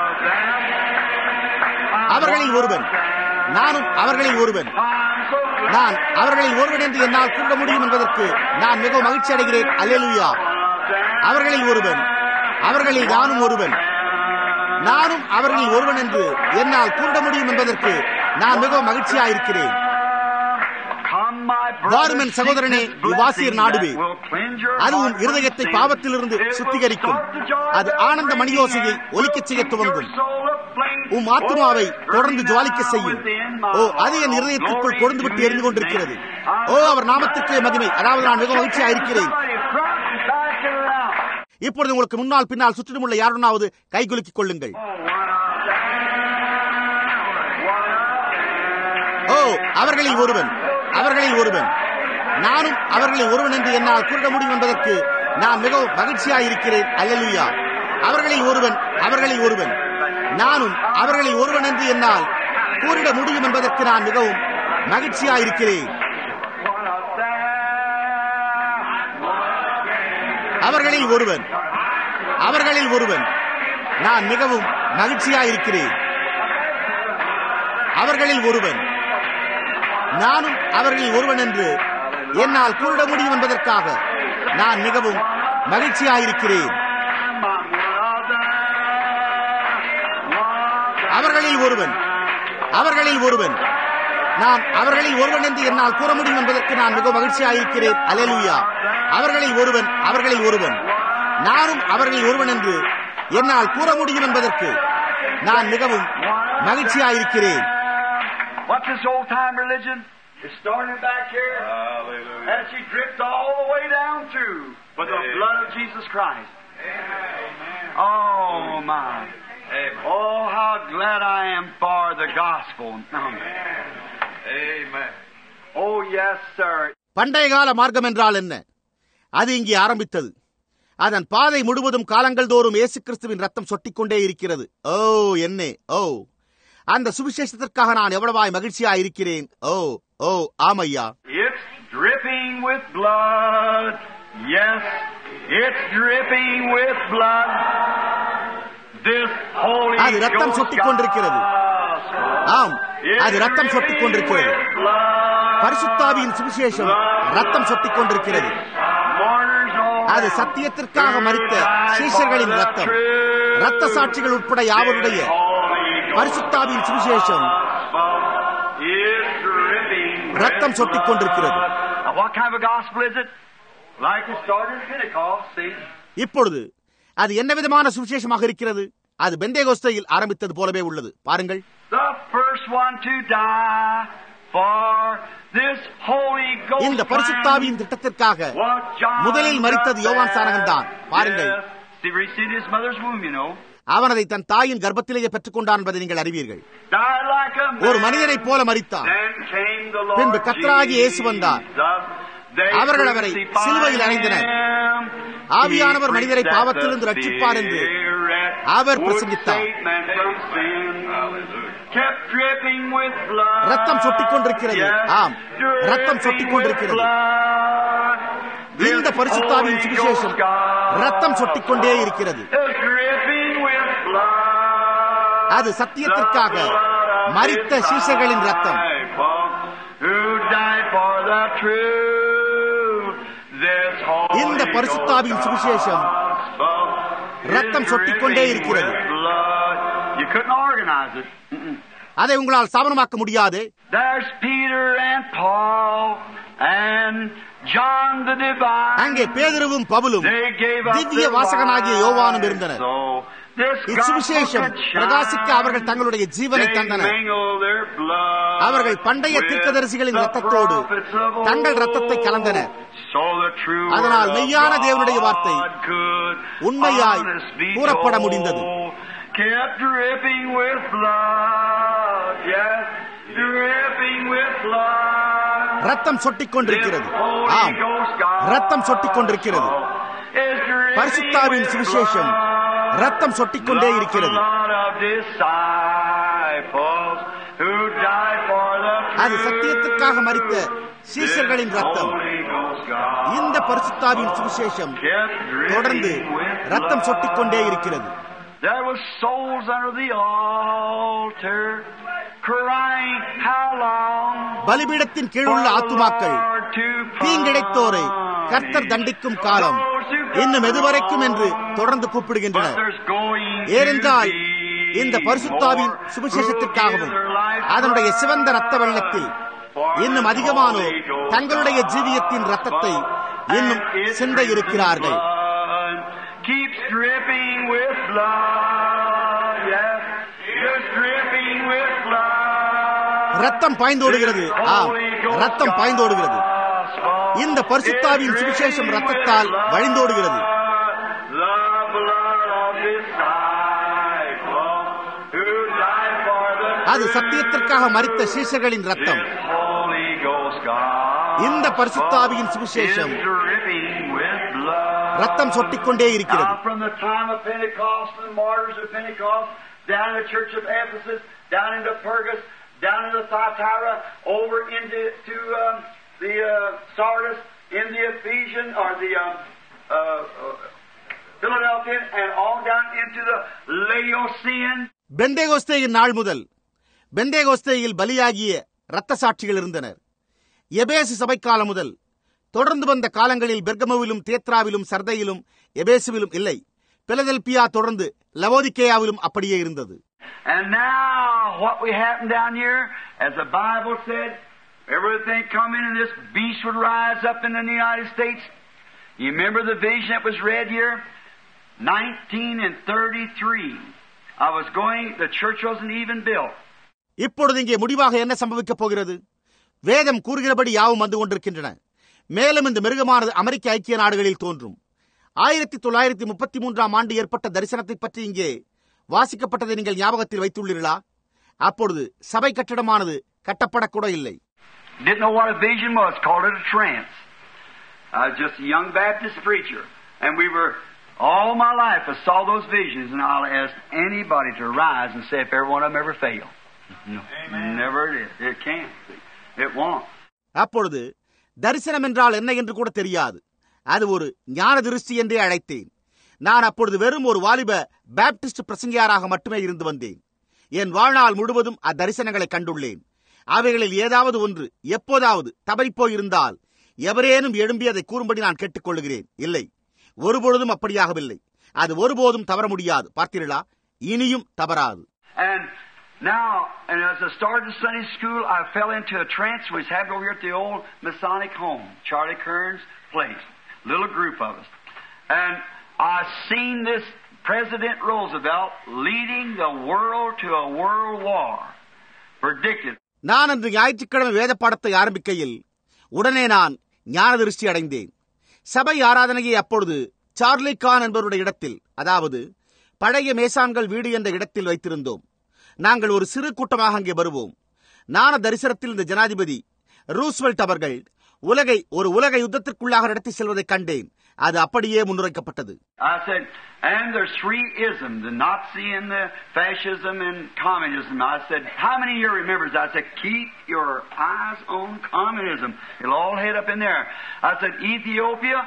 அவர்களில் ஒருவன், நானும் அவர்களில் ஒருவன், நான் அவர்களில் ஒருவன் என்று என்னால் கூற முடியும் என்பதற்கு நான் மிகவும் மகிழ்ச்சி அடைகிறேன். அல்லேலூயா. அவர்களில் ஒருவன், அவர்களில் நானும் ஒருவன், நானும் அவர்களில் ஒருவன் என்று என்னால் கூற முடியும் என்பதற்கு நான் மிகவும் மகிழ்ச்சியாயிருக்கிறேன். வாருமென் சகோதரனே, இவ்வாசியர் நாடுவே, அதுவும் இருதயத்தை பாவத்திலிருந்து சுத்திகரிக்கும். அது ஆனந்த மணியோசையை ஒலிக்கச் செய்ய துவங்கும். உம் ஆத்துமாவை தொடர்ந்து ஜுவாலிக்க செய்யும். ஓ, அது என் இருதயத்திற்குள் கொழுந்து விட்டு எரிந்து கொண்டிருக்கிறது. ஓ, அவர் நாமத்திற்கே மகிமை. அதாவது நான் மிகவும் மகிழ்ச்சியாயிருக்கிறேன். இப்பொழுது உங்களுக்கு முன்னால் பின்னால் சுற்றிலும் உள்ள யாருனாவது கைகுலுக்கிக் கொள்ளுங்கள். ஓ, அவர்களில் ஒருவன், அவர்களில் ஒருவன், நானும் அவர்களில் ஒருவன் என்று என்னால் கூற முடியும் என்பதற்கு நான் மிகவும் மகிழ்ச்சியாயிருக்கிறேன். அல்லேலூயா. அவர்களில் ஒருவன், அவர்களில் ஒருவன், நானும் அவர்களில் ஒருவன் என்று என்னால் கூறிட முடியும் என்பதற்கு நான் மிகவும் மகிழ்ச்சியாயிருக்கிறேன். அவர்களில் ஒருவன், அவர்களில் ஒருவன், நான் மிகவும் மகிழ்ச்சியாயிருக்கிறேன். அவர்களில் ஒருவன், நானும் அவர்களில் ஒருவன் என்று என்னால் கூறிட முடியும் என்பதற்காக நான் மிகவும் மகிழ்ச்சியாயிருக்கிறேன். அவர்களில் ஒருவன், அவர்களில் ஒருவன், நான் அவர்களில் ஒருவன் என்று என்னால் கூற முடியும் என்பதற்கு நான் மிகவும் மகிழ்ச்சியாயிருக்கிறேன். அல்லேலூயா. அவர்களில் ஒருவன், அவர்களில் ஒருவன், நானும் அவர்களில் ஒருவன் என்று என்னால் கூற முடியும் என்பதற்கு நான் மிகவும் மகிழ்ச்சியாயிருக்கிறேன். What's this old time religion? It started back here. Hallelujah. And she dripped all the way down through with the blood of Jesus Christ. Amen. Oh my. Amen. Oh, how glad I am for the gospel. Amen. Oh yes, sir. பண்டைய கால மார்க்கம் என்றால் என்ன? அது இங்கே ஆரம்பித்தது. அதன் பாதை முழுவதும் காலங்கள் தோறும் இயேசு கிறிஸ்துவின் ரத்தம் சொட்டிக்கொண்டே இருக்கிறது. ஓ என்னே, ஓ அந்த சுவிசேஷத்திற்காக நான் எவ்வளவாய் மகிழ்ச்சியாக இருக்கிறேன். ஓ ஓ ஆமையா. It's dripping with blood. Yes, it's dripping with blood. This holy அது ரத்தம் சொட்டிக் கொண்டிருக்கிறது. ஆம், அது ரத்தம் சொட்டிக் கொண்டிருக்கிறது. பரிசுத்தாவியின் சுவிசேஷம் ரத்தம் சொட்டிக் கொண்டிருக்கிறது. அது சத்தியத்திற்காக மரித்த சீஷர்களின் ரத்தம், ரத்த சாட்சிகள் உட்பட யாவருடைய பரிசுத்தாவின் சுவிசேஷம் ரத்தம் சொட்டிக் கொண்டிருக்கிறது. இப்பொழுது அது என்ன விதமான சுவிசேஷமாக இருக்கிறது? அது பெந்தேகோஸ்தையில் ஆரம்பித்தது போலவே உள்ளது. பாருங்கள், இந்த பரிசுத்தாவியின் திட்டத்திற்காக முதலில் மரித்தது யோவான் சானகன் தான். பாருங்கள், அவன் அதை தன் தாயின் கர்ப்பத்திலேயே பெற்றுக் கொண்டான் என்பதை நீங்கள் அறிவீர்கள். ஒரு மனிதனைப் போல மரித்தான். பின்பு கர்த்தராகிய இயேசு வந்தார். அவர்கள் அவரை சிலுவையில் அறைந்தனர். ஆவியானவர் மனிதரை பாவத்திலிருந்து ரட்சிப்பார் என்று அவர் பிரசங்கித்தார். ரத்தம் சொட்டிக் கொண்டிருக்கிறது. ஆம், ரத்தம் சொட்டிக் கொண்டிருக்கிறது. இந்த பரிசுத்தாவின் சுவிசேஷம் ரத்தம் சொட்டிக் கொண்டே இருக்கிறது. அது சத்தியத்திற்காக மரித்த சீஷர்களின் ரத்தம். இந்த பரிசுத்தாவின் சுவிசேஷம் ரத்தம் சொட்டிக் கொண்டே இருக்கிறது. அதை உங்களால் ஸ்தாபனமாக்க முடியாது. அங்கே பேதுருவும் பவுலும் திவ்ய வாசகனாகிய யோவானும் இருந்தனர். இச்சுவிசேஷம் பிரகாசிக்க அவர்கள் தங்களுடைய ஜீவனை தந்தனர். அவர்கள் பண்டைய தீர்க்கதரிசிகளின் இரத்தத்தோடு தங்கள் இரத்தத்தை கலந்தனர். அதனால் மெய்யான தேவனுடைய வார்த்தை உண்மையாய் கூறப்பட முடிந்தது. ரத்தம் சொட்டிக் கொண்டிருக்கிறது. ஆம், ரத்தம் சொட்டிக் கொண்டிருக்கிறது. பரிசுத்தாவின் சுவிசேஷம் ரத்தம் சொட்டிக்கொண்டே இருக்கிறது. அது சத்தியத்திற்காக மரித்த சீஷர்களின் ரத்தம். இந்த பரிசுத்தாவின் சுவிசேஷம் தொடர்ந்து ரத்தம் சொட்டிக்கொண்டே இருக்கிறது. There were souls under the altar crying, how long? பலிபீடத்தின் கீழுள்ள ஆத்துமாக்கள் தீங்கிழைத்தோரை கர்த்தர் தண்டிக்கும் காலம் இன்னும் எதுவரைக்கும் என்று தொடர்ந்து கூப்பிடுகின்றனர். ஏனென்றால் இந்த பரிசுத்தாவின் சுவிசேஷத்திற்காகவும் அதனுடைய சிவந்த ரத்த வெள்ளத்தில் இன்னும் அதிகமானோர் தங்களுடைய ஜீவியத்தின் ரத்தத்தை இன்னும் சிந்த இருக்கிறார்கள். Keeps dripping with blood, yes, just dripping with blood. ரத்தம் பாய்ந்தோடுகிறது. ஆம், ரத்தம் பாய்ந்தோடுகிறது. இந்த பரிசுத்தாவின் சுவிசேஷம் ரத்தத்தால் வழிந்தோடுகிறது. அது சத்தியத்திற்காக மரித்த சீஷர்களின் ரத்தம். இந்த பரிசுத்தாவியின் சுவிசேஷம் ரத்தம் சொட்டிக்கொண்டே இருக்கிறது. From the time of Pentecost and the martyrs of Pentecost, down in the church of Ephesus, down into Pergus, down into Thyatira, over into the Sardis, in the Ephesian or the Philadelphia, and all down into the Laodicean. பெந்தேகோஸ்தேயின் நாள் முதல் பெந்தேகோஸ்தேயில் பலியாகிய இரத்த சாட்சிகள் இருந்தனர். எபேசு சபைக்காலம் முதல் தொடர்ந்து வந்த காலங்களில் பெர்கமுவிலும் தியத்ராவிலும் சர்தையிலும் எபேசுவிலும் இல்லை. பிலதெல்பியா தொடர்ந்து லவோதிகேயாவிலும் அப்படியே இருந்தது. And now what we happen down here, as the Bible said, everything coming and this beast would rise up in the United States. You remember the vision that was read here? 1933. I was going, the church wasn't even built. இப்பொழுது இங்கே முடிவாக என்ன சம்பவிக்கப் போகிறது? வேதம் கூறுகிறபடி யாவும் வந்து கொண்டிருக்கின்றன. மேலும் இந்த மிருகமானது அமெரிக்க ஐக்கிய நாடுகளில் தோன்றும். 1933ஆம் ஆண்டு ஏற்பட்ட தரிசனத்தை பற்றி இங்கே வாசிக்கப்பட்டதை நீங்கள் ஞாபகத்தில் வைத்துள்ளீர்களா? அப்பொழுது சபை கட்டடமானது கட்டப்படக்கூட இல்லை. Didn't know what a vision was. Called it a trance. I was just a young Baptist preacher, and we were all my life I saw those visions, and I'll ask anybody to rise and say if every one of them ever fail. No, never did. It can't. It won't. அப்பொழுது தரிசனம் என்றால் என்ன என்று கூட தெரியாது. அது ஒரு ஞான திருஷ்டி என்றே அழைத்தேன். நான் அப்பொழுது வெறும் ஒரு வாலிப பாப்டிஸ்ட் பிரசங்கியாராக மட்டுமே இருந்து வந்தேன். என் வாழ்நாள் முழுவதும் அத்தரிசனங்களை கண்டுள்ளேன். அவைகளில் ஏதாவது ஒன்று எப்போதாவது தவறிப்போய் இருந்தால் எவரேனும் எழும்பி அதை கூறும்படி நான் கேட்டுக்கொள்கிறேன். இல்லை, ஒருபொழுதும் அப்படியாகவில்லை. அது ஒருபோதும் தவற முடியாது. பார்த்தீர்களா? இனியும் தவறாது. Now, and as I started Sunday school, I fell into a trance we was having over here at the old Masonic home, Charlie Kern's place, little group of us. And I seen this President Roosevelt leading the world to a world war, predicted. நான் அன்று ஞாயிற்றுக்கிழமை வேத பாடத்தை ஆரம்பிக்கையில் உடனே நான் ஞான திருஷ்டி அடைந்தேன். சபை ஆராதனையை அப்பொழுது சார்லி கான் என்பவருடைய இடத்தில், அதாவது பழைய மேசான்கள் வீடு என்ற இடத்தில் வைத்திருந்தோம். நாங்கள் ஒரு சிறு கூட்டமாக அங்கே வருவோம். ஞான தரிசனத்தில் இந்த ஜனாதிபதி ரூஸ்வெல்ட் அவர்கள் உலகை ஒரு உலக யுத்தத்திற்குள்ளாக நடத்தி செல்வதை கண்டேன். அது அப்படியே முன்னுரைக்கப்பட்டது. I said, and there's three isms, the Nazi and the fascism and communism. I said, how many of you remembers? I said, keep your eyes on communism. It'll all head up in there. I said, Ethiopia,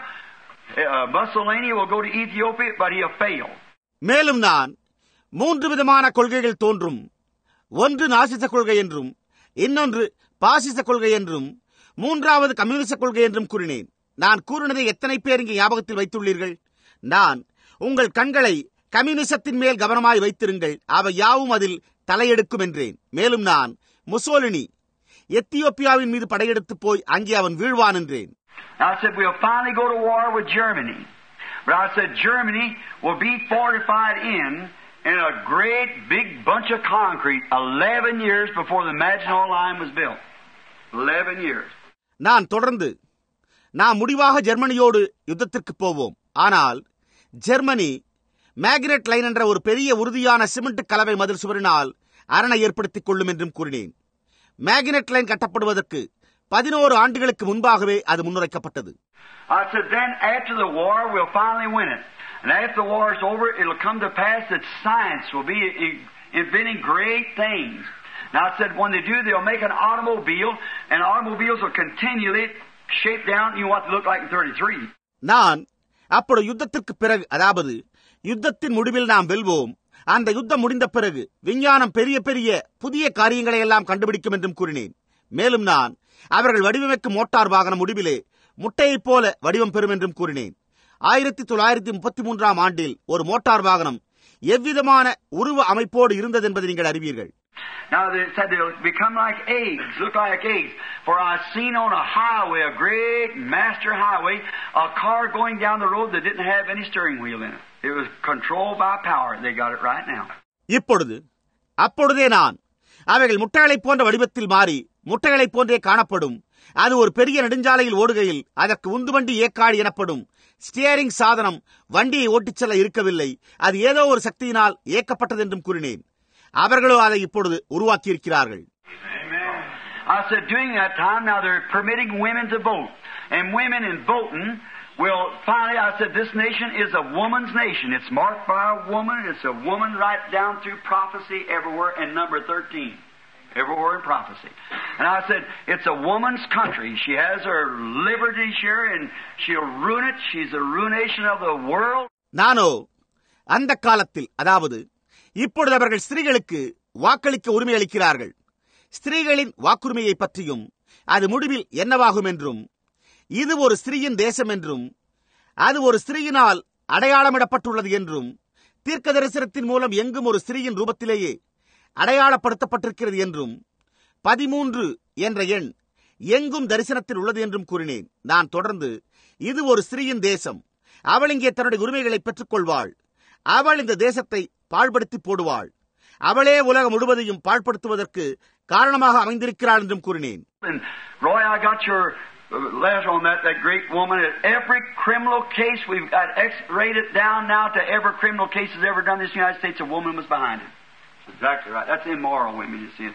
Mussolini will go to Ethiopia, but he'll fail. மேலும் நான் 3 விதமான கொள்கைகள் தோன்றும். ஒன்று நாசிச கொள்கை என்றும், இன்னொன்று பாசிச கொள்கை என்றும், மூன்றாவது கம்யூனிச கொள்கை என்றும் கூறினேன். நான் கூறினதை எத்தனை பேர் இங்கே ஞாபகத்தில் வைத்துள்ளீர்கள்? நான் உங்கள் கண்களை கம்யூனிசத்தின் மேல் கவனமாய் வைத்திருங்கள், அவை யாவும் அதில் தலையெடுக்கும் என்றேன். மேலும் நான் முசோலினி எத்தியோப்பியாவின் மீது படையெடுத்து போய் அங்கே அவன் வீழ்வான் என்றேன். I said we'll finally go to war with Germany. But I said Germany will be fortified in in a great big bunch of concrete 11 years before the Maginot Line was built. 11 years. நான் தொடர்ந்து நாம் முடிவாக ஜெர்மனியோடு யுத்தத்திற்கு போவோம். ஆனால் Germany magnet line என்ற ஒரு பெரிய உறுதியான சிமெண்ட் கலவை மதில் சுவரினால் அரணை ஏற்படுத்திக் கொள்ளும் என்றும் கூறினேன். மேக்னெட் லைன் கட்டப்படுவதற்கு 11 ஆண்டுகளுக்கு முன்பாகவே அது முன்னுரைக்கப்பட்டது. I said, then after the war, we'll finally win it. And after the war is over, it'll come to pass that science will be inventing great things. Now I said, when they do, they'll make an automobile, and automobiles will continually shape down, you know what they look like in 33. நான் அப்பொழுது யுத்தத்திற்கு பிறகு, அதாவது யுத்தத்தின் முடிவில் நாம் வெல்வோம், அந்த யுத்தம் முடிந்த பிறகு விஞ்ஞானம் பெரிய பெரிய புதிய காரியங்களை எல்லாம் கண்டுபிடிக்கும் என்றும் கூறினேன். மேலும் நான் அவர்கள் வடிவமைக்கும் மோட்டார் வாகனம் முடிவிலே முட்டையைப் போல வடிவம் பெறும் என்றும் கூறினேன். 1933ஆம் ஆண்டில் ஒரு மோட்டார் வாகனம் எவ்விதமான உருவ அமைப்போடு இருந்தது என்பதை நீங்கள் அறிவீர்கள். Now they said they'll become like eggs, look like eggs. For I seen on a highway, a great master highway, a car going down the road that didn't have any steering wheel in it. It was controlled by power. They got it right now. அப்பொழுதே நான் அவைகள் முட்டைகளைப் போன்ற வடிவத்தில் மாறி முட்டைகளைப் போன்றே காணப்படும். அது ஒரு பெரிய நெடுஞ்சாலையில் ஓடுகையில் அதற்கு உந்துவண்டி ஏக்காடி எனப்படும் ஸ்டியரிங் சாதனம் வண்டியை ஓட்டிச் செல்ல இருக்கவில்லை. அது ஏதோ ஒரு சக்தியினால் இயக்கப்பட்டது என்றும் கூறினேன். அவர்களோ அதை இப்பொழுது உருவாக்கியிருக்கிறார்கள். I said during that time, now they're permitting women to vote. And women in voting will finally, I said, this nation is a woman's nation. It's marked by a woman. It's a woman right down through prophecy everywhere in number 13. Everywhere in prophecy. And I said, it's a woman's country. She has her liberty share and she'll ruin it. She's a ruination of the world. நானோ அந்த காலத்தில், அதாவது இப்பொழுது அவர்கள் ஸ்திரீகளுக்கு வாக்களிக்க உரிமை அளிக்கிறார்கள். ஸ்திரீகளின் வாக்குரிமையை பற்றியும் அது முடிவில் என்னவாகும் என்றும், இது ஒரு ஸ்திரீயின் தேசம் என்றும், அது ஒரு ஸ்திரீயினால் அடையாளமிடப்பட்டுள்ளது என்றும், தீர்க்க தரிசனத்தின் மூலம் எங்கும் ஒரு ஸ்திரீயின் ரூபத்திலேயே அடையாளப்படுத்தப்பட்டிருக்கிறது என்றும், 13 என்ற எண் எங்கும் தரிசனத்தில் உள்ளது என்றும் கூறினேன். நான் தொடர்ந்து, இது ஒரு ஸ்திரீயின் தேசம், அவள் இங்கே தன்னுடைய உரிமைகளை பெற்றுக் கொள்வாள், அவள் இந்த தேசத்தை பாழ்படுத்தி போடுவாள், அவளே உலகம் முழுவதையும் பாழ்படுத்துவதற்கு காரணமாக அமைந்திருக்கிறாள் என்றும் கூறினேன். Roy, I got your letter on that great woman. At every criminal case, we've got X-rated down now to every criminal case that's ever done in this United States, a woman was behind it. Exactly right. That's immoral women, you see.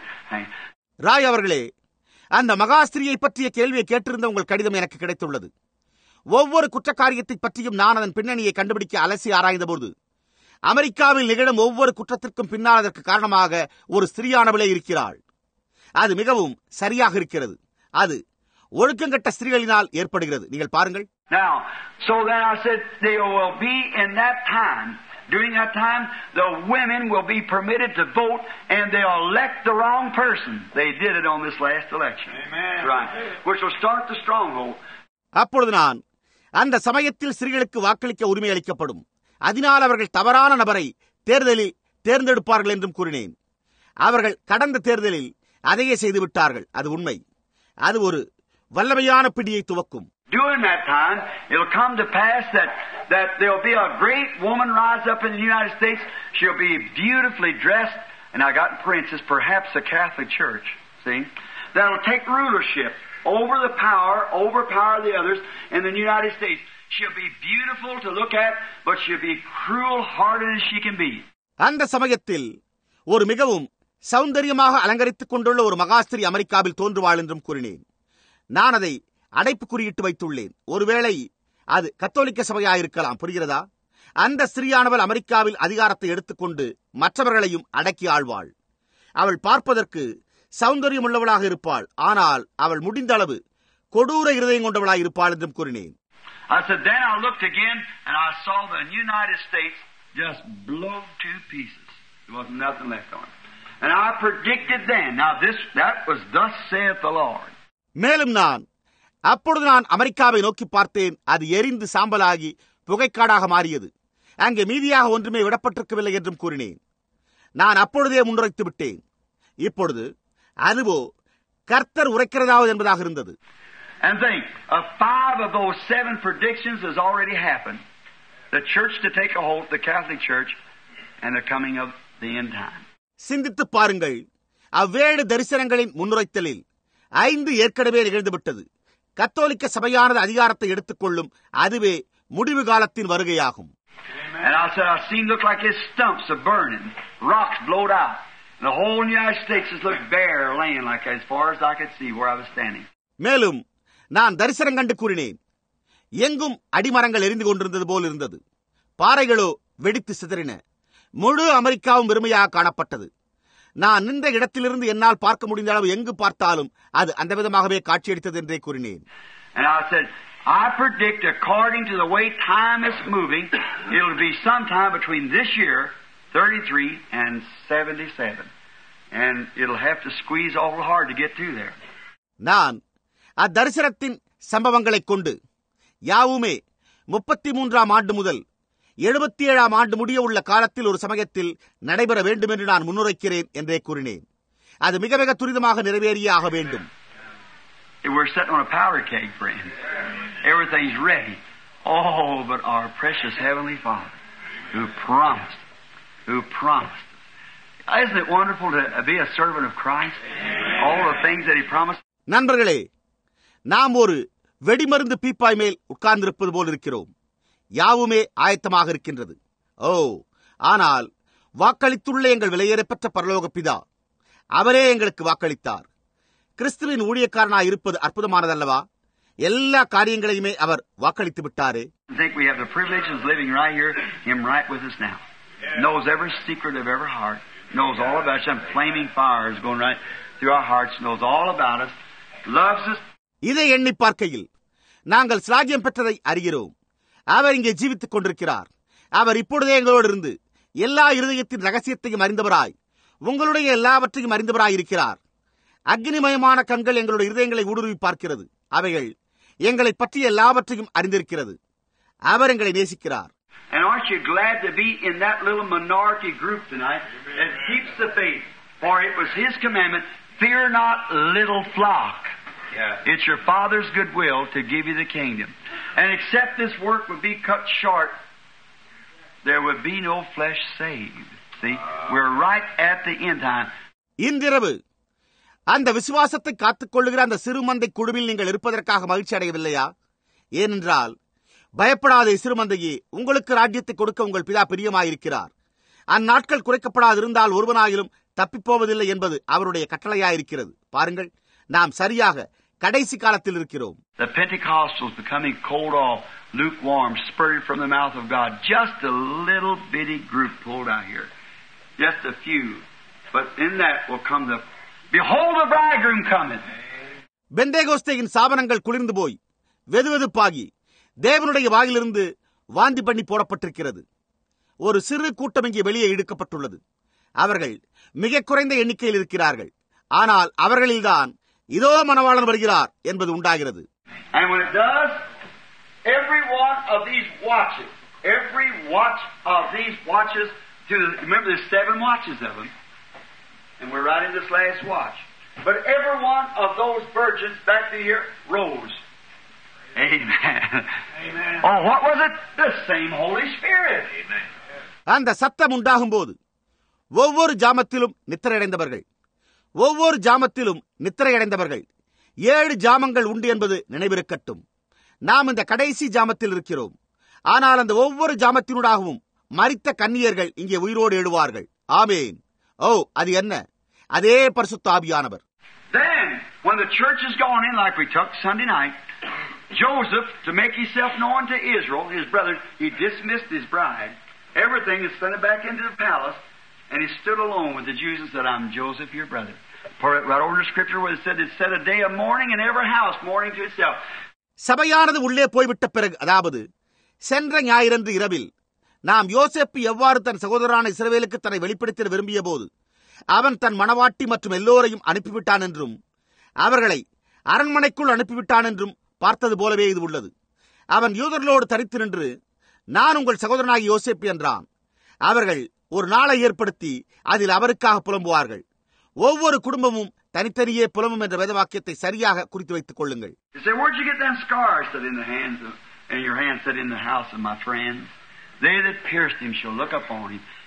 Rai அவர்களே, அந்த மகாஸ்திரியை பற்றிய கேள்வியை கேட்டிருந்த உங்கள் கடிதம் எனக்கு கிடைத்துள்ளது. ஒவ்வொரு குற்றக்காரியத்தை பற்றியும் நான் அதன் பின்னணியை கண்டுபிடிக்க அலசி ஆராய்ந்தபோது, அமெரிக்காவில் நிகழும் ஒவ்வொரு குற்றத்திற்கும் பின்னால் அதற்கு காரணமாக ஒரு ஸ்திரீயானவளே இருக்கிறாள். அது மிகவும் சரியாக இருக்கிறது. அது ஒழுக்கங்கட்ட ஸ்திரீகளினால் ஏற்படுகிறது. நீங்கள் பாருங்கள். Now, so then I said they will be in that time. During that time, the women will be permitted to vote, and they'll elect the wrong person. They did it on this last election. Amen. Right. Which will start the stronghold. அப்பொழுது நான், அந்த சமயத்தில் ஸ்திரீகளுக்கு வாக்களிக்க உரிமை அளிக்கப்படும், அதனால் அவர்கள் தவறான நபரை தேர்தலில் தேர்ந்தெடுப்பார்கள் என்றும் கூறினேன். அவர்கள் கடந்த தேர்தலில் அதையே செய்துவிட்டார்கள். அது உண்மை. அது ஒரு வல்லமையான பிடியை துவக்கும். During that time, it'll come to pass that there'll be a great woman rise up in the United States. She'll be beautifully dressed, and I got in parentheses, perhaps a Catholic church, see? That'll take rulership over the power, overpower the others in the United States. She'll be beautiful to look at, but she'll be cruel-hearted as she can be. அந்த சமயத்தில் ஒரு மிகவும் சௌந்தரியமாக அலங்கரித்துக் கொண்டுள்ள ஒரு மகாஸ்திரி அமெரிக்காவில் தோன்றுவாள் என்றும் கூறினேன். நான் அதை அடைப்பு குறியிட்டு வைத்துள்ளேன். ஒருவேளை அது கத்தோலிக்க சபையாயிருக்கலாம். புரிகிறதா? அந்த ஸ்திரீயானவள் அமெரிக்காவில் அதிகாரத்தை எடுத்துக்கொண்டு மற்றவர்களையும் அடக்கி ஆழ்வாள். அவள் பார்ப்பதற்கு சௌந்தரியம் உள்ளவளாக இருப்பாள், ஆனால் அவள் முடிந்த அளவு கொடூர இருதயம் கொண்டவளாக இருப்பாள் என்றும் கூறினேன். I said, then I looked again and I saw the United States just blow to pieces. There wasn't nothing left on it. And I predicted then, now that was thus saith the Lord. மேலும் அப்பொழுது நான் அமெரிக்காவை நோக்கி பார்த்தேன். அது எரிந்து சாம்பலாகி புகைக்காடாக மாறியது. அங்கே மீதியாக ஒன்றுமே விடப்பட்டிருக்கவில்லை என்றும் கூறினேன். நான் அப்பொழுதே முன்னுரைத்து விட்டேன். இப்பொழுது அதுவோ கர்த்தர் உரைக்கிறதாவது என்பதாக இருந்தது. And think, 5 of those 7 predictions has already happened. The church to take a hold, the Catholic Church, and the coming of the end time. சிந்தித்து பாருங்கள். அவ்வேழு தரிசனங்களின் முன்னுரைத்தலில் 5 ஏற்கனவே நிகழ்ந்துவிட்டது. கத்தோலிக்க சபையானது அதிகாரத்தை எடுத்துக்கொள்ளும். அதுவே முடிவு காலத்தின் வருகையாகும். And I said, I've seen look like his stumps are burning, rocks blowed out. The whole United States just looked bare, laying like as far as I could see where I was standing. மேலும் நான் தரிசனம் கண்டு கூறினேன். எங்கும் அடிமரங்கள் எரிந்து கொண்டிருந்தது போல் இருந்தது. பாறைகளோ வெடித்து சிதறின. முழு அமெரிக்காவும் வெறுமையாக காணப்பட்டது. நான் நின்ற இடத்திலிருந்து என்னால் பார்க்க முடிந்த அளவு எங்கு பார்த்தாலும் அது அந்த விதமாகவே காட்சியளித்தது என்றே கூறினேன். And I said, I predict according to the way time is moving, it'll be sometime between this year, 33 and 77. And it'll have to squeeze awful hard to get through there. நான் அத்தரிசனத்தின் சம்பவங்களைக் கொண்டு யாவுமே 33ஆம் ஆண்டு முதல் 77ஆம் ஆண்டு முடிய உள்ள காலத்தில் ஒரு சமயத்தில் நடைபெற வேண்டும் என்று நான் முன்னுரைக்கிறேன் என்றே கூறினேன். அது மிக மிக துரிதமாக நிறைவேறியே ஆக வேண்டும். We're sitting on a powder keg, friend. Everything's ready. Oh, but our precious Heavenly Father, who promised. Isn't it wonderful to be a servant of Christ? All the things that He promised. நண்பர்களே, நாம் ஒரு வெடிமருந்து பீப்பாய் மேல் உட்கார்ந்திருப்பது போல் இருக்கிறோம். யாவுமே ஆயத்தமாக இருக்கின்றது. ஓ, ஆனால் வாக்களித்துள்ள எங்கள் விலையேறப்பெற்ற பரலோக பிதா, அவரே எங்களுக்கு வாக்களித்தார். கிறிஸ்துவின் ஊழியக்காரனாய் இருப்பது அற்புதமானதல்லவா? எல்லா காரியங்களையுமே அவர் வாக்களித்து விட்டாரே. I think we have the privilege of living right here, Him right with us now. Knows every secret of every heart. Knows all about us. Some flaming fires going right through our hearts. Knows all about us. Loves us. இதை எண்ணி பார்க்கையில் நாங்கள் ஸ்லாகியம் பெற்றதை அறிகிறோம். அவர் இங்கே ஜீவித்துக் கொண்டிருக்கிறார். அவர் இப்பொழுதே எங்களோடு இருந்து எல்லா இருதயத்தின் ரகசியத்தையும் அறிந்தவராய், உங்களுடைய எல்லாவற்றையும் அறிந்தவராய் இருக்கிறார். அக்னிமயமான கண்கள் எங்களுடைய இருதயங்களை ஊடுருவி பார்க்கிறது. அவைகள் எங்களை பற்றி எல்லாவற்றையும் அறிந்திருக்கிறது. அவர் எங்களை நேசிக்கிறார். And aren't you glad to be in that little minority group tonight that keeps the faith? For it was His commandment, fear not, little flock. It's your Father's good will to give you the kingdom. And except this work would be cut short, there would be no flesh saved. See, we're right at the end time. இன்றிரவு அந்த விசுவாசத்தை காத்துக் கொள்ளுகிற அந்த சிறுமந்தை குழுவில் நீங்கள் இருப்பதற்காக மகிழ்ச்சி அடையவில்லையா? ஏனென்றால் பயப்படாத சிறுமந்தையே, உங்களுக்கு ராஜ்யத்தை கொடுக்க உங்கள் பிதா பிரியமாயிருக்கிறார். அந்நாட்கள் குறைக்கப்படாதிருந்தால் ஒருவனாயிலும் தப்பிப்போவதில்லை என்பது அவருடைய கட்டளையாயிருக்கிறது. பாருங்கள், நாம் சரியாக கடைசி காலத்தில் இருக்கிறோம். The Pentecostals becoming cold off, lukewarm, spurred from the mouth of God. Just a little bitty group pulled out here. Just a few. But in that will come the, behold the bridegroom coming. பெந்தேகோஸ்தேயின் சாபனங்கள் குளிர்ந்து போய் வெதுவெதுப்பாகி தேவனுடைய வாயிலிருந்து வாந்தி பண்ணி போடப்பட்டிருக்கிறது. ஒரு சிறு கூட்டம் இங்கே வெளியே இழுக்கப்பட்டுள்ளது. அவர்கள் மிக குறைந்த எண்ணிக்கையில் இருக்கிறார்கள். ஆனால் அவர்களில்தான் இதோ மணவாளன் வருகிறார் என்பது உண்டாகிறது. And when it does, every one of these watches, every watch of these watches, remember there's 7 watches of them, and we're right in this last watch. But every one of those virgins back to here rose. Amen. Amen. Oh, what was it? The same Holy Spirit. Amen. அந்த சத்தம் உண்டாகும் போது ஒவ்வொரு ஜாமத்திலும் நித்திரையடைந்தவர்கள், ஒவ்வொரு ஜாமத்திலும் நித்திரையடைந்தவர்கள் 7 ஜாமங்கள் உண்டு என்பது நினைவிருக்கட்டும். நாம் இந்த கடைசி ஜாமத்தில் இருக்கிறோம். ஆனால் அந்த ஒவ்வொரு ஜாமத்தினூடாகவும் மரித்த கன்னியர்கள் இங்கே உயிரோடு எழுவார்கள். ஆமேன். ஓ, அது என்ன? அதே பரிசுத்த ஆவியானவர். Then, when the church has gone in like we took Sunday night, Joseph, to make himself known to Israel, his brother, he dismissed his bride. Everything is sent back into the palace, and he stood alone with the Jews and said, I'm Joseph, your brother. Right over the scripture where it said a day of mourning in every house, mourning to itself. சபையானது உள்ளே போய்விட்ட பிறகு, அதாவது சென்ற ஞாயிறன்று இரவில், நாம் யோசேப்பு எவ்வாறு தன் சகோதரரான இஸ்ரவேலுக்கு தன்னை வெளிப்படுத்த விரும்பிய போது அவன் தன் மணவாட்டி மற்றும் எல்லோரையும் அனுப்பிவிட்டான் என்றும் அவர்களை அரண்மனைக்குள் அனுப்பிவிட்டான் என்றும் பார்த்தது போலவே இது உள்ளது. அவன் யூதர்களோடு தரித்து நின்று, நான் உங்கள் சகோதரனாகி யோசேப்பு என்றான். அவர்கள் ஒரு நாளை ஏற்படுத்தி அதில் அவருக்காக புலம்புவார்கள். ஒவ்வொரு குடும்பமும் தனித்தனியே புலம்பும் என்ற வேத வாக்கியத்தை சரியாக குறித்து வைத்துக் கொள்ளுங்கள். Where'd you get them scars that in the hands of, and your hands that in the house of my friends? They that pierced him shall look upon him,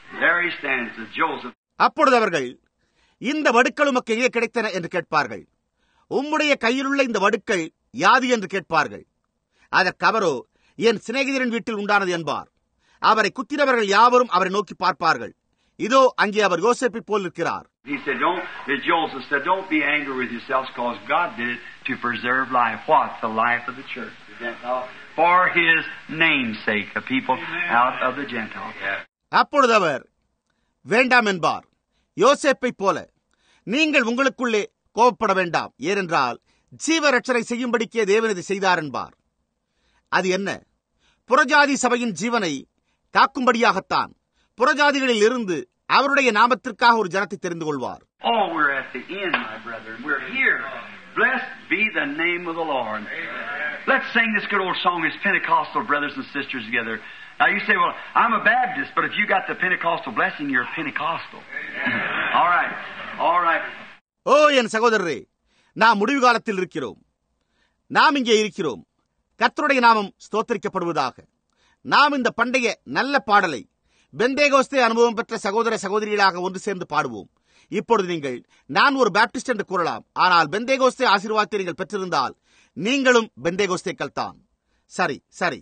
There he stands, Joseph. அப்பொழுது அவர்கள், இந்த வடுக்கள் உமக்கு எங்கே கிடைத்தன என்று கேட்பார்கள். உம்முடைய கையிலுள்ள இந்த வடுக்கள் யாது என்று கேட்பார்கள். அதற்கு அவரோ, என் சிநேகிதரின் வீட்டில் உண்டானது என்பார். அவரை குத்தினவர்கள் யாவரும் அவரை நோக்கி பார்ப்பார்கள். இதோ அங்கே அவர் யோசேப்பை போல் இருக்கிறார். Joseph said, don't be angry with yourselves, because God did it to preserve life. What? The life of the church. For his name's sake, the people out of the Gentiles. அப்பொழுது அவர் வேண்டாம் என்பார். யோசேப்பை போல நீங்கள் உங்களுக்குள்ளே கோபப்பட வேண்டாம், ஏனென்றால் ஜீவ ரட்சனை செய்யும்படிக்கே தேவன் இதை செய்தார் என்பார். அது என்ன? புறஜாதி சபையின் ஜீவனை காக்கும்படியாகத்தான். புறஜாதிகளில் இருந்து அவருடைய நாமத்திற்காக ஒரு ஜனத்தை தெரிந்து கொள்வார். Oh, we're at the end, my brethren. We're here. Blessed be the name of the Lord. Let's sing this good old song as Pentecostal brothers and sisters together. Now you say, well, I'm a Baptist, but if you got the Pentecostal blessing, you're Pentecostal. All right. All right. ஓ என் சகோதரரே, நாம் முடிவு காலத்தில் இருக்கிறோம். நாம் இங்கே இருக்கிறோம். கர்த்தருடைய நாமம் ஸ்தோத்திரிக்கப்படுவதாக. நாம் இந்த பண்டைய நல்ல பாடலை பெந்தேகோஸ்தே அனுபவம் பெற்ற சகோதர சகோதரிகளாக ஒன்று சேர்ந்து பாடுவோம். இப்பொழுது நீங்கள், நான் ஒரு பாப்டிஸ்ட் என்று கூறலாம், ஆனால் பெந்தேகோஸ்தே ஆசீர்வாதத்தை நீங்கள் பெற்றிருந்தால் நீங்களும் பெந்தேகோஸ்தேக்கள் தான். சரி சரி.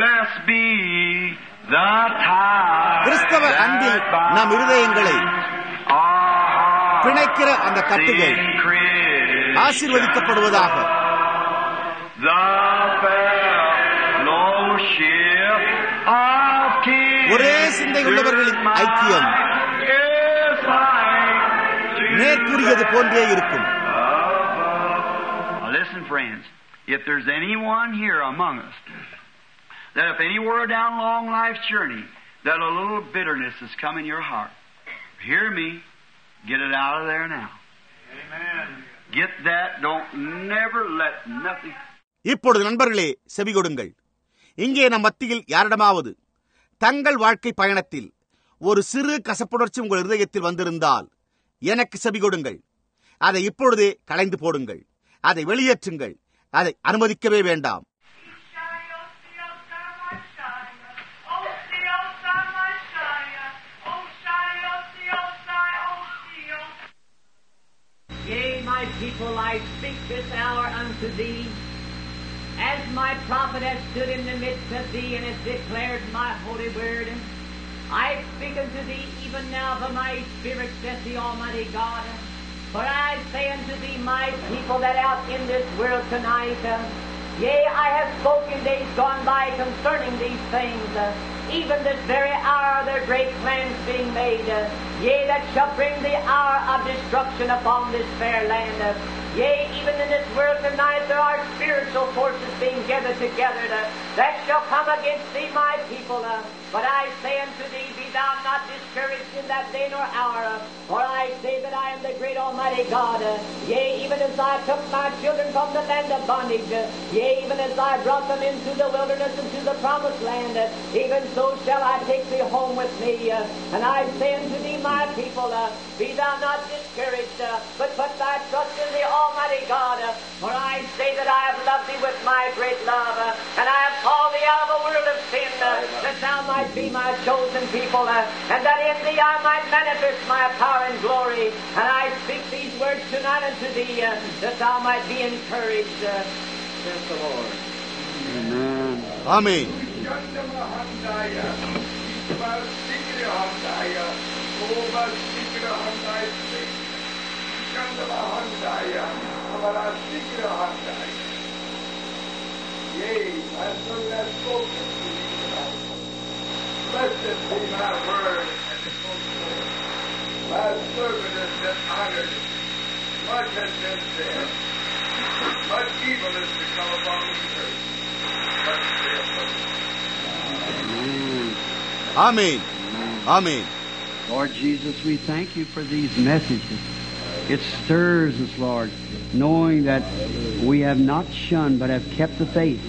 கிறிஸ்தவ அன்பில் நம் இருதயங்களை பிணைக்கிற அந்த கட்டுகள் ஆசீர்வதிக்கப்படுவதாக. ஒரே சிந்தை உள்ளவர்களின் ஐக்கியம் நேர்கூறியது போன்றே இருக்கும். Listen, friends, if there's anyone here among us that if anywhere down long life's journey that a little bitterness has come in your heart, hear me, get it out of there now. Amen. Get that, don't never let nothing. இப்பொழுது நண்பர்களே, செவி கொடுங்கள். இங்கே நம் மத்தியில் யாரிடமாவது தங்கள் வாழ்க்கை பயணத்தில் ஒரு சிறு கசப்புணர்ச்சி உங்கள் இருதயத்தில் வந்திருந்தால் எனக்கு செவி கொடுங்கள். அதை இப்பொழுதே களைந்து போடுங்கள். அதை வெளியேற்றுங்கள். அதை அனுமதிக்கவே வேண்டாம். Yea, my people, I speak this hour unto thee, as my prophet has stood in the midst of thee and has declared my holy word. I speak unto thee even now by my Spirit, saith the Almighty God. For I say unto thee, my people that out in this world tonight, yea, I have spoken days gone by concerning these things, even this very hour their great plans being made, yea, that shall bring the hour of destruction upon this fair land. Yea, even in this world tonight there are spiritual forces being gathered together that shall come against thee, my people. But I say unto thee, be thou not discouraged in that day nor hour, for I say that I am the great Almighty God. Yea, even as I took my children from the land of bondage, yea, even as I brought them into the wilderness and to the promised land, even so shall I take thee home with me. And I say unto thee, my people, be thou not discouraged, but put thy trust in the Almighty God. For I say that I have loved thee with my great love, and I have called thee out of the world of sin, that thou might be my chosen people, and that in thee I might manifest my power and glory. And I speak these words tonight unto thee, that thou might be encouraged, says the Lord. Amen. Amen. Yea, my son has spoken to thee tonight. Blessed be my word and the fulfillment. My servant has been honored. Much has been said. Much evil is to come upon the earth. But Amen. Amen. Lord Jesus, we thank you for these messages. It stirs us, Lord, knowing that we have not shunned but have kept the faith.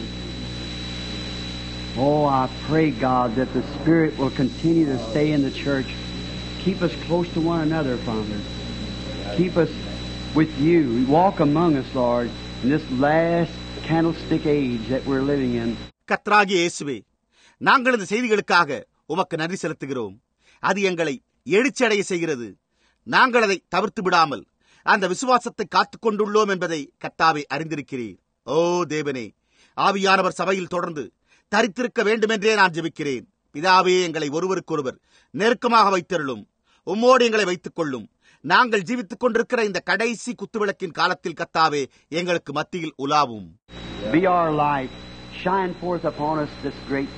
Oh, I pray, God, that the Spirit will continue to stay in the church. Keep us close to one another, Father. Keep us with you. Walk among us, Lord, in this last candlestick age that we're living in. கர்த்தராகிய இயேசுவே, நாங்கள் இந்த செய்திகளுக்காக உமக்கு நன்றி செலுத்துகிறோம். அது எங்களை எழுச்சியடைய செய்கிறது. நாங்கள் அதை தவிர்த்து விடாமல் அந்த விசுவாசத்தை காத்துக் கொண்டுள்ளோம் என்பதை கர்த்தாவே அறிந்திருக்கிறீர். ஓ தேவனே, ஆவியானவர் சபையில் தொடர்ந்து தரித்திருக்க வேண்டுமென்றே நான் ஜெபிக்கிறேன். பிதாவே, எங்களை ஒருவருக்கொருவர் நெருக்கமாக வைத்தருளும். உம்மோடு எங்களை வைத்துக் கொள்ளும். நாங்கள் ஜீவித்துக் கொண்டிருக்கிற இந்த கடைசி குத்துவிளக்கின் காலத்தில் கர்த்தாவே எங்களுக்கு மத்தியில் உலாவும். Be our light. Shine forth upon us this great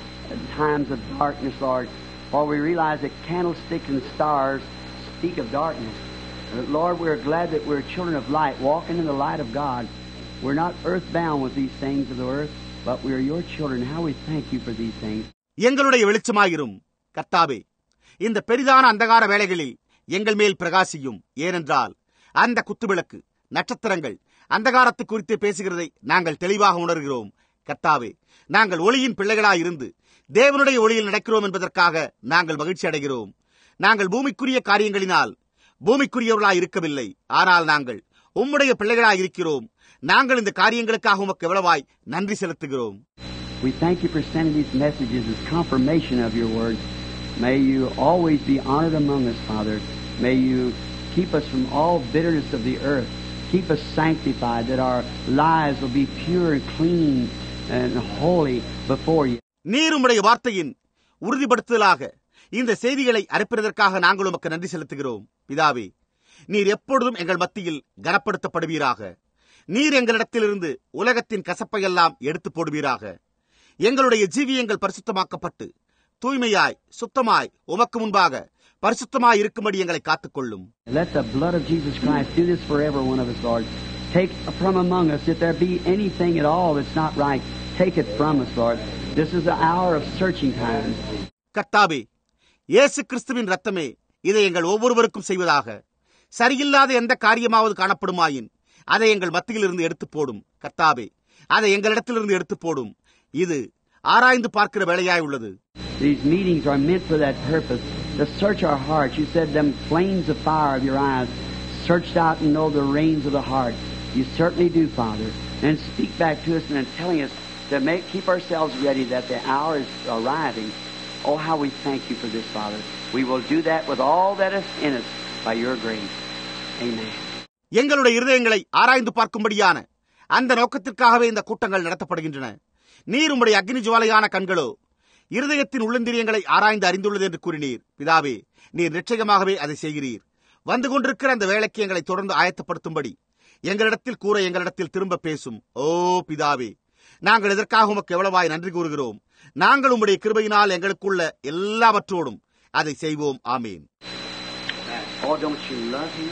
times of darkness, Lord. For we realize that candlesticks and stars speak of darkness. Lord, we're glad that we're children of light, walking in the light of God. We're not earthbound with these things of the earth, but we are your children. How we thank you for these things. எங்களுடைய வெளிச்சமாயிரும் கர்த்தாவே. இந்த பெரிதான அந்தகார வேளைகளில் எங்கள் மேல் பிரகாசியும். ஏனென்றால் அந்த குத்துவிளக்கு, நட்சத்திரங்கள் அந்தகாரத்தை குறித்து பேசுகிறதை நாங்கள் தெளிவாக உணர்கிறோம். கர்த்தாவே, நாங்கள் ஒளியின் பிள்ளைகளாயிருந்து தேவனுடைய ஒளியில் நடக்கிறோம் என்பதற்காக நாங்கள் மகிழ்ச்சி அடைகிறோம். நாங்கள் பூமிக்குரிய காரியங்களினால் பூமிக்குரியவர்களாய் இருக்கவில்லை, ஆனால் நாங்கள் உம்முடைய பிள்ளைகளாய் இருக்கிறோம். நாங்கள் இந்த காரியங்களுக்காக உமக்கு எவ்வளவாய் நன்றி செலுத்துகிறோம். We thank you for sending these messages as confirmation of your word. May you always be honored among us, Father. May you keep us from all bitterness of the earth. Keep us sanctified, that our lives will be pure and clean and holy before you. நீர் உம்முடைய வார்த்தையின் உறுதிப்படுத்தலாக இந்த செய்திகளை அனுப்பினதற்காக நாங்கள் உமக்கு நன்றி செலுத்துகிறோம். பிதாவே, நீர் எப்பொழுதும் எங்கள் மத்தியில் கனப்படுத்தப்படுவீராக. நீர் எங்களிடத்திலிருந்து உலகத்தின் கசப்பையெல்லாம் எடுத்து போடுவீராக. எங்களுடைய ஜீவியங்கள் பரிசுத்தமாக்கப்பட்டு தூய்மையாய் சுத்தமாய் உமக்கு முன்பாக பரிசுத்தமாய் இருக்கும்படி எங்களை காத்துக்கொள்ளும். Let the blood of Jesus Christ do this for every one of us, Lord. Take from among us, if there be anything at all that's not right, take it from us, Lord. This is the hour of searching time. கர்த்தாவே, இயேசு கிறிஸ்துவின் ரத்தமே இதை எங்கள் ஒவ்வொருவருக்கும் செய்வதாக. சரியில்லாத எந்த காரியமாவது காணப்படுமாயின் அதை எங்கள் மத்தியிலிருந்து எடுத்து போடும். கர்த்தாவே, அதை எங்களிடத்திலிருந்து எடுத்து போடும். இது ஆராய்ந்து பார்க்கிற வேலையாய் உள்ளது. These meetings are meant for that purpose, to search our hearts. You said them flames of fire of your eyes searched out and know the reins of the heart. You certainly do, Father. And speak back to us and telling us to keep ourselves ready that the hour is arriving. Oh, how we thank you for this, Father. We will do that with all that is in us by your grace. Amen. எங்களுடைய இருதயங்களை ஆராய்ந்து பார்க்கும்படியான அந்த நோக்கத்திற்காகவே இந்த கூட்டங்கள் நடத்தப்படுகின்றன. நீர் உம்முடைய அக்னி ஜுவாலையான கண்களோ இருதயத்தின் உள்ளந்திரியங்களை ஆராய்ந்து அறிந்துள்ளது என்று கூறினீர். பிதாவே, நீர் நிச்சயமாகவே அதை செய்கிறீர். வந்து கொண்டிருக்கிற அந்த வேலைக்கு எங்களை தொடர்ந்து ஆயத்தப்படுத்தும்படி எங்களிடத்தில் கூற எங்களிடத்தில் திரும்ப பேசும். ஓ பிதாவே, நாங்கள் இதற்காக உமக்கு எவ்வளவாய் நன்றி கூறுகிறோம். நாங்கள் உம்முடைய கிருபையினால் எங்களுக்குள்ள எல்லாவற்றோடும் அதை செய்வோம். ஆமீன். Oh, don't you love him?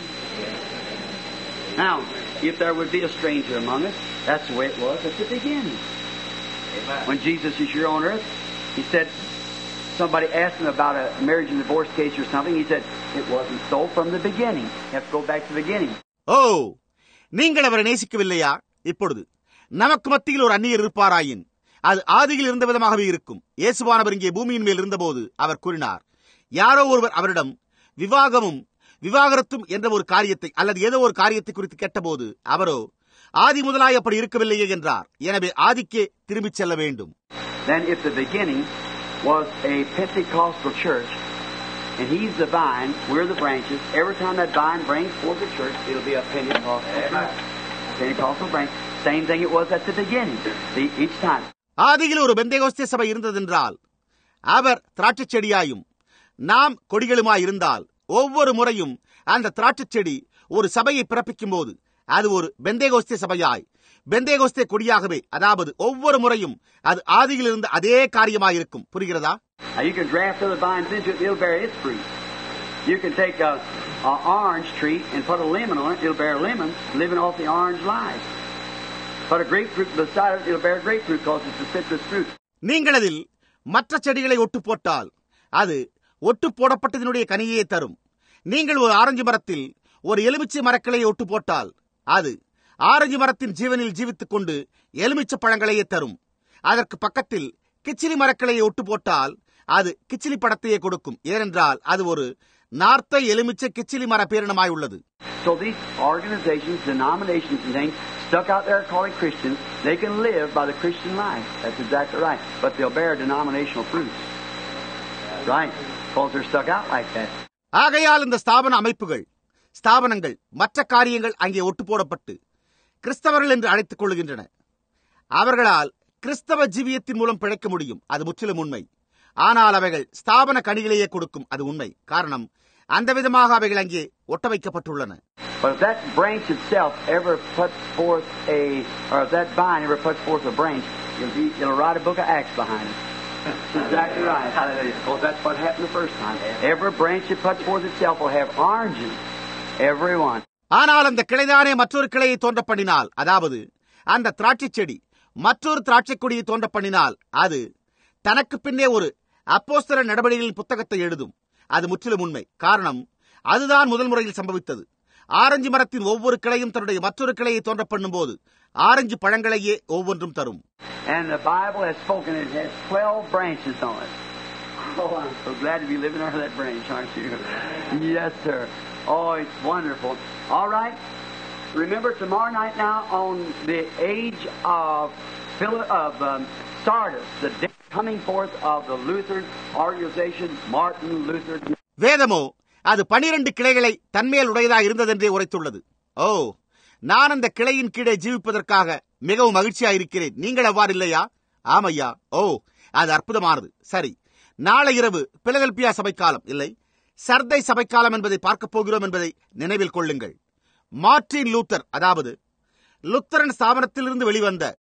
Now, if there would be a stranger among us, that's the way it was at the beginning. When Jesus was here on earth, he said, somebody asked him about a marriage and divorce case or something. He said, it wasn't so from the beginning. You have to go back to the beginning. Oh, நீங்கள் அவரை நேசிக்கவில்லையா? இப்பொழுது நமக்கு மத்தியில் ஒரு அந்நியர் இருப்பாராயின் அது ஆதியில் இருந்த விதமாகவே இருக்கும். இயேசுவானவர் இங்கே பூமியின் மேல் இருந்தபோது அவர் கூறினார், யாரோ ஒருவர் அவரிடம் விவாகமும் விவாகரத்தும் என்ற ஒரு காரியத்தை அல்லது ஏதோ ஒரு காரியத்தை குறித்து கேட்டபோது அவரோ ஆதி முதலாய் அப்படி இருக்கவில்லையே என்றார். எனவே ஆதிக்கே திரும்பிச் செல்ல வேண்டும். Then if the beginning was a Pentecostal church and he's the vine, we're the branches, every time that vine brings forth the church, it'll be a Pentecostal church. Pentecostal branch, same thing it was at the beginning. See, each time. ஆதியில் ஒரு பெந்தேகோஸ்தே சபை இருந்ததென்றால் அவர் திராட்சை செடியாயும் நாம் கொடிகளுமாய் இருந்தால் ஒவ்வொரு முறையும் அந்த திராட்சை செடி ஒரு சபையை பிறப்பிக்கும் போது அது ஒரு பெந்தேகோஸ்தே சபையாய் பெந்தேகோஸ்தே கொடியாகவே, அதாவது ஒவ்வொரு முறையும் அது ஆதியில் இருந்த அதே காரியமாயிருக்கும். புரிகிறதா? You can draft other vines into it, it'll bear its fruit. You can take a orange tree and put a lemon on it, it'll bear lemons, living off the orange lives. Put a grapefruit beside it, it'll bear grapefruit because it's a citrus fruit. நீங்கள் அதில் மற்ற செடிகளை ஒட்டு போட்டால் அது ஒட்டு போடப்பட்டதனுடைய கனியே தரும். நீங்கள் ஒரு ஆரஞ்சு மரத்தில் ஒரு எலுமிச்சை மரக்கிளையை ஒட்டு போட்டால் அது ஆரஞ்சு மரத்தின் ஜீவனில் ஜீவித்துக் கொண்டு எலுமிச்சை பழங்களையே தரும். அதற்கு பக்கத்தில் கிச்சிலி மரக்கிளையை ஒட்டு போட்டால் அது கிச்சிலி படத்தையே கொடுக்கும். ஏனென்றால் அது ஒரு நார்த்தை எலுமிச்சை கிச்சிலி மர பேரினமாய் உள்ளது. So these organizations, denominations and things stuck out there calling Christians, they can live by the Christian life. That's exactly right. But they'll bear denominational fruits. Right. Because they're stuck out like that. ஆகையால் இந்த ஸ்தாபனங்கள் மற்ற காரியங்கள் அங்கே ஒட்டு போடப்பட்டு கிறிஸ்தவர்கள் என்று அழைத்துக் கொள்கின்றன. அவர்களால் கிறிஸ்தவ ஜீவியத்தின் மூலம் பிழைக்க முடியும், அது முற்றிலும் உண்மை. ஆனால் அவைகள் ஸ்தாபன கனிகளையே கொடுக்கும், அது உண்மை. காரணம், அந்த விதமாக அவைகள் அங்கே ஒட்ட வைக்கப்பட்டுள்ளன. But if that branch itself ever puts forth or if that vine ever puts forth a branch, it'll write a book of Acts behind it. That's exactly right. Hallelujah. Because that's what happened the first time. Every branch that puts forth itself will have oranges. Every one. ஆனால் அந்த கிளைதானே மற்றொரு கிளையை தோன்ற பண்ணினால், அதாவது அந்த திராட்சை செடி மற்றொரு திராட்சை கொடியை தோன்ற பண்ணினால், அது தனக்கு பின்னே ஒரு அப்போஸ்தலர் நடவடிக்கைகளின் புத்தகத்தை எழுதும். அது முற்றிலும் உண்மை. காரணம், அதுதான் முதல் முறையில் சம்பவித்தது. ஆரஞ்சு மரத்தின் ஒவ்வொரு கிளையும் தன்னுடைய மற்றொரு கிளையை தோன்ற பண்ணும் போது ஆரஞ்சு பழங்களையே ஒவ்வொன்றும் தரும். And the Bible has spoken, it has 12 branches on it. Oh, I'm so glad to be living under that branch, aren't you? Yes, sir. Oh, it's wonderful. All right. Remember tomorrow night now on the age of Sardis, the day coming forth of the Lutheran organization, Martin Luther. வேதமோ அது 12 கிளைகளை தன்மேல் உடையதாக இருந்ததென்றே உரைத்துள்ளது. ஓ, நான் அந்த கிளையின் கீழே ஜீவிப்பதற்காக மிகவும் மகிழ்ச்சியாயிருக்கிறேன். நீங்கள் அவ்வாறு இல்லையா? ஆமையா. ஓ, அது அற்புதமானது. சரி, நாளை இரவு பிலதெல்பியா சபைக்காலம் இல்லை, சர்தை சபைக்காலம் என்பதை பார்க்கப் போகிறோம் என்பதை நினைவில் கொள்ளுங்கள். மார்ட்டின் லூத்தர், அதாவது லுத்தரன் ஸ்தாபனத்திலிருந்து வெளிவந்த